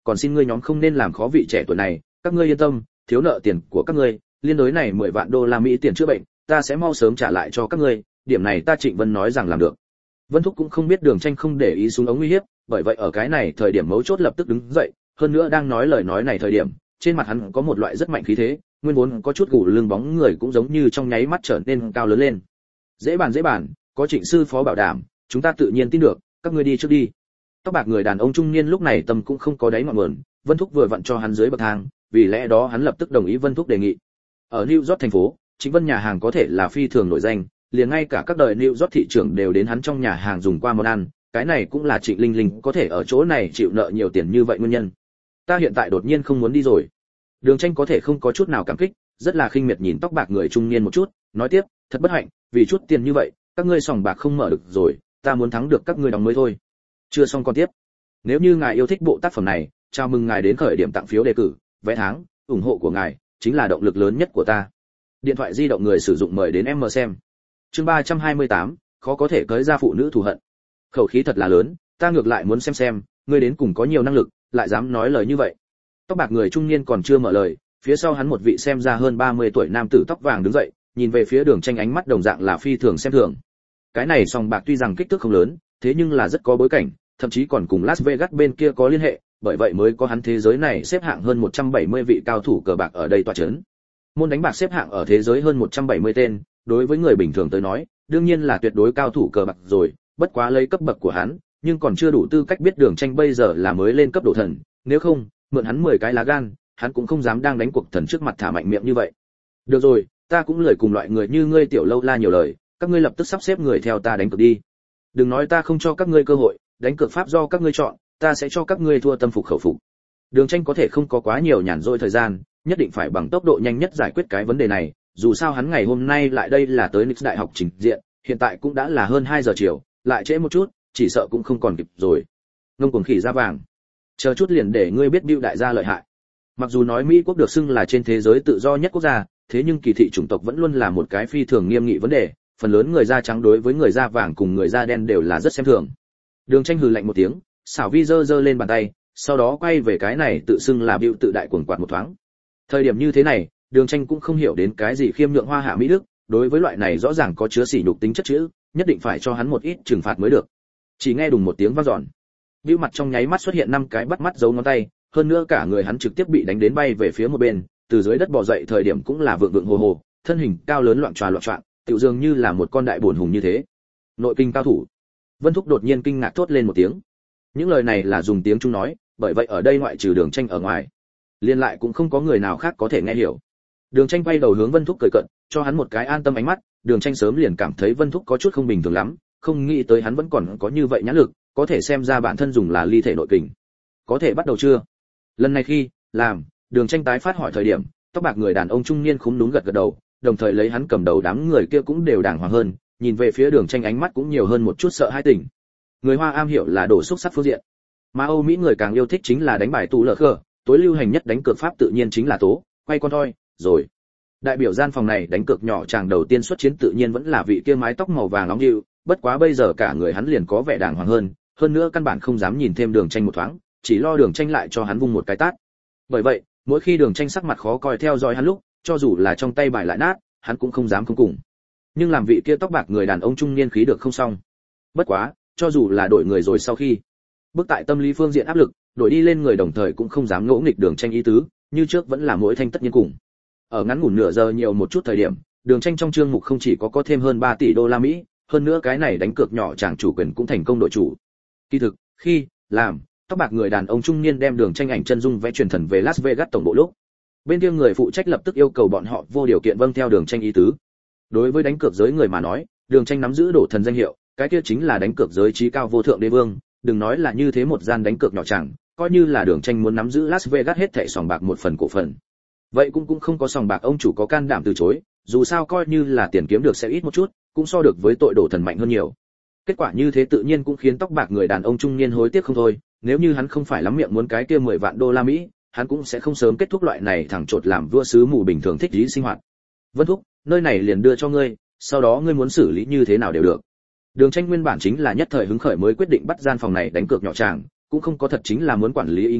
còn xin ngươi nhóm không nên làm khó vị trẻ tuổi này, các ngươi yên tâm, thiếu nợ tiền của các ngươi, liên đối này mười vạn đô la Mỹ tiền chữa bệnh, ta sẽ mau sớm trả lại cho các ngươi, điểm này ta Trịnh Vân nói rằng làm được. Vân Thúc cũng không biết Đường Tranh không để ý xuống ống uy hiếp, bởi vậy ở cái này thời điểm mấu chốt lập tức đứng dậy, hơn nữa đang nói lời nói này thời điểm, trên mặt hắn có một loại rất mạnh khí thế, nguyên vốn có chút gù lưng bóng người cũng giống như trong nháy mắt trở nên cao lớn lên. Dễ bàn dễ bàn, có Trịnh sư phó bảo đảm, chúng ta tự nhiên tin được, các ngươi đi trước đi. Tóc bạc người đàn ông trung niên lúc này tâm cũng không có đáy ngọn nguồn, Vân Thúc vừa vặn cho hắn dưới bậc thang, vì lẽ đó hắn lập tức đồng ý Vân Thúc đề nghị. Ở New York thành phố, Trịnh Vân nhà hàng có thể là phi thường nổi danh, liền ngay cả các đời New York thị trưởng đều đến hắn trong nhà hàng dùng qua món ăn, cái này cũng là Trịnh Linh Linh có thể ở chỗ này chịu nợ nhiều tiền như vậy nguyên nhân. Ta hiện tại đột nhiên không muốn đi rồi. Đường Tranh có thể không có chút nào cảm kích, rất là khinh miệt nhìn tóc bạc người trung niên một chút, nói tiếp, thật bất hạnh, vì chút tiền như vậy, các ngươi sòng bạc không mở được rồi, ta muốn thắng được các ngươi đóng mới thôi. Chưa xong con tiếp. Nếu như ngài yêu thích bộ tác phẩm này, chào mừng ngài đến khởi điểm tặng phiếu đề cử, vé tháng, ủng hộ của ngài chính là động lực lớn nhất của ta. Điện thoại di động người sử dụng mời đến em mở xem. Chương ba trăm hai mươi tám, khó có thể cưới ra phụ nữ thù hận. Khẩu khí thật là lớn, ta ngược lại muốn xem xem, ngươi đến cùng có nhiều năng lực, lại dám nói lời như vậy. Tóc bạc người trung niên còn chưa mở lời, phía sau hắn một vị xem ra hơn ba mươi tuổi nam tử tóc vàng đứng dậy, nhìn về phía Đường Tranh ánh mắt đồng dạng là phi thường xem thường. Cái này sòng bạc tuy rằng kích thước không lớn, thế nhưng là rất có bối cảnh, thậm chí còn cùng Las Vegas bên kia có liên hệ, bởi vậy mới có hắn thế giới này xếp hạng hơn một trăm bảy mươi vị cao thủ cờ bạc ở đây tọa chấn. Môn đánh bạc xếp hạng ở thế giới hơn một trăm bảy mươi tên, đối với người bình thường tới nói, đương nhiên là tuyệt đối cao thủ cờ bạc rồi, bất quá lấy cấp bậc của hắn, nhưng còn chưa đủ tư cách biết Đường Tranh bây giờ là mới lên cấp độ thần, nếu không, mượn hắn mười cái lá gan, hắn cũng không dám đang đánh cuộc thần trước mặt thả mạnh miệng như vậy. Được rồi, ta cũng lời cùng loại người như ngươi tiểu lâu la nhiều lời, các ngươi lập tức sắp xếp người theo ta đánh cược đi. Đừng nói ta không cho các ngươi cơ hội, đánh cược pháp do các ngươi chọn, ta sẽ cho các ngươi thua tâm phục khẩu phục. Đường Tranh có thể không có quá nhiều nhàn rỗi thời gian, nhất định phải bằng tốc độ nhanh nhất giải quyết cái vấn đề này, dù sao hắn ngày hôm nay lại đây là tới Nix đại học trình diện, hiện tại cũng đã là hơn hai giờ chiều, lại trễ một chút, chỉ sợ cũng không còn kịp rồi. Ngông cuồng khỉ da vàng. Chờ chút liền để ngươi biết Bưu đại gia lợi hại. Mặc dù nói Mỹ quốc được xưng là trên thế giới tự do nhất quốc gia, thế nhưng kỳ thị chủng tộc vẫn luôn là một cái phi thường nghiêm nghị vấn đề, phần lớn người da trắng đối với người da vàng cùng người da đen đều là rất xem thường. Đường Tranh hừ lạnh một tiếng, xảo vi giơ giơ lên bàn tay, sau đó quay về cái này tự xưng là Bưu tự đại cuồng quạt một thoáng. Thời điểm như thế này, Đường Tranh cũng không hiểu đến cái gì khiêm nhượng hoa hạ mỹ đức, đối với loại này rõ ràng có chứa sỉ nhục tính chất chữ, nhất định phải cho hắn một ít trừng phạt mới được. Chỉ nghe đùng một tiếng vang dọn, Bưu mặt trong nháy mắt xuất hiện năm cái bắt mắt dấu ngón tay, hơn nữa cả người hắn trực tiếp bị đánh đến bay về phía một bên, từ dưới đất bò dậy thời điểm cũng là vượng vượng hồ hồ, thân hình cao lớn loạn tròa loạn choạng, tựu dường như là một con đại bổn hùng như thế. Nội kinh cao thủ. Vân Thúc đột nhiên kinh ngạc thốt lên một tiếng. Những lời này là dùng tiếng Trung nói, bởi vậy ở đây ngoại trừ Đường Tranh ở ngoài, liên lại cũng không có người nào khác có thể nghe hiểu. Đường Tranh quay đầu hướng Vân Thúc cười cận, cho hắn một cái an tâm ánh mắt, Đường Tranh sớm liền cảm thấy Vân Thúc có chút không bình thường lắm, không nghĩ tới hắn vẫn còn có như vậy nhãn lực, có thể xem ra bản thân dùng là ly thể nội kình. Có thể bắt đầu chưa? Lần này khi làm, Đường Tranh tái phát hỏi thời điểm, tóc bạc người đàn ông trung niên khúm núm gật gật đầu, đồng thời lấy hắn cầm đầu đám người kia cũng đều đàng hoàng hơn, nhìn về phía Đường Tranh ánh mắt cũng nhiều hơn một chút sợ hãi tình. Người Hoa am hiểu là đổ xúc sắc phương diện, mà Âu Mỹ người càng yêu thích chính là đánh bài tù lờ khờ, tối lưu hành nhất đánh cược pháp tự nhiên chính là tố, quay con thoi, rồi. Đại biểu gian phòng này đánh cược nhỏ chàng đầu tiên xuất chiến tự nhiên vẫn là vị kia mái tóc màu vàng nóng dịu, bất quá bây giờ cả người hắn liền có vẻ đàng hoàng hơn, hơn nữa căn bản không dám nhìn thêm Đường Tranh một thoáng, chỉ lo Đường Tranh lại cho hắn vung một cái tát. Bởi vậy, mỗi khi Đường Tranh sắc mặt khó coi theo dõi hắn lúc, cho dù là trong tay bài lại nát, hắn cũng không dám không cùng. Nhưng làm vị kia tóc bạc người đàn ông trung niên khí được không xong. Bất quá, cho dù là đổi người rồi sau khi, bước tại tâm lý phương diện áp lực, đổi đi lên người đồng thời cũng không dám ngỗ nghịch Đường Tranh ý tứ, như trước vẫn là mỗi thanh tất nhiên cùng. Ở ngắn ngủn nửa giờ nhiều một chút thời điểm, Đường Tranh trong chương mục không chỉ có có thêm hơn ba tỷ đô la Mỹ, hơn nữa cái này đánh cược nhỏ chàng chủ quyền cũng thành công đội chủ. Kỳ thực, khi làm, tóc bạc người đàn ông trung niên đem Đường Tranh ảnh chân dung vẽ truyền thần về Las Vegas tổng bộ lúc, bên kia người phụ trách lập tức yêu cầu bọn họ vô điều kiện vâng theo Đường Tranh ý tứ. Đối với đánh cược giới người mà nói, Đường Tranh nắm giữ đổ thần danh hiệu, cái kia chính là đánh cược giới trí cao vô thượng đế vương, đừng nói là như thế một gian đánh cược nhỏ chẳng, coi như là Đường Tranh muốn nắm giữ Las Vegas hết thảy sòng bạc một phần cổ phần. Vậy cũng cũng không có sòng bạc ông chủ có can đảm từ chối, dù sao coi như là tiền kiếm được sẽ ít một chút, cũng so được với tội đổ thần mạnh hơn nhiều. Kết quả như thế tự nhiên cũng khiến tóc bạc người đàn ông trung niên hối tiếc không thôi, nếu như hắn không phải lắm miệng muốn cái kia mười vạn đô la Mỹ, hắn cũng sẽ không sớm kết thúc loại này thẳng chột làm vua sứ mù bình thường thích ý sinh hoạt. Vân Thúc, nơi này liền đưa cho ngươi, sau đó ngươi muốn xử lý như thế nào đều được. Đường Tranh nguyên bản chính là nhất thời hứng khởi mới quyết định bắt gian phòng này đánh cược nhỏ chàng, cũng không có thật chính là muốn quản lý ý nghĩ,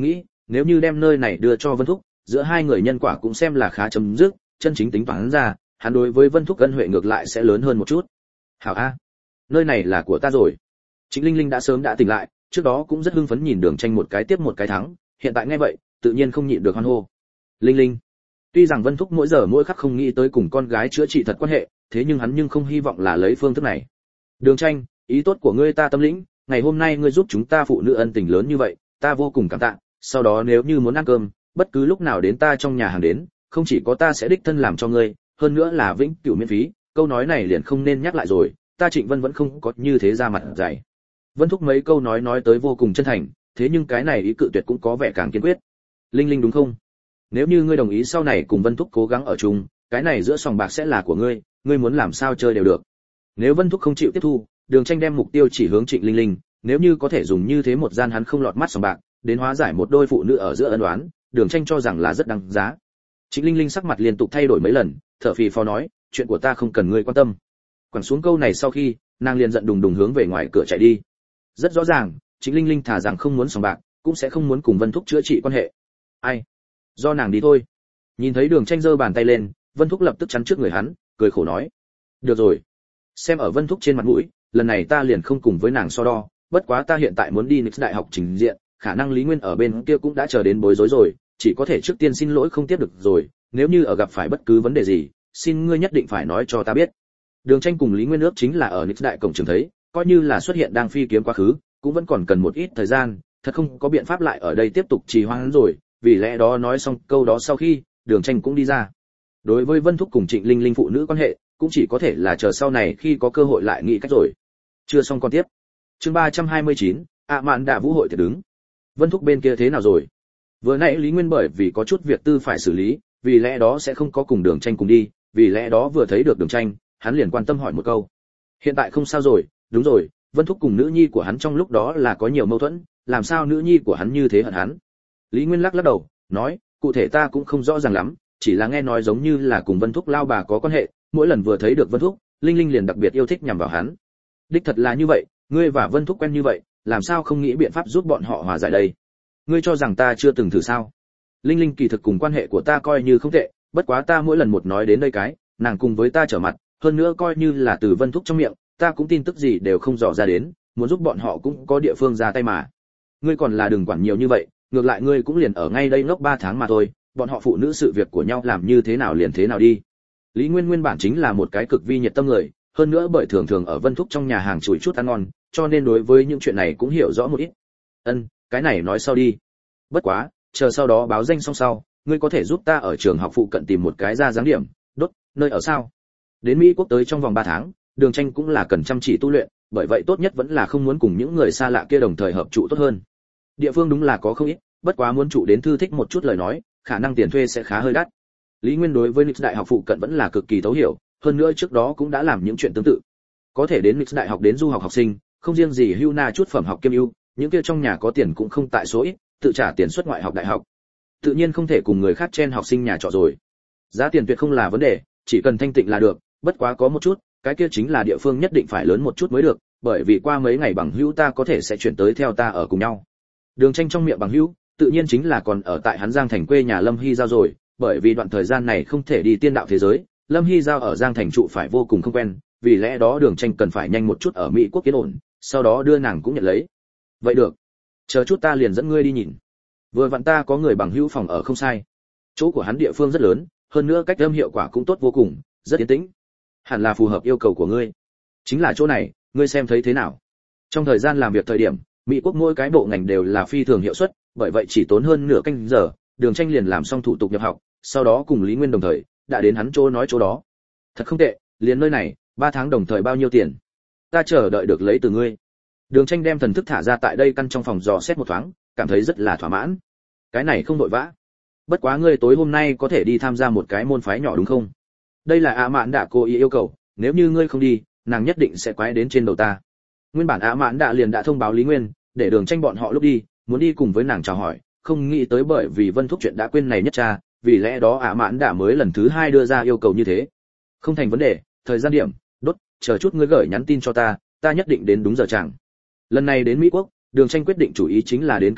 nếu như đem nơi này đưa cho Vân Thúc, giữa hai người nhân quả cũng xem là khá chấm dứt, chân chính tính toán ra, hắn đối với Vân Thúc ân huệ ngược lại sẽ lớn hơn một chút. Hảo a, nơi này là của ta rồi. Trịnh Linh Linh đã sớm đã tỉnh lại, trước đó cũng rất hưng phấn nhìn Đường Tranh một cái tiếp một cái thắng, hiện tại nghe vậy, tự nhiên không nhịn được hoan hô. Linh Linh, tuy rằng Vân Thúc mỗi giờ mỗi khắc không nghĩ tới cùng con gái chữa trị thật quan hệ, thế nhưng hắn nhưng không hy vọng là lấy phương thức này. Đường Tranh, ý tốt của ngươi ta tâm lĩnh, ngày hôm nay ngươi giúp chúng ta phụ nữ ân tình lớn như vậy, ta vô cùng cảm tạ, sau đó nếu như muốn ăn cơm, bất cứ lúc nào đến ta trong nhà hàng đến, không chỉ có ta sẽ đích thân làm cho ngươi, hơn nữa là vĩnh cửu miễn phí, câu nói này liền không nên nhắc lại rồi, ta Trịnh Vân vẫn không có như thế ra mặt dày. Vân Thúc mấy câu nói nói tới vô cùng chân thành, thế nhưng cái này ý cự tuyệt cũng có vẻ càng kiên quyết. Linh Linh đúng không? Nếu như ngươi đồng ý sau này cùng Vân Thúc cố gắng ở chung, cái này giữa sòng bạc sẽ là của ngươi, ngươi muốn làm sao chơi đều được. Nếu Vân Thúc không chịu tiếp thu, Đường Tranh đem mục tiêu chỉ hướng Trịnh Linh Linh, nếu như có thể dùng như thế một gian hắn không lọt mắt sòng bạc, đến hóa giải một đôi phụ nữ ở giữa ân oán, Đường Tranh cho rằng là rất đáng giá. Trịnh Linh Linh sắc mặt liên tục thay đổi mấy lần, thở phì phò nói, chuyện của ta không cần ngươi quan tâm. Quẳng xuống câu này sau khi, nàng liền giận đùng đùng hướng về ngoài cửa chạy đi. Rất rõ ràng, Trịnh Linh Linh thà rằng không muốn sòng bạc, cũng sẽ không muốn cùng Vân Thúc chữa trị quan hệ. Ai? Do nàng đi thôi. Nhìn thấy Đường Tranh giơ bàn tay lên, Vân Thúc lập tức chắn trước người hắn, cười khổ nói, được rồi, xem ở Vân Thúc trên mặt mũi, lần này ta liền không cùng với nàng so đo, bất quá ta hiện tại muốn đi Nix đại học trình diện, khả năng Lý Nguyên ở bên kia cũng đã chờ đến bối rối rồi, chỉ có thể trước tiên xin lỗi không tiếp được rồi, nếu như ở gặp phải bất cứ vấn đề gì, xin ngươi nhất định phải nói cho ta biết. Đường Tranh cùng Lý Nguyên ước chính là ở Nix đại cổng trường thấy, coi như là xuất hiện đang phi kiếm quá khứ, cũng vẫn còn cần một ít thời gian, thật không có biện pháp lại ở đây tiếp tục trì hoãn rồi, vì lẽ đó nói xong câu đó sau khi, Đường Tranh cũng đi ra. Đối với Vân Thúc cùng Trịnh Linh Linh phụ nữ quan hệ, cũng chỉ có thể là chờ sau này khi có cơ hội lại nghĩ cách rồi. Chưa xong con tiếp. Chương ba trăm hai mươi chín, ạ mạn đạ vũ hội thiệt đứng. Vân Thúc bên kia thế nào rồi? Vừa nãy Lý Nguyên bởi vì có chút việc tư phải xử lý, vì lẽ đó sẽ không có cùng Đường Tranh cùng đi, vì lẽ đó vừa thấy được Đường Tranh, hắn liền quan tâm hỏi một câu. Hiện tại không sao rồi, đúng rồi, Vân Thúc cùng nữ nhi của hắn trong lúc đó là có nhiều mâu thuẫn, làm sao nữ nhi của hắn như thế hận hắn? Lý Nguyên lắc lắc đầu, nói, cụ thể ta cũng không rõ ràng lắm, chỉ là nghe nói giống như là cùng Vân Thúc lao bà có quan hệ, mỗi lần vừa thấy được Vân Thúc, Linh Linh liền đặc biệt yêu thích nhằm vào hắn. Đích thật là như vậy, ngươi và Vân Thúc quen như vậy, làm sao không nghĩ biện pháp giúp bọn họ hòa giải đây? Ngươi cho rằng ta chưa từng thử sao? Linh Linh kỳ thực cùng quan hệ của ta coi như không tệ, bất quá ta mỗi lần một nói đến đây cái, nàng cùng với ta trở mặt, hơn nữa coi như là từ Vân Thúc trong miệng, ta cũng tin tức gì đều không dò ra đến, muốn giúp bọn họ cũng có địa phương ra tay mà. Ngươi còn là đừng quản nhiều như vậy, ngược lại ngươi cũng liền ở ngay đây ngốc ba tháng mà thôi, bọn họ phụ nữ sự việc của nhau làm như thế nào liền thế nào đi. Lý Nguyên nguyên bản chính là một cái cực vi nhiệt tâm người, hơn nữa bởi thường thường ở Vân Thúc trong nhà hàng chùi chút ăn ngon, cho nên đối với những chuyện này cũng hiểu rõ một ít. Ân, cái này nói sau đi. Bất quá, chờ sau đó báo danh xong sau, ngươi có thể giúp ta ở trường học phụ cận tìm một cái ra dáng điểm, đốt, nơi ở sao? Đến Mỹ quốc tới trong vòng ba tháng, Đường Tranh cũng là cần chăm chỉ tu luyện, bởi vậy tốt nhất vẫn là không muốn cùng những người xa lạ kia đồng thời hợp trụ tốt hơn. Địa phương đúng là có không ít, bất quá muốn trụ đến thư thích một chút lời nói, khả năng tiền thuê sẽ khá hơi đắt. Lý Nguyên đối với Nix đại học phụ cận vẫn là cực kỳ thấu hiểu, hơn nữa trước đó cũng đã làm những chuyện tương tự. Có thể đến Nix đại học đến du học học sinh, không riêng gì hưu na chút phẩm học kiêm ưu, những kia trong nhà có tiền cũng không tại số ít, tự trả tiền xuất ngoại học đại học. Tự nhiên không thể cùng người khác chen học sinh nhà trọ rồi. Giá tiền tuyệt không là vấn đề, chỉ cần thanh tịnh là được, bất quá có một chút, cái kia chính là địa phương nhất định phải lớn một chút mới được, bởi vì qua mấy ngày bằng hữu ta có thể sẽ chuyển tới theo ta ở cùng nhau. Đường Tranh trong miệng bằng hữu, tự nhiên chính là còn ở tại hắn Giang Thành quê nhà Lâm Hy Giao rồi, bởi vì đoạn thời gian này không thể đi tiên đạo thế giới, Lâm Hy Giao ở Giang Thành trụ phải vô cùng không quen, vì lẽ đó Đường Tranh cần phải nhanh một chút ở Mỹ quốc yên ổn, sau đó đưa nàng cũng nhận lấy. Vậy được, chờ chút ta liền dẫn ngươi đi nhìn. Vừa vặn ta có người bằng hữu phòng ở không sai. Chỗ của hắn địa phương rất lớn, hơn nữa cách âm hiệu quả cũng tốt vô cùng, rất yên tĩnh. Hẳn là phù hợp yêu cầu của ngươi. Chính là chỗ này, ngươi xem thấy thế nào? Trong thời gian làm việc thời điểm, Mỹ quốc mỗi cái bộ ngành đều là phi thường hiệu suất, bởi vậy chỉ tốn hơn nửa canh giờ, Đường Tranh liền làm xong thủ tục nhập học, sau đó cùng Lý Nguyên đồng thời, đã đến hắn chỗ nói chỗ đó. Thật không tệ, liền nơi này, ba tháng đồng thời bao nhiêu tiền? Ta chờ đợi được lấy từ ngươi. Đường Tranh đem thần thức thả ra tại đây căn trong phòng dò xét một thoáng, cảm thấy rất là thỏa mãn. Cái này không vội vã. Bất quá ngươi tối hôm nay có thể đi tham gia một cái môn phái nhỏ đúng không? Đây là ạ mạn đã cố ý yêu cầu, nếu như ngươi không đi, nàng nhất định sẽ quái đến trên đầu ta. Nguyên bản ạ mạn đã liền đã thông báo Lý Nguyên, để Đường Tranh bọn họ lúc đi, muốn đi cùng với nàng chào hỏi, không nghĩ tới bởi vì Vân Thúc chuyện đã quên này nhất cha, vì lẽ đó ạ mạn đã mới lần thứ hai đưa ra yêu cầu như thế. Không thành vấn đề, thời gian điểm, đốt, chờ chút ngươi gửi nhắn tin cho ta, ta nhất định đến đúng giờ chẳng. Lần này đến Mỹ quốc, Đường Tranh quyết định chủ ý chính là đến kết bạn,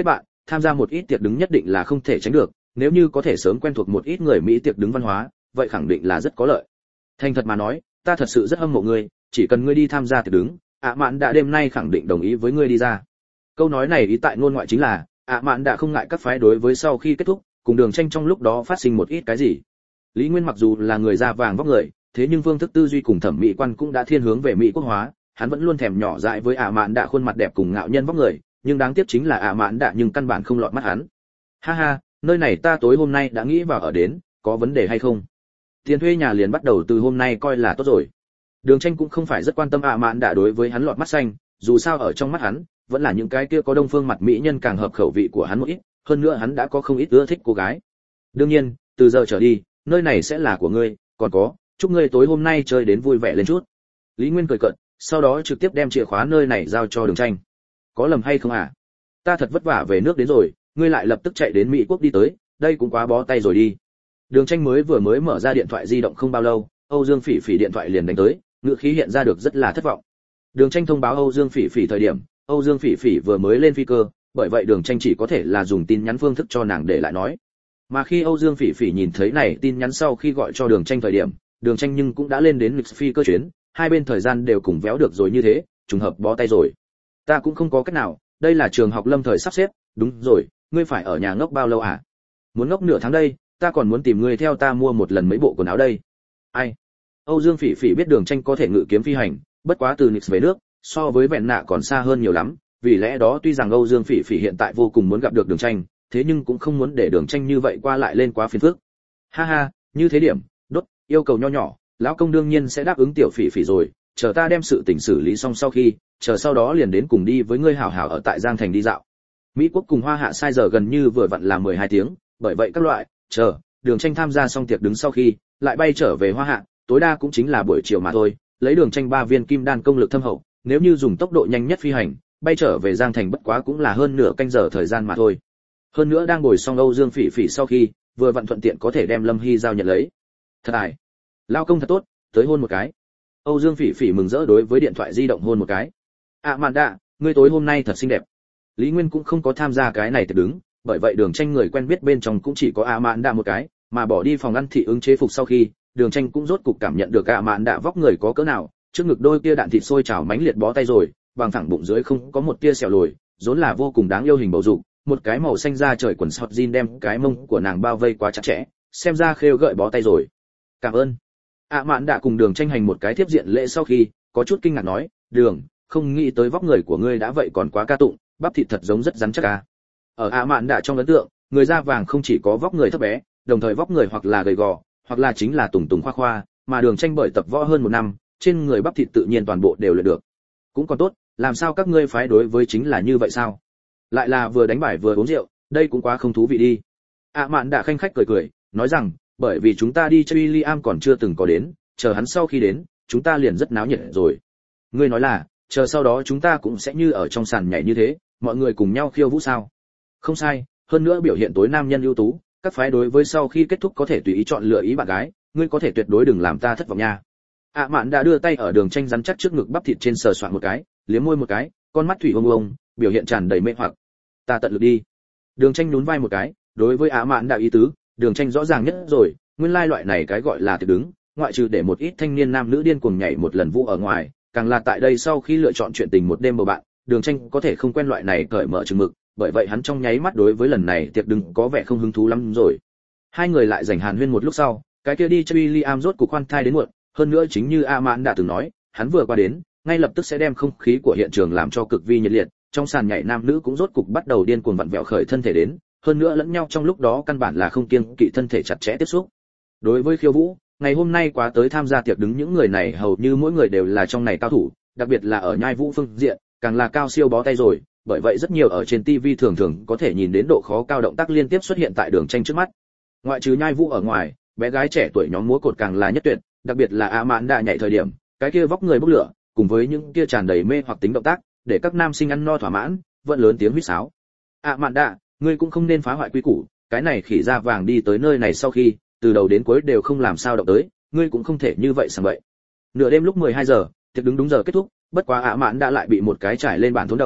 tham gia một ít tiệc đứng nhất định là không thể tránh được, nếu như có thể sớm quen thuộc một ít người Mỹ tiệc đứng văn hóa, vậy khẳng định là rất có lợi. Thành thật mà nói, ta thật sự rất hâm mộ ngươi, chỉ cần ngươi đi tham gia tiệc đứng, ạ mạn đã đêm nay khẳng định đồng ý với ngươi đi ra. Câu nói này ý tại ngôn ngoại chính là, ạ mạn đã không ngại các phái đối với sau khi kết thúc, cùng Đường Tranh trong lúc đó phát sinh một ít cái gì. Lý Nguyên mặc dù là người da vàng vóc người, thế nhưng phương thức tư duy cùng thẩm mỹ quan cũng đã thiên hướng về mỹ quốc hóa, hắn vẫn luôn thèm nhỏ dại với ạ mạn đã khuôn mặt đẹp cùng ngạo nhân vóc người, nhưng đáng tiếc chính là ạ mạn đã nhưng căn bản không lọt mắt hắn. Ha ha, nơi này ta tối hôm nay đã nghĩ vào ở đến, có vấn đề hay không? Tiền thuê nhà liền bắt đầu từ hôm nay coi là tốt rồi. Đường Tranh cũng không phải rất quan tâm ạ mạn đã đối với hắn lọt mắt xanh, dù sao ở trong mắt hắn, vẫn là những cái kia có đông phương mặt mỹ nhân càng hợp khẩu vị của hắn một ít, hơn nữa hắn đã có không ít ưa thích cô gái. Đương nhiên, từ giờ trở đi, nơi này sẽ là của ngươi, còn có, chúc ngươi tối hôm nay chơi đến vui vẻ lên chút. Lý Nguyên cười cợt, sau đó trực tiếp đem chìa khóa nơi này giao cho Đường Tranh. Có lầm hay không à? Ta thật vất vả về nước đến rồi, ngươi lại lập tức chạy đến Mỹ quốc đi tới, đây cũng quá bó tay rồi đi. Đường Tranh mới vừa mới mở ra điện thoại di động không bao lâu, Âu Dương Phỉ Phỉ điện thoại liền đánh tới, ngữ khí hiện ra được rất là thất vọng. Đường Tranh thông báo Âu Dương Phỉ Phỉ thời điểm, Âu Dương Phỉ Phỉ vừa mới lên phi cơ, bởi vậy Đường Tranh chỉ có thể là dùng tin nhắn phương thức cho nàng để lại nói. Mà khi Âu Dương Phỉ Phỉ nhìn thấy này tin nhắn sau khi gọi cho Đường Tranh thời điểm, Đường Tranh nhưng cũng đã lên đến lịch phi cơ chuyến, hai bên thời gian đều cùng véo được rồi như thế, trùng hợp bó tay rồi. Ta cũng không có cách nào, đây là trường học lâm thời sắp xếp, đúng rồi, ngươi phải ở nhà ngốc bao lâu à? Muốn ngốc nửa tháng đây, ta còn muốn tìm ngươi theo ta mua một lần mấy bộ quần áo đây. Ai? Âu Dương Phỉ Phỉ biết Đường Tranh có thể ngự kiếm phi hành, bất quá từ Nix về nước, so với vẹn nạ còn xa hơn nhiều lắm, vì lẽ đó tuy rằng Âu Dương Phỉ Phỉ hiện tại vô cùng muốn gặp được Đường Tranh, thế nhưng cũng không muốn để Đường Tranh như vậy qua lại lên quá phiền phức. Ha ha, như thế điểm, đốt, yêu cầu nho nhỏ, lão công đương nhiên sẽ đáp ứng tiểu Phỉ Phỉ rồi, chờ ta đem sự tình xử lý xong sau khi, chờ sau đó liền đến cùng đi với ngươi hảo hảo ở tại Giang Thành đi dạo. Mỹ quốc cùng Hoa Hạ sai giờ gần như vừa vặn là mười hai tiếng, bởi vậy các loại, chờ, Đường Tranh tham gia xong tiệc đứng sau khi, lại bay trở về Hoa Hạ, tối đa cũng chính là buổi chiều mà thôi, lấy Đường Tranh ba viên kim đan công lực thâm hậu, nếu như dùng tốc độ nhanh nhất phi hành, bay trở về Giang Thành bất quá cũng là hơn nửa canh giờ thời gian mà thôi. Hơn nữa đang ngồi xong Âu Dương Phỉ Phỉ sau khi, vừa vặn thuận tiện có thể đem Lâm Hy giao nhận lấy. Thật ải, lao công thật tốt, tới hôn một cái. Âu Dương Phỉ Phỉ mừng rỡ đối với điện thoại di động hôn một cái. À mạn đạ, ngươi tối hôm nay thật xinh đẹp. Lý Nguyên cũng không có tham gia cái này tiệc đứng, bởi vậy Đường Tranh người quen biết bên trong cũng chỉ có A Mạn Đạ một cái, mà bỏ đi phòng ăn thị ứng chế phục sau khi, Đường Tranh cũng rốt cục cảm nhận được A Mạn Đạ vóc người có cỡ nào, trước ngực đôi kia đạn thịt sôi trào mánh liệt bó tay rồi, bằng thẳng bụng dưới không có một tia sẹo lồi, rốn là vô cùng đáng yêu hình bầu dục, một cái màu xanh da trời quần sọt jean đem cái mông của nàng bao vây quá chặt chẽ, xem ra khêu gợi bó tay rồi. Cảm ơn. A Mạn Đạ cùng Đường Tranh hành một cái tiếp diện lễ sau khi, có chút kinh ngạc nói, Đường, không nghĩ tới vóc người của ngươi đã vậy còn quá ca tụng, bắp thịt thật giống rất rắn chắc à. Ở A Mạn Đạ trong ấn tượng, người da vàng không chỉ có vóc người thấp bé, đồng thời vóc người hoặc là gầy gò, hoặc là chính là tùng tùng khoa khoa, mà Đường Tranh bởi tập võ hơn một năm, trên người bắp thịt tự nhiên toàn bộ đều luyện được. Cũng còn tốt, làm sao các ngươi phái đối với chính là như vậy sao? Lại là vừa đánh bài vừa uống rượu, đây cũng quá không thú vị đi. A Mạn Đạ khanh khách cười cười, nói rằng, bởi vì chúng ta đi chơi William còn chưa từng có đến, chờ hắn sau khi đến, chúng ta liền rất náo nhiệt rồi. Ngươi nói là, chờ sau đó chúng ta cũng sẽ như ở trong sàn nhảy như thế, mọi người cùng nhau khiêu vũ sao? Không sai, hơn nữa biểu hiện tối nam nhân ưu tú, các phái đối với sau khi kết thúc có thể tùy ý chọn lựa ý bạn gái, ngươi có thể tuyệt đối đừng làm ta thất vọng nha. A Mạn đã đưa tay ở Đường Tranh rắn chắc trước ngực bắp thịt trên sờ soạn một cái, liếm môi một cái, con mắt thủy ông ông, biểu hiện tràn đầy mê hoặc. Ta tận lực đi. Đường Tranh nhún vai một cái, đối với A Mạn đã ý tứ, Đường Tranh rõ ràng nhất rồi, nguyên lai loại này cái gọi là tiệc đứng, ngoại trừ để một ít thanh niên nam nữ điên cuồng nhảy một lần vũ ở ngoài, càng là tại đây sau khi lựa chọn chuyện tình một đêm bầu bạn, Đường Tranh có thể không quen loại này cởi mở chừng mực, bởi vậy hắn trong nháy mắt đối với lần này tiệc đứng có vẻ không hứng thú lắm rồi. Hai người lại giành hàn huyên một lúc sau, cái kia đi chơi William rốt cục khoan thai đến muộn, hơn nữa chính như A Mạn đã từng nói, hắn vừa qua đến, ngay lập tức sẽ đem không khí của hiện trường làm cho cực vi nhiệt liệt, trong sàn nhảy nam nữ cũng rốt cục bắt đầu điên cuồng vặn vẹo khởi thân thể đến, hơn nữa lẫn nhau trong lúc đó căn bản là không kiêng kỵ thân thể chặt chẽ tiếp xúc. Đối với khiêu vũ, ngày hôm nay quá tới tham gia tiệc đứng những người này hầu như mỗi người đều là trong này cao thủ, đặc biệt là ở nhai vũ phương diện, càng là cao siêu bó tay rồi, bởi vậy rất nhiều ở trên ti vi thường thường có thể nhìn đến độ khó cao động tác liên tiếp xuất hiện tại Đường Tranh trước mắt. Ngoại trừ nhai vũ ở ngoài, bé gái trẻ tuổi nhóm múa cột càng là nhất tuyệt, đặc biệt là A Mạn Đạ nhảy thời điểm, cái kia vóc người bốc lửa, cùng với những kia tràn đầy mê hoặc tính động tác, để các nam sinh ăn no thỏa mãn, vẫn lớn tiếng huýt sáo. A Mạn Đạ, ngươi cũng không nên phá hoại quy củ, cái này khỉ da vàng đi tới nơi này sau khi, từ đầu đến cuối đều không làm sao động tới, ngươi cũng không thể như vậy sảng bậy. Nửa đêm lúc mười hai giờ, tiệc đứng đúng giờ kết thúc, bất quá A Mạn đã lại bị một cái trải lên bàn thốn đầu,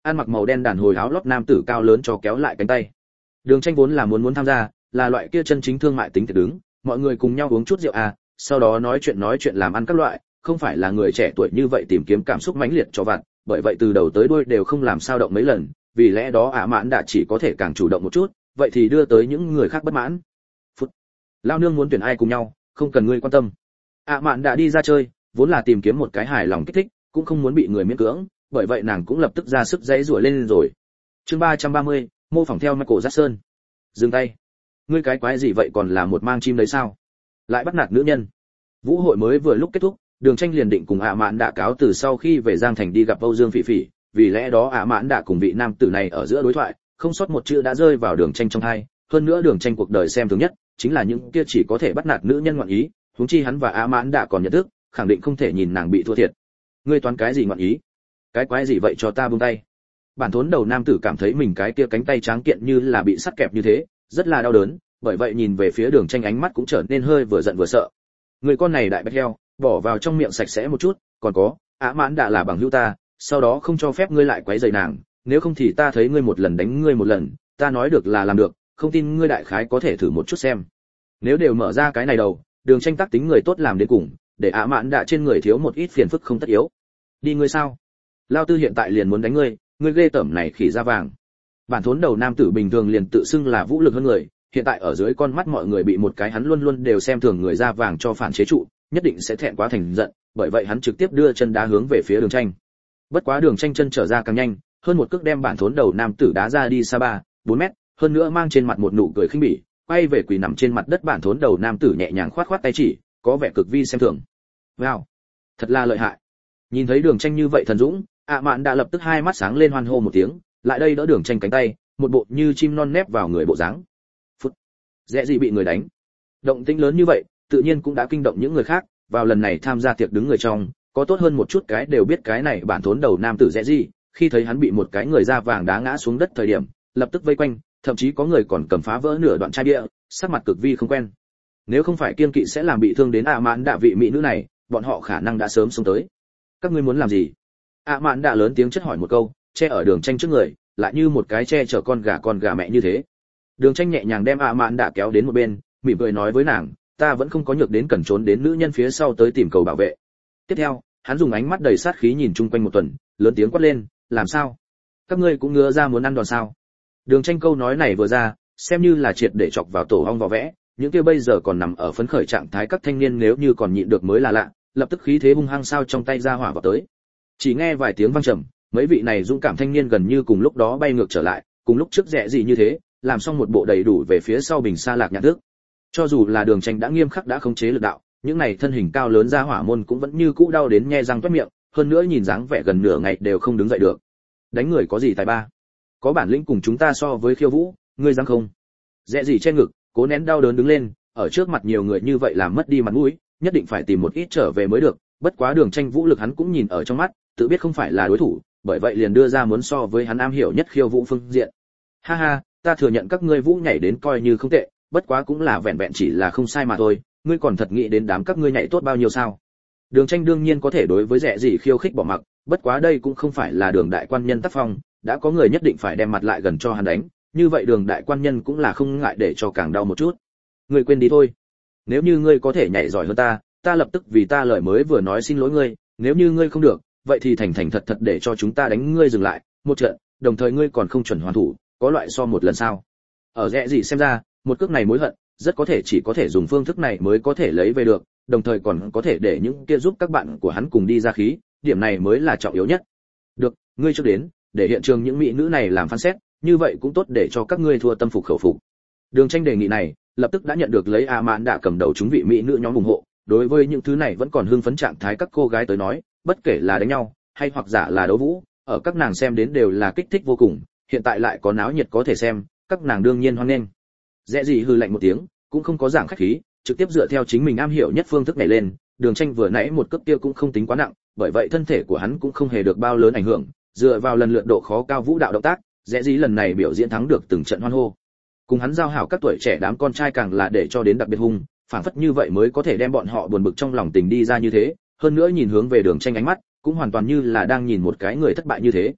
ăn mặc màu đen đàn hồi áo lót nam tử cao lớn cho kéo lại cánh tay. Đường Tranh vốn là muốn muốn tham gia, là loại kia chân chính thương mại tính thiệt đứng, mọi người cùng nhau uống chút rượu à, sau đó nói chuyện nói chuyện làm ăn các loại, không phải là người trẻ tuổi như vậy tìm kiếm cảm xúc mãnh liệt cho vặt, bởi vậy từ đầu tới đuôi đều không làm sao động mấy lần, vì lẽ đó ạ mãn đã chỉ có thể càng chủ động một chút, vậy thì đưa tới những người khác bất mãn. Phút. Lao nương muốn tuyển ai cùng nhau, không cần ngươi quan tâm. ạ mãn đã đi ra chơi, vốn là tìm kiếm một cái hài lòng kích thích, cũng không muốn bị người miễn cưỡng, bởi vậy nàng cũng lập tức ra sức dãy rủa lên rồi. Chương ba trăm ba mươi, mô phỏng theo Michael Jackson. Dừng tay. Ngươi cái quái gì vậy, còn là một mang chim đấy sao? Lại bắt nạt nữ nhân. Vũ hội mới vừa lúc kết thúc, Đường Tranh liền định cùng ạ mãn đã cáo từ sau khi về Giang Thành đi gặp Âu Dương Phỉ Phỉ, vì lẽ đó ạ mãn đã cùng vị nam tử này ở giữa đối thoại, không sót một chữ đã rơi vào Đường Tranh trong tai. Hơn nữa Đường Tranh cuộc đời xem thường nhất chính là những kia chỉ có thể bắt nạt nữ nhân ngoạn ý, huống chi hắn và ạ mãn đã còn nhận thức, khẳng định không thể nhìn nàng bị thua thiệt. Ngươi toán cái gì ngoạn ý? Cái quái gì vậy, cho ta buông tay. Bản thốn đầu nam tử cảm thấy mình cái kia cánh tay tráng kiện như là bị sắt kẹp như thế, rất là đau đớn, bởi vậy nhìn về phía Đường Tranh ánh mắt cũng trở nên hơi vừa giận vừa sợ. Người con này đại bạch heo, bỏ vào trong miệng sạch sẽ một chút, còn có, ạ mãn đã là bằng hữu ta, sau đó không cho phép ngươi lại quấy rầy nàng, nếu không thì ta thấy ngươi một lần đánh ngươi một lần, ta nói được là làm được, không tin ngươi đại khái có thể thử một chút xem. Nếu đều mở ra cái này đầu, Đường Tranh tác tính người tốt làm đến cùng, để ạ mãn đã trên người thiếu một ít phiền phức không tất yếu. Đi ngươi sao? Lao tư hiện tại liền muốn đánh ngươi, ngươi ghê tởm này khỉ da vàng. Bản thốn đầu nam tử bình thường liền tự xưng là vũ lực hơn người, hiện tại ở dưới con mắt mọi người bị một cái hắn luôn luôn đều xem thường người da vàng cho phản chế trụ, nhất định sẽ thẹn quá thành giận, bởi vậy hắn trực tiếp đưa chân đá hướng về phía Đường Tranh. Bất quá Đường Tranh chân trở ra càng nhanh, hơn một cước đem bản thốn đầu nam tử đá ra đi xa ba, bốn mét, hơn nữa mang trên mặt một nụ cười khinh bỉ, quay về quỳ nằm trên mặt đất bản thốn đầu nam tử nhẹ nhàng khoát khoát tay chỉ, có vẻ cực vi xem thường. Wow, thật là lợi hại. Nhìn thấy Đường Tranh như vậy thần dũng, ạ mạn đã lập tức hai mắt sáng lên hoan hô một tiếng, lại đây đỡ Đường Tranh cánh tay, một bộ như chim non nép vào người bộ dáng. Phút. Dễ gì bị người đánh. Động tĩnh lớn như vậy, tự nhiên cũng đã kinh động những người khác, vào lần này tham gia tiệc đứng người trong, có tốt hơn một chút cái đều biết cái này bản thốn đầu nam tử dễ gì, khi thấy hắn bị một cái người da vàng đá ngã xuống đất thời điểm, lập tức vây quanh, thậm chí có người còn cầm phá vỡ nửa đoạn chai bia, sắc mặt cực vi không quen. Nếu không phải kiên kỵ sẽ làm bị thương đến ạ mạn đạ vị mỹ nữ này, bọn họ khả năng đã sớm xông tới. Các ngươi muốn làm gì? ạ mạn đạ lớn tiếng chất hỏi một câu, che ở Đường Tranh trước người, lại như một cái che chở con gà con gà mẹ như thế. Đường Tranh nhẹ nhàng đem ạ mạn đạ kéo đến một bên, mỉm cười nói với nàng, ta vẫn không có nhược đến cần trốn đến nữ nhân phía sau tới tìm cầu bảo vệ. Tiếp theo, hắn dùng ánh mắt đầy sát khí nhìn chung quanh một tuần, lớn tiếng quát lên, làm sao? Các ngươi cũng ngứa ra muốn ăn đòn sao? Đường Tranh câu nói này vừa ra, xem như là triệt để chọc vào tổ ong vò vẽ, những kia bây giờ còn nằm ở phấn khởi trạng thái các thanh niên nếu như còn nhịn được mới là lạ, lập tức khí thế hung hăng sao trong tay ra hỏa vào tới. Chỉ nghe vài tiếng vang trầm, mấy vị này dũng cảm thanh niên gần như cùng lúc đó bay ngược trở lại, cùng lúc trước rẽ gì như thế, làm xong một bộ đầy đủ về phía sau bình xa lạc nhạc thức. Cho dù là Đường Tranh đã nghiêm khắc đã khống chế lực đạo, những này thân hình cao lớn ra hỏa môn cũng vẫn như cũ đau đến nhe răng toét miệng, hơn nữa nhìn dáng vẻ gần nửa ngày đều không đứng dậy được. Đánh người có gì tài ba? Có bản lĩnh cùng chúng ta so với khiêu vũ, ngươi dám không? Rẽ gì che ngực, cố nén đau đớn đứng lên, ở trước mặt nhiều người như vậy làm mất đi mặt mũi, nhất định phải tìm một ít trở về mới được, bất quá Đường Tranh vũ lực hắn cũng nhìn ở trong mắt, tự biết không phải là đối thủ, bởi vậy liền đưa ra muốn so với hắn am hiểu nhất khiêu vũ phương diện. Ha ha, ta thừa nhận các ngươi vũ nhảy đến coi như không tệ, bất quá cũng là vẹn vẹn chỉ là không sai mà thôi, ngươi còn thật nghĩ đến đám các ngươi nhảy tốt bao nhiêu sao? Đường Tranh đương nhiên có thể đối với rẻ gì khiêu khích bỏ mặc, bất quá đây cũng không phải là Đường đại quan nhân tác phong, đã có người nhất định phải đem mặt lại gần cho hắn đánh, như vậy Đường đại quan nhân cũng là không ngại để cho càng đau một chút. Ngươi quên đi thôi. Nếu như ngươi có thể nhảy giỏi hơn ta, ta lập tức vì ta lời mới vừa nói xin lỗi ngươi, nếu như ngươi không được, vậy thì thành thành thật thật để cho chúng ta đánh ngươi dừng lại một trận, đồng thời ngươi còn không chuẩn hoàn thủ, có loại so một lần sao? Ở rẻ gì xem ra, một cước này mối hận, rất có thể chỉ có thể dùng phương thức này mới có thể lấy về được, đồng thời còn có thể để những kia giúp các bạn của hắn cùng đi ra khí, điểm này mới là trọng yếu nhất. Được, ngươi trước đến, để hiện trường những mỹ nữ này làm phán xét, như vậy cũng tốt để cho các ngươi thua tâm phục khẩu phục. Đường Tranh đề nghị này, lập tức đã nhận được lấy A Mạn đã cầm đầu chúng vị mỹ nữ nhóm ủng hộ, đối với những thứ này vẫn còn hưng phấn trạng thái các cô gái tới nói, bất kể là đánh nhau hay hoặc giả là đấu vũ, ở các nàng xem đến đều là kích thích vô cùng, hiện tại lại có náo nhiệt có thể xem, các nàng đương nhiên hoan nghênh. Dễ gì hừ lạnh một tiếng, cũng không có giảng khách khí, trực tiếp dựa theo chính mình am hiểu nhất phương thức này lên, Đường Tranh vừa nãy một cước kia cũng không tính quá nặng, bởi vậy thân thể của hắn cũng không hề được bao lớn ảnh hưởng, dựa vào lần lượt độ khó cao vũ đạo động tác, Dễ gì lần này biểu diễn thắng được từng trận hoan hô. Cùng hắn giao hảo các tuổi trẻ đám con trai càng là để cho đến đặc biệt hung, phản phất như vậy mới có thể đem bọn họ buồn bực trong lòng tình đi ra như thế, hơn nữa nhìn hướng về Đường Tranh ánh mắt, cũng hoàn toàn như là đang nhìn một cái người thất bại như thế.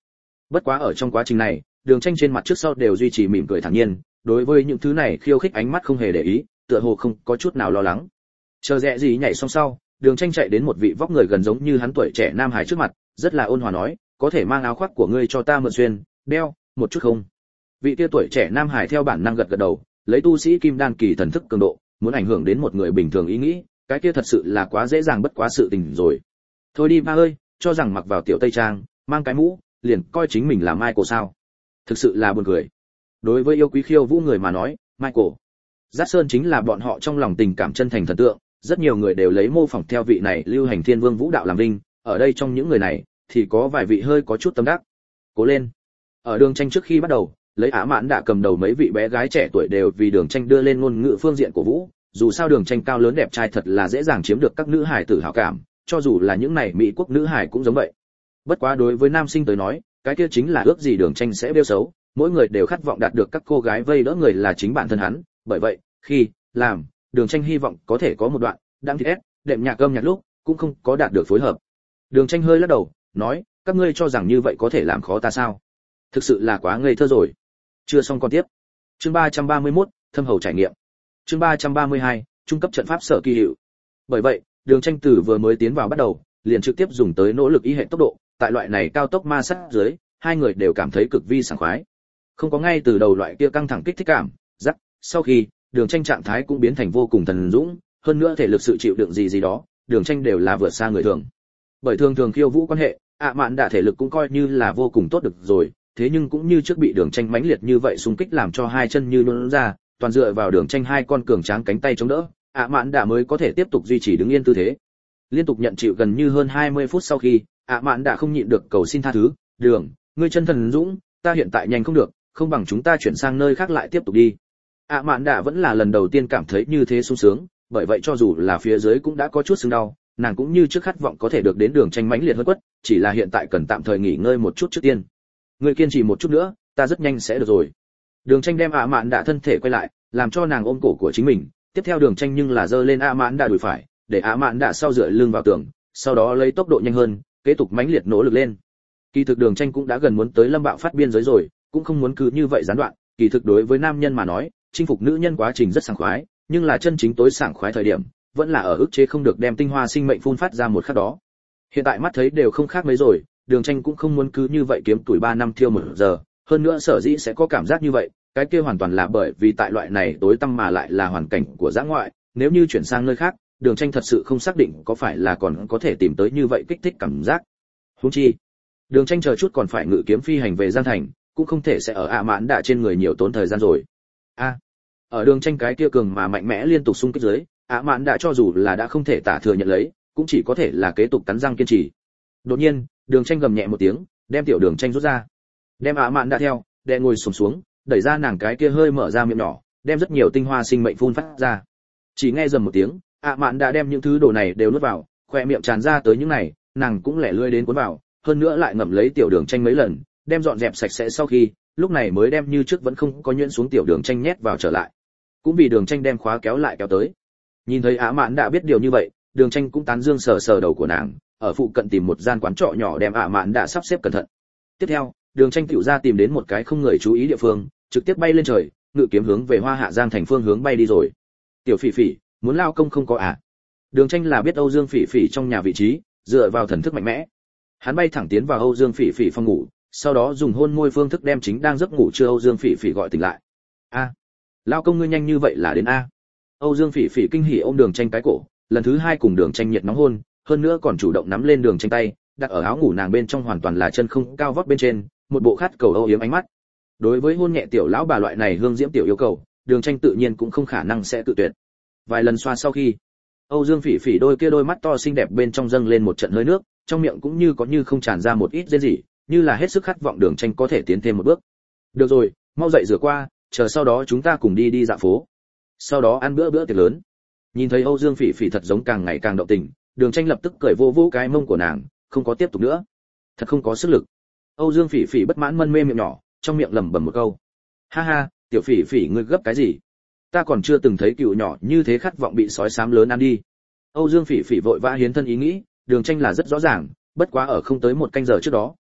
Bất quá ở trong quá trình này, Đường Tranh trên mặt trước sau đều duy trì mỉm cười thản nhiên, đối với những thứ này khiêu khích ánh mắt không hề để ý, tựa hồ không có chút nào lo lắng. Chờ Rẽ gì nhảy xong sau, Đường Tranh chạy đến một vị vóc người gần giống như hắn tuổi trẻ nam hải trước mặt, rất là ôn hòa nói, có thể mang áo khoác của ngươi cho ta mượn xuyên, đeo một chút không? Vị kia tuổi trẻ nam hải theo bản năng gật gật đầu, lấy tu sĩ kim đan kỳ thần thức cường độ, muốn ảnh hưởng đến một người bình thường ý nghĩ, cái kia thật sự là quá dễ dàng bất quá sự tình rồi. Thôi đi ba ơi, cho rằng mặc vào tiểu tây trang, mang cái mũ, liền coi chính mình là Michael sao? Thực sự là buồn cười. Đối với yêu quý khiêu vũ người mà nói, Michael Giác Sơn chính là bọn họ trong lòng tình cảm chân thành thần tượng, rất nhiều người đều lấy mô phỏng theo vị này lưu hành thiên vương vũ đạo làm vinh, ở đây trong những người này thì có vài vị hơi có chút tâm đắc. Cố lên. Ở Đường Tranh trước khi bắt đầu, lấy Ả Mãn đã cầm đầu mấy vị bé gái trẻ tuổi đều vì Đường Tranh đưa lên ngôn ngữ phương diện của vũ, dù sao Đường Tranh cao lớn đẹp trai thật là dễ dàng chiếm được các nữ hài tử hảo cảm, cho dù là những này mỹ quốc nữ hài cũng giống vậy. Bất quá đối với nam sinh tới nói, cái kia chính là ước gì Đường Tranh sẽ bêu xấu, mỗi người đều khát vọng đạt được các cô gái vây đỡ người là chính bản thân hắn, bởi vậy, khi làm, Đường Tranh hy vọng có thể có một đoạn đang thịt ép, đệm nhạc âm nhạc lúc cũng không có đạt được phối hợp. Đường Tranh hơi lắc đầu, nói, các ngươi cho rằng như vậy có thể làm khó ta sao? Thực sự là quá ngây thơ rồi. Chưa xong còn tiếp. Chương ba trăm ba mươi mốt, thâm hầu trải nghiệm. Chương ba trăm ba mươi hai, trung cấp trận pháp sở kỳ hiệu. Bởi vậy, Đường Tranh từ vừa mới tiến vào bắt đầu, liền trực tiếp dùng tới nỗ lực ý hệ tốc độ, tại loại này cao tốc ma sát dưới, hai người đều cảm thấy cực vi sảng khoái. Không có ngay từ đầu loại kia căng thẳng kích thích cảm, rắc, sau khi, Đường Tranh trạng thái cũng biến thành vô cùng thần dũng, hơn nữa thể lực sự chịu đựng gì gì đó, Đường Tranh đều là vượt xa người thường. Bởi thường thường khiêu vũ quan hệ, ạ mạn đã thể lực cũng coi như là vô cùng tốt được rồi, thế nhưng cũng như trước bị Đường Tranh mãnh liệt như vậy xung kích làm cho hai chân như luồn ra, toàn dựa vào Đường Tranh hai con cường tráng cánh tay chống đỡ, ạ mạn đã mới có thể tiếp tục duy trì đứng yên tư thế. Liên tục nhận chịu gần như hơn hai mươi phút sau khi, ạ mạn đã không nhịn được cầu xin tha thứ, "Đường, ngươi chân thần dũng, ta hiện tại nhanh không được, không bằng chúng ta chuyển sang nơi khác lại tiếp tục đi." ạ mạn đã vẫn là lần đầu tiên cảm thấy như thế sung sướng, bởi vậy cho dù là phía dưới cũng đã có chút sưng đau, nàng cũng như trước khát vọng có thể được đến Đường Tranh mãnh liệt hơn quất, chỉ là hiện tại cần tạm thời nghỉ ngơi một chút trước tiên. Ngươi kiên trì một chút nữa, ta rất nhanh sẽ được rồi. Đường Tranh đem ạ mạn đã thân thể quay lại, làm cho nàng ôm cổ của chính mình, tiếp theo Đường Tranh nhưng là giơ lên ạ mạn đã đùi phải, để ạ mạn đã sau dựa lưng vào tường, sau đó lấy tốc độ nhanh hơn, kế tục mãnh liệt nỗ lực lên. Kỳ thực Đường Tranh cũng đã gần muốn tới lâm bạo phát biên giới rồi, cũng không muốn cứ như vậy gián đoạn, kỳ thực đối với nam nhân mà nói, chinh phục nữ nhân quá trình rất sảng khoái, nhưng là chân chính tối sảng khoái thời điểm, vẫn là ở ức chế không được đem tinh hoa sinh mệnh phun phát ra một khắc đó. Hiện tại mắt thấy đều không khác mấy rồi, Đường Tranh cũng không muốn cứ như vậy kiếm tuổi ba năm thiêu một giờ, hơn nữa sở dĩ sẽ có cảm giác như vậy, cái kia hoàn toàn là bởi vì tại loại này tối tăm mà lại là hoàn cảnh của dã ngoại, nếu như chuyển sang nơi khác, Đường Tranh thật sự không xác định có phải là còn có thể tìm tới như vậy kích thích cảm giác. Huống chi, Đường Tranh chờ chút còn phải ngự kiếm phi hành về Giang Thành, cũng không thể sẽ ở ạ mãn đạ trên người nhiều tốn thời gian rồi. A, ở Đường Tranh cái kia cường mà mạnh mẽ liên tục xung kích dưới, ạ mãn đạ cho dù là đã không thể tả thừa nhận lấy, cũng chỉ có thể là kế tục cắn răng kiên trì. Đột nhiên, Đường Tranh gầm nhẹ một tiếng, đem tiểu Đường Tranh rút ra, đem ạ mãn đạ theo, đè ngồi xổm xuống, đẩy ra nàng cái kia hơi mở ra miệng nhỏ, đem rất nhiều tinh hoa sinh mệnh phun phát ra. Chỉ nghe rầm một tiếng, ạ mạn đã đem những thứ đồ này đều nuốt vào, khoe miệng tràn ra tới những này, nàng cũng lẻ lươi đến cuốn vào, hơn nữa lại ngậm lấy tiểu Đường Tranh mấy lần, đem dọn dẹp sạch sẽ sau khi, lúc này mới đem như trước vẫn không có nhuyễn xuống tiểu Đường Tranh nhét vào trở lại. Cũng vì Đường Tranh đem khóa kéo lại kéo tới. Nhìn thấy ạ mạn đã biết điều như vậy, Đường Tranh cũng tán dương sờ sờ đầu của nàng, ở phụ cận tìm một gian quán trọ nhỏ đem ạ mạn đã sắp xếp cẩn thận. Tiếp theo, Đường Tranh tiểu ra tìm đến một cái không người chú ý địa phương, trực tiếp bay lên trời, ngự kiếm hướng về Hoa Hạ Giang thành phương hướng bay đi rồi. Tiểu Phỉ Phỉ, muốn lao công không có à? Đường Tranh là biết Âu Dương Phỉ Phỉ trong nhà vị trí, dựa vào thần thức mạnh mẽ, hắn bay thẳng tiến vào Âu Dương Phỉ Phỉ phòng ngủ, sau đó dùng hôn môi phương thức đem chính đang giấc ngủ chưa Âu Dương Phỉ Phỉ gọi tỉnh lại. A, lao công ngươi nhanh như vậy là đến a? Âu Dương Phỉ Phỉ kinh hỉ ôm Đường Tranh cái cổ, lần thứ hai cùng Đường Tranh nhiệt nóng hôn, hơn nữa còn chủ động nắm lên Đường Tranh tay, đặt ở áo ngủ nàng bên trong hoàn toàn là chân không cao vót bên trên, một bộ khát cầu âu yếm ánh mắt. Đối với hôn nhẹ tiểu lão bà loại này hương diễm tiểu yêu cầu, Đường Tranh tự nhiên cũng không khả năng sẽ tự tuyệt. Vài lần xoa sau khi, Âu Dương Phỉ Phỉ đôi kia đôi mắt to xinh đẹp bên trong dâng lên một trận hơi nước, trong miệng cũng như có như không tràn ra một ít rên rỉ, như là hết sức khát vọng Đường Tranh có thể tiến thêm một bước. Được rồi, mau dậy rửa qua, chờ sau đó chúng ta cùng đi đi dạo phố. Sau đó ăn bữa bữa tiệc lớn. Nhìn thấy Âu Dương Phỉ Phỉ thật giống càng ngày càng động tình, Đường Tranh lập tức cởi vô vô cái mông của nàng, không có tiếp tục nữa. Thật không có sức lực. Âu Dương Phỉ Phỉ bất mãn mân mê miệng nhỏ, trong miệng lẩm bẩm một câu. Ha ha, tiểu Phỉ Phỉ ngươi gấp cái gì? Ta còn chưa từng thấy cừu nhỏ như thế khát vọng bị sói xám lớn ăn đi. Âu Dương Phỉ Phỉ vội vã hiến thân ý nghĩ, Đường Tranh là rất rõ ràng, bất quá ở không tới một canh giờ trước đó,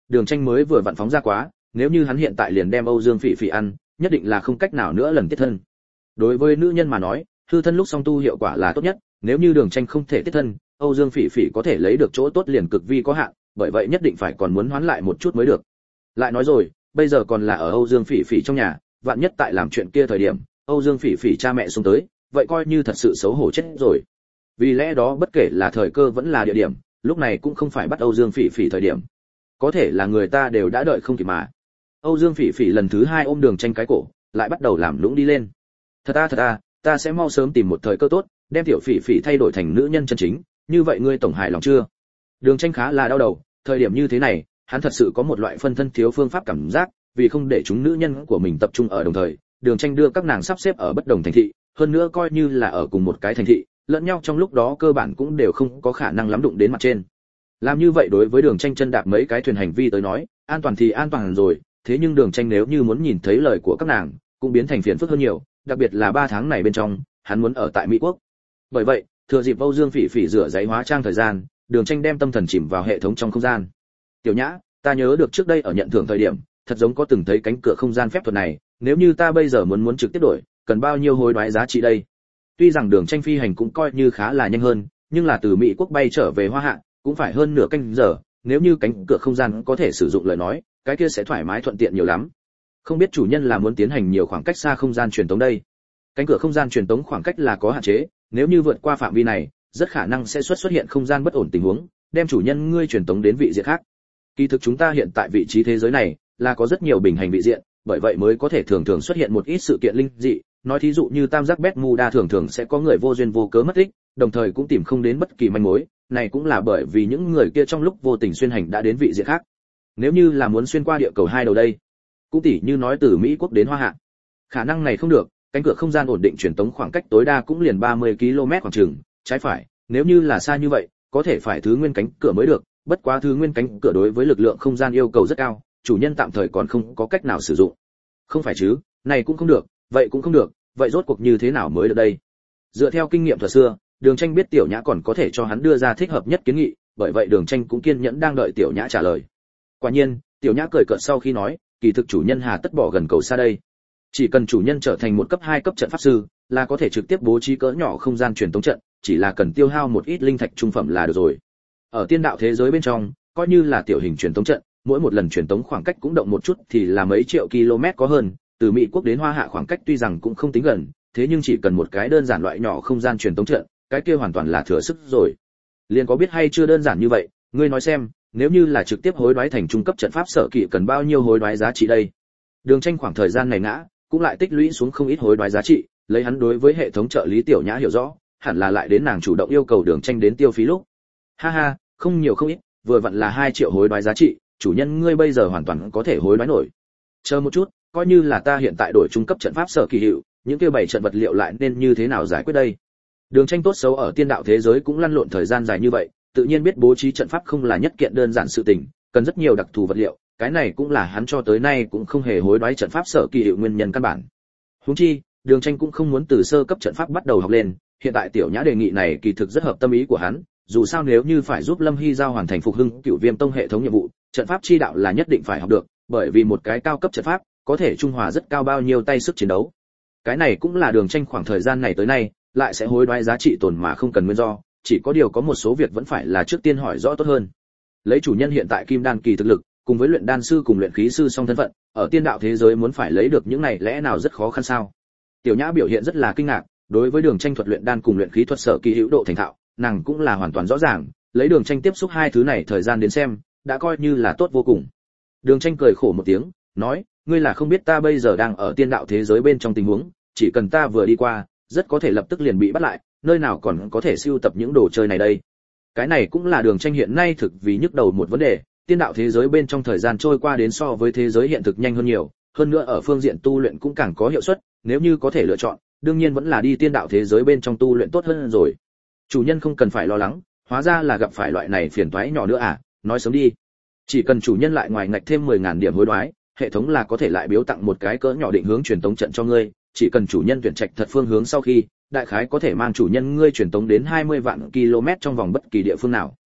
Đường Tranh mới vừa vặn phóng ra quá, nếu như hắn hiện tại liền đem Âu Dương Phỉ Phỉ ăn, nhất định là không cách nào nữa lần tiết thân. Đối với nữ nhân mà nói, hư thân lúc song tu hiệu quả là tốt nhất, nếu như Đường Tranh không thể tiết thân, Âu Dương Phỉ Phỉ có thể lấy được chỗ tốt liền cực vi có hạn, bởi vậy nhất định phải còn muốn hoán lại một chút mới được. Lại nói rồi, bây giờ còn là ở Âu Dương Phỉ Phỉ trong nhà, vạn nhất tại làm chuyện kia thời điểm, Âu Dương Phỉ Phỉ cha mẹ xuống tới, vậy coi như thật sự xấu hổ chết rồi. Vì lẽ đó bất kể là thời cơ vẫn là địa điểm, lúc này cũng không phải bắt Âu Dương Phỉ Phỉ thời điểm. Có thể là người ta đều đã đợi không kịp mà. Âu Dương Phỉ Phỉ lần thứ hai ôm Đường Tranh cái cổ, lại bắt đầu làm lũng đi lên. Thật a thật a, ta sẽ mau sớm tìm một thời cơ tốt, đem tiểu Phỉ Phỉ thay đổi thành nữ nhân chân chính, như vậy ngươi tổng hài lòng chưa? Đường Tranh khá là đau đầu, thời điểm như thế này, hắn thật sự có một loại phân thân thiếu phương pháp cảm giác, vì không để chúng nữ nhân của mình tập trung ở đồng thời, Đường Tranh đưa các nàng sắp xếp ở bất đồng thành thị, hơn nữa coi như là ở cùng một cái thành thị, lẫn nhau trong lúc đó cơ bản cũng đều không có khả năng lắm đụng đến mặt trên. Làm như vậy đối với Đường Tranh chân đạp mấy cái thuyền hành vi tới nói, an toàn thì an toàn rồi, thế nhưng Đường Tranh nếu như muốn nhìn thấy lời của các nàng, cũng biến thành phiền phức hơn nhiều, đặc biệt là ba tháng này bên trong, hắn muốn ở tại Mỹ quốc. Bởi vậy, thừa dịp Âu Dương Phỉ Phỉ rửa giấy hóa trang thời gian, Đường Tranh đem tâm thần chìm vào hệ thống trong không gian. Tiểu Nhã, ta nhớ được trước đây ở nhận thưởng thời điểm, thật giống có từng thấy cánh cửa không gian phép thuật này, nếu như ta bây giờ muốn muốn trực tiếp đổi, cần bao nhiêu hối đoái giá trị đây? Tuy rằng Đường Tranh phi hành cũng coi như khá là nhanh hơn, nhưng là từ Mỹ quốc bay trở về Hoa Hạ, cũng phải hơn nửa canh giờ, nếu như cánh cửa không gian có thể sử dụng lời nói, cái kia sẽ thoải mái thuận tiện nhiều lắm. Không biết chủ nhân là muốn tiến hành nhiều khoảng cách xa không gian truyền tống đây. Cánh cửa không gian truyền tống khoảng cách là có hạn chế, nếu như vượt qua phạm vi này, rất khả năng sẽ xuất xuất hiện không gian bất ổn tình huống, đem chủ nhân ngươi truyền tống đến vị diện khác. Kỳ thực chúng ta hiện tại vị trí thế giới này là có rất nhiều bình hành vị diện, bởi vậy mới có thể thường thường xuất hiện một ít sự kiện linh dị, nói thí dụ như tam giác Bermuda thường thường sẽ có người vô duyên vô cớ mất tích, đồng thời cũng tìm không đến bất kỳ manh mối, này cũng là bởi vì những người kia trong lúc vô tình xuyên hành đã đến vị diện khác. Nếu như là muốn xuyên qua địa cầu hai đầu đây, cũng tỉ như nói từ Mỹ quốc đến Hoa Hạ, khả năng này không được, cánh cửa không gian ổn định truyền tống khoảng cách tối đa cũng liền ba mươi ki lô mét khoảng chừng, trái phải, nếu như là xa như vậy, có thể phải thứ nguyên cánh cửa mới được, bất quá thứ nguyên cánh cửa đối với lực lượng không gian yêu cầu rất cao, chủ nhân tạm thời còn không có cách nào sử dụng. Không phải chứ, này cũng không được, vậy cũng không được, vậy rốt cuộc như thế nào mới được đây? Dựa theo kinh nghiệm thuật xưa, Đường Tranh biết Tiểu Nhã còn có thể cho hắn đưa ra thích hợp nhất kiến nghị, bởi vậy Đường Tranh cũng kiên nhẫn đang đợi Tiểu Nhã trả lời. Quả nhiên, Tiểu Nhã cười cợt sau khi nói, kỳ thực chủ nhân hà tất bỏ gần cầu xa đây. Chỉ cần chủ nhân trở thành một cấp hai cấp trận pháp sư, là có thể trực tiếp bố trí cỡ nhỏ không gian truyền tống trận, chỉ là cần tiêu hao một ít linh thạch trung phẩm là được rồi. Ở tiên đạo thế giới bên trong, coi như là tiểu hình truyền tống trận, mỗi một lần truyền tống khoảng cách cũng động một chút thì là mấy triệu km có hơn, từ Mỹ quốc đến Hoa Hạ khoảng cách tuy rằng cũng không tính gần, thế nhưng chỉ cần một cái đơn giản loại nhỏ không gian truyền tống trận, cái kia hoàn toàn là thừa sức rồi. Liên có biết hay chưa đơn giản như vậy, ngươi nói xem, nếu như là trực tiếp hối đoái thành trung cấp trận pháp sở kỵ cần bao nhiêu hối đoái giá trị đây? Đường Tranh khoảng thời gian này ngã, cũng lại tích lũy xuống không ít hối đoái giá trị, lấy hắn đối với hệ thống trợ lý Tiểu Nhã hiểu rõ, hẳn là lại đến nàng chủ động yêu cầu Đường Tranh đến tiêu phí lúc. Ha ha, không nhiều không ít, vừa vặn là hai triệu hối đoái giá trị, chủ nhân ngươi bây giờ hoàn toàn có thể hối đoái nổi. Chờ một chút, coi như là ta hiện tại đổi trung cấp trận pháp sở kỳ hiệu, những kia bảy trận vật liệu lại nên như thế nào giải quyết đây? Đường Tranh tốt xấu ở tiên đạo thế giới cũng lăn lộn thời gian dài như vậy, tự nhiên biết bố trí trận pháp không là nhất kiện đơn giản sự tình, cần rất nhiều đặc thù vật liệu, cái này cũng là hắn cho tới nay cũng không hề hối đoái trận pháp sở kỳ hiệu nguyên nhân căn bản. Huống chi, Đường Tranh cũng không muốn từ sơ cấp trận pháp bắt đầu học lên, hiện tại Tiểu Nhã đề nghị này kỳ thực rất hợp tâm ý của hắn, dù sao nếu như phải giúp Lâm Hy Giao hoàn thành phục hưng Cửu Viêm Tông hệ thống nhiệm vụ, trận pháp chi đạo là nhất định phải học được, bởi vì một cái cao cấp trận pháp có thể trung hòa rất cao bao nhiêu tay sức chiến đấu. Cái này cũng là Đường Tranh khoảng thời gian này tới nay lại sẽ hối đoái giá trị tồn mà không cần nguyên do, chỉ có điều có một số việc vẫn phải là trước tiên hỏi rõ tốt hơn. Lấy chủ nhân hiện tại kim đan kỳ thực lực, cùng với luyện đan sư cùng luyện khí sư song thân phận, ở tiên đạo thế giới muốn phải lấy được những này lẽ nào rất khó khăn sao? Tiểu Nhã biểu hiện rất là kinh ngạc, đối với Đường Tranh thuật luyện đan cùng luyện khí thuật sở kỳ hữu độ thành thạo, nàng cũng là hoàn toàn rõ ràng, lấy Đường Tranh tiếp xúc hai thứ này thời gian đến xem, đã coi như là tốt vô cùng. Đường Tranh cười khổ một tiếng, nói, ngươi là không biết ta bây giờ đang ở tiên đạo thế giới bên trong tình huống, chỉ cần ta vừa đi qua, rất có thể lập tức liền bị bắt lại, nơi nào còn có thể sưu tập những đồ chơi này đây. Cái này cũng là Đường Tranh hiện nay thực vì nhức đầu một vấn đề, tiên đạo thế giới bên trong thời gian trôi qua đến so với thế giới hiện thực nhanh hơn nhiều, hơn nữa ở phương diện tu luyện cũng càng có hiệu suất, nếu như có thể lựa chọn, đương nhiên vẫn là đi tiên đạo thế giới bên trong tu luyện tốt hơn rồi. Chủ nhân không cần phải lo lắng, hóa ra là gặp phải loại này phiền toái nhỏ nữa à, nói sớm đi. Chỉ cần chủ nhân lại ngoài ngạch thêm mười nghìn điểm hối đoái, hệ thống là có thể lại biếu tặng một cái cỡ nhỏ định hướng truyền tống trận cho ngươi, chỉ cần chủ nhân tuyển trạch thật phương hướng sau khi, đại khái có thể mang chủ nhân ngươi truyền tống đến hai mươi vạn km trong vòng bất kỳ địa phương nào.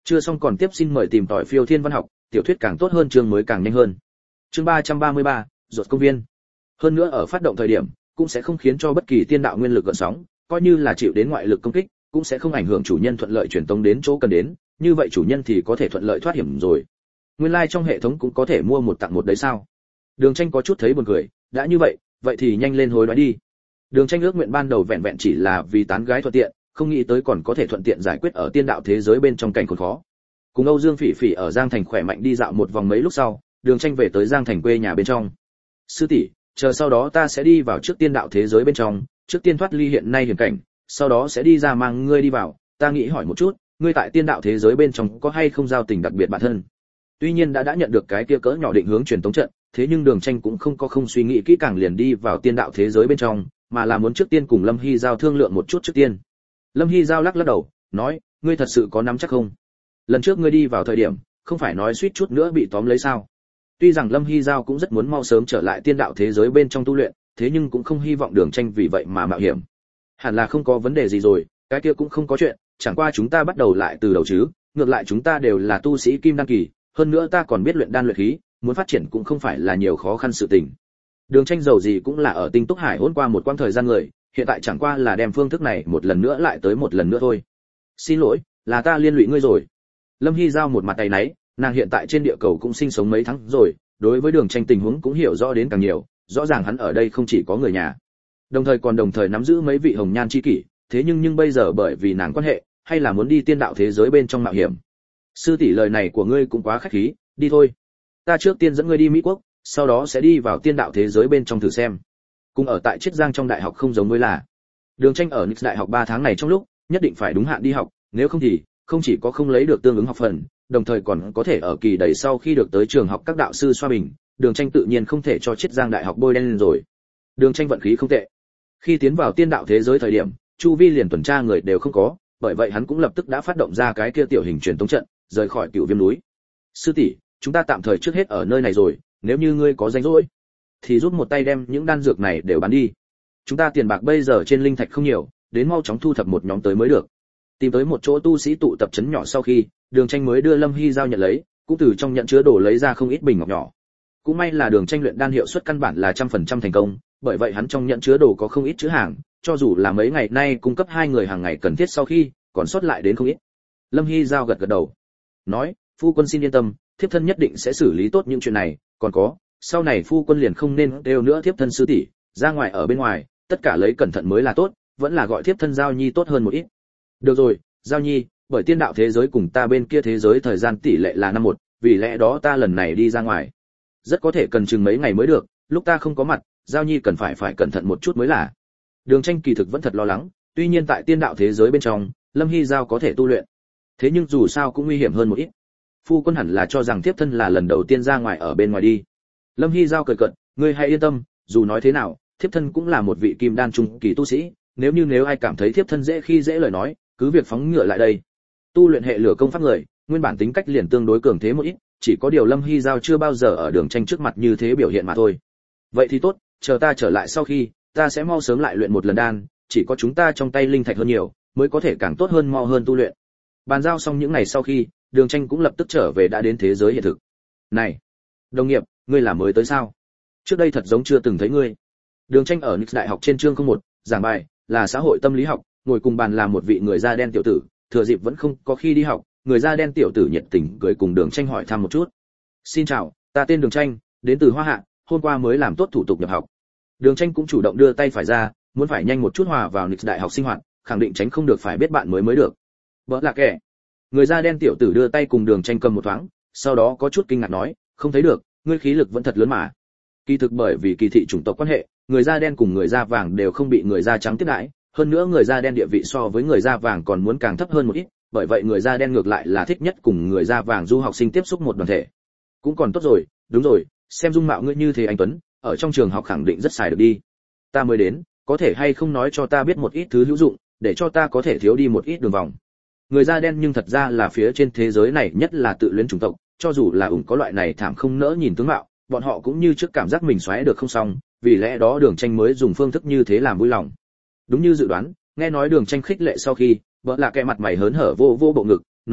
Chưa xong còn tiếp, xin mời tìm tỏi phiêu thiên văn học, tiểu thuyết càng tốt hơn chương mới càng nhanh hơn. Chương ba trăm ba mươi ba, ruột công viên. Hơn nữa ở phát động thời điểm, cũng sẽ không khiến cho bất kỳ tiên đạo nguyên lực gợn sóng, coi như là chịu đến ngoại lực công kích, cũng sẽ không ảnh hưởng chủ nhân thuận lợi truyền tống đến chỗ cần đến, như vậy chủ nhân thì có thể thuận lợi thoát hiểm rồi. Nguyên lai like trong hệ thống cũng có thể mua một tặng một đấy sao? Đường Tranh có chút thấy buồn cười, đã như vậy, vậy thì nhanh lên hối đoái đi. Đường Tranh ước nguyện ban đầu vẹn vẹn chỉ là vì tán gái thuận tiện, không nghĩ tới còn có thể thuận tiện giải quyết ở tiên đạo thế giới bên trong cảnh khốn khó. Cùng Âu Dương Phỉ Phỉ ở Giang Thành khỏe mạnh đi dạo một vòng mấy lúc sau, Đường Tranh về tới Giang Thành quê nhà bên trong. Sư tỷ, chờ sau đó ta sẽ đi vào trước tiên đạo thế giới bên trong, trước tiên thoát ly hiện nay hiểm cảnh, sau đó sẽ đi ra mang ngươi đi vào, ta nghĩ hỏi một chút, ngươi tại tiên đạo thế giới bên trong có hay không giao tình đặc biệt bản thân? Tuy nhiên đã đã nhận được cái kia cỡ nhỏ định hướng truyền tống trận, thế nhưng Đường Tranh cũng không có không suy nghĩ kỹ càng liền đi vào tiên đạo thế giới bên trong, mà là muốn trước tiên cùng Lâm Hy Giao thương lượng một chút trước tiên. Lâm Hy Giao lắc lắc đầu, nói, ngươi thật sự có nắm chắc không? Lần trước ngươi đi vào thời điểm, không phải nói suýt chút nữa bị tóm lấy sao? Tuy rằng Lâm Hy Giao cũng rất muốn mau sớm trở lại tiên đạo thế giới bên trong tu luyện, thế nhưng cũng không hy vọng Đường Tranh vì vậy mà mạo hiểm. Hẳn là không có vấn đề gì rồi, cái kia cũng không có chuyện, chẳng qua chúng ta bắt đầu lại từ đầu chứ, ngược lại chúng ta đều là tu sĩ kim đan kỳ, hơn nữa ta còn biết luyện đan luyện khí, muốn phát triển cũng không phải là nhiều khó khăn sự tình. Đường Tranh dầu gì cũng là ở Tinh Túc Hải hôn qua một quãng thời gian người, hiện tại chẳng qua là đem phương thức này một lần nữa lại tới một lần nữa thôi. Xin lỗi, là ta liên lụy ngươi rồi. Lâm Hy Giao một mặt tay náy, nàng hiện tại trên địa cầu cũng sinh sống mấy tháng rồi, đối với Đường Tranh tình huống cũng hiểu rõ đến càng nhiều, rõ ràng hắn ở đây không chỉ có người nhà, đồng thời còn đồng thời nắm giữ mấy vị hồng nhan chi kỷ, thế nhưng nhưng bây giờ bởi vì nàng quan hệ, hay là muốn đi tiên đạo thế giới bên trong mạo hiểm. Sư tỷ lời này của ngươi cũng quá khách khí, đi thôi. Ta trước tiên dẫn ngươi đi Mỹ quốc, sau đó sẽ đi vào tiên đạo thế giới bên trong thử xem. Cùng ở tại Chiết Giang trong đại học không giống với là, Đường Tranh ở Nix đại học ba tháng này trong lúc, nhất định phải đúng hạn đi học, nếu không thì không chỉ có không lấy được tương ứng học phần, đồng thời còn có thể ở kỳ đầy sau khi được tới trường học các đạo sư xoa bình, Đường Tranh tự nhiên không thể cho Chiết Giang đại học bôi đen lên rồi. Đường Tranh vận khí không tệ. Khi tiến vào tiên đạo thế giới thời điểm, chu vi liền tuần tra người đều không có, bởi vậy hắn cũng lập tức đã phát động ra cái kia tiểu hình truyền tống trận, rời khỏi Cựu Viêm núi. Sư tỷ, chúng ta tạm thời trước hết ở nơi này rồi, nếu như ngươi có rảnh rỗi, thì giúp một tay đem những đan dược này đều bán đi. Chúng ta tiền bạc bây giờ trên linh thạch không nhiều, đến mau chóng thu thập một nhóm tới mới được. Tìm tới một chỗ tu sĩ tụ tập trấn nhỏ sau khi, Đường Tranh mới đưa Lâm Hy Giao nhận lấy, cũng từ trong nhận chứa đồ lấy ra không ít bình ngọc nhỏ. Cũng may là Đường Tranh luyện đan hiệu suất căn bản là trăm phần trăm thành công, bởi vậy hắn trong nhận chứa đồ có không ít chữ hàng, cho dù là mấy ngày nay cung cấp hai người hàng ngày cần thiết sau khi, còn sót lại đến không ít. Lâm Hy Giao gật gật đầu, nói, phu quân xin yên tâm, thiếp thân nhất định sẽ xử lý tốt những chuyện này, còn có, sau này phu quân liền không nên đều nữa thiếp thân sư tỷ, ra ngoài ở bên ngoài, tất cả lấy cẩn thận mới là tốt, vẫn là gọi thiếp thân Giao Nhi tốt hơn một ít. Được rồi, Giao Nhi, bởi tiên đạo thế giới cùng ta bên kia thế giới thời gian tỷ lệ là năm một, vì lẽ đó ta lần này đi ra ngoài, rất có thể cần chừng mấy ngày mới được, lúc ta không có mặt, Giao Nhi cần phải phải cẩn thận một chút mới là. Đường Tranh kỳ thực vẫn thật lo lắng, tuy nhiên tại tiên đạo thế giới bên trong, Lâm Hy Giao có thể tu luyện, thế nhưng dù sao cũng nguy hiểm hơn một ít. Phu quân hẳn là cho rằng thiếp thân là lần đầu tiên ra ngoài ở bên ngoài đi. Lâm Hy Giao cười cợt, ngươi hãy yên tâm, dù nói thế nào, thiếp thân cũng là một vị kim đan trung kỳ tu sĩ, nếu như nếu ai cảm thấy thiếp thân dễ khi dễ lời nói, cứ việc phóng ngựa lại đây. Tu luyện hệ lửa công pháp người, nguyên bản tính cách liền tương đối cường thế một ít, chỉ có điều Lâm Hy Giao chưa bao giờ ở Đường Tranh trước mặt như thế biểu hiện mà thôi. Vậy thì tốt, chờ ta trở lại sau khi, ta sẽ mau sớm lại luyện một lần đan, chỉ có chúng ta trong tay linh thạch hơn nhiều, mới có thể càng tốt hơn mau hơn tu luyện. Bàn giao xong những ngày sau khi, Đường Tranh cũng lập tức trở về đã đến thế giới hiện thực. Này, đồng nghiệp, ngươi là mới tới sao? Trước đây thật giống chưa từng thấy ngươi. Đường Tranh ở Nix đại học trên chương không một, giảng bài là xã hội tâm lý học, ngồi cùng bàn là một vị người da đen tiểu tử, thừa dịp vẫn không có khi đi học, người da đen tiểu tử nhiệt tình cười cùng Đường Tranh hỏi thăm một chút. Xin chào, ta tên Đường Tranh, đến từ Hoa Hạ, hôm qua mới làm tốt thủ tục nhập học. Đường Tranh cũng chủ động đưa tay phải ra, muốn phải nhanh một chút hòa vào Nix đại học sinh hoạt, khẳng định tránh không được phải biết bạn mới mới được. Bỡ là kẻ. Người da đen tiểu tử đưa tay cùng Đường Tranh cầm một thoáng, sau đó có chút kinh ngạc nói, không thấy được, ngươi khí lực vẫn thật lớn mà. Kỳ thực bởi vì kỳ thị chủng tộc quan hệ, người da đen cùng người da vàng đều không bị người da trắng tiếp đãi, hơn nữa người da đen địa vị so với người da vàng còn muốn càng thấp hơn một ít, bởi vậy người da đen ngược lại là thích nhất cùng người da vàng du học sinh tiếp xúc một đoàn thể. Cũng còn tốt rồi, đúng rồi, xem dung mạo ngươi như thế anh tuấn, ở trong trường học khẳng định rất xài được đi. Ta mới đến, có thể hay không nói cho ta biết một ít thứ hữu dụng, để cho ta có thể thiếu đi một ít đường vòng. Người da đen nhưng thật ra là phía trên thế giới này nhất là tự luyến chủng tộc, cho dù là ủng có loại này thảm không nỡ nhìn tướng mạo, bọn họ cũng như trước cảm giác mình xoáy được không xong, vì lẽ đó Đường Tranh mới dùng phương thức như thế làm vui lòng. Đúng như dự đoán, nghe nói Đường Tranh khích lệ sau khi, vợ là kẻ mặt mày hớn hở vô vô bộ ngực, nói,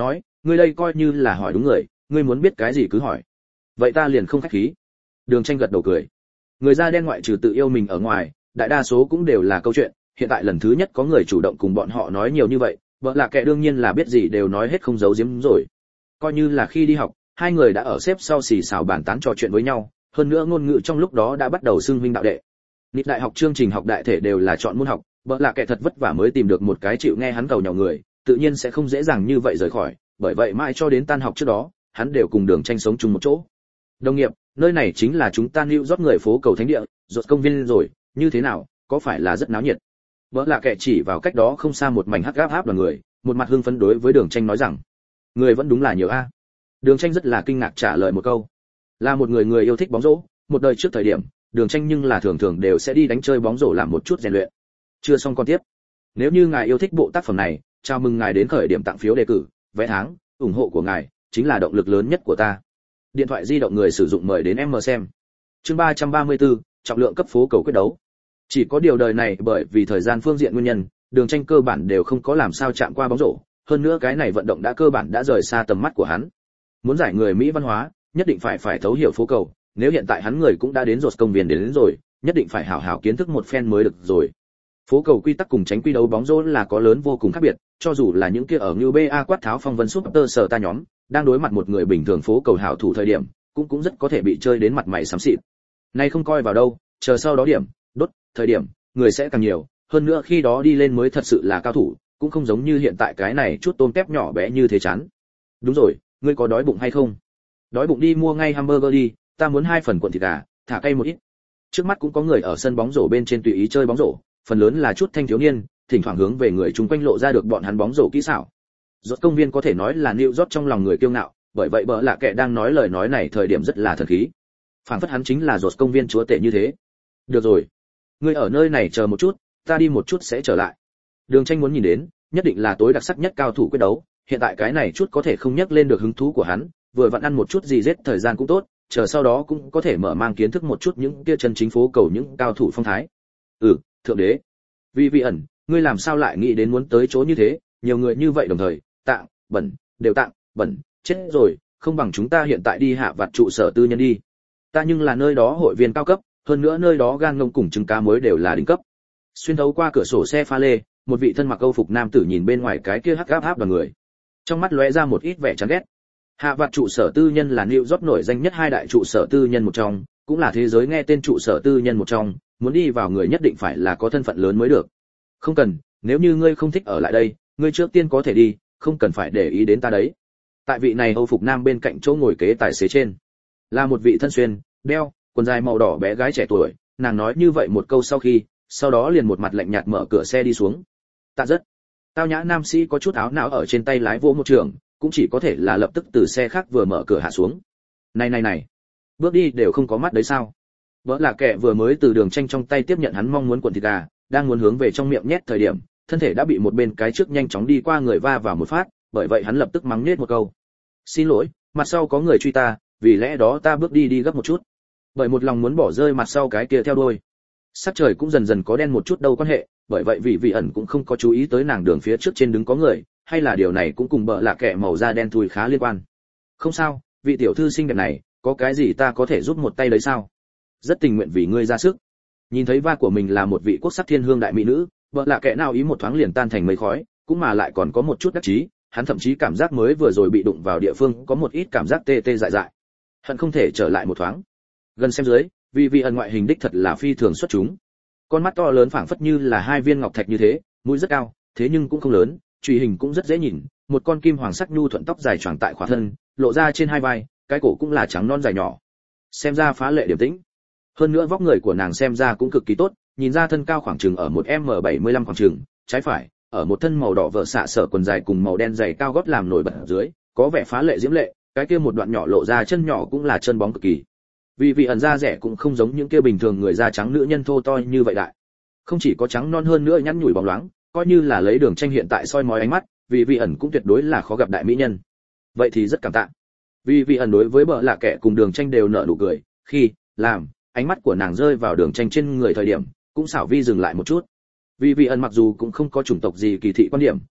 ngươi đây coi như là hỏi đúng người, ngươi muốn biết cái gì cứ hỏi. Vậy ta liền không khách khí. Đường Tranh gật đầu cười. Người da đen ngoại trừ tự yêu mình ở ngoài, đại đa số cũng đều là câu chuyện, hiện tại lần thứ nhất có người chủ động cùng bọn họ nói nhiều như vậy, vợ là kẻ đương nhiên là biết gì đều nói hết không giấu giếm rồi. Coi như là khi đi học, hai người đã ở xếp sau xì xào bàn tán trò chuyện với nhau, hơn nữa ngôn ngữ trong lúc đó đã bắt đầu xưng huynh đạo đệ. Nịt đại học chương trình học đại thể đều là chọn môn học, vợ là kẻ thật vất vả mới tìm được một cái chịu nghe hắn cầu nhỏ người, tự nhiên sẽ không dễ dàng như vậy rời khỏi, bởi vậy mãi cho đến tan học trước đó, hắn đều cùng Đường Tranh sống chung một chỗ. Đồng nghiệp, nơi này chính là chúng ta New York người phố cầu thánh địa, rốt công viên rồi, như thế nào, có phải là rất náo nhiệt? Vợ là kẻ chỉ vào cách đó không xa một mảnh hắc gáp áp đoàn người, một mặt hưng phấn đối với Đường Tranh nói rằng, người vẫn đúng là nhiều a. Đường Tranh rất là kinh ngạc trả lời một câu, là một người người yêu thích bóng rổ, một đời trước thời điểm, Đường Tranh nhưng là thường thường đều sẽ đi đánh chơi bóng rổ làm một chút rèn luyện. Chưa xong con tiếp. Nếu như ngài yêu thích bộ tác phẩm này, chào mừng ngài đến khởi điểm tặng phiếu đề cử, vé tháng, ủng hộ của ngài chính là động lực lớn nhất của ta. Điện thoại di động người sử dụng mời đến em mở xem. Chương ba trăm ba mươi tư, trọng lượng cấp phố cầu quyết đấu. Chỉ có điều đời này bởi vì thời gian phương diện nguyên nhân, Đường Tranh cơ bản đều không có làm sao chạm qua bóng rổ, hơn nữa cái này vận động đã cơ bản đã rời xa tầm mắt của hắn. Muốn giải người Mỹ văn hóa, nhất định phải phải thấu hiểu phố cầu, nếu hiện tại hắn người cũng đã đến rột công viên đến, đến rồi, nhất định phải hảo hảo kiến thức một phen mới được rồi. Phố cầu quy tắc cùng tránh quy đấu bóng rổ là có lớn vô cùng khác biệt, cho dù là những kia ở như bê a quát tháo phong vân super sở ta nhóm, đang đối mặt một người bình thường phố cầu hảo thủ thời điểm, cũng cũng rất có thể bị chơi đến mặt mày xám xịt. Này không coi vào đâu, chờ sau đó điểm, đốt, thời điểm, người sẽ càng nhiều, hơn nữa khi đó đi lên mới thật sự là cao thủ, cũng không giống như hiện tại cái này chút tôm tép nhỏ bé như thế chán. Đúng rồi, ngươi có đói bụng hay không? Đói bụng đi mua ngay hamburger đi, ta muốn hai phần cuộn thịt gà, thả cay một ít. Trước mắt cũng có người ở sân bóng rổ bên trên tùy ý chơi bóng rổ, phần lớn là chút thanh thiếu niên, thỉnh thoảng hướng về người chung quanh lộ ra được bọn hắn bóng rổ kỹ xảo. Rốt công viên có thể nói là New York trong lòng người kiêu ngạo, bởi vậy bỡ lạ kẻ đang nói lời nói này thời điểm rất là thần khí. Phản phất hắn chính là rốt công viên chúa tể như thế. Được rồi, ngươi ở nơi này chờ một chút, ta đi một chút sẽ trở lại. Đường Tranh muốn nhìn đến, nhất định là tối đặc sắc nhất cao thủ quyết đấu, hiện tại cái này chút có thể không nhắc lên được hứng thú của hắn, vừa vặn ăn một chút gì giết thời gian cũng tốt, chờ sau đó cũng có thể mở mang kiến thức một chút những kia chân chính phố cầu những cao thủ phong thái. Ừ, thượng đế. Vì vị ẩn, ngươi làm sao lại nghĩ đến muốn tới chỗ như thế, nhiều người như vậy đồng thời, tạng, bẩn, đều tạng, bẩn, chết rồi, không bằng chúng ta hiện tại đi hạ vặt trụ sở tư nhân đi. Ta nhưng là nơi đó hội viên cao cấp, hơn nữa nơi đó gan ngông cùng trứng cá mới đều là đỉnh cấp. Xuyên thấu qua cửa sổ xe pha lê, một vị thân mặc Âu phục nam tử nhìn bên ngoài cái kia hắc áp áp đoàn người, trong mắt lóe ra một ít vẻ chán ghét. Hạ vặt trụ sở tư nhân là New York nổi danh nhất hai đại trụ sở tư nhân một trong, cũng là thế giới nghe tên trụ sở tư nhân một trong, muốn đi vào người nhất định phải là có thân phận lớn mới được. Không cần, nếu như ngươi không thích ở lại đây, ngươi trước tiên có thể đi, không cần phải để ý đến ta đấy. Tại vị này Âu phục nam bên cạnh chỗ ngồi kế tài xế trên, là một vị thân xuyên, đeo, quần dài màu đỏ bé gái trẻ tuổi, nàng nói như vậy một câu sau khi, sau đó liền một mặt lạnh nhạt mở cửa xe đi xuống. Tạ rất. Tao nhã nam sĩ có chút áo não ở trên tay lái vô một trường, cũng chỉ có thể là lập tức từ xe khác vừa mở cửa hạ xuống. Này này này, bước đi đều không có mắt đấy sao? Vỡ là kẻ vừa mới từ Đường Tranh trong tay tiếp nhận hắn mong muốn cuộn thịt gà, đang muốn hướng về trong miệng nhét thời điểm, thân thể đã bị một bên cái trước nhanh chóng đi qua người va vào một phát, bởi vậy hắn lập tức mắng nhếch một câu. Xin lỗi, mặt sau có người truy ta, vì lẽ đó ta bước đi đi gấp một chút. Bởi một lòng muốn bỏ rơi mặt sau cái kia theo đuôi. Sắc trời cũng dần dần có đen một chút đâu quan hệ, bởi vậy vị vị ẩn cũng không có chú ý tới nàng đường phía trước trên đứng có người, hay là điều này cũng cùng bợ lạ kẻ màu da đen thui khá liên quan. Không sao, vị tiểu thư xinh đẹp này, có cái gì ta có thể giúp một tay đấy sao? Rất tình nguyện vì ngươi ra sức. Nhìn thấy va của mình là một vị quốc sắc thiên hương đại mỹ nữ, bợ lạ kẻ nào ý một thoáng liền tan thành mây khói, cũng mà lại còn có một chút đắc chí, hắn thậm chí cảm giác mới vừa rồi bị đụng vào địa phương có một ít cảm giác tê tê dại dại. Hận không thể trở lại một thoáng. Gần xem dưới, vì vị ẩn ngoại hình đích thật là phi thường xuất chúng. Con mắt to lớn phảng phất như là hai viên ngọc thạch như thế, mũi rất cao, thế nhưng cũng không lớn, chùy hình cũng rất dễ nhìn, một con kim hoàng sắc nhu thuận tóc dài choàng tại khóa thân, lộ ra trên hai vai, cái cổ cũng là trắng non dài nhỏ. Xem ra phá lệ điềm tĩnh. Hơn nữa vóc người của nàng xem ra cũng cực kỳ tốt, nhìn ra thân cao khoảng chừng ở một em bảy mươi lăm khoảng chừng, trái phải, ở một thân màu đỏ vợ xạ sở quần dài cùng màu đen giày cao gót làm nổi bật ở dưới, có vẻ phá lệ diễm lệ, cái kia một đoạn nhỏ lộ ra chân nhỏ cũng là chân bóng cực kỳ. Vì vị ẩn da rẻ cũng không giống những kia bình thường người da trắng nữ nhân thô to như vậy đại. Không chỉ có trắng non hơn nữa nhăn nhủi bóng loáng, coi như là lấy Đường Tranh hiện tại soi mói ánh mắt, vì vị ẩn cũng tuyệt đối là khó gặp đại mỹ nhân. Vậy thì rất cảm tạ. Vì vị ẩn đối với bợ lạ kẻ cùng Đường Tranh đều nở nụ cười, khi làm ánh mắt của nàng rơi vào Đường Tranh trên người thời điểm, cũng xảo vi dừng lại một chút. Vì vị ẩn mặc dù cũng không có chủng tộc gì kỳ thị quan điểm,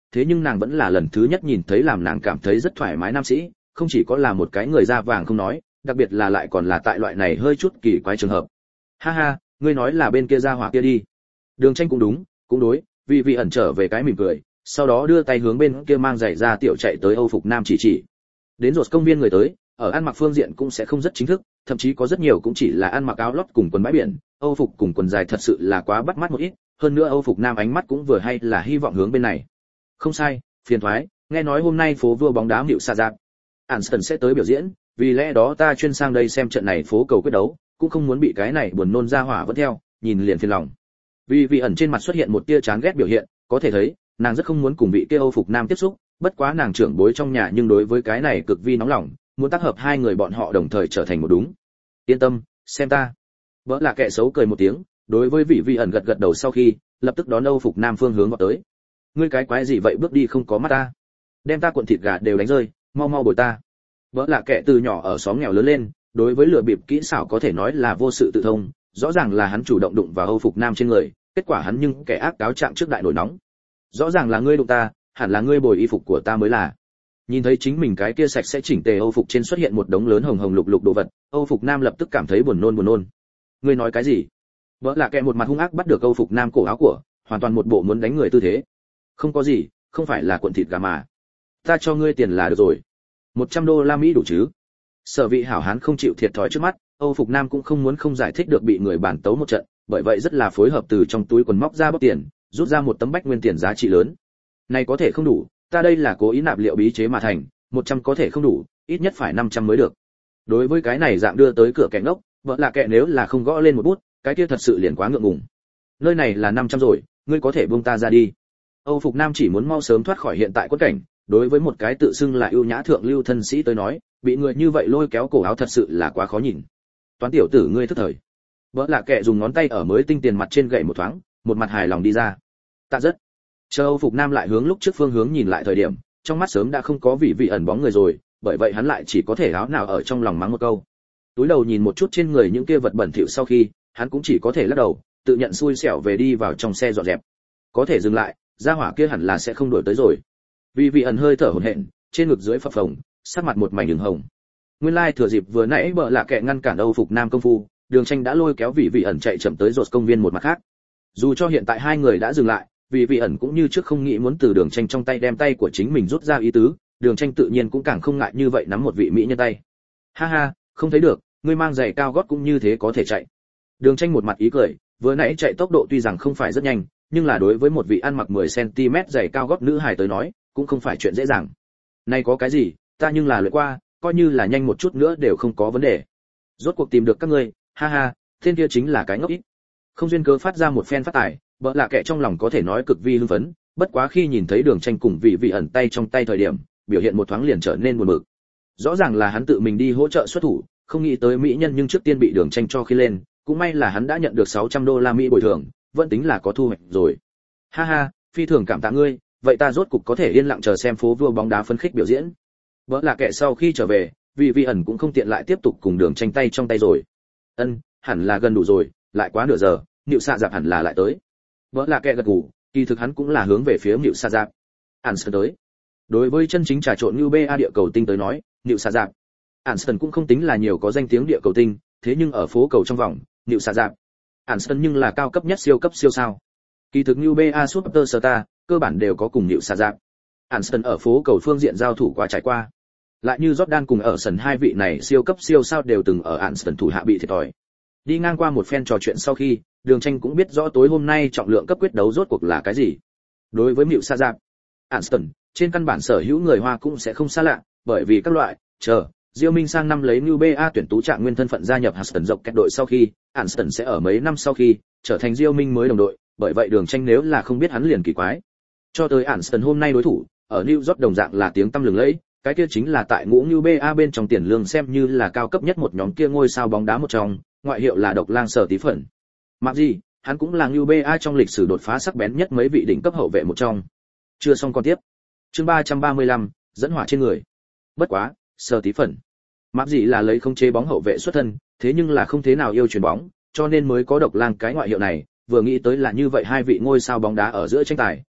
thế nhưng nàng vẫn là lần thứ nhất nhìn thấy làm nàng cảm thấy rất thoải mái nam sĩ, không chỉ có là một cái người da vàng không nói, đặc biệt là lại còn là tại loại này hơi chút kỳ quái trường hợp. Ha ha, ngươi nói là bên kia ra hỏa kia đi. Đường Tranh cũng đúng, cũng đối, vì vị ẩn trở về cái mỉm cười, sau đó đưa tay hướng bên kia mang giày ra tiểu chạy tới Âu phục nam chỉ chỉ. Đến rồi công viên người tới, ở ăn mặc phương diện cũng sẽ không rất chính thức, thậm chí có rất nhiều cũng chỉ là ăn mặc áo lót cùng quần bãi biển, Âu phục cùng quần dài thật sự là quá bắt mắt một ít, hơn nữa Âu phục nam ánh mắt cũng vừa hay là hy vọng hướng bên này. Không sai, phiền thoái, nghe nói hôm nay phố vua bóng đá Nịu Sa Giáp Anston sẽ tới biểu diễn, vì lẽ đó ta chuyên sang đây xem trận này phố cầu quyết đấu, cũng không muốn bị cái này buồn nôn ra hỏa vẫn theo, nhìn liền phiền lòng. Vì vị ẩn trên mặt xuất hiện một tia chán ghét biểu hiện, có thể thấy, nàng rất không muốn cùng vị kia Âu phục nam tiếp xúc, bất quá nàng trưởng bối trong nhà nhưng đối với cái này cực vi nóng lòng, muốn tác hợp hai người bọn họ đồng thời trở thành một đúng. Yên tâm, xem ta. Vỡ là kẻ xấu cười một tiếng, đối với vị vị ẩn gật gật đầu sau khi, lập tức đón Âu phục nam phương hướng vào tới. Ngươi cái quái gì vậy, bước đi không có mắt ta? Đem ta cuộn thịt gà đều đánh rơi, mau mau bồi ta. Vỡ là kẻ từ nhỏ ở xóm nghèo lớn lên, đối với lừa bịp kỹ xảo có thể nói là vô sự tự thông, rõ ràng là hắn chủ động đụng vào Âu phục nam trên người, kết quả hắn nhưng kẻ ác cáo trạng trước đại nổi nóng. Rõ ràng là ngươi đụng ta, hẳn là ngươi bồi y phục của ta mới là. Nhìn thấy chính mình cái kia sạch sẽ chỉnh tề Âu phục trên xuất hiện một đống lớn hồng hồng lục lục đồ vật, Âu phục nam lập tức cảm thấy buồn nôn buồn nôn. Ngươi nói cái gì? Vỡ là kẻ một mặt hung ác bắt được Âu phục nam cổ áo của, hoàn toàn một bộ muốn đánh người tư thế. Không có gì, không phải là cuộn thịt gà mà. Ta cho ngươi tiền là được rồi. một trăm đô la Mỹ đủ chứ? Sở vị hảo hán không chịu thiệt thòi trước mắt, Âu phục nam cũng không muốn không giải thích được bị người bản tấu một trận, bởi vậy rất là phối hợp từ trong túi quần móc ra bóc tiền, rút ra một tấm bách nguyên tiền giá trị lớn. Này có thể không đủ, ta đây là cố ý nạp liệu bí chế mà thành, một trăm có thể không đủ, ít nhất phải năm trăm mới được. Đối với cái này dạng đưa tới cửa kẻ ngốc, vợ là kẻ nếu là không gõ lên một bút, cái kia thật sự liền quá ngượng ngùng. Nơi này là năm trăm rồi, ngươi có thể buông ta ra đi. Âu phục nam chỉ muốn mau sớm thoát khỏi hiện tại quất cảnh, đối với một cái tự xưng là ưu nhã thượng lưu thân sĩ tới nói, bị người như vậy lôi kéo cổ áo thật sự là quá khó nhìn. Toán tiểu tử ngươi thức thời. Vợ là kẻ dùng ngón tay ở mới tinh tiền mặt trên gậy một thoáng, một mặt hài lòng đi ra. Tạ rất. Chờ Âu phục nam lại hướng lúc trước phương hướng nhìn lại thời điểm, trong mắt sớm đã không có vị vị ẩn bóng người rồi, bởi vậy hắn lại chỉ có thể áo nào ở trong lòng mắng một câu. Túi đầu nhìn một chút trên người những kia vật bẩn thỉu sau khi, hắn cũng chỉ có thể lắc đầu, tự nhận xui xẻo về đi vào trong xe dọn dẹp. Có thể dừng lại, gia hỏa kia hẳn là sẽ không đuổi tới rồi. Vì vị ẩn hơi thở hổn hển, trên ngực dưới phập phồng, sắc mặt một mảnh ửng hồng. Nguyên lai thừa dịp vừa nãy bợ lạ kẻ ngăn cản Âu phục nam công phu, Đường Tranh đã lôi kéo vị vị ẩn chạy chậm tới rột công viên một mặt khác. Dù cho hiện tại hai người đã dừng lại, vì vị ẩn cũng như trước không nghĩ muốn từ Đường Tranh trong tay đem tay của chính mình rút ra ý tứ, Đường Tranh tự nhiên cũng càng không ngại như vậy nắm một vị mỹ nhân tay. Ha ha, không thấy được, ngươi mang giày cao gót cũng như thế có thể chạy. Đường Tranh một mặt ý cười, vừa nãy chạy tốc độ tuy rằng không phải rất nhanh, nhưng là đối với một vị ăn mặc mười xăng ti mét giày cao gót nữ hài tới nói, cũng không phải chuyện dễ dàng. Này có cái gì, ta nhưng là luyện qua, coi như là nhanh một chút nữa đều không có vấn đề. Rốt cuộc tìm được các ngươi, ha ha, tên kia chính là cái ngốc ít. Không duyên cớ phát ra một phen phát tài, bợ lạ kẻ trong lòng có thể nói cực vi hưng phấn, bất quá khi nhìn thấy Đường Tranh cùng vị vị ẩn tay trong tay thời điểm, biểu hiện một thoáng liền trở nên buồn bực. Rõ ràng là hắn tự mình đi hỗ trợ xuất thủ, không nghĩ tới mỹ nhân nhưng trước tiên bị Đường Tranh cho khi lên, cũng may là hắn đã nhận được sáu trăm đô la Mỹ bồi thường, vẫn tính là có thu hoạch rồi. Ha ha, phi thường cảm tạ ngươi, vậy ta rốt cục có thể yên lặng chờ xem phố vua bóng đá phấn khích biểu diễn. Bỡ là kẻ sau khi trở về, vì vị ẩn cũng không tiện lại tiếp tục cùng Đường Tranh tay trong tay rồi. Ân, hẳn là gần đủ rồi, lại quá nửa giờ, Nịu Sa Giáp hẳn là lại tới. Bỡ là kẻ gật gù, kỳ thực hắn cũng là hướng về phía Nịu Sa Giáp. Anston tới. Đối với chân chính trà trộn như bê a địa cầu tinh tới nói, Nịu Sa Giáp, Anston cũng không tính là nhiều có danh tiếng địa cầu tinh, thế nhưng ở phố cầu trong vòng, Nịu Sa Giáp, Anston nhưng là cao cấp nhất siêu cấp siêu sao. Kỳ thực như bê a Superstar, cơ bản đều có cùng Nịu Sa Giáp. Anston ở phố cầu phương diện giao thủ quá trải qua. Lại như Jordan cùng ở sân hai vị này siêu cấp siêu sao đều từng ở Anston thủ hạ bị thiệt thòi. Đi ngang qua một phen trò chuyện sau khi, Đường Tranh cũng biết rõ tối hôm nay trọng lượng cấp quyết đấu rốt cuộc là cái gì. Đối với Nịu Sa Giáp, Anston, trên căn bản sở hữu người Hoa cũng sẽ không xa lạ, bởi vì các loại, chờ, Diêu Minh sang năm lấy New bê a tuyển tú trạng nguyên thân phận gia nhập Anston dọc kẹt đội sau khi, Anston sẽ ở mấy năm sau khi trở thành Diêu Minh mới đồng đội, bởi vậy Đường Tranh nếu là không biết hắn liền kỳ quái. Cho tới Anston hôm nay đối thủ, ở New York đồng dạng là tiếng tăm lừng lẫy, cái kia chính là tại ngũ New bê a bên trong tiền lương xem như là cao cấp nhất một nhóm kia ngôi sao bóng đá một trong, ngoại hiệu là độc lang Sở Tí Phẩn. Mặc gì, hắn cũng là New bê a trong lịch sử đột phá sắc bén nhất mấy vị đỉnh cấp hậu vệ một trong. Chưa xong con tiếp. Chương ba trăm ba mươi lăm, dẫn hỏa trên người. Bất quá, Sở Tí Phẩn. Mặc gì là lấy không chế bóng hậu vệ xuất thân, thế nhưng là không thế nào yêu chuyền bóng, cho nên mới có độc lang cái ngoại hiệu này, vừa nghĩ tới là như vậy hai vị ngôi sao bóng đá ở giữa tranh tài,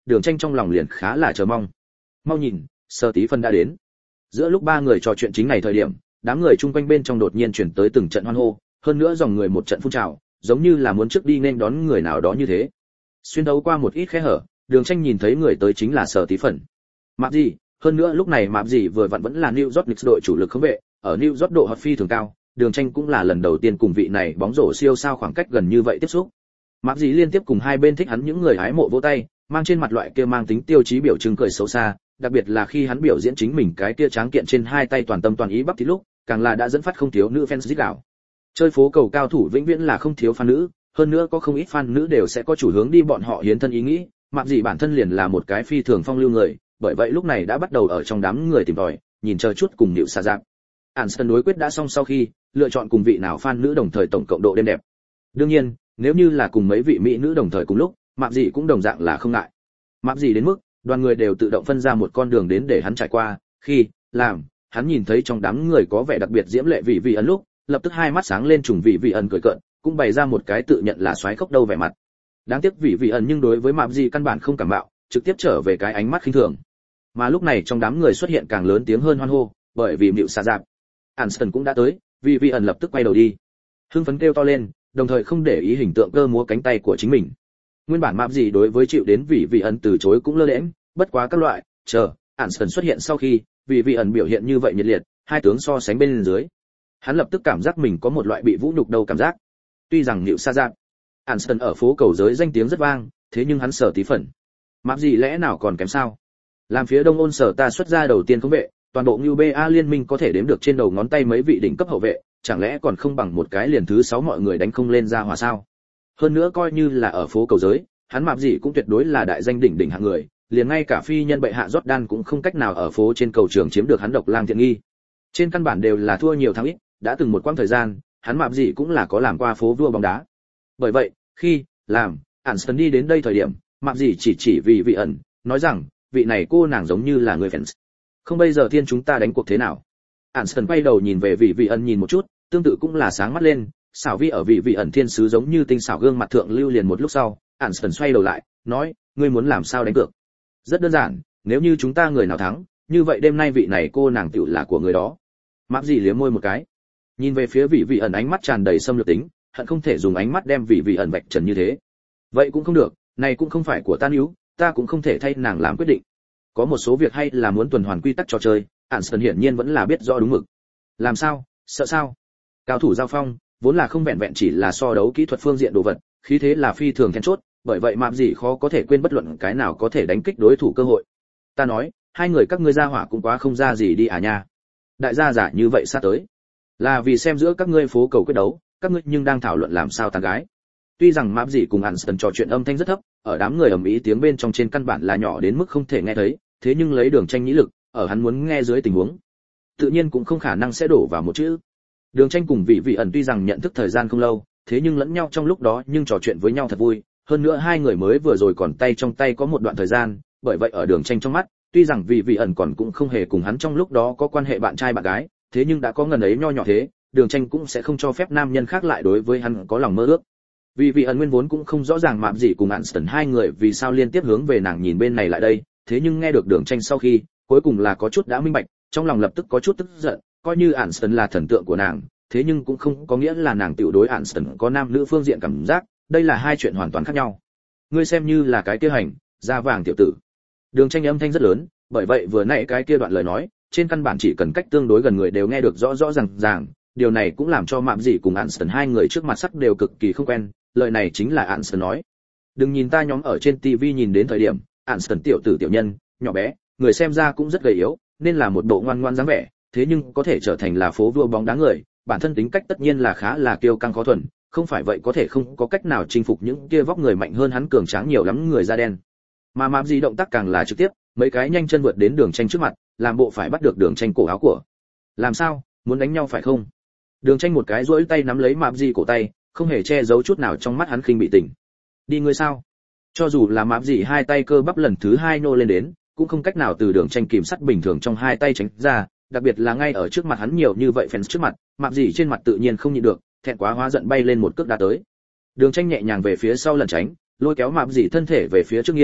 Đường Tranh trong lòng liền khá là chờ mong. Mau nhìn, Sở Tí Phân đã đến. Giữa lúc ba người trò chuyện chính này thời điểm, đám người chung quanh bên trong đột nhiên chuyển tới từng trận hoan hô, hơn nữa dòng người một trận phun trào, giống như là muốn trước đi nên đón người nào đó như thế. Xuyên đấu qua một ít khe hở, Đường Tranh nhìn thấy người tới chính là Sở Tí Phần. Mạp gì, hơn nữa lúc này Mạp gì vừa vặn vẫn là New York Knicks đội chủ lực không vệ, ở New York độ hot phi thường cao, Đường Tranh cũng là lần đầu tiên cùng vị này bóng rổ siêu sao khoảng cách gần như vậy tiếp xúc. Mạp gì liên tiếp cùng hai bên thích hắn những người hái mộ vỗ tay, mang trên mặt loại kia mang tính tiêu chí biểu trưng cười xấu xa, đặc biệt là khi hắn biểu diễn chính mình cái kia tráng kiện trên hai tay toàn tâm toàn ý bắp thì lúc, càng là đã dẫn phát không thiếu nữ fans rít gào. Chơi phố cầu cao thủ vĩnh viễn là không thiếu fan nữ, hơn nữa có không ít fan nữ đều sẽ có chủ hướng đi bọn họ hiến thân ý nghĩ, Mạp gì bản thân liền là một cái phi thường phong lưu người, bởi vậy lúc này đã bắt đầu ở trong đám người tìm tòi, nhìn chờ chút cùng Nữu Sa Giáp. Anston đối quyết đã xong sau khi, lựa chọn cùng vị nào fan nữ đồng thời tổng cộng độ đêm đẹp. Đương nhiên, nếu như là cùng mấy vị mỹ nữ đồng thời cùng lúc, Mạp gì cũng đồng dạng là không ngại. Mạp gì đến mức, đoàn người đều tự động phân ra một con đường đến để hắn trải qua, khi làm, hắn nhìn thấy trong đám người có vẻ đặc biệt diễm lệ vị vị ẩn lúc, lập tức hai mắt sáng lên trùng vị vị ẩn cười cợt, cũng bày ra một cái tự nhận là xoáy khốc đâu vẻ mặt. Đáng tiếc vị vị ẩn nhưng đối với Mạp gì căn bản không cảm mạo, trực tiếp trở về cái ánh mắt khinh thường. Mà lúc này trong đám người xuất hiện càng lớn tiếng hơn hoan hô, bởi vì Nữu Sa Giáp, Anston cũng đã tới, vị vị ẩn lập tức quay đầu đi, hưng phấn kêu to lên, đồng thời không để ý hình tượng cơ múa cánh tay của chính mình. Nguyên bản Mạp gì đối với chịu đến vị vị ẩn từ chối cũng lơ đễnh, bất quá các loại, chờ, Anston xuất hiện sau khi, vị vị ẩn biểu hiện như vậy nhiệt liệt, hai tướng so sánh bên dưới. Hắn lập tức cảm giác mình có một loại bị vũ nhục đầu cảm giác. Tuy rằng Nữu Sa Giáp, Anston ở phố cầu giới danh tiếng rất vang, thế nhưng hắn Sở Tí Phần, Mạp gì lẽ nào còn kém sao? Làm phía Đông Ôn Sở ta xuất ra đầu tiên không vệ, toàn bộ New bê a liên minh có thể đếm được trên đầu ngón tay mấy vị đỉnh cấp hậu vệ, chẳng lẽ còn không bằng một cái liền thứ sáu mọi người đánh không lên ra hòa sao? Hơn nữa coi như là ở phố cầu giới, hắn Mạp gì cũng tuyệt đối là đại danh đỉnh đỉnh hạng người, liền ngay cả phi nhân bệ hạ Jordan cũng không cách nào ở phố trên cầu trường chiếm được hắn độc lang thiện nghi. Trên căn bản đều là thua nhiều thắng ít, đã từng một quãng thời gian, hắn Mạp gì cũng là có làm qua phố vua bóng đá. Bởi vậy, khi làm Anston đi đến đây thời điểm, Mạp gì chỉ chỉ vì vị ẩn, nói rằng, vị này cô nàng giống như là người fans. Không bây giờ thiên chúng ta đánh cuộc thế nào? Anston quay đầu nhìn về vị vị ẩn nhìn một chút, tương tự cũng là sáng mắt lên, xảo vi ở vị vị ẩn thiên sứ giống như tinh xảo gương mặt thượng lưu liền một lúc sau, Anston xoay đầu lại, nói, ngươi muốn làm sao đánh cược? Rất đơn giản, nếu như chúng ta người nào thắng, như vậy đêm nay vị này cô nàng tiểu là của người đó. Mạp gì liếm môi một cái, nhìn về phía vị vị ẩn ánh mắt tràn đầy xâm lược tính, hận không thể dùng ánh mắt đem vị vị ẩn vạch trần như thế. Vậy cũng không được, này cũng không phải của ta níu, ta cũng không thể thay nàng làm quyết định. Có một số việc hay là muốn tuần hoàn quy tắc trò chơi, Anston hiển nhiên vẫn là biết rõ đúng mực. Làm sao, sợ sao? Cao thủ giao phong, vốn là không vẹn vẹn chỉ là so đấu kỹ thuật phương diện đồ vật, khí thế là phi thường then chốt, bởi vậy Mạp gì khó có thể quên bất luận cái nào có thể đánh kích đối thủ cơ hội. Ta nói, hai người các ngươi ra hỏa cũng quá không ra gì đi à nha. Đại gia giả như vậy sát tới, là vì xem giữa các ngươi phố cầu quyết đấu, các ngươi nhưng đang thảo luận làm sao tán gái. Tuy rằng Mạp gì cùng Anston trò chuyện âm thanh rất thấp, ở đám người ầm ĩ tiếng bên trong trên căn bản là nhỏ đến mức không thể nghe thấy, thế nhưng lấy Đường Tranh nhĩ lực, ở hắn muốn nghe dưới tình huống, tự nhiên cũng không khả năng sẽ đổ vào một chữ. Đường Tranh cùng vị vị ẩn tuy rằng nhận thức thời gian không lâu, thế nhưng lẫn nhau trong lúc đó nhưng trò chuyện với nhau thật vui, hơn nữa hai người mới vừa rồi còn tay trong tay có một đoạn thời gian, bởi vậy ở Đường Tranh trong mắt, tuy rằng vị vị ẩn còn cũng không hề cùng hắn trong lúc đó có quan hệ bạn trai bạn gái, thế nhưng đã có ngần ấy nho nhỏ thế, Đường Tranh cũng sẽ không cho phép nam nhân khác lại đối với hắn có lòng mơ ước. Vì vị ẩn nguyên vốn cũng không rõ ràng Mạp gì cùng Anston hai người vì sao liên tiếp hướng về nàng nhìn bên này lại đây, thế nhưng nghe được Đường Tranh sau khi, cuối cùng là có chút đã minh bạch, trong lòng lập tức có chút tức giận, coi như Anston là thần tượng của nàng, thế nhưng cũng không có nghĩa là nàng tiểu đối Anston có nam nữ phương diện cảm giác, đây là hai chuyện hoàn toàn khác nhau. Ngươi xem như là cái kia hành, da vàng tiểu tử. Đường Tranh âm thanh rất lớn, bởi vậy vừa nãy cái kia đoạn lời nói, trên căn bản chỉ cần cách tương đối gần người đều nghe được rõ rõ ràng ràng, điều này cũng làm cho Mạp gì cùng Anston hai người trước mặt sắc đều cực kỳ không quen, lời này chính là Anston nói. Đừng nhìn ta nhóm ở trên ti vi nhìn đến thời điểm, Anston tiểu tử tiểu nhân, nhỏ bé, người xem ra cũng rất gầy yếu, nên là một bộ ngoan ngoan dáng vẻ, thế nhưng có thể trở thành là phố vua bóng đá người, bản thân tính cách tất nhiên là khá là kiêu căng khó thuần, không phải vậy có thể không có cách nào chinh phục những kia vóc người mạnh hơn hắn cường tráng nhiều lắm người da đen. Mà Mạp gì động tác càng là trực tiếp, mấy cái nhanh chân vượt đến Đường Tranh trước mặt, làm bộ phải bắt được Đường Tranh cổ áo của. Làm sao, muốn đánh nhau phải không? Đường Tranh một cái duỗi tay nắm lấy Mạp gì cổ tay, không hề che giấu chút nào trong mắt hắn khinh bị tỉnh. Đi ngươi sao? Cho dù là Mạp gì hai tay cơ bắp lần thứ hai nô lên đến, cũng không cách nào từ Đường Tranh kìm sắt bình thường trong hai tay tránh ra, đặc biệt là ngay ở trước mặt hắn nhiều như vậy fans trước mặt, Mạp gì trên mặt tự nhiên không nhịn được, thẹn quá hóa giận bay lên một cước đá tới. Đường Tranh nhẹ nhàng về phía sau lẩn tránh, lôi kéo Mạp gì thân thể về phía trước nghiêng,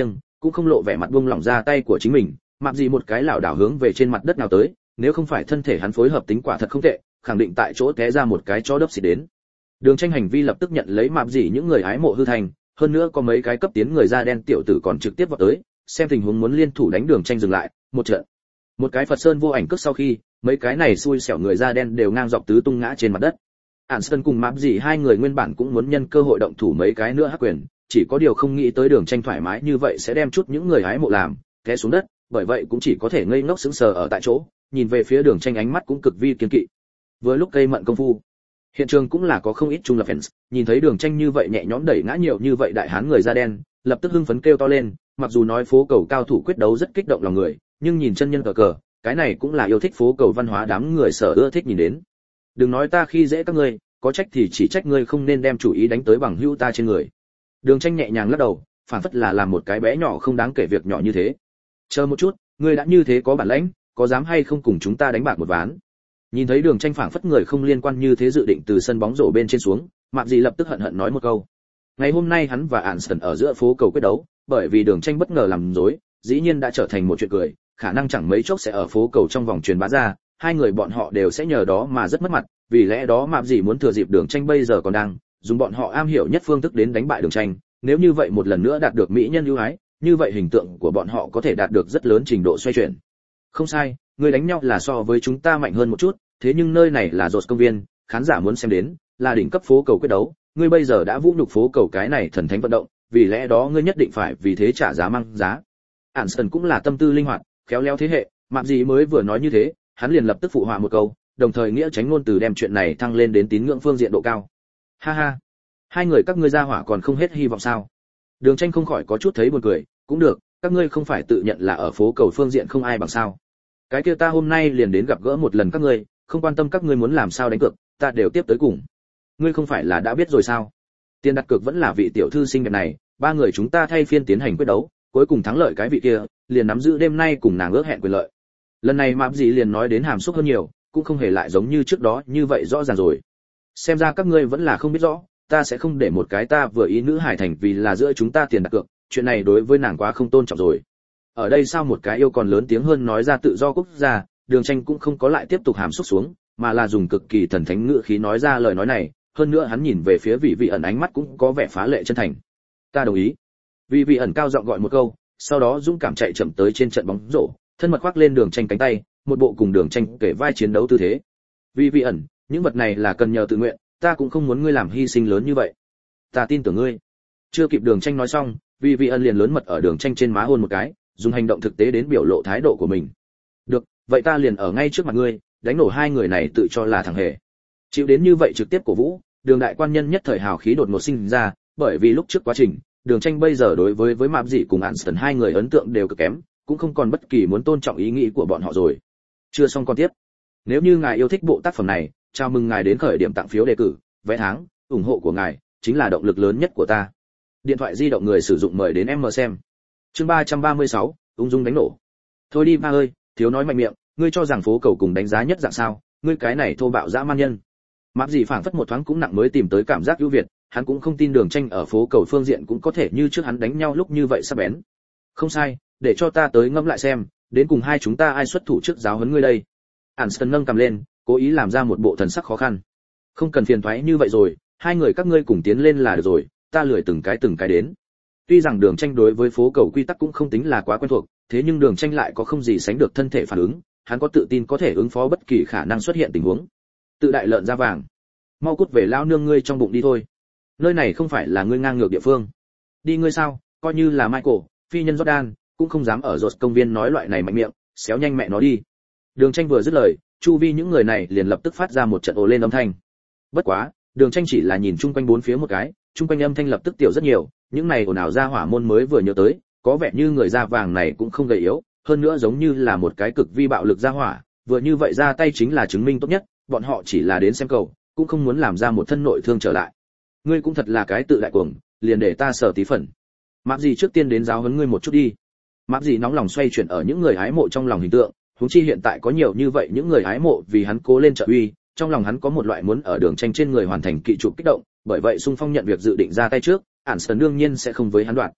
cũng không lộ vẻ mặt buông lỏng ra tay của chính mình, mặc gì một cái lảo đảo hướng về trên mặt đất nào tới, nếu không phải thân thể hắn phối hợp tính quả thật không tệ, khẳng định tại chỗ té ra một cái chó đớp xịt đến. Đường Tranh hành vi lập tức nhận lấy mạp gì những người hái mộ hư thành, hơn nữa có mấy cái cấp tiến người da đen tiểu tử còn trực tiếp vào tới, xem tình huống muốn liên thủ đánh Đường Tranh dừng lại, một trận. Một cái Phật Sơn vô ảnh cước sau khi, mấy cái này xui xẻo người da đen đều ngang dọc tứ tung ngã trên mặt đất. Anston cùng mạp gì hai người nguyên bản cũng muốn nhân cơ hội động thủ mấy cái nữa hắc quyền, chỉ có điều không nghĩ tới Đường Tranh thoải mái như vậy sẽ đem chút những người hái mộ làm té xuống đất, bởi vậy cũng chỉ có thể ngây ngốc sững sờ ở tại chỗ, nhìn về phía Đường Tranh ánh mắt cũng cực vi kiên kỵ. Vừa lúc cây mận công phu, hiện trường cũng là có không ít trung lập fans, nhìn thấy Đường Tranh như vậy nhẹ nhõm đẩy ngã nhiều như vậy đại hán người da đen, lập tức hưng phấn kêu to lên, mặc dù nói phố cầu cao thủ quyết đấu rất kích động lòng người, nhưng nhìn chân nhân cờ cờ, cái này cũng là yêu thích phố cầu văn hóa đám người sở ưa thích nhìn đến. Đừng nói ta khi dễ các ngươi, có trách thì chỉ trách ngươi không nên đem chủ ý đánh tới bằng hữu ta trên người. Đường Tranh nhẹ nhàng lắc đầu, phản phất là làm một cái bé nhỏ không đáng kể việc nhỏ như thế. Chờ một chút, ngươi đã như thế có bản lĩnh, có dám hay không cùng chúng ta đánh bạc một ván? Nhìn thấy Đường Tranh phảng phất người không liên quan như thế dự định từ sân bóng rổ bên trên xuống, Mạc Dị lập tức hận hận nói một câu. Ngày hôm nay hắn và Anston ở giữa phố cầu quyết đấu, bởi vì Đường Tranh bất ngờ làm rối, dĩ nhiên đã trở thành một chuyện cười, khả năng chẳng mấy chốc sẽ ở phố cầu trong vòng truyền bá ra, hai người bọn họ đều sẽ nhờ đó mà rất mất mặt, vì lẽ đó Mạc Dị muốn thừa dịp Đường Tranh bây giờ còn đang dùng bọn họ am hiểu nhất phương thức đến đánh bại Đường Tranh, nếu như vậy một lần nữa đạt được mỹ nhân ưu ái, như vậy hình tượng của bọn họ có thể đạt được rất lớn trình độ xoay chuyển. Không sai, người đánh nhau là so với chúng ta mạnh hơn một chút, thế nhưng nơi này là Rột công viên, khán giả muốn xem đến là đỉnh cấp phố cầu quyết đấu, ngươi bây giờ đã vũ nhục phố cầu cái này thần thánh vận động, vì lẽ đó ngươi nhất định phải vì thế trả giá mang giá. Anston cũng là tâm tư linh hoạt, khéo léo thế hệ, Mạc Dị mới vừa nói như thế, hắn liền lập tức phụ họa một câu, đồng thời nghĩa tránh ngôn từ đem chuyện này thăng lên đến tín ngưỡng phương diện độ cao. Ha ha, hai người các ngươi ra hỏa còn không hết hy vọng sao? Đường Tranh không khỏi có chút thấy buồn cười, cũng được, các ngươi không phải tự nhận là ở phố cầu phương diện không ai bằng sao? Cái kia ta hôm nay liền đến gặp gỡ một lần các ngươi, không quan tâm các ngươi muốn làm sao đánh cược, ta đều tiếp tới cùng. Ngươi không phải là đã biết rồi sao? Tiền đặt cược vẫn là vị tiểu thư xinh đẹp này, ba người chúng ta thay phiên tiến hành quyết đấu, cuối cùng thắng lợi cái vị kia, liền nắm giữ đêm nay cùng nàng ước hẹn quyền lợi. Lần này Mạp Dị liền nói đến hàm xúc hơn nhiều, cũng không hề lại giống như trước đó như vậy rõ ràng rồi. Xem ra các ngươi vẫn là không biết rõ, ta sẽ không để một cái ta vừa ý nữ hải thành vì là giữa chúng ta tiền đặt cược, chuyện này đối với nàng quá không tôn trọng rồi. Ở đây sao một cái yêu còn lớn tiếng hơn nói ra tự do quốc gia, Đường Tranh cũng không có lại tiếp tục hàm xúc xuống, mà là dùng cực kỳ thần thánh ngữ khí nói ra lời nói này, hơn nữa hắn nhìn về phía Vị Vị ẩn ánh mắt cũng có vẻ phá lệ chân thành. Ta đồng ý. Vị Vị ẩn cao giọng gọi một câu, sau đó dũng cảm chạy chậm tới trên trận bóng rổ, thân mật khoác lên Đường Tranh cánh tay, một bộ cùng Đường Tranh kể vai chiến đấu tư thế. Vị Vị ẩn, những vật này là cần nhờ tự nguyện, ta cũng không muốn ngươi làm hy sinh lớn như vậy. Ta tin tưởng ngươi. Chưa kịp Đường Tranh nói xong, Vị Vị ẩn liền lớn mật ở Đường Tranh trên má hôn một cái, dùng hành động thực tế đến biểu lộ thái độ của mình. Được, vậy ta liền ở ngay trước mặt ngươi, đánh nổ hai người này tự cho là thằng hề. Chịu đến như vậy trực tiếp cổ vũ, Đường đại quan nhân nhất thời hào khí đột ngột sinh ra, bởi vì lúc trước quá trình, Đường Tranh bây giờ đối với với Mạp Dị cùng Anston hai người ấn tượng đều cực kém, cũng không còn bất kỳ muốn tôn trọng ý nghĩ của bọn họ rồi. Chưa xong con tiếp. Nếu như ngài yêu thích bộ tác phẩm này, chào mừng ngài đến khởi điểm tặng phiếu đề cử, vé tháng, ủng hộ của ngài chính là động lực lớn nhất của ta. Điện thoại di động người sử dụng mời đến em mở xem. Chương ba trăm ba mươi sáu, ung dung đánh nổ. Thôi đi ba ơi, thiếu nói mạnh miệng, ngươi cho rằng phố cầu cùng đánh giá nhất dạng sao? Ngươi cái này thô bạo dã man nhân. Mạc Dị phảng phất một thoáng cũng nặng mới tìm tới cảm giác ưu việt, hắn cũng không tin Đường Tranh ở phố cầu phương diện cũng có thể như trước hắn đánh nhau lúc như vậy sắc bén. Không sai, để cho ta tới ngẫm lại xem, đến cùng hai chúng ta ai xuất thủ trước giáo huấn ngươi đây. Anston nâng cầm lên, cố ý làm ra một bộ thần sắc khó khăn. Không cần phiền toái như vậy rồi, hai người các ngươi cùng tiến lên là được rồi, ta lười từng cái từng cái đến. Tuy rằng Đường Tranh đối với phố cầu quy tắc cũng không tính là quá quen thuộc, thế nhưng Đường Tranh lại có không gì sánh được thân thể phản ứng, hắn có tự tin có thể ứng phó bất kỳ khả năng xuất hiện tình huống. Tự đại lợn da vàng, mau cút về lao nương ngươi trong bụng đi thôi. Nơi này không phải là ngươi ngang ngược địa phương. Đi ngươi sao, coi như là Michael, phi nhân Jordan, cũng không dám ở Rột công viên nói loại này mạnh miệng, xéo nhanh mẹ nó đi. Đường Tranh vừa dứt lời, chu vi những người này liền lập tức phát ra một trận ồ lên âm thanh. Bất quá, Đường Tranh chỉ là nhìn chung quanh bốn phía một cái, chung quanh âm thanh lập tức tiểu rất nhiều, những này ồn ào ra hỏa môn mới vừa nhớ tới, có vẻ như người da vàng này cũng không gầy yếu, hơn nữa giống như là một cái cực vi bạo lực ra hỏa, vừa như vậy ra tay chính là chứng minh tốt nhất, bọn họ chỉ là đến xem cầu, cũng không muốn làm ra một thân nội thương trở lại. Ngươi cũng thật là cái tự đại cuồng, liền để ta sở tí phần. Mạc Dị trước tiên đến giáo huấn ngươi một chút đi. Mạc Dị nóng lòng xoay chuyển ở những người hái mộ trong lòng hình tượng, huống chi hiện tại có nhiều như vậy những người hái mộ vì hắn cố lên trợ uy, trong lòng hắn có một loại muốn ở Đường Tranh trên người hoàn thành kỵ trụ kích động, bởi vậy xung phong nhận việc dự định ra tay trước, Anston đương nhiên sẽ không với hắn đoạn.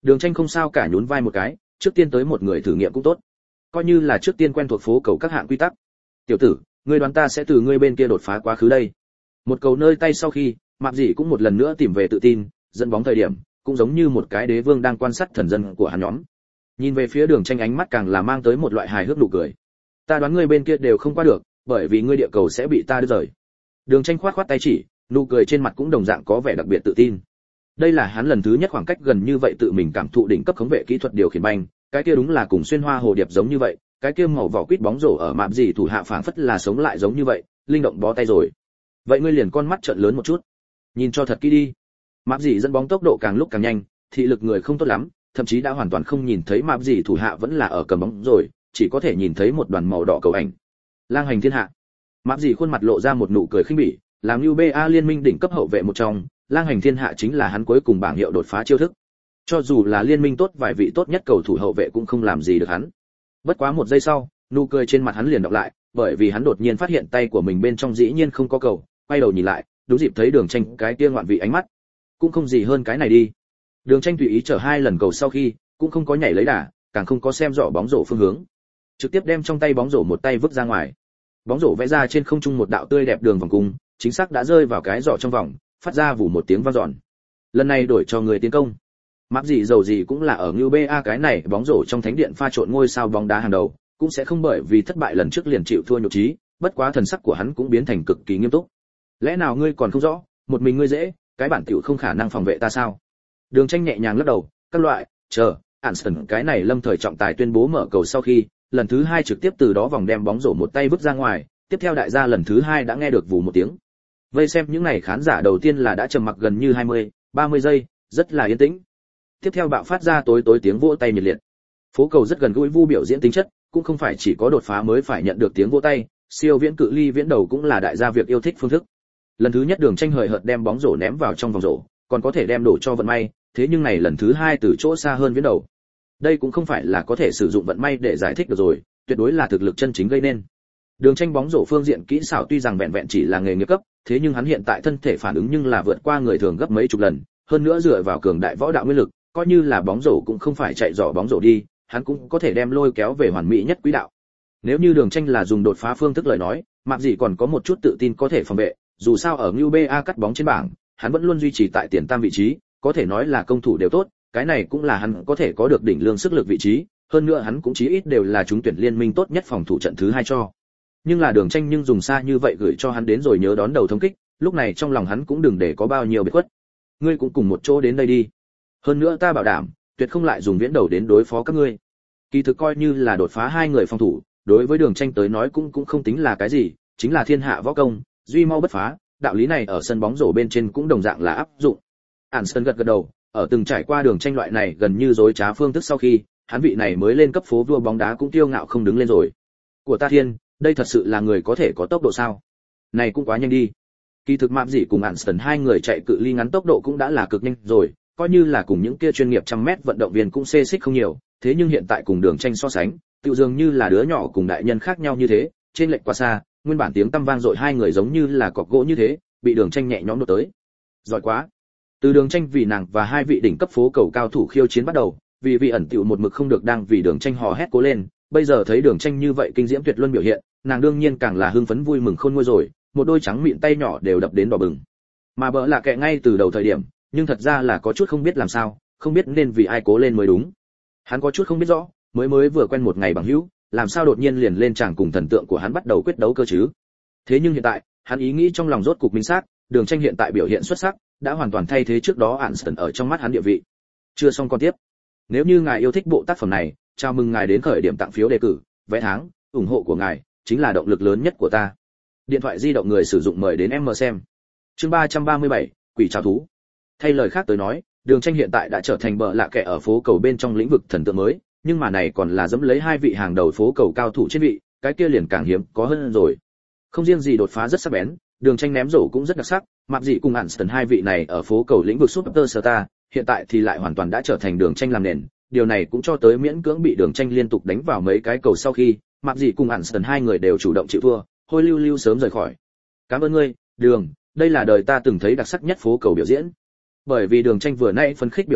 Đường Tranh không sao cả nhún vai một cái, trước tiên tới một người thử nghiệm cũng tốt, coi như là trước tiên quen thuộc phố cầu các hạng quy tắc. Tiểu tử, ngươi đoán ta sẽ từ ngươi bên kia đột phá quá khứ đây. Một cầu nơi tay sau khi, Mạc Dị cũng một lần nữa tìm về tự tin, dẫn bóng thời điểm, cũng giống như một cái đế vương đang quan sát thần dân của hắn nhóm. Nhìn về phía Đường Tranh ánh mắt càng là mang tới một loại hài hước nụ cười. Ta đoán ngươi bên kia đều không qua được, bởi vì ngươi địa cầu sẽ bị ta đưa rời. Đường Tranh khoát khoát tay chỉ, nụ cười trên mặt cũng đồng dạng có vẻ đặc biệt tự tin. Đây là hắn lần thứ nhất khoảng cách gần như vậy tự mình cảm thụ đỉnh cấp khống vệ kỹ thuật điều khiển banh, cái kia đúng là cùng xuyên hoa hồ điệp giống như vậy, cái kia màu vỏ quýt bóng rổ ở Mạc Dị thủ hạ phảng phất là sống lại giống như vậy, linh động bó tay rồi. Vậy ngươi liền con mắt trợn lớn một chút, nhìn cho thật kỹ đi. Mạc Dị dẫn bóng tốc độ càng lúc càng nhanh, thị lực người không tốt lắm, thậm chí đã hoàn toàn không nhìn thấy Mạc Dị thủ hạ vẫn là ở cầm bóng rồi, chỉ có thể nhìn thấy một đoàn màu đỏ cầu ảnh. Lang hành thiên hạ. Mạc Dị khuôn mặt lộ ra một nụ cười khinh bỉ, làm u bê a liên minh đỉnh cấp hậu vệ một trong, Lang hành thiên hạ chính là hắn cuối cùng bảng hiệu đột phá chiêu thức. Cho dù là liên minh tốt vài vị tốt nhất cầu thủ hậu vệ cũng không làm gì được hắn. Bất quá một giây sau, nụ cười trên mặt hắn liền đọc lại, bởi vì hắn đột nhiên phát hiện tay của mình bên trong dĩ nhiên không có cầu, quay đầu nhìn lại, đúng dịp thấy Đường Tranh cái kia ngoạn vị ánh mắt. Cũng không gì hơn cái này đi. Đường Tranh tùy ý chở hai lần cầu sau khi, cũng không có nhảy lấy đà, càng không có xem rõ bóng rổ phương hướng, trực tiếp đem trong tay bóng rổ một tay vứt ra ngoài. Bóng rổ vẽ ra trên không trung một đạo tươi đẹp đường vòng cung, chính xác đã rơi vào cái giỏ trong vòng, phát ra vù một tiếng vang dọn. Lần này đổi cho người tiến công. Mạc Dị dầu gì cũng là ở u bê a cái này bóng rổ trong thánh điện pha trộn ngôi sao bóng đá hàng đầu, cũng sẽ không bởi vì thất bại lần trước liền chịu thua nhục trí, bất quá thần sắc của hắn cũng biến thành cực kỳ nghiêm túc. Lẽ nào ngươi còn không rõ, một mình ngươi dễ, cái bản tiểu không khả năng phòng vệ ta sao? Đường Tranh nhẹ nhàng lắc đầu, các loại, chờ, Anston cái này lâm thời trọng tài tuyên bố mở cầu sau khi, lần thứ hai trực tiếp từ đó vòng đem bóng rổ một tay vứt ra ngoài, tiếp theo đại gia lần thứ hai đã nghe được vù một tiếng. Vây xem những này khán giả đầu tiên là đã trầm mặc gần như hai mươi, ba mươi giây, rất là yên tĩnh. Tiếp theo bạo phát ra tối tối tiếng vỗ tay nhiệt liệt. Phố cầu rất gần gũi vu biểu diễn tính chất, cũng không phải chỉ có đột phá mới phải nhận được tiếng vỗ tay, siêu viễn cự ly viễn đầu cũng là đại gia việc yêu thích phương thức. Lần thứ nhất Đường Tranh hời hợt đem bóng rổ ném vào trong vòng rổ, còn có thể đem đổ cho vận may, thế nhưng này lần thứ hai từ chỗ xa hơn viễn đầu. Đây cũng không phải là có thể sử dụng vận may để giải thích được rồi, tuyệt đối là thực lực chân chính gây nên. Đường Tranh bóng rổ phương diện kỹ xảo tuy rằng vẹn vẹn chỉ là nghề nghiệp cấp, thế nhưng hắn hiện tại thân thể phản ứng nhưng là vượt qua người thường gấp mấy chục lần, hơn nữa dựa vào cường đại võ đạo nguyên lực, coi như là bóng rổ cũng không phải chạy dò bóng rổ đi, hắn cũng có thể đem lôi kéo về hoàn mỹ nhất quỹ đạo. Nếu như Đường Tranh là dùng đột phá phương thức lời nói, Mạc Dị còn có một chút tự tin có thể phòng vệ, dù sao ở u bê a cắt bóng trên bảng, hắn vẫn luôn duy trì tại tiền tam vị trí, có thể nói là công thủ đều tốt, cái này cũng là hắn có thể có được đỉnh lương sức lực vị trí, hơn nữa hắn cũng chí ít đều là trúng tuyển liên minh tốt nhất phòng thủ trận thứ hai cho. Nhưng là Đường Tranh nhưng dùng xa như vậy gửi cho hắn đến rồi nhớ đón đầu thống kích, lúc này trong lòng hắn cũng đừng để có bao nhiêu biệt khuất. Ngươi cũng cùng một chỗ đến đây đi. Hơn nữa ta bảo đảm, tuyệt không lại dùng viễn đầu đến đối phó các ngươi. Kỳ thực coi như là đột phá hai người phòng thủ, đối với Đường Tranh tới nói cũng cũng không tính là cái gì, chính là thiên hạ võ công, duy mau bất phá, đạo lý này ở sân bóng rổ bên trên cũng đồng dạng là áp dụng. Anston gật gật đầu, ở từng trải qua Đường Tranh loại này gần như dối trá phương thức sau khi, hắn vị này mới lên cấp phố vua bóng đá cũng tiêu ngạo không đứng lên rồi. Của ta thiên, đây thật sự là người có thể có tốc độ sao? Này cũng quá nhanh đi. Kỳ thực Mạc Dị cùng Anston hai người chạy cự ly ngắn tốc độ cũng đã là cực nhanh rồi, coi như là cùng những kia chuyên nghiệp trăm mét vận động viên cũng xê xích không nhiều, thế nhưng hiện tại cùng Đường Tranh so sánh, tựu dường như là đứa nhỏ cùng đại nhân khác nhau như thế, trên lệch quá xa, nguyên bản tiếng tăm vang dội hai người giống như là cọc gỗ như thế, bị Đường Tranh nhẹ nhõm đột tới. Giỏi quá. Từ Đường Tranh vì nàng và hai vị đỉnh cấp phố cầu cao thủ khiêu chiến bắt đầu, vì vị ẩn tựu một mực không được đang vì Đường Tranh hò hét cố lên, bây giờ thấy Đường Tranh như vậy kinh diễm tuyệt luân biểu hiện, nàng đương nhiên càng là hưng phấn vui mừng khôn nguôi rồi, một đôi trắng mịn tay nhỏ đều đập đến đỏ bừng. Mà bỡ là kệ ngay từ đầu thời điểm, nhưng thật ra là có chút không biết làm sao, không biết nên vì ai cố lên mới đúng. Hắn có chút không biết rõ, mới mới vừa quen một ngày bằng hữu, làm sao đột nhiên liền lên chàng cùng thần tượng của hắn bắt đầu quyết đấu cơ chứ? Thế nhưng hiện tại, hắn ý nghĩ trong lòng rốt cục minh xác, Đường Tranh hiện tại biểu hiện xuất sắc, đã hoàn toàn thay thế trước đó Anston ở trong mắt hắn địa vị. Chưa xong con tiếp. Nếu như ngài yêu thích bộ tác phẩm này, chào mừng ngài đến khởi điểm tặng phiếu đề cử, vé tháng, ủng hộ của ngài chính là động lực lớn nhất của ta. Điện thoại di động người sử dụng mời đến em mở xem. Chương ba trăm ba mươi bảy, Quỷ trảo thú. Thay lời khác tới nói, Đường Tranh hiện tại đã trở thành bợ lạ kệ ở phố cầu bên trong lĩnh vực thần tượng mới, nhưng mà này còn là dẫm lấy hai vị hàng đầu phố cầu cao thủ trên vị, cái kia liền càng hiếm có hơn rồi. Không riêng gì đột phá rất sắc bén, Đường Tranh ném rổ cũng rất đặc sắc, Mạc Dị cùng Anston hai vị này ở phố cầu lĩnh vực superstar, hiện tại thì lại hoàn toàn đã trở thành Đường Tranh làm nền, điều này cũng cho tới miễn cưỡng bị Đường Tranh liên tục đánh vào mấy cái cầu sau khi, Mạc Dị cùng Anston hai người đều chủ động chịu thua, hôi lưu lưu sớm rời khỏi. Cảm ơn ngươi, Đường, đây là đời ta từng thấy đặc sắc nhất phố cầu biểu diễn. Bởi vì Đường Tranh vừa nãy phấn khích biểu hiện,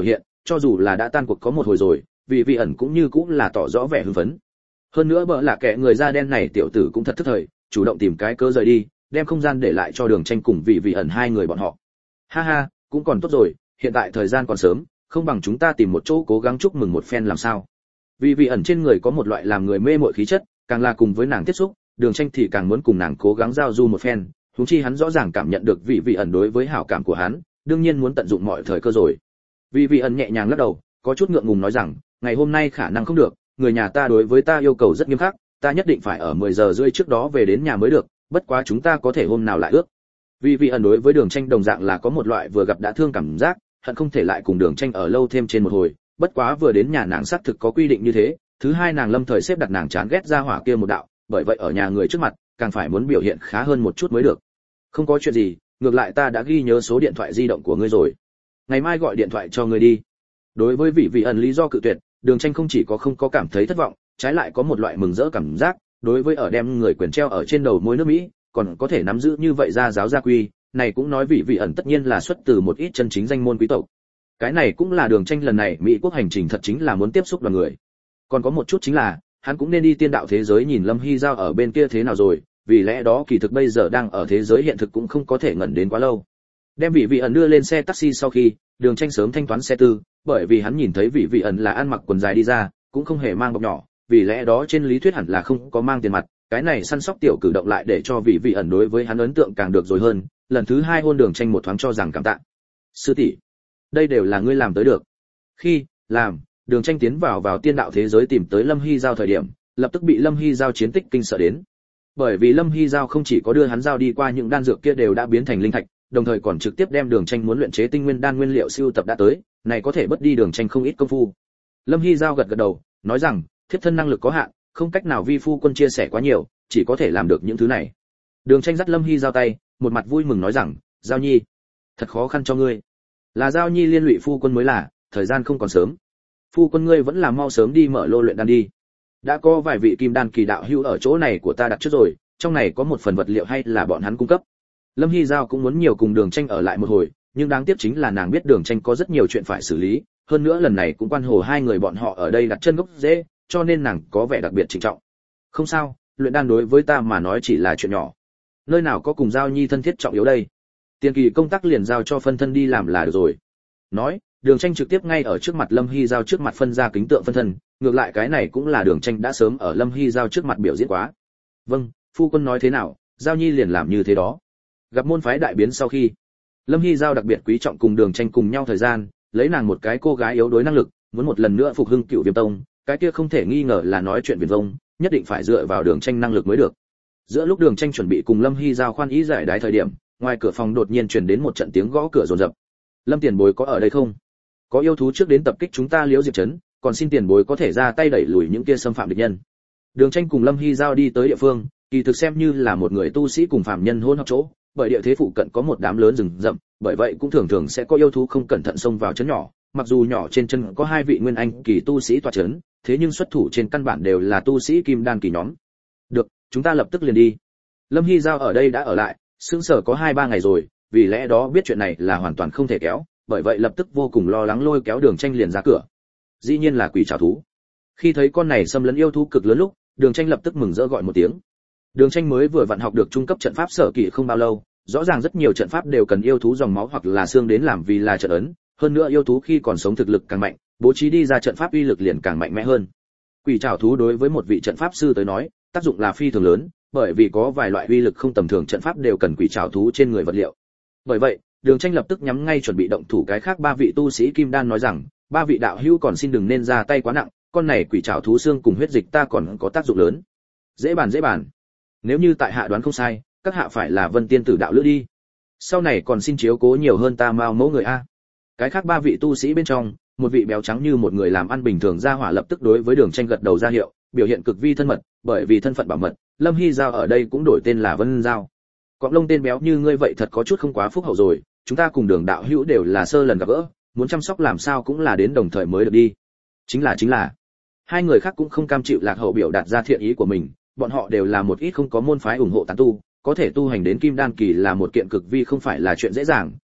cho dù là đã tan cuộc có một hồi rồi, vì vị ẩn cũng như cũng là tỏ rõ vẻ hưng phấn. Hơn nữa bợ là kẻ người da đen này tiểu tử cũng thật thức thời, chủ động tìm cái cớ rời đi, đem không gian để lại cho Đường Tranh cùng vị vị ẩn hai người bọn họ. Ha ha, cũng còn tốt rồi, hiện tại thời gian còn sớm, không bằng chúng ta tìm một chỗ cố gắng chúc mừng một phen làm sao? Vì vị ẩn trên người có một loại làm người mê mội khí chất, càng là cùng với nàng tiếp xúc, Đường Tranh thì càng muốn cùng nàng cố gắng giao du một phen, huống chi hắn rõ ràng cảm nhận được vị vị ẩn đối với hảo cảm của hắn, đương nhiên muốn tận dụng mọi thời cơ rồi. Vị vị ẩn nhẹ nhàng lắc đầu, có chút ngượng ngùng nói rằng, ngày hôm nay khả năng không được, người nhà ta đối với ta yêu cầu rất nghiêm khắc, ta nhất định phải ở mười giờ rưỡi trước đó về đến nhà mới được, bất quá chúng ta có thể hôm nào lại ước. Vị vị ẩn đối với Đường Tranh đồng dạng là có một loại vừa gặp đã thương cảm giác, hận không thể lại cùng Đường Tranh ở lâu thêm trên một hồi, bất quá vừa đến nhà nàng xác thực có quy định như thế, thứ hai nàng lâm thời xếp đặt nàng chán ghét ra hỏa kia một đạo, bởi vậy ở nhà người trước mặt càng phải muốn biểu hiện khá hơn một chút mới được. Không có chuyện gì, ngược lại ta đã ghi nhớ số điện thoại di động của ngươi rồi, ngày mai gọi điện thoại cho ngươi đi. Đối với vị vị ẩn lý do cự tuyệt, Đường Tranh không chỉ có không có cảm thấy thất vọng, trái lại có một loại mừng rỡ cảm giác, đối với ở đem người quyền treo ở trên đầu môi nước Mỹ, còn có thể nắm giữ như vậy ra giáo gia quy, này cũng nói vị vị ẩn tất nhiên là xuất từ một ít chân chính danh môn quý tộc. Cái này cũng là Đường Tranh lần này Mỹ quốc hành trình thật chính là muốn tiếp xúc đoàn người. Còn có một chút chính là, hắn cũng nên đi tiên đạo thế giới nhìn Lâm Hy Giao ở bên kia thế nào rồi, vì lẽ đó kỳ thực bây giờ đang ở thế giới hiện thực cũng không có thể ngẩn đến quá lâu. Đem vị vị ẩn đưa lên xe taxi sau khi, Đường Tranh sớm thanh toán xe tư, bởi vì hắn nhìn thấy vị vị ẩn là ăn mặc quần dài đi ra, cũng không hề mang bọc nhỏ, vì lẽ đó trên lý thuyết hẳn là không có mang tiền mặt, cái này săn sóc tiểu cử động lại để cho vị vị ẩn đối với hắn ấn tượng càng được rồi hơn, lần thứ hai hôn Đường Tranh một thoáng cho rằng cảm tạ. Sư tỷ, đây đều là ngươi làm tới được. Khi làm Đường Tranh tiến vào vào tiên đạo thế giới tìm tới Lâm Hy Giao thời điểm, lập tức bị Lâm Hy Giao chiến tích kinh sợ đến. Bởi vì Lâm Hy Giao không chỉ có đưa hắn giao đi qua những đan dược kia đều đã biến thành linh thạch, đồng thời còn trực tiếp đem Đường Tranh muốn luyện chế tinh nguyên đan nguyên liệu siêu tập đã tới, này có thể bất đi Đường Tranh không ít công phu. Lâm Hy Giao gật gật đầu, nói rằng, thiếp thân năng lực có hạn, không cách nào vi phu quân chia sẻ quá nhiều, chỉ có thể làm được những thứ này. Đường Tranh dắt Lâm Hy Giao tay, một mặt vui mừng nói rằng, Giao Nhi, thật khó khăn cho ngươi. Là Giao Nhi liên lụy phu quân mới là, thời gian không còn sớm. Phu quân ngươi vẫn là mau sớm đi mở lô luyện đan đi. Đã có vài vị kim đan kỳ đạo hữu ở chỗ này của ta đặt trước rồi, trong này có một phần vật liệu hay là bọn hắn cung cấp. Lâm Hy Giao cũng muốn nhiều cùng Đường Tranh ở lại một hồi, nhưng đáng tiếc chính là nàng biết Đường Tranh có rất nhiều chuyện phải xử lý, hơn nữa lần này cũng quan hồ hai người bọn họ ở đây đặt chân gốc rễ, cho nên nàng có vẻ đặc biệt trịnh trọng. Không sao, luyện đan đối với ta mà nói chỉ là chuyện nhỏ. Nơi nào có cùng Giao Nhi thân thiết trọng yếu đây. Tiền kỳ công tác liền giao cho phân thân đi làm là được rồi. Nói, Đường Tranh trực tiếp ngay ở trước mặt Lâm Hy Giao trước mặt phân ra kính tượng phân thân, ngược lại cái này cũng là Đường Tranh đã sớm ở Lâm Hy Giao trước mặt biểu diễn quá. Vâng, phu quân nói thế nào, Giao Nhi liền làm như thế đó. Gặp môn phái đại biến sau khi, Lâm Hy Giao đặc biệt quý trọng cùng Đường Tranh cùng nhau thời gian, lấy nàng một cái cô gái yếu đuối năng lực, muốn một lần nữa phục hưng Cửu Viêm Tông, cái kia không thể nghi ngờ là nói chuyện viển vông, nhất định phải dựa vào Đường Tranh năng lực mới được. Giữa lúc Đường Tranh chuẩn bị cùng Lâm Hy Giao khoan ý giải đái thời điểm, ngoài cửa phòng đột nhiên truyền đến một trận tiếng gõ cửa rồn rập. Lâm tiền bối có ở đây không? Có yêu thú trước đến tập kích chúng ta Liễu Diệp trấn, còn xin tiền bối có thể ra tay đẩy lùi những kia xâm phạm địch nhân. Đường Tranh cùng Lâm Hy Giao đi tới địa phương, kỳ thực xem như là một người tu sĩ cùng phàm nhân hôn hợp chỗ, bởi địa thế phụ cận có một đám lớn rừng rậm, bởi vậy cũng thường thường sẽ có yêu thú không cẩn thận xông vào trấn nhỏ, mặc dù nhỏ trên chân có hai vị nguyên anh kỳ tu sĩ tọa trấn, thế nhưng xuất thủ trên căn bản đều là tu sĩ kim đan kỳ nhóm. Được, chúng ta lập tức liền đi. Lâm Hy Giao ở đây đã ở lại, sững sờ có hai ba ngày rồi, vì lẽ đó biết chuyện này là hoàn toàn không thể kéo, bởi vậy lập tức vô cùng lo lắng lôi kéo Đường Tranh liền ra cửa. Dĩ nhiên là quỷ trảo thú. Khi thấy con này xâm lấn yêu thú cực lớn lúc, Đường Tranh lập tức mừng rỡ gọi một tiếng. Đường Tranh mới vừa vặn học được trung cấp trận pháp sở kỳ không bao lâu, rõ ràng rất nhiều trận pháp đều cần yêu thú dòng máu hoặc là xương đến làm vì là trận ấn, hơn nữa yêu thú khi còn sống thực lực càng mạnh, bố trí đi ra trận pháp uy lực liền càng mạnh mẽ hơn. Quỷ trảo thú đối với một vị trận pháp sư tới nói, tác dụng là phi thường lớn, bởi vì có vài loại uy lực không tầm thường trận pháp đều cần quỷ trảo thú trên người vật liệu. Bởi vậy, Đường Tranh lập tức nhắm ngay chuẩn bị động thủ cái khác ba vị tu sĩ kim đan nói rằng, ba vị đạo hữu còn xin đừng nên ra tay quá nặng, con này quỷ trảo thú xương cùng huyết dịch ta còn có tác dụng lớn. Dễ bàn dễ bàn. Nếu như tại hạ đoán không sai, các hạ phải là Vân Tiên tử đạo lữ đi. Sau này còn xin chiếu cố nhiều hơn ta mao mẫu người a. Cái khác ba vị tu sĩ bên trong, một vị béo trắng như một người làm ăn bình thường ra hỏa lập tức đối với Đường Tranh gật đầu ra hiệu, biểu hiện cực vi thân mật, bởi vì thân phận bảo mật, Lâm Hy Giao ở đây cũng đổi tên là Vân Giao. Cọp lông tên béo như ngươi vậy thật có chút không quá phúc hậu rồi, chúng ta cùng Đường đạo hữu đều là sơ lần gặp gỡ, muốn chăm sóc làm sao cũng là đến đồng thời mới được đi. Chính là chính là. Hai người khác cũng không cam chịu lạc hậu biểu đạt ra thiện ý của mình, bọn họ đều là một ít không có môn phái ủng hộ tán tu, có thể tu hành đến kim đan kỳ là một kiện cực vi không phải là chuyện dễ dàng,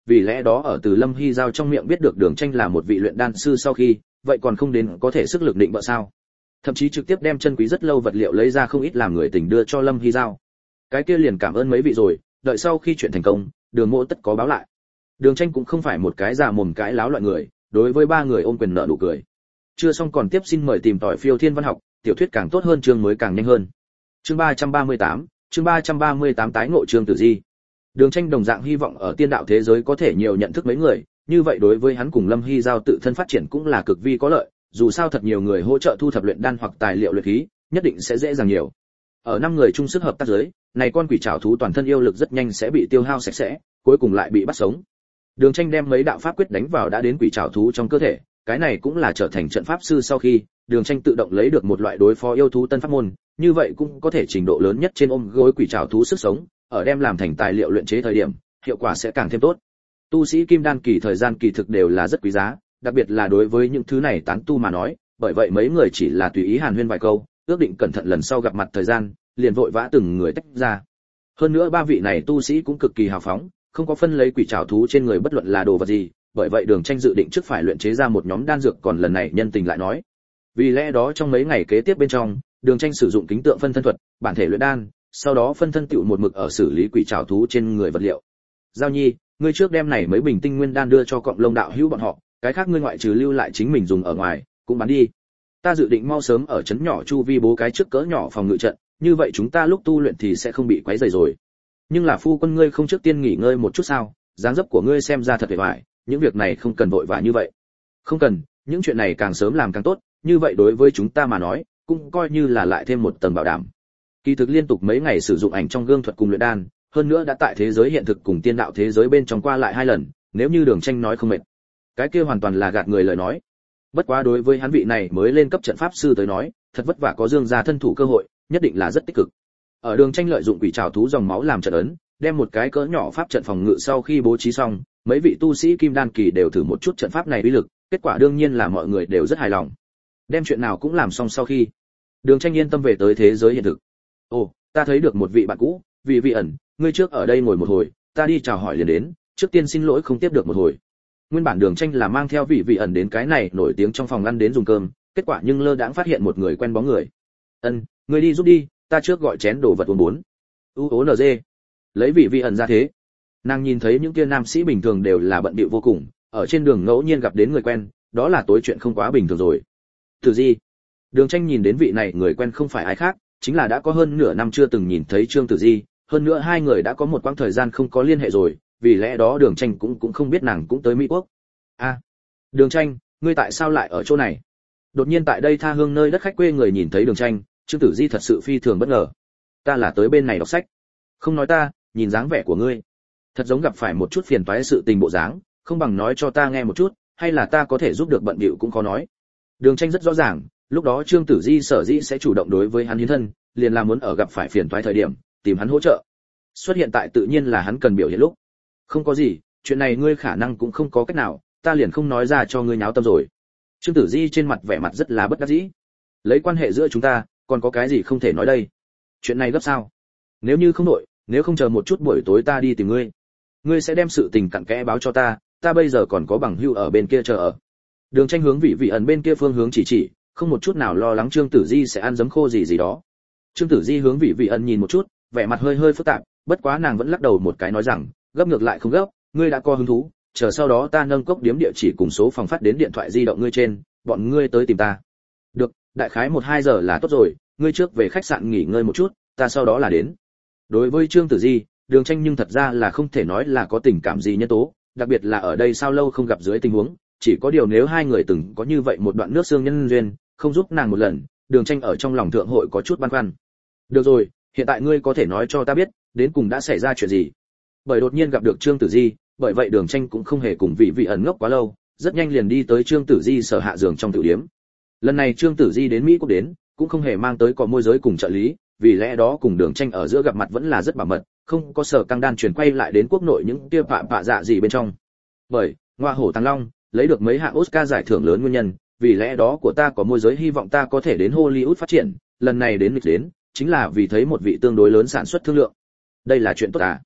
vì lẽ đó ở từ Lâm Hy Giao trong miệng biết được Đường Tranh là một vị luyện đan sư sau khi, vậy còn không đến có thể sức lực định bợ sao? Thậm chí trực tiếp đem chân quý rất lâu vật liệu lấy ra không ít làm người tình đưa cho Lâm Hy Giao. Cái kia liền cảm ơn mấy vị rồi, đợi sau khi chuyện thành công, Đường Mỗ tất có báo lại. Đường Tranh cũng không phải một cái già mồm cái láo loại người, đối với ba người ôm quyền nợ nụ cười. Chưa xong còn tiếp xin mời tìm tỏi phiêu thiên văn học, tiểu thuyết càng tốt hơn chương mới càng nhanh hơn. Chương ba trăm ba mươi tám, chương ba trăm ba mươi tám tái ngộ Trương Tử Di. Đường Tranh đồng dạng hy vọng ở tiên đạo thế giới có thể nhiều nhận thức mấy người, như vậy đối với hắn cùng Lâm Hy Giao tự thân phát triển cũng là cực vi có lợi, dù sao thật nhiều người hỗ trợ thu thập luyện đan hoặc tài liệu luyện khí, nhất định sẽ dễ dàng nhiều. Ở năm người chung sức hợp tác giới, này con quỷ trảo thú toàn thân yêu lực rất nhanh sẽ bị tiêu hao sạch sẽ, cuối cùng lại bị bắt sống. Đường Tranh đem mấy đạo pháp quyết đánh vào đã đến quỷ trảo thú trong cơ thể, cái này cũng là trở thành trận pháp sư sau khi, Đường Tranh tự động lấy được một loại đối phó yêu thú tân pháp môn, như vậy cũng có thể trình độ lớn nhất trên ôm gối quỷ trảo thú sức sống, ở đem làm thành tài liệu luyện chế thời điểm, hiệu quả sẽ càng thêm tốt. Tu sĩ kim đan kỳ thời gian kỳ thực đều là rất quý giá, đặc biệt là đối với những thứ này tán tu mà nói, bởi vậy mấy người chỉ là tùy ý hàn huyên vài câu, ước định cẩn thận lần sau gặp mặt thời gian, liền vội vã từng người tách ra. Hơn nữa ba vị này tu sĩ cũng cực kỳ hào phóng, không có phân lấy quỷ trảo thú trên người bất luận là đồ vật gì, bởi vậy Đường Tranh dự định trước phải luyện chế ra một nhóm đan dược, còn lần này nhân tình lại nói. Vì lẽ đó trong mấy ngày kế tiếp bên trong, Đường Tranh sử dụng kính tượng phân thân thuật, bản thể luyện đan, sau đó phân thân tựu một mực ở xử lý quỷ trảo thú trên người vật liệu. Giao Nhi, ngươi trước đem này mấy bình tinh nguyên đan đưa cho cộng lông đạo hữu bọn họ, cái khác ngươi ngoại trừ lưu lại chính mình dùng ở ngoài, cũng bán đi. Ta dự định mau sớm ở trấn nhỏ chu vi bố cái trước cỡ nhỏ phòng ngự trận, như vậy chúng ta lúc tu luyện thì sẽ không bị quấy rầy rồi. Nhưng là phu quân ngươi không trước tiên nghỉ ngơi một chút sao? Dáng dấp của ngươi xem ra thật vẻ vải, những việc này không cần vội vã như vậy. Không cần, những chuyện này càng sớm làm càng tốt, như vậy đối với chúng ta mà nói, cũng coi như là lại thêm một tầng bảo đảm. Kỳ thực liên tục mấy ngày sử dụng ảnh trong gương thuật cùng luyện đan, hơn nữa đã tại thế giới hiện thực cùng tiên đạo thế giới bên trong qua lại hai lần, nếu như Đường Tranh nói không mệt, cái kia hoàn toàn là gạt người lời nói. Bất quá đối với hắn vị này mới lên cấp trận pháp sư tới nói, thật vất vả có dương gia thân thủ cơ hội, nhất định là rất tích cực. Ở Đường Tranh lợi dụng quỷ trảo thú dòng máu làm trận ấn, đem một cái cỡ nhỏ pháp trận phòng ngự sau khi bố trí xong, mấy vị tu sĩ kim đan kỳ đều thử một chút trận pháp này uy lực, kết quả đương nhiên là mọi người đều rất hài lòng. Đem chuyện nào cũng làm xong sau khi, Đường Tranh yên tâm về tới thế giới hiện thực. Ồ, ta thấy được một vị bạn cũ, Vị Vị ẩn, ngươi trước ở đây ngồi một hồi, ta đi chào hỏi liền đến, trước tiên xin lỗi không tiếp được một hồi. Nguyên bản Đường Tranh là mang theo Vị Vị ẩn đến cái này nổi tiếng trong phòng ăn đến dùng cơm, kết quả nhưng lơ đãng phát hiện một người quen bóng người. Ân, ngươi đi giúp đi, ta trước gọi chén đồ vật uống bốn. U ố nz. Lấy Vị Vị ẩn ra thế. Nàng nhìn thấy những kia nam sĩ bình thường đều là bận bịu vô cùng, ở trên đường ngẫu nhiên gặp đến người quen, đó là tối chuyện không quá bình thường rồi. Tử Di. Đường Tranh nhìn đến vị này người quen không phải ai khác, chính là đã có hơn nửa năm chưa từng nhìn thấy Trương Tử Di, hơn nữa hai người đã có một quãng thời gian không có liên hệ rồi, vì lẽ đó Đường Tranh cũng cũng không biết nàng cũng tới Mỹ Quốc. A, à, Đường Tranh, ngươi tại sao lại ở chỗ này? Đột nhiên tại đây tha hương nơi đất khách quê người nhìn thấy Đường Tranh, Trương Tử Di thật sự phi thường bất ngờ. Ta là tới bên này đọc sách. Không nói ta, nhìn dáng vẻ của ngươi, thật giống gặp phải một chút phiền toái sự tình bộ dáng, không bằng nói cho ta nghe một chút, hay là ta có thể giúp được bận bịu cũng khó nói. Đường Tranh rất rõ ràng, lúc đó Trương Tử Di sở dĩ sẽ chủ động đối với hắn hiến thân, liền là muốn ở gặp phải phiền toái thời điểm, tìm hắn hỗ trợ. Xuất hiện tại tự nhiên là hắn cần biểu hiện lúc. Không có gì, chuyện này ngươi khả năng cũng không có cách nào, ta liền không nói ra cho ngươi nháo tâm rồi. Trương Tử Di trên mặt vẻ mặt rất là bất đắc dĩ. Lấy quan hệ giữa chúng ta, còn có cái gì không thể nói đây? Chuyện này gấp sao? Nếu như không đổi, nếu không chờ một chút buổi tối ta đi tìm ngươi, ngươi sẽ đem sự tình cặn kẽ báo cho ta, ta bây giờ còn có bằng hữu ở bên kia chờ ở. Đường Tranh hướng Vị Vị ẩn bên kia phương hướng chỉ chỉ, không một chút nào lo lắng Trương Tử Di sẽ ăn giấm khô gì gì đó. Trương Tử Di hướng Vị Vị ẩn nhìn một chút, vẻ mặt hơi hơi phức tạp, bất quá nàng vẫn lắc đầu một cái nói rằng, gấp ngược lại không gấp, ngươi đã có hứng thú, chờ sau đó ta nâng cốc điếm địa chỉ cùng số phòng phát đến điện thoại di động ngươi trên, bọn ngươi tới tìm ta. Được, đại khái một hai giờ là tốt rồi, ngươi trước về khách sạn nghỉ ngơi một chút, ta sau đó là đến. Đối với Trương Tử Di, Đường Tranh nhưng thật ra là không thể nói là có tình cảm gì nhân tố, đặc biệt là ở đây sao lâu không gặp dưới tình huống, chỉ có điều nếu hai người từng có như vậy một đoạn nước xương nhân duyên, không giúp nàng một lần, Đường Tranh ở trong lòng thượng hội có chút băn khoăn. Được rồi, hiện tại ngươi có thể nói cho ta biết, đến cùng đã xảy ra chuyện gì? Bởi đột nhiên gặp được Trương Tử Di, bởi vậy Đường Tranh cũng không hề cùng Vị Vị ẩn ngốc quá lâu, rất nhanh liền đi tới Trương Tử Di sở hạ giường trong tiểu điếm. Lần này Trương Tử Di đến Mỹ Quốc đến, cũng không hề mang tới cỏ môi giới cùng trợ lý, vì lẽ đó cùng Đường Tranh ở giữa gặp mặt vẫn là rất bảo mật, không có sở căng đan chuyển quay lại đến quốc nội những kia bạ bạ dạ gì bên trong. Bởi Ngoa Hổ Tăng Long lấy được mấy hạng Oscar giải thưởng lớn nguyên nhân, vì lẽ đó của ta có môi giới hy vọng ta có thể đến Hollywood phát triển, lần này đến lịch đến, chính là vì thấy một vị tương đối lớn sản xuất thương lượng. Đây là chuyện tốt à?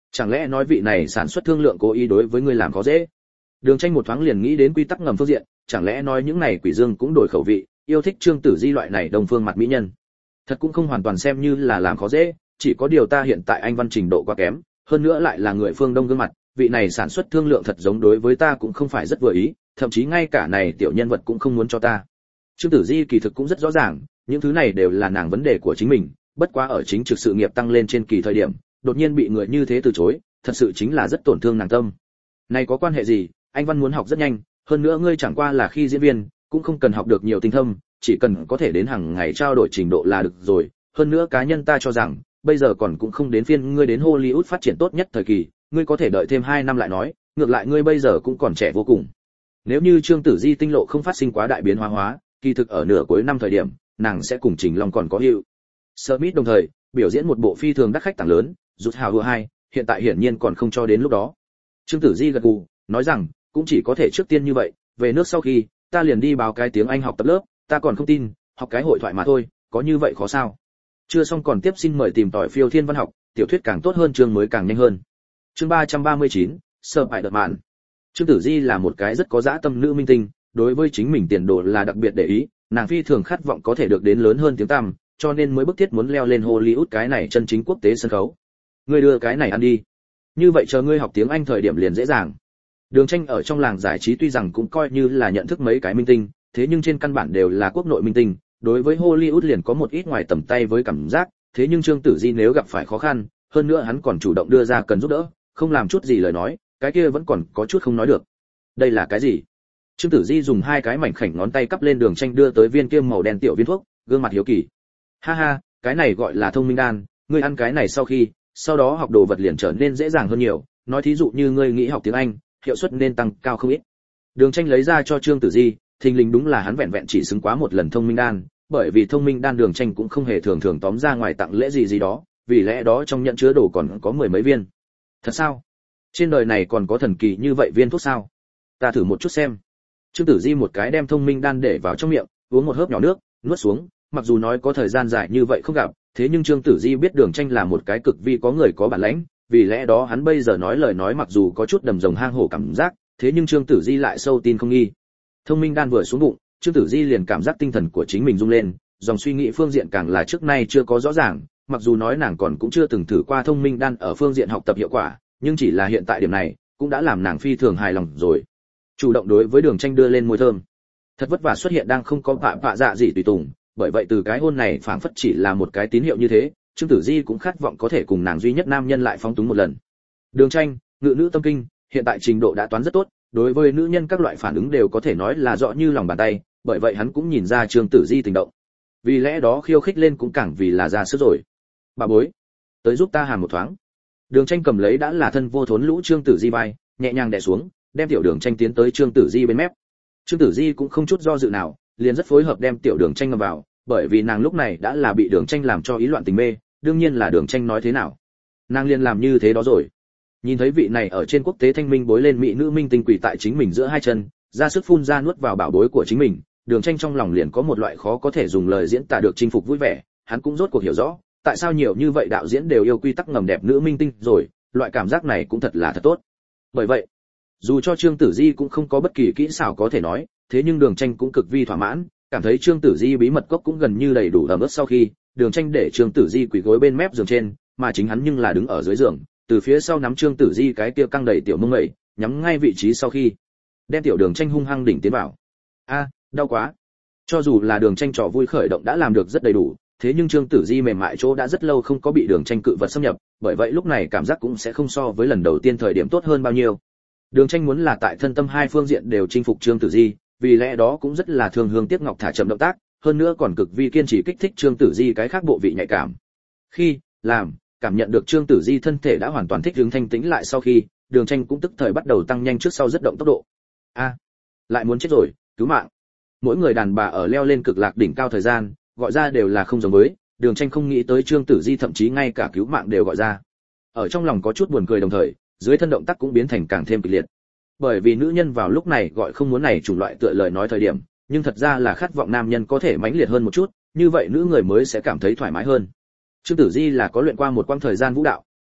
Chẳng lẽ nói vị này sản xuất thương lượng cố ý đối với ngươi làm khó dễ? Đường Tranh một thoáng liền nghĩ đến quy tắc ngầm phương diện, chẳng lẽ nói những này quỷ dương cũng đổi khẩu vị, yêu thích Trương Tử Di loại này đồng phương mặt mỹ nhân. Thật cũng không hoàn toàn xem như là làm khó dễ, chỉ có điều ta hiện tại anh văn trình độ quá kém, hơn nữa lại là người phương Đông gương mặt, vị này sản xuất thương lượng thật giống đối với ta cũng không phải rất vừa ý, thậm chí ngay cả này tiểu nhân vật cũng không muốn cho ta. Trương Tử Di kỳ thực cũng rất rõ ràng, những thứ này đều là nàng vấn đề của chính mình, bất quá ở chính trực sự nghiệp tăng lên trên kỳ thời điểm, đột nhiên bị người như thế từ chối, thật sự chính là rất tổn thương nàng tâm. Này có quan hệ gì, anh văn muốn học rất nhanh, hơn nữa ngươi chẳng qua là khi diễn viên, cũng không cần học được nhiều tinh thâm, chỉ cần có thể đến hàng ngày trao đổi trình độ là được rồi, hơn nữa cá nhân ta cho rằng, bây giờ còn cũng không đến phiên ngươi đến Hollywood phát triển tốt nhất thời kỳ, ngươi có thể đợi thêm hai năm lại nói, ngược lại ngươi bây giờ cũng còn trẻ vô cùng. Nếu như Trương Tử Di tinh lộ không phát sinh quá đại biến hóa hóa, kỳ thực ở nửa cuối năm thời điểm, nàng sẽ cùng Trình Long còn có hiệu. Smith đồng thời biểu diễn một bộ phi thường đắt khách tặng lớn, rút hào hứa hai, hiện tại hiển nhiên còn không cho đến lúc đó. Trương Tử Di gật gù, nói rằng, cũng chỉ có thể trước tiên như vậy, về nước sau khi, ta liền đi báo cái tiếng Anh học tập lớp, ta còn không tin, học cái hội thoại mà thôi, có như vậy khó sao? Chưa xong còn tiếp xin mời tìm tỏi phiêu thiên văn học, tiểu thuyết càng tốt hơn chương mới càng nhanh hơn. Chương ba trăm ba mươi chín, Sở Bại Đợt Mạn. Trương Tử Di là một cái rất có dã tâm nữ minh tinh, đối với chính mình tiền đồ là đặc biệt để ý, nàng phi thường khát vọng có thể được đến lớn hơn tiếng tăm, cho nên mới bức thiết muốn leo lên Hollywood cái này chân chính quốc tế sân khấu. Ngươi đưa cái này ăn đi. Như vậy chờ ngươi học tiếng Anh thời điểm liền dễ dàng. Đường Tranh ở trong làng giải trí tuy rằng cũng coi như là nhận thức mấy cái minh tinh, thế nhưng trên căn bản đều là quốc nội minh tinh, đối với Hollywood liền có một ít ngoài tầm tay với cảm giác, thế nhưng Trương Tử Di nếu gặp phải khó khăn, hơn nữa hắn còn chủ động đưa ra cần giúp đỡ, không làm chút gì lời nói, cái kia vẫn còn có chút không nói được. Đây là cái gì? Trương Tử Di dùng hai cái mảnh khảnh ngón tay cắp lên Đường Tranh đưa tới viên kia màu đen tiểu viên thuốc, gương mặt hiếu kỳ. Ha ha, cái này gọi là thông minh đan, ngươi ăn cái này sau khi, sau đó học đồ vật liền trở nên dễ dàng hơn nhiều, nói thí dụ như ngươi nghĩ học tiếng Anh, hiệu suất nên tăng cao không ít. Đường Tranh lấy ra cho Trương Tử Di, thình lình đúng là hắn vẹn vẹn chỉ xứng quá một lần thông minh đan, bởi vì thông minh đan Đường Tranh cũng không hề thường thường tóm ra ngoài tặng lễ gì gì đó, vì lẽ đó trong nhận chứa đồ còn có mười mấy viên. Thật sao? Trên đời này còn có thần kỳ như vậy viên thuốc sao? Ta thử một chút xem. Trương Tử Di một cái đem thông minh đan để vào trong miệng, uống một hớp nhỏ nước, nuốt xuống, mặc dù nói có thời gian dài như vậy không gặp, thế nhưng Trương Tử Di biết Đường Tranh là một cái cực vi có người có bản lĩnh, vì lẽ đó hắn bây giờ nói lời nói mặc dù có chút đầm rồng hang hổ cảm giác, thế nhưng Trương Tử Di lại sâu tin không nghi. Thông minh đan vừa xuống bụng, Trương Tử Di liền cảm giác tinh thần của chính mình rung lên, dòng suy nghĩ phương diện càng là trước nay chưa có rõ ràng, mặc dù nói nàng còn cũng chưa từng thử qua thông minh đan ở phương diện học tập hiệu quả, nhưng chỉ là hiện tại điểm này, cũng đã làm nàng phi thường hài lòng rồi. Chủ động đối với Đường Tranh đưa lên môi thơm. Thật vất vả xuất hiện đang không có vạ vạ dạ gì tùy tùng, bởi vậy từ cái hôn này phảng phất chỉ là một cái tín hiệu như thế, Trương Tử Di cũng khát vọng có thể cùng nàng duy nhất nam nhân lại phóng túng một lần. Đường Tranh, ngự nữ tâm kinh, hiện tại trình độ đã toán rất tốt, đối với nữ nhân các loại phản ứng đều có thể nói là rõ như lòng bàn tay, bởi vậy hắn cũng nhìn ra Trương Tử Di tình động. Vì lẽ đó khiêu khích lên cũng càng vì là ra sức rồi. Bà bối, tới giúp ta hàm một thoáng. Đường Tranh cầm lấy đã là thân vô thốn lũ Trương Tử Di vai, nhẹ nhàng đè xuống, đem tiểu Đường Tranh tiến tới Trương Tử Di bên mép. Trương Tử Di cũng không chút do dự nào, liền rất phối hợp đem tiểu Đường Tranh ngâm vào, bởi vì nàng lúc này đã là bị Đường Tranh làm cho ý loạn tình mê, đương nhiên là Đường Tranh nói thế nào, nàng liền làm như thế đó rồi. Nhìn thấy vị này ở trên quốc tế thanh minh bối lên mỹ nữ minh tinh quỳ tại chính mình giữa hai chân, ra sức phun ra nuốt vào bảo bối của chính mình, Đường Tranh trong lòng liền có một loại khó có thể dùng lời diễn tả được chinh phục vui vẻ, hắn cũng rốt cuộc hiểu rõ, tại sao nhiều như vậy đạo diễn đều yêu quy tắc ngầm đẹp nữ minh tinh rồi, loại cảm giác này cũng thật là thật tốt. Bởi vậy, dù cho Trương Tử Di cũng không có bất kỳ kỹ xảo có thể nói, thế nhưng Đường Tranh cũng cực vi thỏa mãn, cảm thấy Trương Tử Di bí mật cốc cũng gần như đầy đủ ấm ướt. Sau khi Đường Tranh để Trương Tử Di quỳ gối bên mép giường trên, mà chính hắn nhưng là đứng ở dưới giường, từ phía sau nắm Trương Tử Di cái kia căng đầy tiểu mông mẩy, nhắm ngay vị trí sau khi đem tiểu Đường Tranh hung hăng đỉnh tiến vào. A, đau quá. Cho dù là Đường Tranh trò vui khởi động đã làm được rất đầy đủ, thế nhưng Trương Tử Di mềm mại chỗ đã rất lâu không có bị Đường Tranh cự vật xâm nhập, bởi vậy lúc này cảm giác cũng sẽ không so với lần đầu tiên thời điểm tốt hơn bao nhiêu. Đường Tranh muốn là tại thân tâm hai phương diện đều chinh phục Trương Tử Di, vì lẽ đó cũng rất là thương hương tiếc ngọc thả chậm động tác, hơn nữa còn cực vi kiên trì kích thích Trương Tử Di cái khác bộ vị nhạy cảm. Khi làm cảm nhận được Trương Tử Di thân thể đã hoàn toàn thích ứng thanh tĩnh lại sau khi, Đường Tranh cũng tức thời bắt đầu tăng nhanh trước sau rất động tốc độ. A, lại muốn chết rồi, cứu mạng. Mỗi người đàn bà ở leo lên cực lạc đỉnh cao thời gian, gọi ra đều là không giống với, Đường Tranh không nghĩ tới Trương Tử Di thậm chí ngay cả cứu mạng đều gọi ra. Ở trong lòng có chút buồn cười đồng thời, dưới thân động tác cũng biến thành càng thêm kịch liệt. Bởi vì nữ nhân vào lúc này gọi không muốn này chủng loại tựa lời nói thời điểm, nhưng thật ra là khát vọng nam nhân có thể mãnh liệt hơn một chút, như vậy nữ người mới sẽ cảm thấy thoải mái hơn. Trương Tử Di là có luyện qua một quãng thời gian vũ đạo,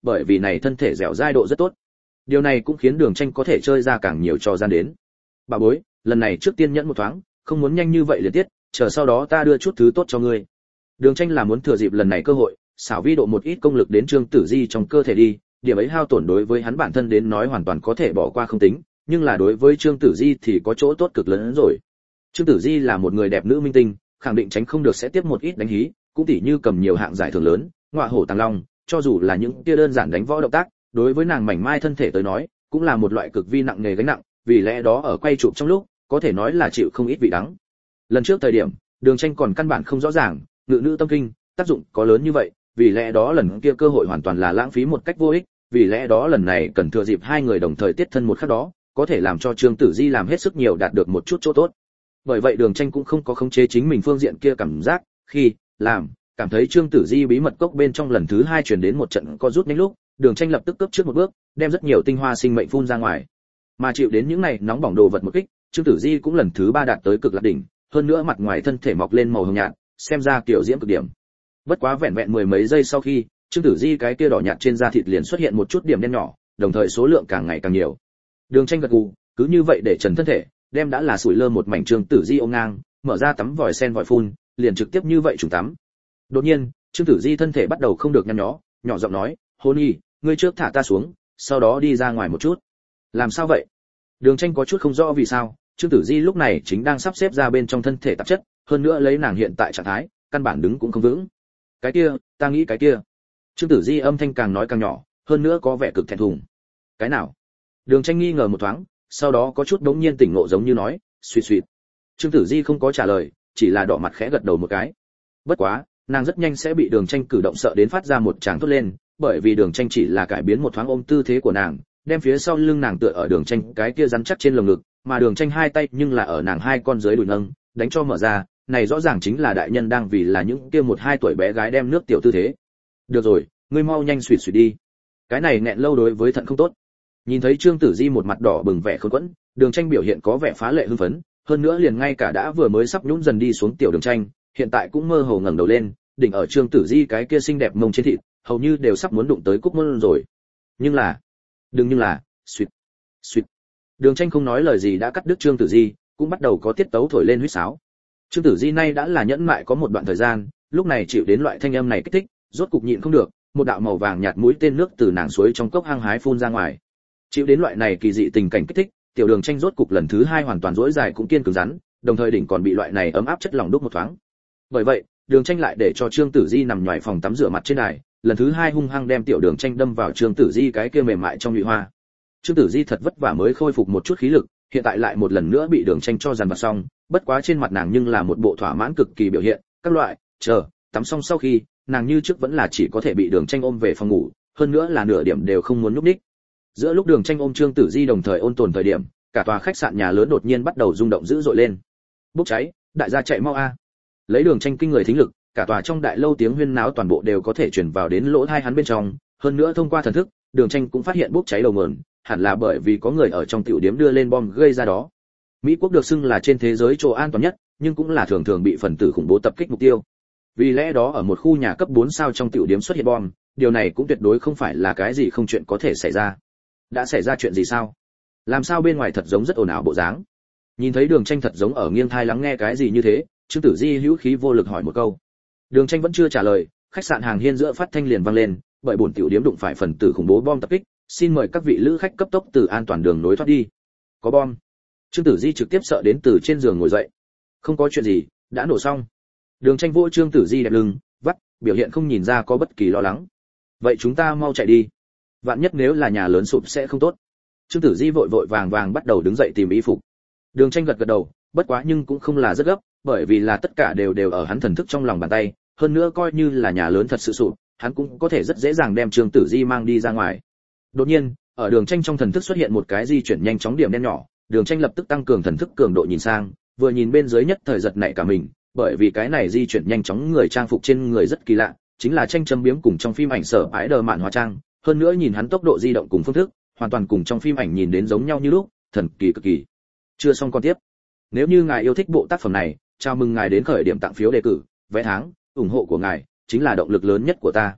bởi vì này thân thể dẻo dai độ rất tốt. Điều này cũng khiến Đường Tranh có thể chơi ra càng nhiều trò gian đến. Bà bối, lần này trước tiên nhẫn một thoáng, không muốn nhanh như vậy liền tiết, chờ sau đó ta đưa chút thứ tốt cho ngươi. Đường Tranh là muốn thừa dịp lần này cơ hội, xảo vi độ một ít công lực đến Trương Tử Di trong cơ thể đi, điểm ấy hao tổn đối với hắn bản thân đến nói hoàn toàn có thể bỏ qua không tính, nhưng là đối với Trương Tử Di thì có chỗ tốt cực lớn hơn rồi. Trương Tử Di là một người đẹp nữ minh tinh, khẳng định tránh không được sẽ tiếp một ít đánh hí, cũng tỉ như cầm nhiều hạng giải thưởng lớn, ngọa hổ tàng long, cho dù là những kia đơn giản đánh võ động tác, đối với nàng mảnh mai thân thể tới nói, cũng là một loại cực vi nặng nề gánh nặng, vì lẽ đó ở quay chụp trong lúc, có thể nói là chịu không ít vị đắng. Lần trước thời điểm, Đường Tranh còn căn bản không rõ ràng, ngự nữ tâm kinh, tác dụng có lớn như vậy, vì lẽ đó lần kia cơ hội hoàn toàn là lãng phí một cách vô ích, vì lẽ đó lần này cần thừa dịp hai người đồng thời tiết thân một khắc đó, có thể làm cho Trương Tử Di làm hết sức nhiều đạt được một chút chỗ tốt. Bởi vậy Đường Tranh cũng không có khống chế chính mình phương diện kia cảm giác, khi làm cảm thấy Trương Tử Di bí mật cốc bên trong lần thứ hai truyền đến một trận co rút nhanh lúc, Đường Tranh lập tức cấp trước một bước, đem rất nhiều tinh hoa sinh mệnh phun ra ngoài. Mà chịu đến những này nóng bỏng đồ vật một kích, Trương Tử Di cũng lần thứ ba đạt tới cực lạc đỉnh, hơn nữa mặt ngoài thân thể mọc lên màu hồng nhạt, xem ra kiểu diễm cực điểm. Bất quá vẹn vẹn mười mấy giây sau khi, Trương Tử Di cái kia đỏ nhạt trên da thịt liền xuất hiện một chút điểm đen nhỏ, đồng thời số lượng càng ngày càng nhiều. Đường Tranh gật gù, cứ như vậy để trần thân thể, đem đã là sủi lơ một mảnh Trương Tử Di ôm ngang, mở ra tắm vòi sen vòi phun, liền trực tiếp như vậy trùng tắm. Đột nhiên, Trương Tử Di thân thể bắt đầu không được nhăn nhó, nhỏ giọng nói, "Hôn nhi, ngươi trước thả ta xuống, sau đó đi ra ngoài một chút." "Làm sao vậy?" Đường Tranh có chút không rõ vì sao, Trương Tử Di lúc này chính đang sắp xếp ra bên trong thân thể tạp chất, hơn nữa lấy nàng hiện tại trạng thái, căn bản đứng cũng không vững. "Cái kia, ta nghĩ cái kia." Trương Tử Di âm thanh càng nói càng nhỏ, hơn nữa có vẻ cực thẹn thùng. "Cái nào?" Đường Tranh nghi ngờ một thoáng, sau đó có chút đống nhiên tỉnh ngộ giống như nói, "Suýt suýt." Trương Tử Di không có trả lời, chỉ là đỏ mặt khẽ gật đầu một cái. Bất quá, nàng rất nhanh sẽ bị Đường Tranh cử động sợ đến phát ra một tràng thốt lên, bởi vì Đường Tranh chỉ là cải biến một thoáng ôm tư thế của nàng, đem phía sau lưng nàng tựa ở Đường Tranh cái kia rắn chắc trên lồng ngực, mà Đường Tranh hai tay nhưng là ở nàng hai con dưới đùi nâng, đánh cho mở ra, này rõ ràng chính là đại nhân đang vì là những kia một hai tuổi bé gái đem nước tiểu tư thế. "Được rồi, ngươi mau nhanh suýt suýt đi. Cái này nghẹn lâu đối với thận không tốt." Nhìn thấy Trương Tử Di một mặt đỏ bừng vẻ khôn quẫn, Đường Tranh biểu hiện có vẻ phá lệ hưng phấn, hơn nữa liền ngay cả đã vừa mới sắp nhũn dần đi xuống tiểu Đường Tranh, hiện tại cũng mơ hồ ngẩng đầu lên, đỉnh ở Trương Tử Di cái kia xinh đẹp mông trên thịt, hầu như đều sắp muốn đụng tới cúc môn rồi. Nhưng là, đừng nhưng là, suýt, suýt. Đường Tranh không nói lời gì đã cắt đứt Trương Tử Di, cũng bắt đầu có tiết tấu thổi lên huýt sáo. Trương Tử Di nay đã là nhẫn mại có một đoạn thời gian, lúc này chịu đến loại thanh âm này kích thích, rốt cục nhịn không được, một đạo màu vàng nhạt mũi tên nước từ nàng suối trong cốc hăng hái phun ra ngoài. Chịu đến loại này kỳ dị tình cảnh kích thích, tiểu Đường Tranh rốt cục lần thứ hai hoàn toàn rỗi dài cũng kiên cứng rắn, đồng thời đỉnh còn bị loại này ấm áp chất lỏng đúc một thoáng. Bởi vậy, Đường Tranh lại để cho Trương Tử Di nằm nhòi phòng tắm rửa mặt trên đài, lần thứ hai hung hăng đem tiểu Đường Tranh đâm vào Trương Tử Di cái kia mềm mại trong nhụy hoa. Trương Tử Di thật vất vả mới khôi phục một chút khí lực, hiện tại lại một lần nữa bị Đường Tranh cho dằn vặt xong, bất quá trên mặt nàng nhưng là một bộ thỏa mãn cực kỳ biểu hiện, các loại, chờ, tắm xong sau khi, nàng như trước vẫn là chỉ có thể bị Đường Tranh ôm về phòng ngủ, hơn nữa là nửa điểm đều không muốn nhúc nhích. Giữa lúc Đường Tranh ôm Trương Tử Di đồng thời ôn tồn thời điểm, cả tòa khách sạn nhà lớn đột nhiên bắt đầu rung động dữ dội lên. Bốc cháy, đại gia chạy mau a. Lấy Đường Tranh kinh người thính lực, cả tòa trong đại lâu tiếng huyên náo toàn bộ đều có thể truyền vào đến lỗ tai hắn bên trong, hơn nữa thông qua thần thức, Đường Tranh cũng phát hiện bốc cháy đầu nguồn, hẳn là bởi vì có người ở trong tiểu điếm đưa lên bom gây ra đó. Mỹ quốc được xưng là trên thế giới chỗ an toàn nhất, nhưng cũng là thường thường bị phần tử khủng bố tập kích mục tiêu. Vì lẽ đó ở một khu nhà cấp bốn sao trong tiểu điếm xuất hiện bom, điều này cũng tuyệt đối không phải là cái gì không chuyện có thể xảy ra. Đã xảy ra chuyện gì sao? Làm sao bên ngoài thật giống rất ồn ào bộ dáng? Nhìn thấy Đường Tranh thật giống ở nghiêng thai lắng nghe cái gì như thế, Trương Tử Di hữu khí vô lực hỏi một câu. Đường Tranh vẫn chưa trả lời, khách sạn hàng hiên giữa phát thanh liền vang lên, bởi bổn tiểu điếm đụng phải phần tử khủng bố bom tập kích, xin mời các vị lữ khách cấp tốc từ an toàn đường nối thoát đi. Có bom. Trương Tử Di trực tiếp sợ đến từ trên giường ngồi dậy. Không có chuyện gì, đã nổ xong. Đường Tranh vỗ Trương Tử Di đẹp lưng, vắt, biểu hiện không nhìn ra có bất kỳ lo lắng. Vậy chúng ta mau chạy đi. Vạn nhất nếu là nhà lớn sụp sẽ không tốt. Trương Tử Di vội vội vàng vàng bắt đầu đứng dậy tìm y phục. Đường Tranh gật gật đầu, bất quá nhưng cũng không là rất gấp, bởi vì là tất cả đều đều ở hắn thần thức trong lòng bàn tay, hơn nữa coi như là nhà lớn thật sự sụp, hắn cũng có thể rất dễ dàng đem Trương Tử Di mang đi ra ngoài. Đột nhiên, ở Đường Tranh trong thần thức xuất hiện một cái di chuyển nhanh chóng điểm đen nhỏ, Đường Tranh lập tức tăng cường thần thức cường độ nhìn sang, vừa nhìn bên dưới nhất thời giật nảy cả mình, bởi vì cái này di chuyển nhanh chóng người trang phục trên người rất kỳ lạ, chính là tranh châm biếm cùng trong phim ảnh sở ái đờ mạn hóa trang, hơn nữa nhìn hắn tốc độ di động cùng phương thức, hoàn toàn cùng trong phim ảnh nhìn đến giống nhau như lúc, thần kỳ cực kỳ. Chưa xong con tiếp. Nếu như ngài yêu thích bộ tác phẩm này, chào mừng ngài đến khởi điểm tặng phiếu đề cử, vé tháng, ủng hộ của ngài chính là động lực lớn nhất của ta.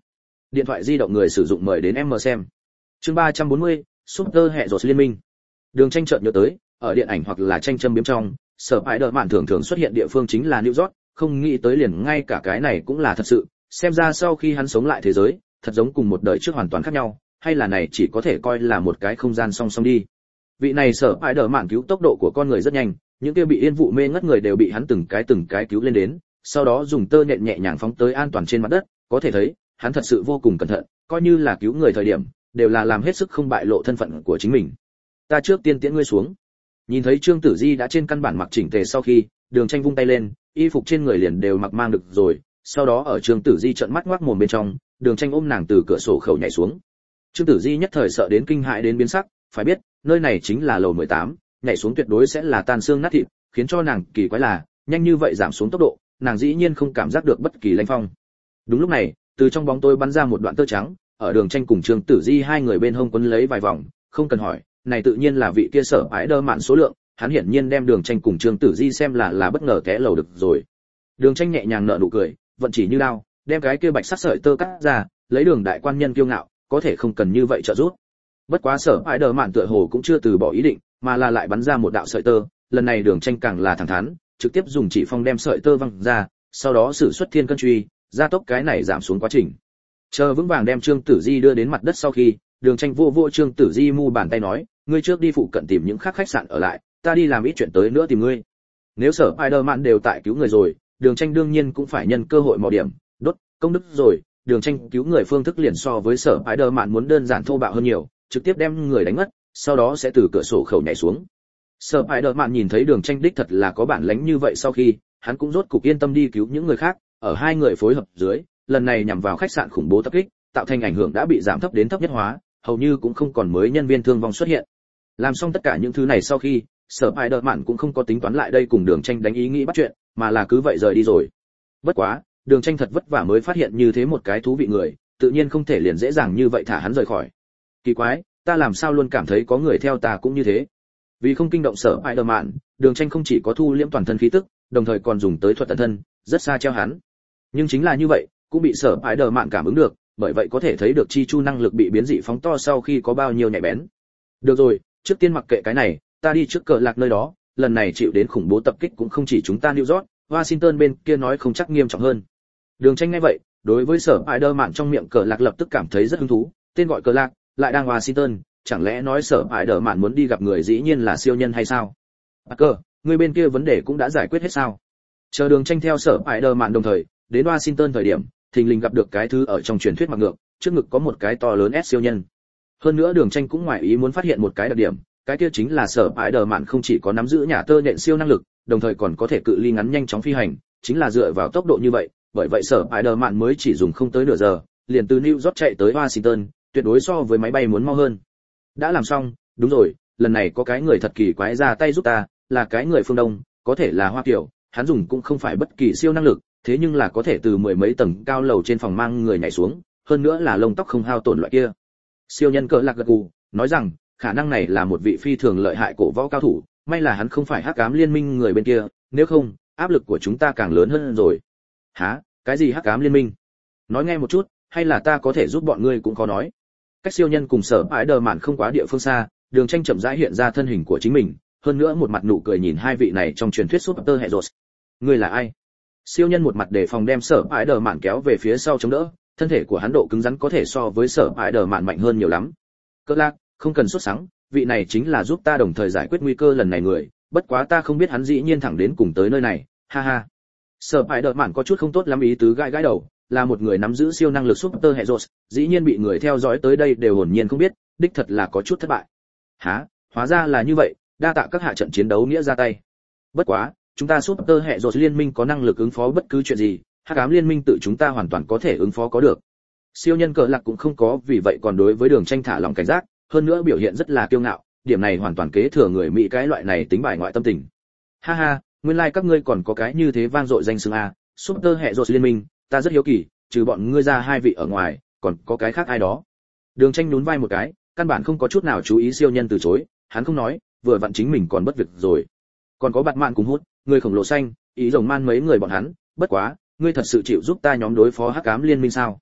Điện thoại di động người sử dụng mời đến em mở xem. Chương ba trăm bốn mươi, Super hệ rột liên minh. Đường Tranh chợt nhớ tới, ở điện ảnh hoặc là tranh châm biếm trong, sở bãi đợi mạn thường thường xuất hiện địa phương chính là New York, không nghĩ tới liền ngay cả cái này cũng là thật sự, xem ra sau khi hắn sống lại thế giới, thật giống cùng một đời trước hoàn toàn khác nhau, hay là này chỉ có thể coi là một cái không gian song song đi. Vị này sở bãi đợi mạn cứu tốc độ của con người rất nhanh, những kia bị yên vụ mê ngất người đều bị hắn từng cái từng cái cứu lên đến, sau đó dùng tơ nhện nhẹ nhàng phóng tới an toàn trên mặt đất, có thể thấy, hắn thật sự vô cùng cẩn thận, coi như là cứu người thời điểm, đều là làm hết sức không bại lộ thân phận của chính mình. Ta trước tiên tiễn ngươi xuống. Nhìn thấy Trương Tử Di đã trên căn bản mặc chỉnh tề sau khi, Đường Tranh vung tay lên, y phục trên người liền đều mặc mang được rồi, sau đó ở Trương Tử Di trợn mắt ngoác mồm bên trong, Đường Tranh ôm nàng từ cửa sổ khẩu nhảy xuống. Trương Tử Di nhất thời sợ đến kinh hãi đến biến sắc, phải biết, nơi này chính là lầu mười tám, nhảy xuống tuyệt đối sẽ là tan xương nát thịt, khiến cho nàng kỳ quái là, nhanh như vậy giảm xuống tốc độ, nàng dĩ nhiên không cảm giác được bất kỳ lạnh phong. Đúng lúc này, từ trong bóng tối bắn ra một đoạn tơ trắng, ở Đường Tranh cùng Trương Tử Di hai người bên hông quấn lấy vài vòng, không cần hỏi, này tự nhiên là vị kia sở ái đơ mạn số lượng, hắn hiển nhiên đem Đường Tranh cùng Trương Tử Di xem là là bất ngờ té lầu được rồi. Đường Tranh nhẹ nhàng nở nụ cười, vận chỉ như lao, đem cái kia bạch sắc sợi tơ cắt ra, lấy Đường đại quan nhân kiêu ngạo, có thể không cần như vậy trợ giúp. Bất quá sở ái đơ mạn tựa hồ cũng chưa từ bỏ ý định, mà là lại bắn ra một đạo sợi tơ, lần này Đường Tranh càng là thẳng thắn, trực tiếp dùng chỉ phong đem sợi tơ văng ra, sau đó sử xuất thiên cân truy, gia tốc cái này giảm xuống quá trình. Chờ vững vàng đem Trương Tử Di đưa đến mặt đất sau khi, Đường Tranh vô vô Trương Tử Di mu bàn tay nói, ngươi trước đi phụ cận tìm những khác khách sạn ở lại, ta đi làm ít chuyện tới nữa tìm ngươi. Nếu sở Spider-Man đều tại cứu người rồi, Đường Tranh đương nhiên cũng phải nhân cơ hội mò điểm, đốt công đức rồi. Đường Tranh cứu người phương thức liền so với sở Spider-Man muốn đơn giản thô bạo hơn nhiều, trực tiếp đem người đánh mất, sau đó sẽ từ cửa sổ khẩu nhảy xuống. Sở Spider-Man nhìn thấy Đường Tranh đích thật là có bản lĩnh như vậy sau khi, hắn cũng rốt cục yên tâm đi cứu những người khác, ở hai người phối hợp dưới, lần này nhằm vào khách sạn khủng bố tập kích, tạo thành ảnh hưởng đã bị giảm thấp đến thấp nhất hóa, hầu như cũng không còn mới nhân viên thương vong xuất hiện. Làm xong tất cả những thứ này sau khi, sở Spider-Man cũng không có tính toán lại đây cùng Đường Tranh đánh ý nghĩ bắt chuyện, mà là cứ vậy rời đi rồi. Bất quá, Đường Tranh thật vất vả mới phát hiện như thế một cái thú vị người, tự nhiên không thể liền dễ dàng như vậy thả hắn rời khỏi. Kỳ quái, ta làm sao luôn cảm thấy có người theo ta cũng như thế. Vì không kinh động sở Spider-Man, Đường Tranh không chỉ có thu liễm toàn thân khí tức, đồng thời còn dùng tới thuật tận thân, rất xa treo hắn. Nhưng chính là như vậy, cũng bị sở Spider-Man cảm ứng được, bởi vậy có thể thấy được chi chu năng lực bị biến dị phóng to sau khi có bao nhiêu nhạy bén. Được rồi, trước tiên mặc kệ cái này, ta đi trước cờ lạc nơi đó, lần này chịu đến khủng bố tập kích cũng không chỉ chúng ta New York, Washington bên kia nói không chắc nghiêm trọng hơn. Đường Tranh nghe vậy, đối với sở Spider-Man trong miệng cờ lạc lập tức cảm thấy rất hứng thú, tên gọi cờ lạc, lại đang Washington, chẳng lẽ nói sở Spider-Man muốn đi gặp người dĩ nhiên là siêu nhân hay sao? Parker, người bên kia vấn đề cũng đã giải quyết hết sao? Chờ Đường Tranh theo sở Spider-Man đồng thời, đến Washington thời điểm, thình lình gặp được cái thứ ở trong truyền thuyết mặc ngược, trước ngực có một cái to lớn S siêu nhân. Hơn nữa Đường Tranh cũng ngoài ý muốn phát hiện một cái đặc điểm, cái kia chính là sở Spider-Man không chỉ có nắm giữ nhà tơ nhện siêu năng lực, đồng thời còn có thể cự ly ngắn nhanh chóng phi hành, chính là dựa vào tốc độ như vậy, bởi vậy sở Spider-Man mới chỉ dùng không tới nửa giờ, liền từ New York chạy tới Washington, tuyệt đối so với máy bay muốn mau hơn. Đã làm xong, đúng rồi, lần này có cái người thật kỳ quái ra tay giúp ta, là cái người phương Đông, có thể là Hoa Kiều, hắn dùng cũng không phải bất kỳ siêu năng lực, thế nhưng là có thể từ mười mấy tầng cao lầu trên phòng mang người nhảy xuống, hơn nữa là lông tóc không hao tổn loại kia. Siêu nhân cỡ lạc gật gù, nói rằng, khả năng này là một vị phi thường lợi hại cổ võ cao thủ, may là hắn không phải Hắc Ám Liên Minh người bên kia, nếu không, áp lực của chúng ta càng lớn hơn rồi. Hả? Cái gì Hắc Ám Liên Minh? Nói nghe một chút, hay là ta có thể giúp bọn ngươi cũng có nói. Cách siêu nhân cùng sở Spider-Man không quá địa phương xa, Đường Tranh chậm rãi hiện ra thân hình của chính mình, hơn nữa một mặt nụ cười nhìn hai vị này trong truyền thuyết Super Heroes. Ngươi là ai? Siêu nhân một mặt đề phòng đem sở Spider-Man kéo về phía sau chống đỡ, thân thể của hắn độ cứng rắn có thể so với sở Spider-Man mạnh hơn nhiều lắm. Cơ lạc, không cần sốt sắng, vị này chính là giúp ta đồng thời giải quyết nguy cơ lần này người, bất quá ta không biết hắn dĩ nhiên thẳng đến cùng tới nơi này, ha ha. Sở Spider-Man có chút không tốt lắm ý tứ gãi gãi đầu, là một người nắm giữ siêu năng lực Super Heroes, dĩ nhiên bị người theo dõi tới đây đều hồn nhiên không biết, đích thật là có chút thất bại. Hả, hóa ra là như vậy, đa tạ các hạ trận chiến đấu nghĩa ra tay. Bất quá, chúng ta Super Heroes liên minh có năng lực ứng phó bất cứ chuyện gì, Hắc Ám Liên Minh tự chúng ta hoàn toàn có thể ứng phó có được. Siêu nhân cờ lạc cũng không có vì vậy còn đối với Đường Tranh thả lòng cảnh giác, hơn nữa biểu hiện rất là kiêu ngạo, điểm này hoàn toàn kế thừa người Mỹ cái loại này tính bài ngoại tâm tình. Ha ha, nguyên lai like các ngươi còn có cái như thế vang dội danh xưng a, Super Heroes liên minh, ta rất hiếu kỳ, trừ bọn ngươi ra hai vị ở ngoài, còn có cái khác ai đó. Đường Tranh nhún vai một cái, căn bản không có chút nào chú ý siêu nhân từ chối, hắn không nói, vừa vặn chính mình còn bất việc rồi. Còn có Bạt Mạn cùng Hút, người khổng lồ xanh, ý rồng man mấy người bọn hắn, bất quá, ngươi thật sự chịu giúp ta nhóm đối phó Hắc Ám Liên Minh sao?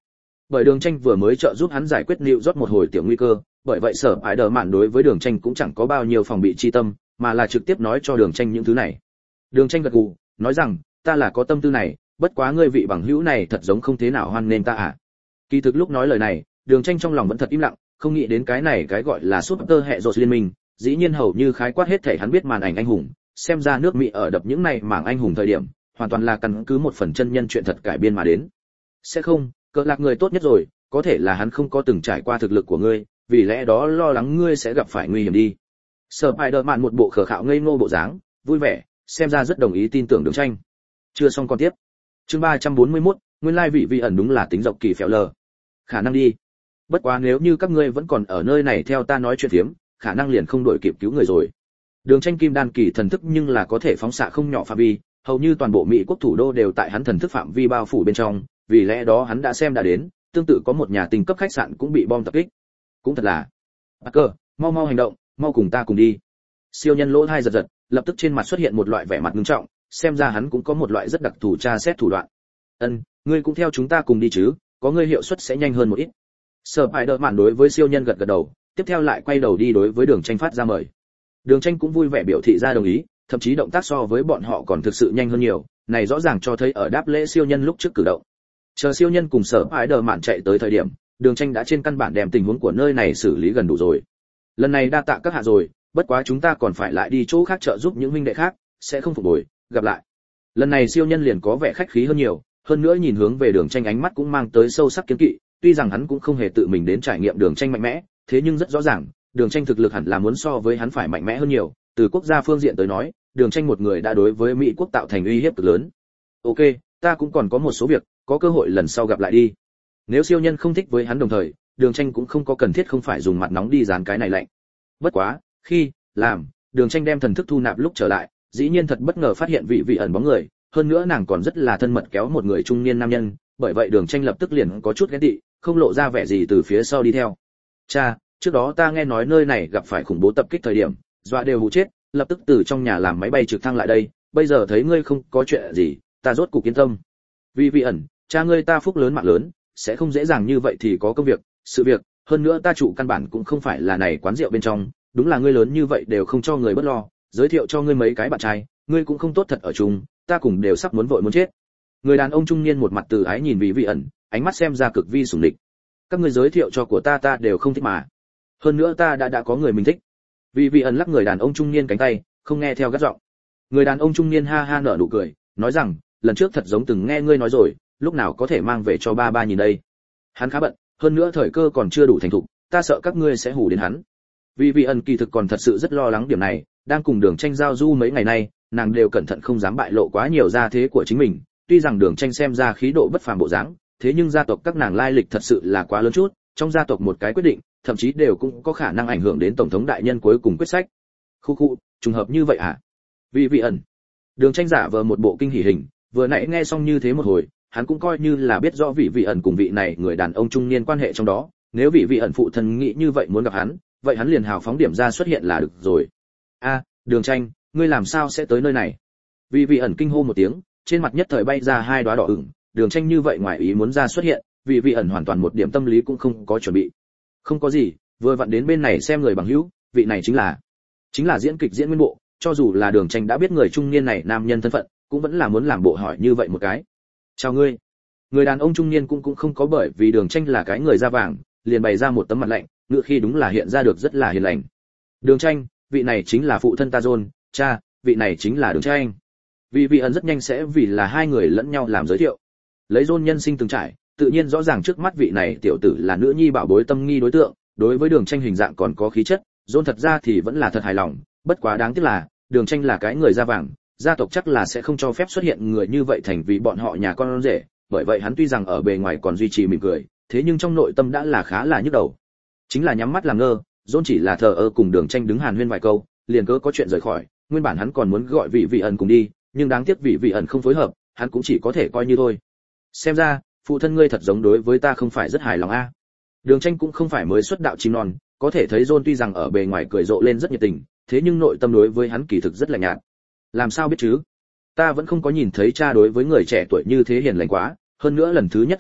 bởi Đường Tranh vừa mới trợ giúp hắn giải quyết New York một hồi tiểu nguy cơ, bởi vậy Sở Ái Đờ Mạn đối với Đường Tranh cũng chẳng có bao nhiêu phòng bị chi tâm, mà là trực tiếp nói cho Đường Tranh những thứ này. Đường Tranh gật gù, nói rằng, ta là có tâm tư này, bất quá ngươi vị bằng hữu này thật giống không thế nào hoan nên ta à. Kỳ thực lúc nói lời này, Đường Tranh trong lòng vẫn thật im lặng, không nghĩ đến cái này cái gọi là Super hệ rột liên minh, dĩ nhiên hầu như khái quát hết thể hắn biết màn ảnh anh hùng, xem ra nước Mỹ ở đập những này mảng anh hùng thời điểm, hoàn toàn là căn cứ một phần chân nhân chuyện thật cải biên mà đến. Sẽ không, cỡ lạc người tốt nhất rồi, có thể là hắn không có từng trải qua thực lực của ngươi, vì lẽ đó lo lắng ngươi sẽ gặp phải nguy hiểm đi. Spider-Man một bộ khờ khạo ngây ngô bộ dáng, vui vẻ, xem ra rất đồng ý tin tưởng Đường Tranh. Chưa xong con tiếp. Chương ba trăm bốn mươi mốt, nguyên lai vị vị ẩn đúng là tính dọc kỳ phèo lờ. Khả năng đi. Bất quá nếu như các ngươi vẫn còn ở nơi này theo ta nói chuyện phiếm, khả năng liền không đổi kịp cứu người rồi. Đường Tranh kim đan kỳ thần thức nhưng là có thể phóng xạ không nhỏ phạm vi, hầu như toàn bộ Mỹ quốc thủ đô đều tại hắn thần thức phạm vi bao phủ bên trong, vì lẽ đó hắn đã xem đã đến, tương tự có một nhà tinh cấp khách sạn cũng bị bom tập kích. Cũng thật là. Parker, mau mau hành động, mau cùng ta cùng đi. Siêu nhân lỗ tai giật giật, lập tức trên mặt xuất hiện một loại vẻ mặt nghiêm trọng, xem ra hắn cũng có một loại rất đặc thù tra xét thủ đoạn. Ân, ngươi cũng theo chúng ta cùng đi chứ, có ngươi hiệu suất sẽ nhanh hơn một ít. Spider-Man đối với siêu nhân gật gật đầu, tiếp theo lại quay đầu đi đối với Đường Tranh phát ra mời. Đường Tranh cũng vui vẻ biểu thị ra đồng ý, thậm chí động tác so với bọn họ còn thực sự nhanh hơn nhiều, này rõ ràng cho thấy ở đáp lễ siêu nhân lúc trước cử động. Chờ siêu nhân cùng Spider-Man chạy tới thời điểm, Đường Tranh đã trên căn bản đem tình huống của nơi này xử lý gần đủ rồi. Lần này đa tạ các hạ rồi, bất quá chúng ta còn phải lại đi chỗ khác trợ giúp những huynh đệ khác, sẽ không phục hồi, gặp lại. Lần này siêu nhân liền có vẻ khách khí hơn nhiều, hơn nữa nhìn hướng về Đường Tranh ánh mắt cũng mang tới sâu sắc kiến kỵ, tuy rằng hắn cũng không hề tự mình đến trải nghiệm Đường Tranh mạnh mẽ, thế nhưng rất rõ ràng, Đường Tranh thực lực hẳn là muốn so với hắn phải mạnh mẽ hơn nhiều, từ quốc gia phương diện tới nói, Đường Tranh một người đã đối với Mỹ quốc tạo thành uy hiếp cực lớn. Ok, ta cũng còn có một số việc, có cơ hội lần sau gặp lại đi. Nếu siêu nhân không thích với hắn đồng thời, Đường Tranh cũng không có cần thiết không phải dùng mặt nóng đi dán cái này lạnh. Bất quá, khi làm, Đường Tranh đem thần thức thu nạp lúc trở lại, dĩ nhiên thật bất ngờ phát hiện vị vị ẩn bóng người, hơn nữa nàng còn rất là thân mật kéo một người trung niên nam nhân, bởi vậy Đường Tranh lập tức liền có chút ghen tị, không lộ ra vẻ gì từ phía sau đi theo. Cha, trước đó ta nghe nói nơi này gặp phải khủng bố tập kích thời điểm, dọa đều hù chết, lập tức từ trong nhà làm máy bay trực thăng lại đây, bây giờ thấy ngươi không có chuyện gì, ta rốt cục yên tâm. Vì vị ẩn, cha ngươi ta phúc lớn mạng lớn, sẽ không dễ dàng như vậy thì có công việc, sự việc, hơn nữa ta chủ căn bản cũng không phải là này quán rượu bên trong, đúng là ngươi lớn như vậy đều không cho người bất lo, giới thiệu cho ngươi mấy cái bạn trai, ngươi cũng không tốt thật ở chung, ta cùng đều sắp muốn vội muốn chết. Người đàn ông trung niên một mặt từ ái nhìn vị vị ẩn, ánh mắt xem ra cực vi sủng địch. Các ngươi giới thiệu cho của ta ta đều không thích mà. Hơn nữa ta đã đã có người mình thích. Vị vị ẩn lắc người đàn ông trung niên cánh tay, không nghe theo gắt giọng. Người đàn ông trung niên ha ha nở nụ cười, nói rằng, lần trước thật giống từng nghe ngươi nói rồi, lúc nào có thể mang về cho ba ba nhìn đây. Hắn khá bận, hơn nữa thời cơ còn chưa đủ thành thục, ta sợ các ngươi sẽ hù đến hắn. Vì vị ẩn kỳ thực còn thật sự rất lo lắng điểm này, đang cùng Đường Tranh giao du mấy ngày nay, nàng đều cẩn thận không dám bại lộ quá nhiều gia thế của chính mình, tuy rằng Đường Tranh xem ra khí độ bất phàm bộ dáng, thế nhưng gia tộc các nàng lai lịch thật sự là quá lớn chút, trong gia tộc một cái quyết định, thậm chí đều cũng có khả năng ảnh hưởng đến tổng thống đại nhân cuối cùng quyết sách. Khu khu, trùng hợp như vậy à? Vì vị ẩn. Đường Tranh giả vờ một bộ kinh hỉ hình, vừa nãy nghe xong như thế một hồi, hắn cũng coi như là biết rõ vị vị ẩn cùng vị này người đàn ông trung niên quan hệ trong đó, nếu vị vị ẩn phụ thân nghĩ như vậy muốn gặp hắn, vậy hắn liền hào phóng điểm ra xuất hiện là được rồi. A, Đường Tranh, ngươi làm sao sẽ tới nơi này? Vị vị ẩn kinh hô một tiếng, trên mặt nhất thời bay ra hai đóa đỏ ửng, Đường Tranh như vậy ngoài ý muốn ra xuất hiện, vị vị ẩn hoàn toàn một điểm tâm lý cũng không có chuẩn bị. Không có gì, vừa vặn đến bên này xem người bằng hữu, vị này chính là chính là diễn kịch diễn nguyên bộ, cho dù là Đường Tranh đã biết người trung niên này nam nhân thân phận, cũng vẫn là muốn làm bộ hỏi như vậy một cái. Chào ngươi. Người đàn ông trung niên cũng cũng không có bởi vì Đường Tranh là cái người da vàng, liền bày ra một tấm mặt lạnh, ngựa khi đúng là hiện ra được rất là hiền lành. Đường Tranh, vị này chính là phụ thân ta John, cha, vị này chính là Đường Tranh. Vì vị ẩn rất nhanh sẽ vì là hai người lẫn nhau làm giới thiệu. Lấy John nhân sinh từng trải, tự nhiên rõ ràng trước mắt vị này tiểu tử là nữ nhi bảo bối tâm nghi đối tượng, đối với Đường Tranh hình dạng còn có khí chất, John thật ra thì vẫn là thật hài lòng, bất quá đáng tiếc là, Đường Tranh là cái người da vàng, gia tộc chắc là sẽ không cho phép xuất hiện người như vậy thành vì bọn họ nhà con rể, bởi vậy hắn tuy rằng ở bề ngoài còn duy trì mỉm cười, thế nhưng trong nội tâm đã là khá là nhức đầu. Chính là nhắm mắt làm ngơ, John chỉ là thờ ơ cùng Đường Tranh đứng hàn huyên vài câu, liền cớ có chuyện rời khỏi, nguyên bản hắn còn muốn gọi vị vị ẩn cùng đi, nhưng đáng tiếc vị vị ẩn không phối hợp, hắn cũng chỉ có thể coi như thôi. Xem ra, phụ thân ngươi thật giống đối với ta không phải rất hài lòng a. Đường Tranh cũng không phải mới xuất đạo chim non, có thể thấy John tuy rằng ở bề ngoài cười rộ lên rất nhiệt tình, thế nhưng nội tâm đối với hắn kỳ thực rất lạnh nhạt. Làm sao biết chứ? Ta vẫn không có nhìn thấy cha đối với người trẻ tuổi như thế hiền lành quá, hơn nữa lần thứ nhất gặp mặt,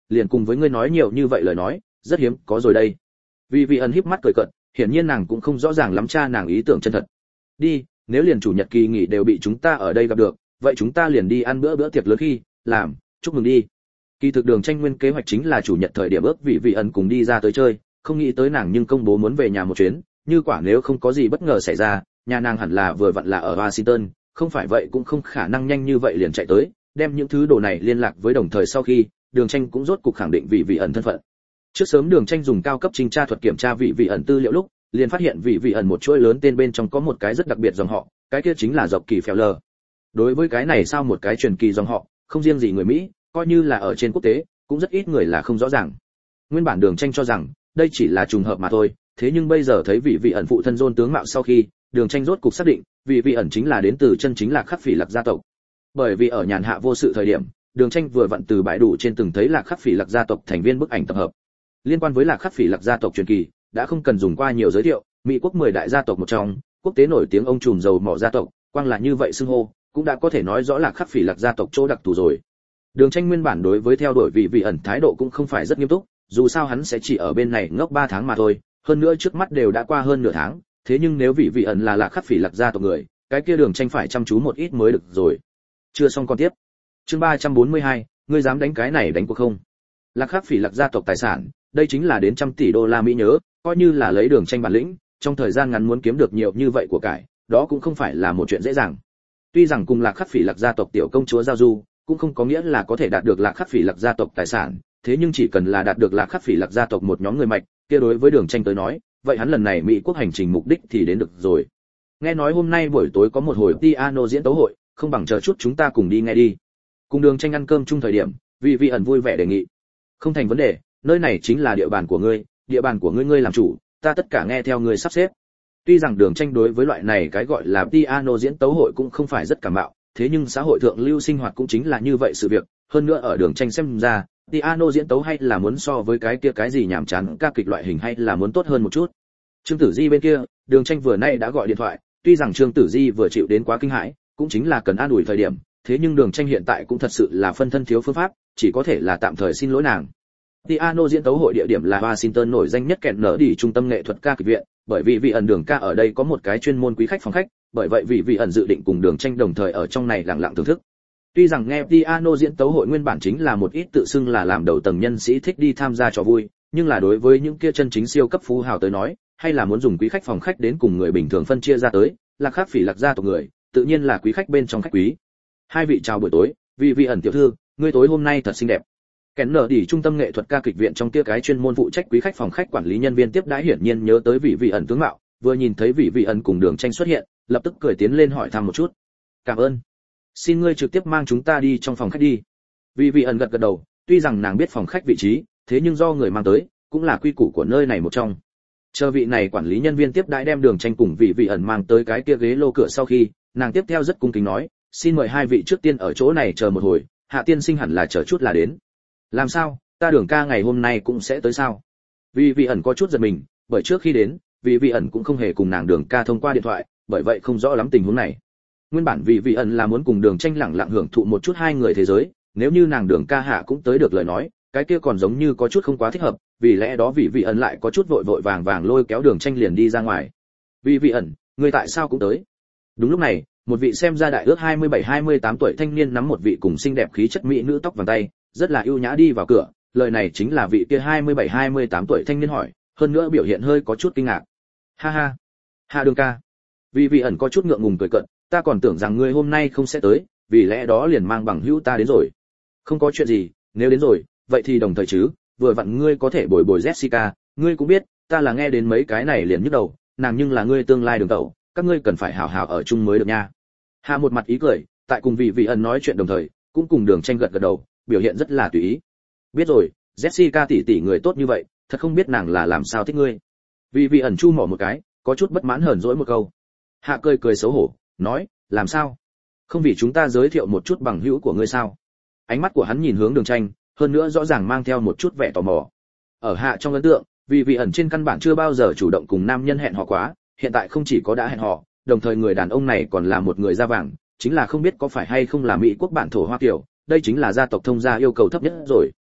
liền cùng với ngươi nói nhiều như vậy lời nói rất hiếm có rồi đây. Vì vị ẩn híp mắt cười cợt, hiển nhiên nàng cũng không rõ ràng lắm cha nàng ý tưởng chân thật. Đi, nếu liền chủ nhật kỳ nghỉ đều bị chúng ta ở đây gặp được, vậy chúng ta liền đi ăn bữa bữa tiệc lớn khi làm, chúc mừng đi. Kỳ thực Đường Tranh nguyên kế hoạch chính là chủ nhật thời điểm ước vị vị ẩn cùng đi ra tới chơi, không nghĩ tới nàng nhưng công bố muốn về nhà một chuyến, như quả nếu không có gì bất ngờ xảy ra, nhà nàng hẳn là vừa vặn là ở Washington, không phải vậy cũng không khả năng nhanh như vậy liền chạy tới, đem những thứ đồ này liên lạc với đồng thời sau khi, Đường Tranh cũng rốt cục khẳng định vị vị ẩn thân phận. Trước sớm Đường Tranh dùng cao cấp trinh tra thuật kiểm tra vị vị ẩn tư liệu lúc, liền phát hiện vị vị ẩn một chuỗi lớn tên bên trong có một cái rất đặc biệt dòng họ, cái kia chính là dọc kỳ phèo lờ. Đối với cái này sao một cái truyền kỳ dòng họ, không riêng gì người Mỹ, coi như là ở trên quốc tế, cũng rất ít người là không rõ ràng. Nguyên bản Đường Tranh cho rằng đây chỉ là trùng hợp mà thôi, thế nhưng bây giờ thấy vị vị ẩn phụ thân John tướng mạo sau khi, Đường Tranh rốt cục xác định, vị vị ẩn chính là đến từ chân chính Lạc Khắc Phỉ Lạc gia tộc. Bởi vì ở nhàn hạ vô sự thời điểm, Đường Tranh vừa vặn từ bãi đủ trên từng thấy Lạc Khắc Phỉ Lạc gia tộc thành viên bức ảnh tập hợp. Liên quan với Lạc Khắc Phỉ Lạc gia tộc truyền kỳ, đã không cần dùng qua nhiều giới thiệu, Mỹ quốc mười đại gia tộc một trong, quốc tế nổi tiếng ông trùm dầu mỏ gia tộc, quang là như vậy xưng hô, cũng đã có thể nói rõ Lạc Khắc Phỉ Lạc gia tộc chỗ đặc thù rồi. Đường Tranh nguyên bản đối với theo đuổi vị vị ẩn thái độ cũng không phải rất nghiêm túc, dù sao hắn sẽ chỉ ở bên này ngốc ba tháng mà thôi, hơn nữa trước mắt đều đã qua hơn nửa tháng, thế nhưng nếu vị vị ẩn là Lạc Khắc Phỉ Lạc gia tộc người, cái kia Đường Tranh phải chăm chú một ít mới được rồi. Chưa xong con tiếp. Chương ba trăm bốn mươi hai, ngươi dám đánh cái này đánh cuộc không? Lạc Khắc Phỉ Lạc gia tộc tài sản, đây chính là đến trăm tỷ đô la Mỹ nhớ, coi như là lấy Đường Tranh bản lĩnh, trong thời gian ngắn muốn kiếm được nhiều như vậy của cải, đó cũng không phải là một chuyện dễ dàng. Tuy rằng cùng Lạc Khắc Phỉ Lạc gia tộc tiểu công chúa giao du, cũng không có nghĩa là có thể đạt được Lạc Khắc Phỉ Lạc gia tộc tài sản, thế nhưng chỉ cần là đạt được Lạc Khắc Phỉ Lạc gia tộc một nhóm người mạch, kia đối với Đường Tranh tới nói, vậy hắn lần này Mỹ quốc hành trình mục đích thì đến được rồi. Nghe nói hôm nay buổi tối có một hồi piano diễn tấu hội, không bằng chờ chút chúng ta cùng đi nghe đi. Cùng Đường Tranh ăn cơm chung thời điểm, vị vị ẩn vui vẻ đề nghị. Không thành vấn đề, nơi này chính là địa bàn của ngươi, địa bàn của ngươi ngươi làm chủ, ta tất cả nghe theo ngươi sắp xếp. Tuy rằng Đường Tranh đối với loại này cái gọi là piano diễn tấu hội cũng không phải rất cảm mạo, thế nhưng xã hội thượng lưu sinh hoạt cũng chính là như vậy sự việc, hơn nữa ở Đường Tranh xem ra, piano diễn tấu hay là muốn so với cái kia cái gì nhảm chán ca kịch loại hình hay là muốn tốt hơn một chút. Trương Tử Di bên kia, Đường Tranh vừa nay đã gọi điện thoại, tuy rằng Trương Tử Di vừa chịu đến quá kinh hãi, cũng chính là cần an ủi thời điểm, thế nhưng Đường Tranh hiện tại cũng thật sự là phân thân thiếu phương pháp, chỉ có thể là tạm thời xin lỗi nàng. Piano diễn tấu hội địa điểm là Washington nổi danh nhất kẹn nở đi trung tâm nghệ thuật ca kịch viện, bởi vì vị ẩn Đường ca ở đây có một cái chuyên môn quý khách phòng khách, bởi vậy vị vị ẩn dự định cùng Đường Tranh đồng thời ở trong này lặng lặng thưởng thức. Tuy rằng nghe piano diễn tấu hội nguyên bản chính là một ít tự xưng là làm đầu tầng nhân sĩ thích đi tham gia trò vui, nhưng là đối với những kia chân chính siêu cấp phú hào tới nói, hay là muốn dùng quý khách phòng khách đến cùng người bình thường phân chia ra tới, Lạc Khắc Phỉ Lạc gia tộc người, tự nhiên là quý khách bên trong khách quý. Hai vị chào buổi tối, vị vị ẩn tiểu thư, ngươi tối hôm nay thật xinh đẹp. Kén nở đi trung tâm nghệ thuật ca kịch viện trong kia cái chuyên môn phụ trách quý khách phòng khách quản lý nhân viên tiếp đãi hiển nhiên nhớ tới vị vị ẩn tướng mạo, vừa nhìn thấy vị vị ẩn cùng Đường Tranh xuất hiện, lập tức cười tiến lên hỏi thăm một chút. Cảm ơn. Xin ngươi trực tiếp mang chúng ta đi trong phòng khách đi. Vị vị ẩn gật gật đầu, tuy rằng nàng biết phòng khách vị trí, thế nhưng do người mang tới, cũng là quy củ của nơi này một trong. Chờ vị này quản lý nhân viên tiếp đãi đem Đường Tranh cùng vị vị ẩn mang tới cái kia ghế lô cửa sau khi, nàng tiếp theo rất cung kính nói, xin mời hai vị trước tiên ở chỗ này chờ một hồi, Hạ tiên sinh hẳn là chờ chút là đến. Làm sao, ta Đường ca ngày hôm nay cũng sẽ tới sao? Vị vị ẩn có chút giật mình, bởi trước khi đến, vị vị ẩn cũng không hề cùng nàng Đường ca thông qua điện thoại, bởi vậy không rõ lắm tình huống này. Nguyên bản vị vị ẩn là muốn cùng Đường Tranh lẳng lặng hưởng thụ một chút hai người thế giới, nếu như nàng Đường ca hạ cũng tới được lời nói, cái kia còn giống như có chút không quá thích hợp, vì lẽ đó vị vị ẩn lại có chút vội vội vàng vàng lôi kéo Đường Tranh liền đi ra ngoài. Vị vị ẩn, người tại sao cũng tới? Đúng lúc này, một vị xem ra đại ước hai mươi bảy hai mươi tám tuổi thanh niên nắm một vị cùng xinh đẹp khí chất mỹ nữ tóc vàng tay, rất là ưu nhã đi vào cửa, lời này chính là vị kia hai mươi bảy hai mươi tám tuổi thanh niên hỏi, hơn nữa biểu hiện hơi có chút kinh ngạc. Ha ha, Hạ Đường ca. Vị vị ẩn có chút ngượng ngùng cười cợt, ta còn tưởng rằng ngươi hôm nay không sẽ tới, vì lẽ đó liền mang bằng hữu ta đến rồi. Không có chuyện gì, nếu đến rồi, vậy thì đồng thời chứ, vừa vặn ngươi có thể bồi bồi Jessica, ngươi cũng biết, ta là nghe đến mấy cái này liền nhức đầu, nàng nhưng là ngươi tương lai đường tẩu, các ngươi cần phải hảo hảo ở chung mới được nha. Hạ một mặt ý cười, tại cùng vị vị ẩn nói chuyện đồng thời, cũng cùng Đường Tranh gật gật đầu, biểu hiện rất là tùy ý. Biết rồi, Jessica tỷ tỷ người tốt như vậy, thật không biết nàng là làm sao thích ngươi. Vị vị ẩn chu mỏ một cái, có chút bất mãn hờn dỗi một câu. Hạ cười cười xấu hổ, nói, làm sao? Không vì chúng ta giới thiệu một chút bằng hữu của ngươi sao? Ánh mắt của hắn nhìn hướng Đường Tranh, hơn nữa rõ ràng mang theo một chút vẻ tò mò. Ở Hạ trong ấn tượng, vị vị ẩn trên căn bản chưa bao giờ chủ động cùng nam nhân hẹn hò quá, hiện tại không chỉ có đã hẹn hò, đồng thời người đàn ông này còn là một người da vàng, chính là không biết có phải hay không là Mỹ quốc bản thổ Hoa Kiều, đây chính là gia tộc thông gia yêu cầu thấp nhất rồi.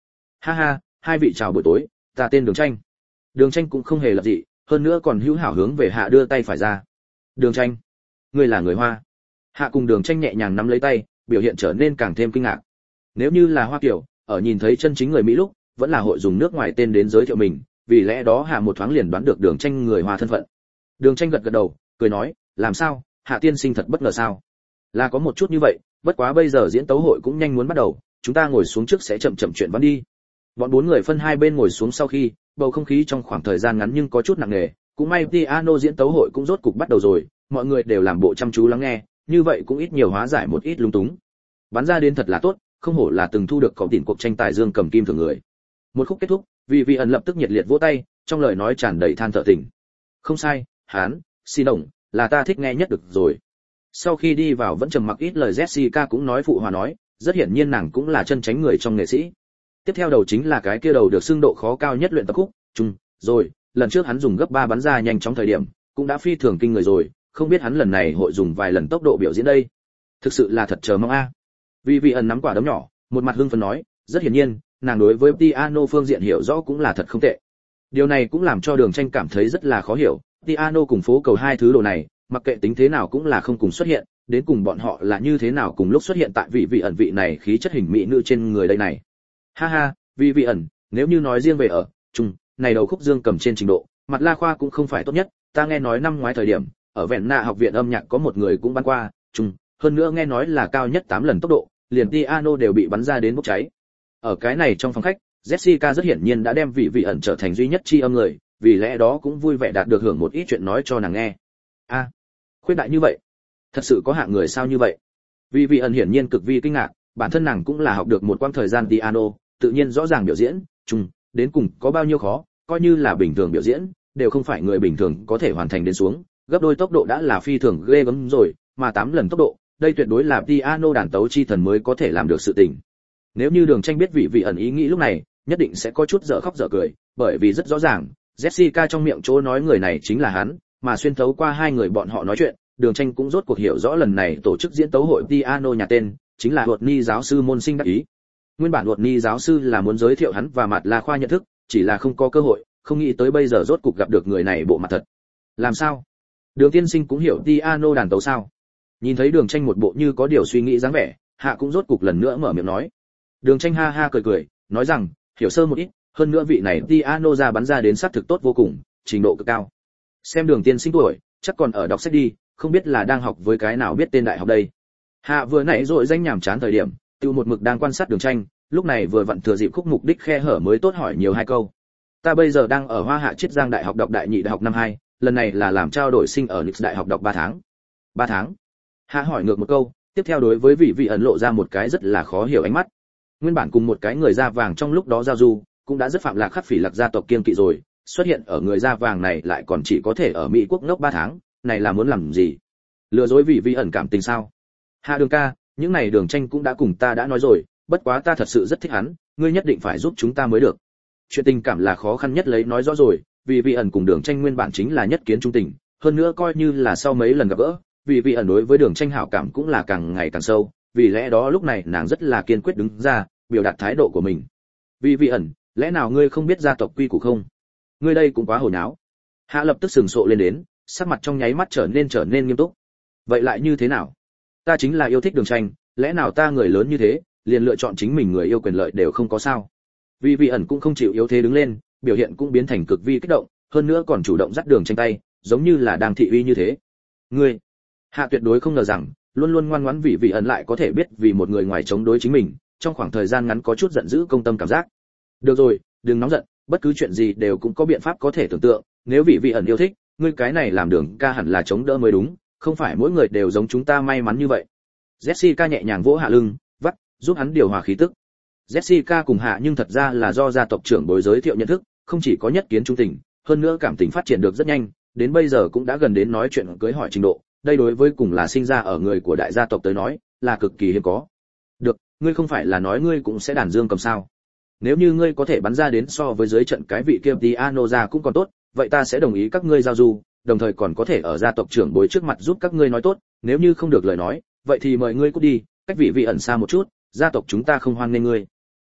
Ha ha, hai vị chào buổi tối, ta tên Đường Tranh. Đường Tranh cũng không hề lập dị, hơn nữa còn hữu hảo hướng về Hạ đưa tay phải ra. Đường Tranh, ngươi là người Hoa? Hạ cùng Đường Tranh nhẹ nhàng nắm lấy tay, biểu hiện trở nên càng thêm kinh ngạc. Nếu như là Hoa Kiều, ở nhìn thấy chân chính người Mỹ lúc, vẫn là hội dùng nước ngoài tên đến giới thiệu mình, vì lẽ đó Hạ một thoáng liền đoán được Đường Tranh người Hoa thân phận. Đường Tranh gật gật đầu, cười nói, làm sao, Hạ tiên sinh thật bất ngờ sao? Là có một chút như vậy, bất quá bây giờ diễn tấu hội cũng nhanh muốn bắt đầu, chúng ta ngồi xuống trước sẽ chậm chậm chuyện văn đi. Bọn bốn người phân hai bên ngồi xuống sau khi, bầu không khí trong khoảng thời gian ngắn nhưng có chút nặng nề, cũng may piano diễn tấu hội cũng rốt cục bắt đầu rồi, mọi người đều làm bộ chăm chú lắng nghe, như vậy cũng ít nhiều hóa giải một ít lung túng. Bắn ra đến thật là tốt, không hổ là từng thu được cậu tiền cuộc tranh tài dương cầm kim thưởng người. Một khúc kết thúc, vì vị ẩn lập tức nhiệt liệt vỗ tay, trong lời nói tràn đầy than thở tình. Không sai, hán, xin đồng, là ta thích nghe nhất được rồi. Sau khi đi vào vẫn trầm mặc ít lời, Jessica cũng nói phụ hòa nói, rất hiển nhiên nàng cũng là chân chánh người trong nghệ sĩ. Tiếp theo đầu chính là cái kia đầu được xưng độ khó cao nhất luyện tập khúc, chung, rồi, lần trước hắn dùng gấp ba bắn ra nhanh chóng thời điểm, cũng đã phi thường kinh người rồi, không biết hắn lần này hội dùng vài lần tốc độ biểu diễn đây. Thực sự là thật chờ mong a. Vì vị ẩn nắm quả đấm nhỏ, một mặt hưng phấn nói, rất hiển nhiên, nàng đối với piano phương diện hiểu rõ cũng là thật không tệ. Điều này cũng làm cho Đường Tranh cảm thấy rất là khó hiểu, piano cùng phố cầu hai thứ đồ này, mặc kệ tính thế nào cũng là không cùng xuất hiện, đến cùng bọn họ là như thế nào cùng lúc xuất hiện tại vị vị ẩn vị này khí chất hình mỹ nữ trên người đây này. Ha ha, vì vị ẩn, nếu như nói riêng về ở chung, này đầu khúc dương cầm trên trình độ, mặt La Khoa cũng không phải tốt nhất, ta nghe nói năm ngoái thời điểm, ở Vẹn Nạ học viện âm nhạc có một người cũng bắn qua, chung, hơn nữa nghe nói là cao nhất tám lần tốc độ, liền piano đều bị bắn ra đến bốc cháy. Ở cái này trong phòng khách, Jessica rất hiển nhiên đã đem vị vị ẩn trở thành duy nhất chi âm người, vì lẽ đó cũng vui vẻ đạt được hưởng một ít chuyện nói cho nàng nghe. A, à, khuyết đại như vậy, thật sự có hạng người sao như vậy? Vị vị ẩn hiển nhiên cực vi kinh ngạc, bản thân nàng cũng là học được một quãng thời gian piano, tự nhiên rõ ràng biểu diễn, chung, đến cùng có bao nhiêu khó, coi như là bình thường biểu diễn, đều không phải người bình thường có thể hoàn thành đến xuống, gấp đôi tốc độ đã là phi thường ghê gớm rồi, mà tám lần tốc độ, đây tuyệt đối là piano đàn tấu chi thần mới có thể làm được sự tình. Nếu như Đường Tranh biết vị vị ẩn ý nghĩ lúc này, nhất định sẽ có chút dở khóc dở cười, bởi vì rất rõ ràng, Jessica trong miệng chỗ nói người này chính là hắn, mà xuyên thấu qua hai người bọn họ nói chuyện, Đường Tranh cũng rốt cuộc hiểu rõ lần này tổ chức diễn tấu hội piano nhà tên, chính là Whitney giáo sư môn sinh đắc ý. Nguyên bản Whitney giáo sư là muốn giới thiệu hắn và mặt La Khoa nhận thức, chỉ là không có cơ hội, không nghĩ tới bây giờ rốt cục gặp được người này bộ mặt thật. Làm sao? Đường tiên sinh cũng hiểu piano đàn tấu sao? Nhìn thấy Đường Tranh một bộ như có điều suy nghĩ dáng vẻ, Hạ cũng rốt cục lần nữa mở miệng nói. Đường Tranh ha ha cười cười, nói rằng, hiểu sơ một ít, hơn nữa vị này piano ra bắn ra đến sát thực tốt vô cùng, trình độ cực cao. Xem Đường tiên sinh tuổi, chắc còn ở đọc sách đi, không biết là đang học với cái nào biết tên đại học đây. Hạ vừa nãy rồi danh nhảm chán thời điểm, tiêu một mực đang quan sát Đường Tranh, lúc này vừa vặn thừa dịp khúc mục đích khe hở mới tốt hỏi nhiều hai câu. Ta bây giờ đang ở Hoa Hạ Chiết Giang Đại học đọc đại nhị đại học năm hai, lần này là làm trao đổi sinh ở Nix Đại học đọc ba tháng. ba tháng? Hạ hỏi ngược một câu, tiếp theo đối với vị vị ẩn lộ ra một cái rất là khó hiểu ánh mắt. Nguyên bản cùng một cái người da vàng trong lúc đó giao du, cũng đã rất phạm lạc khắc phỉ lạc gia tộc kiên kỵ rồi, xuất hiện ở người da vàng này lại còn chỉ có thể ở Mỹ quốc ngốc ba tháng, này là muốn làm gì? Lừa dối vị vị ẩn cảm tình sao? Hạ Đường ca, những này Đường Tranh cũng đã cùng ta đã nói rồi, bất quá ta thật sự rất thích hắn, ngươi nhất định phải giúp chúng ta mới được. Chuyện tình cảm là khó khăn nhất lấy nói rõ rồi, vì vị ẩn cùng Đường Tranh nguyên bản chính là nhất kiến trung tình, hơn nữa coi như là sau mấy lần gặp gỡ, vì vị ẩn đối với Đường Tranh hảo cảm cũng là càng ngày càng sâu, vì lẽ đó lúc này nàng rất là kiên quyết đứng ra, biểu đạt thái độ của mình. Vì vị ẩn, lẽ nào ngươi không biết gia tộc quy củ không? Ngươi đây cũng quá hồ nháo. Hạ lập tức sừng sộ lên đến, sắc mặt trong nháy mắt trở nên trở nên nghiêm túc. Vậy lại như thế nào? Ta chính là yêu thích Đường Tranh, lẽ nào ta người lớn như thế, liền lựa chọn chính mình người yêu quyền lợi đều không có sao? Vì vị ẩn cũng không chịu yếu thế đứng lên, biểu hiện cũng biến thành cực vi kích động, hơn nữa còn chủ động dắt Đường Tranh tay, giống như là đang thị uy như thế. Ngươi, Hạ tuyệt đối không ngờ rằng, luôn luôn ngoan ngoãn vị vị ẩn lại có thể biết vì một người ngoài chống đối chính mình, trong khoảng thời gian ngắn có chút giận dữ công tâm cảm giác. Được rồi, đừng nóng giận, bất cứ chuyện gì đều cũng có biện pháp có thể tưởng tượng, nếu vị vị ẩn yêu thích, ngươi cái này làm Đường ca hẳn là chống đỡ mới đúng, không phải mỗi người đều giống chúng ta may mắn như vậy. Jessica nhẹ nhàng vỗ Hạ lưng, vắt, giúp hắn điều hòa khí tức. Jessica cùng Hạ nhưng thật ra là do gia tộc trưởng bối giới thiệu nhận thức, không chỉ có nhất kiến trung tình, hơn nữa cảm tình phát triển được rất nhanh, đến bây giờ cũng đã gần đến nói chuyện cưới hỏi trình độ, đây đối với cùng là sinh ra ở người của đại gia tộc tới nói, là cực kỳ hiếm có. Được, ngươi không phải là nói ngươi cũng sẽ đàn dương cầm sao? Nếu như ngươi có thể bắn ra đến so với dưới trận cái vị kia piano ra cũng còn tốt, vậy ta sẽ đồng ý các ngươi giao du, đồng thời còn có thể ở gia tộc trưởng bối trước mặt giúp các ngươi nói tốt, nếu như không được lời nói, vậy thì mời ngươi cút đi, cách vị vị ẩn xa một chút, gia tộc chúng ta không hoan nghênh ngươi.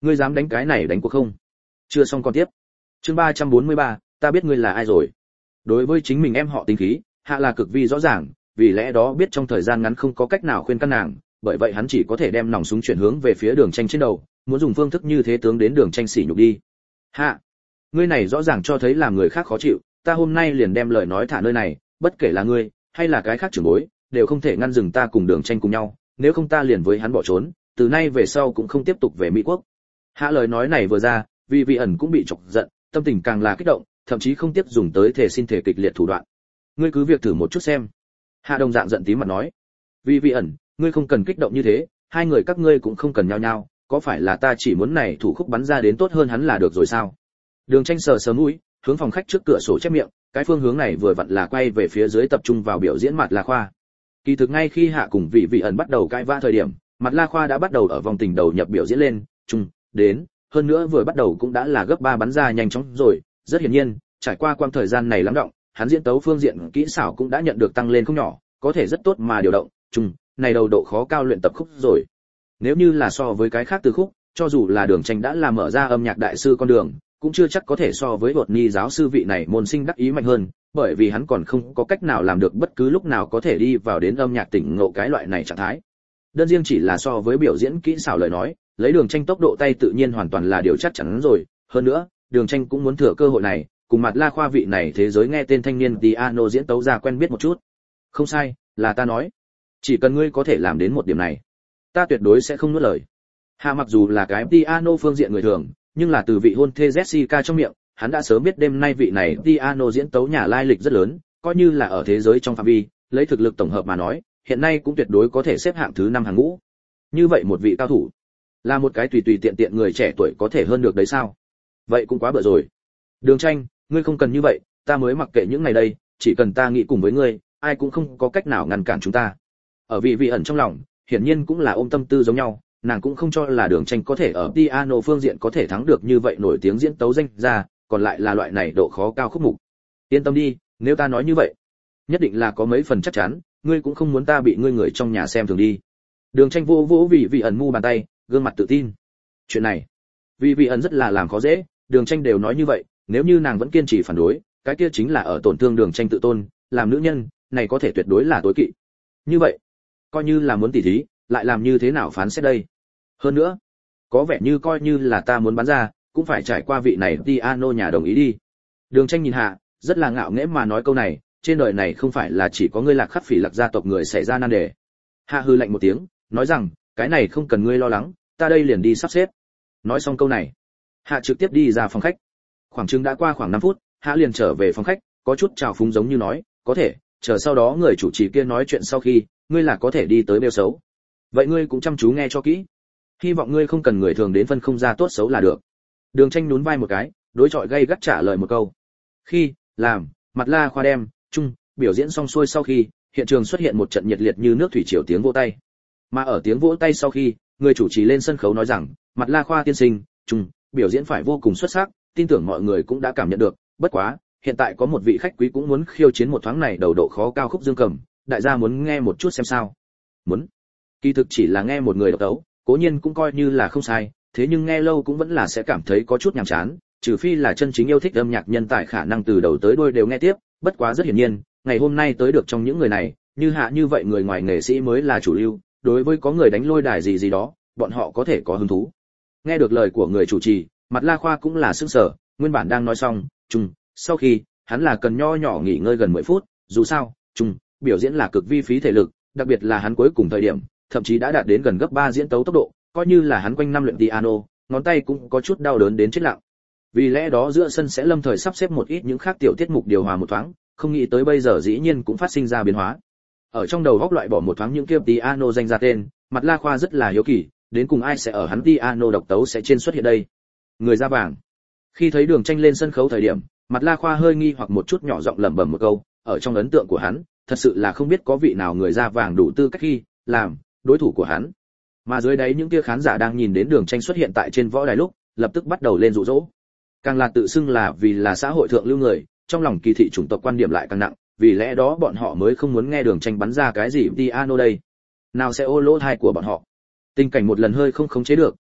Ngươi dám đánh cái này đánh cuộc không? Chưa xong con tiếp. Chương ba trăm bốn mươi ba, ta biết ngươi là ai rồi. Đối với chính mình em họ tính khí, Hạ là cực vi rõ ràng, vì lẽ đó biết trong thời gian ngắn không có cách nào khuyên can nàng, bởi vậy hắn chỉ có thể đem nòng súng chuyển hướng về phía Đường Tranh trên đầu, muốn dùng phương thức như thế tướng đến Đường Tranh sỉ nhục đi. Hạ, ngươi này rõ ràng cho thấy làm người khác khó chịu, ta hôm nay liền đem lời nói thả nơi này, bất kể là ngươi hay là cái khác trưởng bối, đều không thể ngăn dừng ta cùng Đường Tranh cùng nhau, nếu không ta liền với hắn bỏ trốn, từ nay về sau cũng không tiếp tục về Mỹ quốc. Hạ lời nói này vừa ra, vì vị ẩn cũng bị chọc giận, tâm tình càng là kích động, thậm chí không tiếp dùng tới thể xin thể kịch liệt thủ đoạn. Ngươi cứ việc thử một chút xem. Hạ đồng dạng giận tím mặt nói. Vì vị ẩn, ngươi không cần kích động như thế, hai người các ngươi cũng không cần nhau nhau, có phải là ta chỉ muốn này thủ khúc bắn ra đến tốt hơn hắn là được rồi sao? Đường Tranh sờ sờ mũi, hướng phòng khách trước cửa sổ chép miệng, cái phương hướng này vừa vặn là quay về phía dưới tập trung vào biểu diễn Mạt La Khoa. Kỳ thực ngay khi Hạ cùng vị vị ẩn bắt đầu cãi vã thời điểm, Mạt La Khoa đã bắt đầu ở vòng tình đầu nhập biểu diễn lên, chung, đến, hơn nữa vừa bắt đầu cũng đã là gấp ba bắn ra nhanh chóng rồi, rất hiển nhiên, trải qua quãng thời gian này lắng động, hắn diễn tấu phương diện kỹ xảo cũng đã nhận được tăng lên không nhỏ, có thể rất tốt mà điều động, chung, này đầu độ khó cao luyện tập khúc rồi. Nếu như là so với cái khác từ khúc, cho dù là Đường Tranh đã là mở ra âm nhạc đại sư con đường, cũng chưa chắc có thể so với Bột Ni giáo sư vị này môn sinh đắc ý mạnh hơn, bởi vì hắn còn không có cách nào làm được bất cứ lúc nào có thể đi vào đến âm nhạc tỉnh ngộ cái loại này trạng thái. Đơn riêng chỉ là so với biểu diễn kỹ xảo lời nói, lấy Đường Tranh tốc độ tay tự nhiên hoàn toàn là điều chắc chắn rồi, hơn nữa, Đường Tranh cũng muốn thừa cơ hội này, cùng Mạt La Khoa vị này thế giới nghe tên thanh niên piano diễn tấu ra quen biết một chút. Không sai, là ta nói. Chỉ cần ngươi có thể làm đến một điểm này, ta tuyệt đối sẽ không nuốt lời. Hạ mặc dù là cái piano phương diện người thường, nhưng là từ vị hôn thê Jessica trong miệng, hắn đã sớm biết đêm nay vị này piano diễn tấu nhà lai lịch rất lớn, coi như là ở thế giới trong phạm vi, lấy thực lực tổng hợp mà nói, hiện nay cũng tuyệt đối có thể xếp hạng thứ năm hàng ngũ. Như vậy một vị cao thủ, là một cái tùy tùy tiện tiện người trẻ tuổi có thể hơn được đấy sao? Vậy cũng quá bựa rồi. Đường Tranh, ngươi không cần như vậy, ta mới mặc kệ những ngày đây, chỉ cần ta nghĩ cùng với ngươi, ai cũng không có cách nào ngăn cản chúng ta. Ở vị vị ẩn trong lòng, hiển nhiên cũng là ôm tâm tư giống nhau, nàng cũng không cho là Đường Tranh có thể ở piano phương diện có thể thắng được như vậy nổi tiếng diễn tấu danh ra, còn lại là loại này độ khó cao khúc mục. Yên tâm đi, nếu ta nói như vậy, nhất định là có mấy phần chắc chắn, ngươi cũng không muốn ta bị ngươi người trong nhà xem thường đi. Đường Tranh vô vỗ vị vị ẩn mu bàn tay, gương mặt tự tin. Chuyện này, vị vị ẩn rất là làm khó dễ, Đường Tranh đều nói như vậy, nếu như nàng vẫn kiên trì phản đối, cái kia chính là ở tổn thương Đường Tranh tự tôn, làm nữ nhân, này có thể tuyệt đối là tối kỵ. Như vậy, coi như là muốn tỉ thí, lại làm như thế nào phán xét đây? Hơn nữa, có vẻ như coi như là ta muốn bắn ra, cũng phải trải qua vị này piano nhà đồng ý đi. Đường Tranh nhìn Hạ, rất là ngạo nghễ mà nói câu này, trên đời này không phải là chỉ có ngươi Lạc Khắc Phỉ Lạc gia tộc người xảy ra nan đề. Hạ hư lạnh một tiếng, nói rằng, cái này không cần ngươi lo lắng, ta đây liền đi sắp xếp. Nói xong câu này, Hạ trực tiếp đi ra phòng khách. Khoảng chừng đã qua khoảng năm phút, Hạ liền trở về phòng khách, có chút trào phúng giống như nói, có thể, chờ sau đó người chủ trì kia nói chuyện sau khi, ngươi là có thể đi tới bêu xấu. Vậy ngươi cũng chăm chú nghe cho kỹ. Hy vọng ngươi không cần người thường đến phân không ra tốt xấu là được. Đường Tranh nhún vai một cái, đối chọi gay gắt trả lời một câu. Khi, làm, Mạt La Khoa đem, chung, biểu diễn xong xuôi sau khi, hiện trường xuất hiện một trận nhiệt liệt như nước thủy triều tiếng vỗ tay. Mà ở tiếng vỗ tay sau khi, người chủ trì lên sân khấu nói rằng, Mạt La Khoa tiên sinh, chung, biểu diễn phải vô cùng xuất sắc, tin tưởng mọi người cũng đã cảm nhận được, bất quá, hiện tại có một vị khách quý cũng muốn khiêu chiến một thoáng này đầu độ khó cao khúc dương cầm, đại gia muốn nghe một chút xem sao? Muốn. Kỳ thực chỉ là nghe một người độc tấu, cố nhiên cũng coi như là không sai, thế nhưng nghe lâu cũng vẫn là sẽ cảm thấy có chút nhàm chán, trừ phi là chân chính yêu thích âm nhạc nhân tài khả năng từ đầu tới đuôi đều nghe tiếp, bất quá rất hiển nhiên, ngày hôm nay tới được trong những người này, như Hạ như vậy người ngoài nghệ sĩ mới là chủ lưu, đối với có người đánh lôi đài gì gì đó, bọn họ có thể có hứng thú. Nghe được lời của người chủ trì, Mạt La Khoa cũng là sững sờ, nguyên bản đang nói xong, chung, sau khi, hắn là cần nho nhỏ nghỉ ngơi gần mười phút, dù sao, chung, biểu diễn là cực vi phí thể lực, đặc biệt là hắn cuối cùng thời điểm, thậm chí đã đạt đến gần gấp ba diễn tấu tốc độ, coi như là hắn quanh năm luyện piano, ngón tay cũng có chút đau đớn đến chết lặng. Vì lẽ đó giữa sân sẽ lâm thời sắp xếp một ít những khác tiểu tiết mục điều hòa một thoáng, không nghĩ tới bây giờ dĩ nhiên cũng phát sinh ra biến hóa. Ở trong đầu góc loại bỏ một thoáng những kia piano danh ra tên, Mạt La Khoa rất là hiếu kỳ, đến cùng ai sẽ ở hắn piano độc tấu sẽ trên xuất hiện đây. Người da vàng. Khi thấy Đường Tranh lên sân khấu thời điểm, Mạt La Khoa hơi nghi hoặc một chút nhỏ giọng lẩm bẩm một câu, ở trong ấn tượng của hắn, thật sự là không biết có vị nào người da vàng đủ tư cách khi làm đối thủ của hắn. Mà dưới đấy những kia khán giả đang nhìn đến Đường Tranh xuất hiện tại trên võ đài lúc, lập tức bắt đầu lên dụ dỗ. Càng là tự xưng là vì là xã hội thượng lưu người, trong lòng kỳ thị chủng tộc quan điểm lại càng nặng, vì lẽ đó bọn họ mới không muốn nghe Đường Tranh bắn ra cái gì piano đây. Nào sẽ ô lỗ tai của bọn họ. Tình cảnh một lần hơi không khống chế được,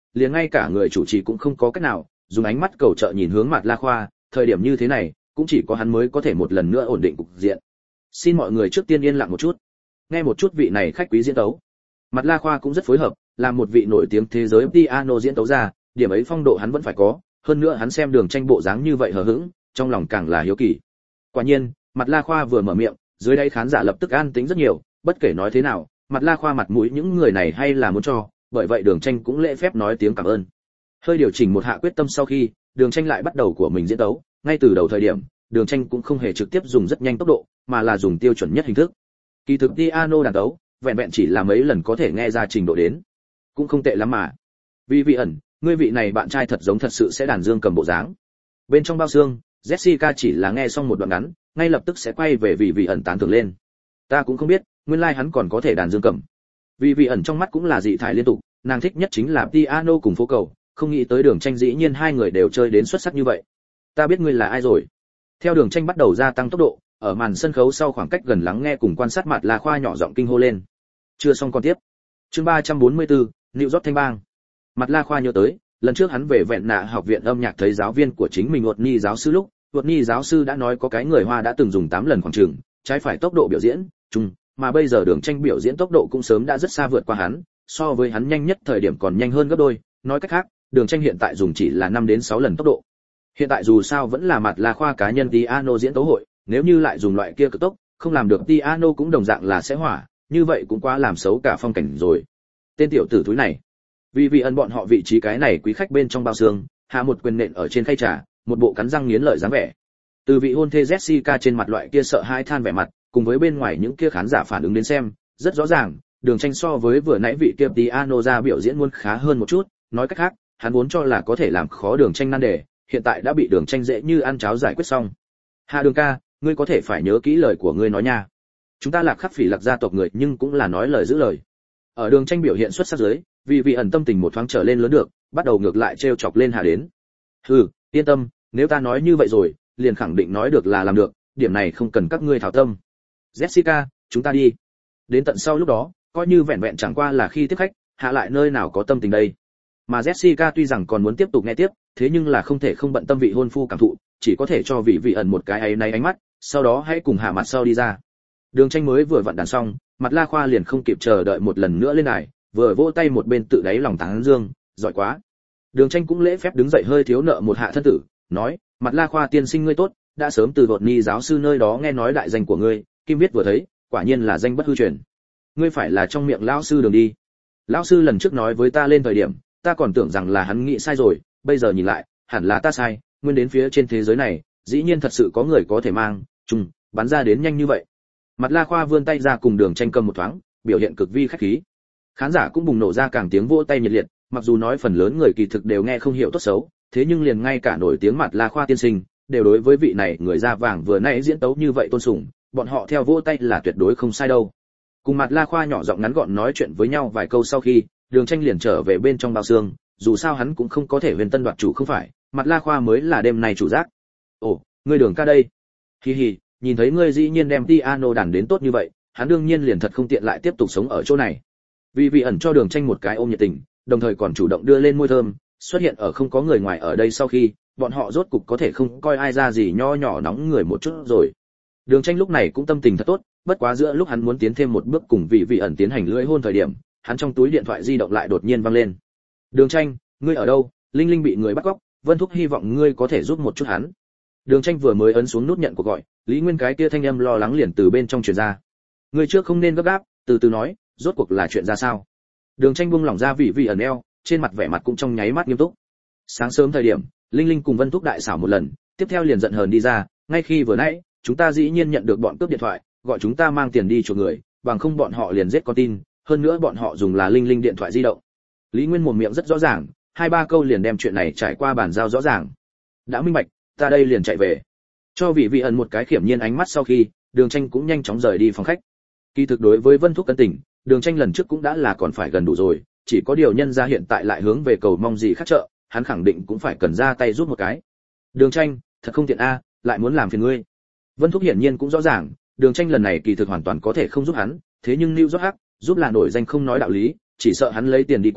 liền ngay cả người chủ trì cũng không có cách nào, dùng ánh mắt cầu trợ nhìn hướng Mạt La Khoa, thời điểm như thế này, cũng chỉ có hắn mới có thể một lần nữa ổn định cục diện. Xin mọi người trước tiên yên lặng một chút, nghe một chút vị này khách quý diễn tấu. Mạt La Khoa cũng rất phối hợp, làm một vị nổi tiếng thế giới piano diễn tấu ra, điểm ấy phong độ hắn vẫn phải có, hơn nữa hắn xem Đường Tranh bộ dáng như vậy hờ hững, trong lòng càng là hiếu kỳ. Quả nhiên, Mạt La Khoa vừa mở miệng, dưới đây khán giả lập tức an tĩnh rất nhiều, bất kể nói thế nào, Mạt La Khoa mặt mũi những người này hay là muốn cho, bởi vậy Đường Tranh cũng lễ phép nói tiếng cảm ơn. Hơi điều chỉnh một hạ quyết tâm sau khi, Đường Tranh lại bắt đầu của mình diễn tấu, ngay từ đầu thời điểm, Đường Tranh cũng không hề trực tiếp dùng rất nhanh tốc độ, mà là dùng tiêu chuẩn nhất hình thức. Kỳ thực piano đàn tấu, vẹn vẹn chỉ là mấy lần có thể nghe ra trình độ đến, cũng không tệ lắm mà. Vì vị ẩn, ngươi vị này bạn trai thật giống thật sự sẽ đàn dương cầm bộ dáng. Bên trong bao xương, Jessica chỉ là nghe xong một đoạn ngắn, ngay lập tức sẽ quay về vị vị ẩn tán thưởng lên. Ta cũng không biết, nguyên lai like hắn còn có thể đàn dương cầm. Vì vị ẩn trong mắt cũng là dị thải liên tục, nàng thích nhất chính là piano cùng phố cầu, không nghĩ tới Đường Tranh dĩ nhiên hai người đều chơi đến xuất sắc như vậy. Ta biết ngươi là ai rồi. Theo Đường Tranh bắt đầu gia tăng tốc độ, ở màn sân khấu sau khoảng cách gần lắng nghe cùng quan sát Mạt La Khoa nhỏ giọng kinh hô lên. Chưa xong còn tiếp. Chương ba trăm bốn mươi tư, New York Thanh Bang. Mạt La Khoa nhớ tới, lần trước hắn về Vẹn Nạ học viện âm nhạc thấy giáo viên của chính mình Uột Ni giáo sư lúc, Uột Ni giáo sư đã nói có cái người Hoa đã từng dùng tám lần khoảng chừng, trái phải tốc độ biểu diễn, chung, mà bây giờ Đường Tranh biểu diễn tốc độ cũng sớm đã rất xa vượt qua hắn, so với hắn nhanh nhất thời điểm còn nhanh hơn gấp đôi, nói cách khác, Đường Tranh hiện tại dùng chỉ là năm đến sáu lần tốc độ. Hiện tại dù sao vẫn là Mạt La Khoa cá nhân piano diễn tấu hội, nếu như lại dùng loại kia cực tốc, không làm được piano cũng đồng dạng là sẽ hỏa, như vậy cũng quá làm xấu cả phong cảnh rồi. Tên tiểu tử thúi này. Vì vị ẩn bọn họ vị trí cái này quý khách bên trong bao xương, hạ một quyền nện ở trên khay trà, một bộ cắn răng nghiến lợi dáng vẻ. Từ vị hôn thê Jessica trên mặt loại kia sợ hãi than vẻ mặt, cùng với bên ngoài những kia khán giả phản ứng đến xem, rất rõ ràng, Đường Tranh so với vừa nãy vị kia piano ra biểu diễn muốn khá hơn một chút, nói cách khác, hắn vốn cho là có thể làm khó Đường Tranh nan đề, hiện tại đã bị Đường Tranh dễ như ăn cháo giải quyết xong. Hạ Đường ca, ngươi có thể phải nhớ kỹ lời của ngươi nói nha. Chúng ta Lạc Khắc Phỉ Lạc gia tộc người nhưng cũng là nói lời giữ lời. Ở Đường Tranh biểu hiện xuất sắc dưới, vì vị ẩn tâm tình một thoáng trở lên lớn được, bắt đầu ngược lại trêu chọc lên Hạ đến. Hừ, yên tâm, nếu ta nói như vậy rồi, liền khẳng định nói được là làm được, điểm này không cần các ngươi thảo tâm. Jessica, chúng ta đi. Đến tận sau lúc đó, coi như vẹn vẹn chẳng qua là khi tiếp khách, Hạ lại nơi nào có tâm tình đây. Mà Jessica tuy rằng còn muốn tiếp tục nghe tiếp, thế nhưng là không thể không bận tâm vị hôn phu cảm thụ, chỉ có thể cho vị vị ẩn một cái ấy này ánh mắt, sau đó hãy cùng Hạ mặt sau đi ra. Đường Tranh mới vừa vặn đàn xong, Mạt La Khoa liền không kịp chờ đợi một lần nữa lên đài, vừa vỗ tay một bên tự đáy lòng tán dương, giỏi quá. Đường Tranh cũng lễ phép đứng dậy hơi thiếu nợ một hạ thân tử, nói, Mạt La Khoa tiên sinh ngươi tốt, đã sớm từ Đột Ni giáo sư nơi đó nghe nói đại danh của ngươi, Kim viết vừa thấy, quả nhiên là danh bất hư truyền. Ngươi phải là trong miệng lão sư Đường đi. Lão sư lần trước nói với ta lên thời điểm, ta còn tưởng rằng là hắn nghĩ sai rồi, bây giờ nhìn lại, hẳn là ta sai, nguyên đến phía trên thế giới này, dĩ nhiên thật sự có người có thể mang, chung, bắn ra đến nhanh như vậy. Mạt La Khoa vươn tay ra cùng Đường Tranh cầm một thoáng, biểu hiện cực vi khách khí. Khán giả cũng bùng nổ ra càng tiếng vỗ tay nhiệt liệt, mặc dù nói phần lớn người kỳ thực đều nghe không hiểu tốt xấu, thế nhưng liền ngay cả nổi tiếng Mạt La Khoa tiên sinh, đều đối với vị này người da vàng vừa nãy diễn tấu như vậy tôn sùng, bọn họ theo vỗ tay là tuyệt đối không sai đâu. Cùng Mạt La Khoa nhỏ giọng ngắn gọn nói chuyện với nhau vài câu sau khi, Đường Tranh liền trở về bên trong bao xương, dù sao hắn cũng không có thể huyền tân đoạt chủ không phải, Mạt La Khoa mới là đêm này chủ giác. Ồ, ngươi Đường ca đây. Hi hi, nhìn thấy ngươi dĩ nhiên đem piano đàn đến tốt như vậy, hắn đương nhiên liền thật không tiện lại tiếp tục sống ở chỗ này. Vì vị ẩn cho Đường Tranh một cái ôm nhiệt tình, đồng thời còn chủ động đưa lên môi thơm, xuất hiện ở không có người ngoài ở đây sau khi, bọn họ rốt cục có thể không coi ai ra gì nho nhỏ nóng người một chút rồi. Đường Tranh lúc này cũng tâm tình thật tốt, bất quá giữa lúc hắn muốn tiến thêm một bước cùng vị vị ẩn tiến hành lưỡi hôn thời điểm, hắn trong túi điện thoại di động lại đột nhiên vang lên. Đường Tranh, ngươi ở đâu? Linh Linh bị người bắt cóc, Vân Thúc hy vọng ngươi có thể giúp một chút hắn. Đường Tranh vừa mới ấn xuống nút nhận cuộc gọi, Lý Nguyên cái kia thanh âm lo lắng liền từ bên trong truyền ra. Ngươi trước không nên gấp gáp, từ từ nói, rốt cuộc là chuyện ra sao? Đường Tranh buông lỏng ra vị vị ẩn eo, trên mặt vẻ mặt cũng trong nháy mắt nghiêm túc. Sáng sớm thời điểm, Linh Linh cùng Vân Thúc đại xảo một lần, tiếp theo liền giận hờn đi ra, ngay khi vừa nãy, chúng ta dĩ nhiên nhận được bọn cướp điện thoại, gọi chúng ta mang tiền đi chuộc người, bằng không bọn họ liền giết con tin, hơn nữa bọn họ dùng là Linh Linh điện thoại di động. Lý Nguyên mồm miệng rất rõ ràng, hai ba câu liền đem chuyện này trải qua bàn giao rõ ràng. Đã minh bạch, ta đây liền chạy về. Cho vị vị ẩn một cái khiểm nhiên ánh mắt sau khi, Đường Tranh cũng nhanh chóng rời đi phòng khách. Kỳ thực đối với Vân Thúc cân tình, Đường Tranh lần trước cũng đã là còn phải gần đủ rồi, chỉ có điều nhân ra hiện tại lại hướng về cầu mong gì khác trợ, hắn khẳng định cũng phải cần ra tay giúp một cái. Đường Tranh, thật không tiện a, lại muốn làm phiền ngươi. Vân Thúc hiển nhiên cũng rõ ràng, Đường Tranh lần này kỳ thực hoàn toàn có thể không giúp hắn, thế nhưng Lưu Dốc Hắc, giúp là nổi danh không nói đạo lý, chỉ sợ hắn lấy tiền đi qua,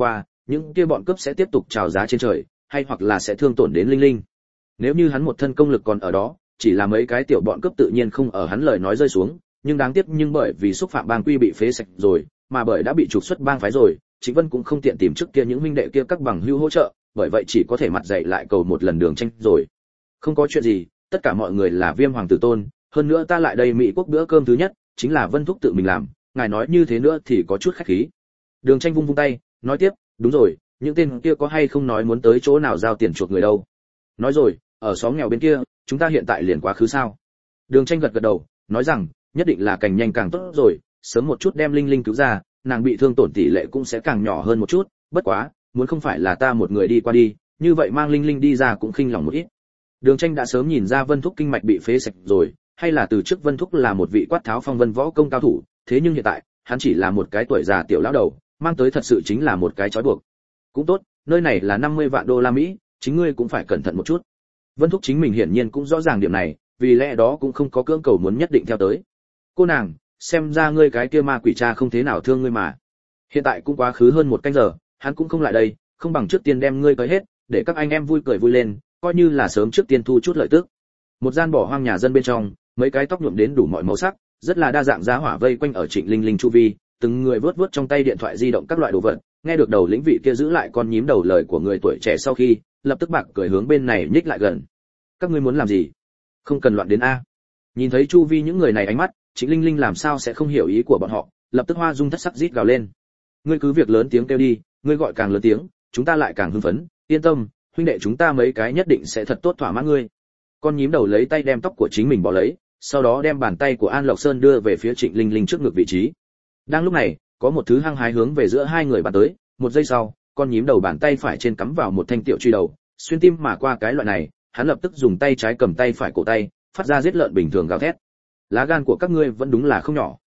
những kia bọn cướp sẽ tiếp tục trào giá trên trời, hay hoặc là sẽ thương tổn đến Linh Linh. Nếu như hắn một thân công lực còn ở đó, chỉ là mấy cái tiểu bọn cướp tự nhiên không ở hắn lời nói rơi xuống, nhưng đáng tiếc nhưng bởi vì xúc phạm bang quy bị phế sạch rồi, mà bởi đã bị trục xuất bang phái rồi, Trịnh Vân cũng không tiện tìm trước kia những huynh đệ kia các bằng hữu hỗ trợ, bởi vậy chỉ có thể mặt dậy lại cầu một lần Đường Tranh rồi. Không có chuyện gì, tất cả mọi người là Viêm hoàng tử tôn, hơn nữa ta lại đây Mỹ quốc bữa cơm thứ nhất chính là Vân thúc tự mình làm, ngài nói như thế nữa thì có chút khách khí. Đường Tranh vung vung tay, nói tiếp, đúng rồi, những tên kia có hay không nói muốn tới chỗ nào giao tiền chuộc người đâu? Nói rồi, ở xóm nghèo bên kia, chúng ta hiện tại liền quá khứ sao? Đường Tranh gật gật đầu, nói rằng, nhất định là càng nhanh càng tốt rồi, sớm một chút đem Linh Linh cứu ra, nàng bị thương tổn tỷ lệ cũng sẽ càng nhỏ hơn một chút, bất quá, muốn không phải là ta một người đi qua đi, như vậy mang Linh Linh đi ra cũng khinh lòng một ít. Đường Tranh đã sớm nhìn ra Vân thúc kinh mạch bị phế sạch rồi, hay là từ trước Vân thúc là một vị quát tháo phong vân võ công cao thủ, thế nhưng hiện tại, hắn chỉ là một cái tuổi già tiểu lão đầu, mang tới thật sự chính là một cái trói buộc. Cũng tốt, nơi này là năm mươi vạn đô la Mỹ, chính ngươi cũng phải cẩn thận một chút. Vân thúc chính mình hiển nhiên cũng rõ ràng điểm này, vì lẽ đó cũng không có cưỡng cầu muốn nhất định theo tới. Cô nàng, xem ra ngươi cái kia ma quỷ cha không thế nào thương ngươi mà. Hiện tại cũng quá khứ hơn một canh giờ, hắn cũng không lại đây, không bằng trước tiên đem ngươi tới hết, để các anh em vui cười vui lên, coi như là sớm trước tiên thu chút lợi tức. Một gian bỏ hoang nhà dân bên trong, mấy cái tóc nhuộm đến đủ mọi màu sắc, rất là đa dạng giá hỏa vây quanh ở Trịnh Linh Linh chu vi, từng người vớt vớt trong tay điện thoại di động các loại đồ vật, nghe được đầu lĩnh vị kia giữ lại con nhím đầu lời của người tuổi trẻ sau khi, lập tức bạc cười hướng bên này nhích lại gần. Các ngươi muốn làm gì? Không cần loạn đến a. Nhìn thấy chu vi những người này ánh mắt, Trịnh Linh Linh làm sao sẽ không hiểu ý của bọn họ, lập tức hoa dung thất sắc rít gào lên. Ngươi cứ việc lớn tiếng kêu đi, ngươi gọi càng lớn tiếng, chúng ta lại càng hưng phấn, yên tâm, huynh đệ chúng ta mấy cái nhất định sẽ thật tốt thỏa mãn ngươi. Con nhím đầu lấy tay đem tóc của chính mình bỏ lấy, sau đó đem bàn tay của An Lộc Sơn đưa về phía Trịnh Linh Linh trước ngực vị trí. Đang lúc này, có một thứ hăng hái hướng về giữa hai người bắn tới, một giây sau, con nhím đầu bàn tay phải trên cắm vào một thanh tiểu truy đầu, xuyên tim mà qua cái loại này, hắn lập tức dùng tay trái cầm tay phải cổ tay, phát ra giết lợn bình thường gào thét. Lá gan của các ngươi vẫn đúng là không nhỏ.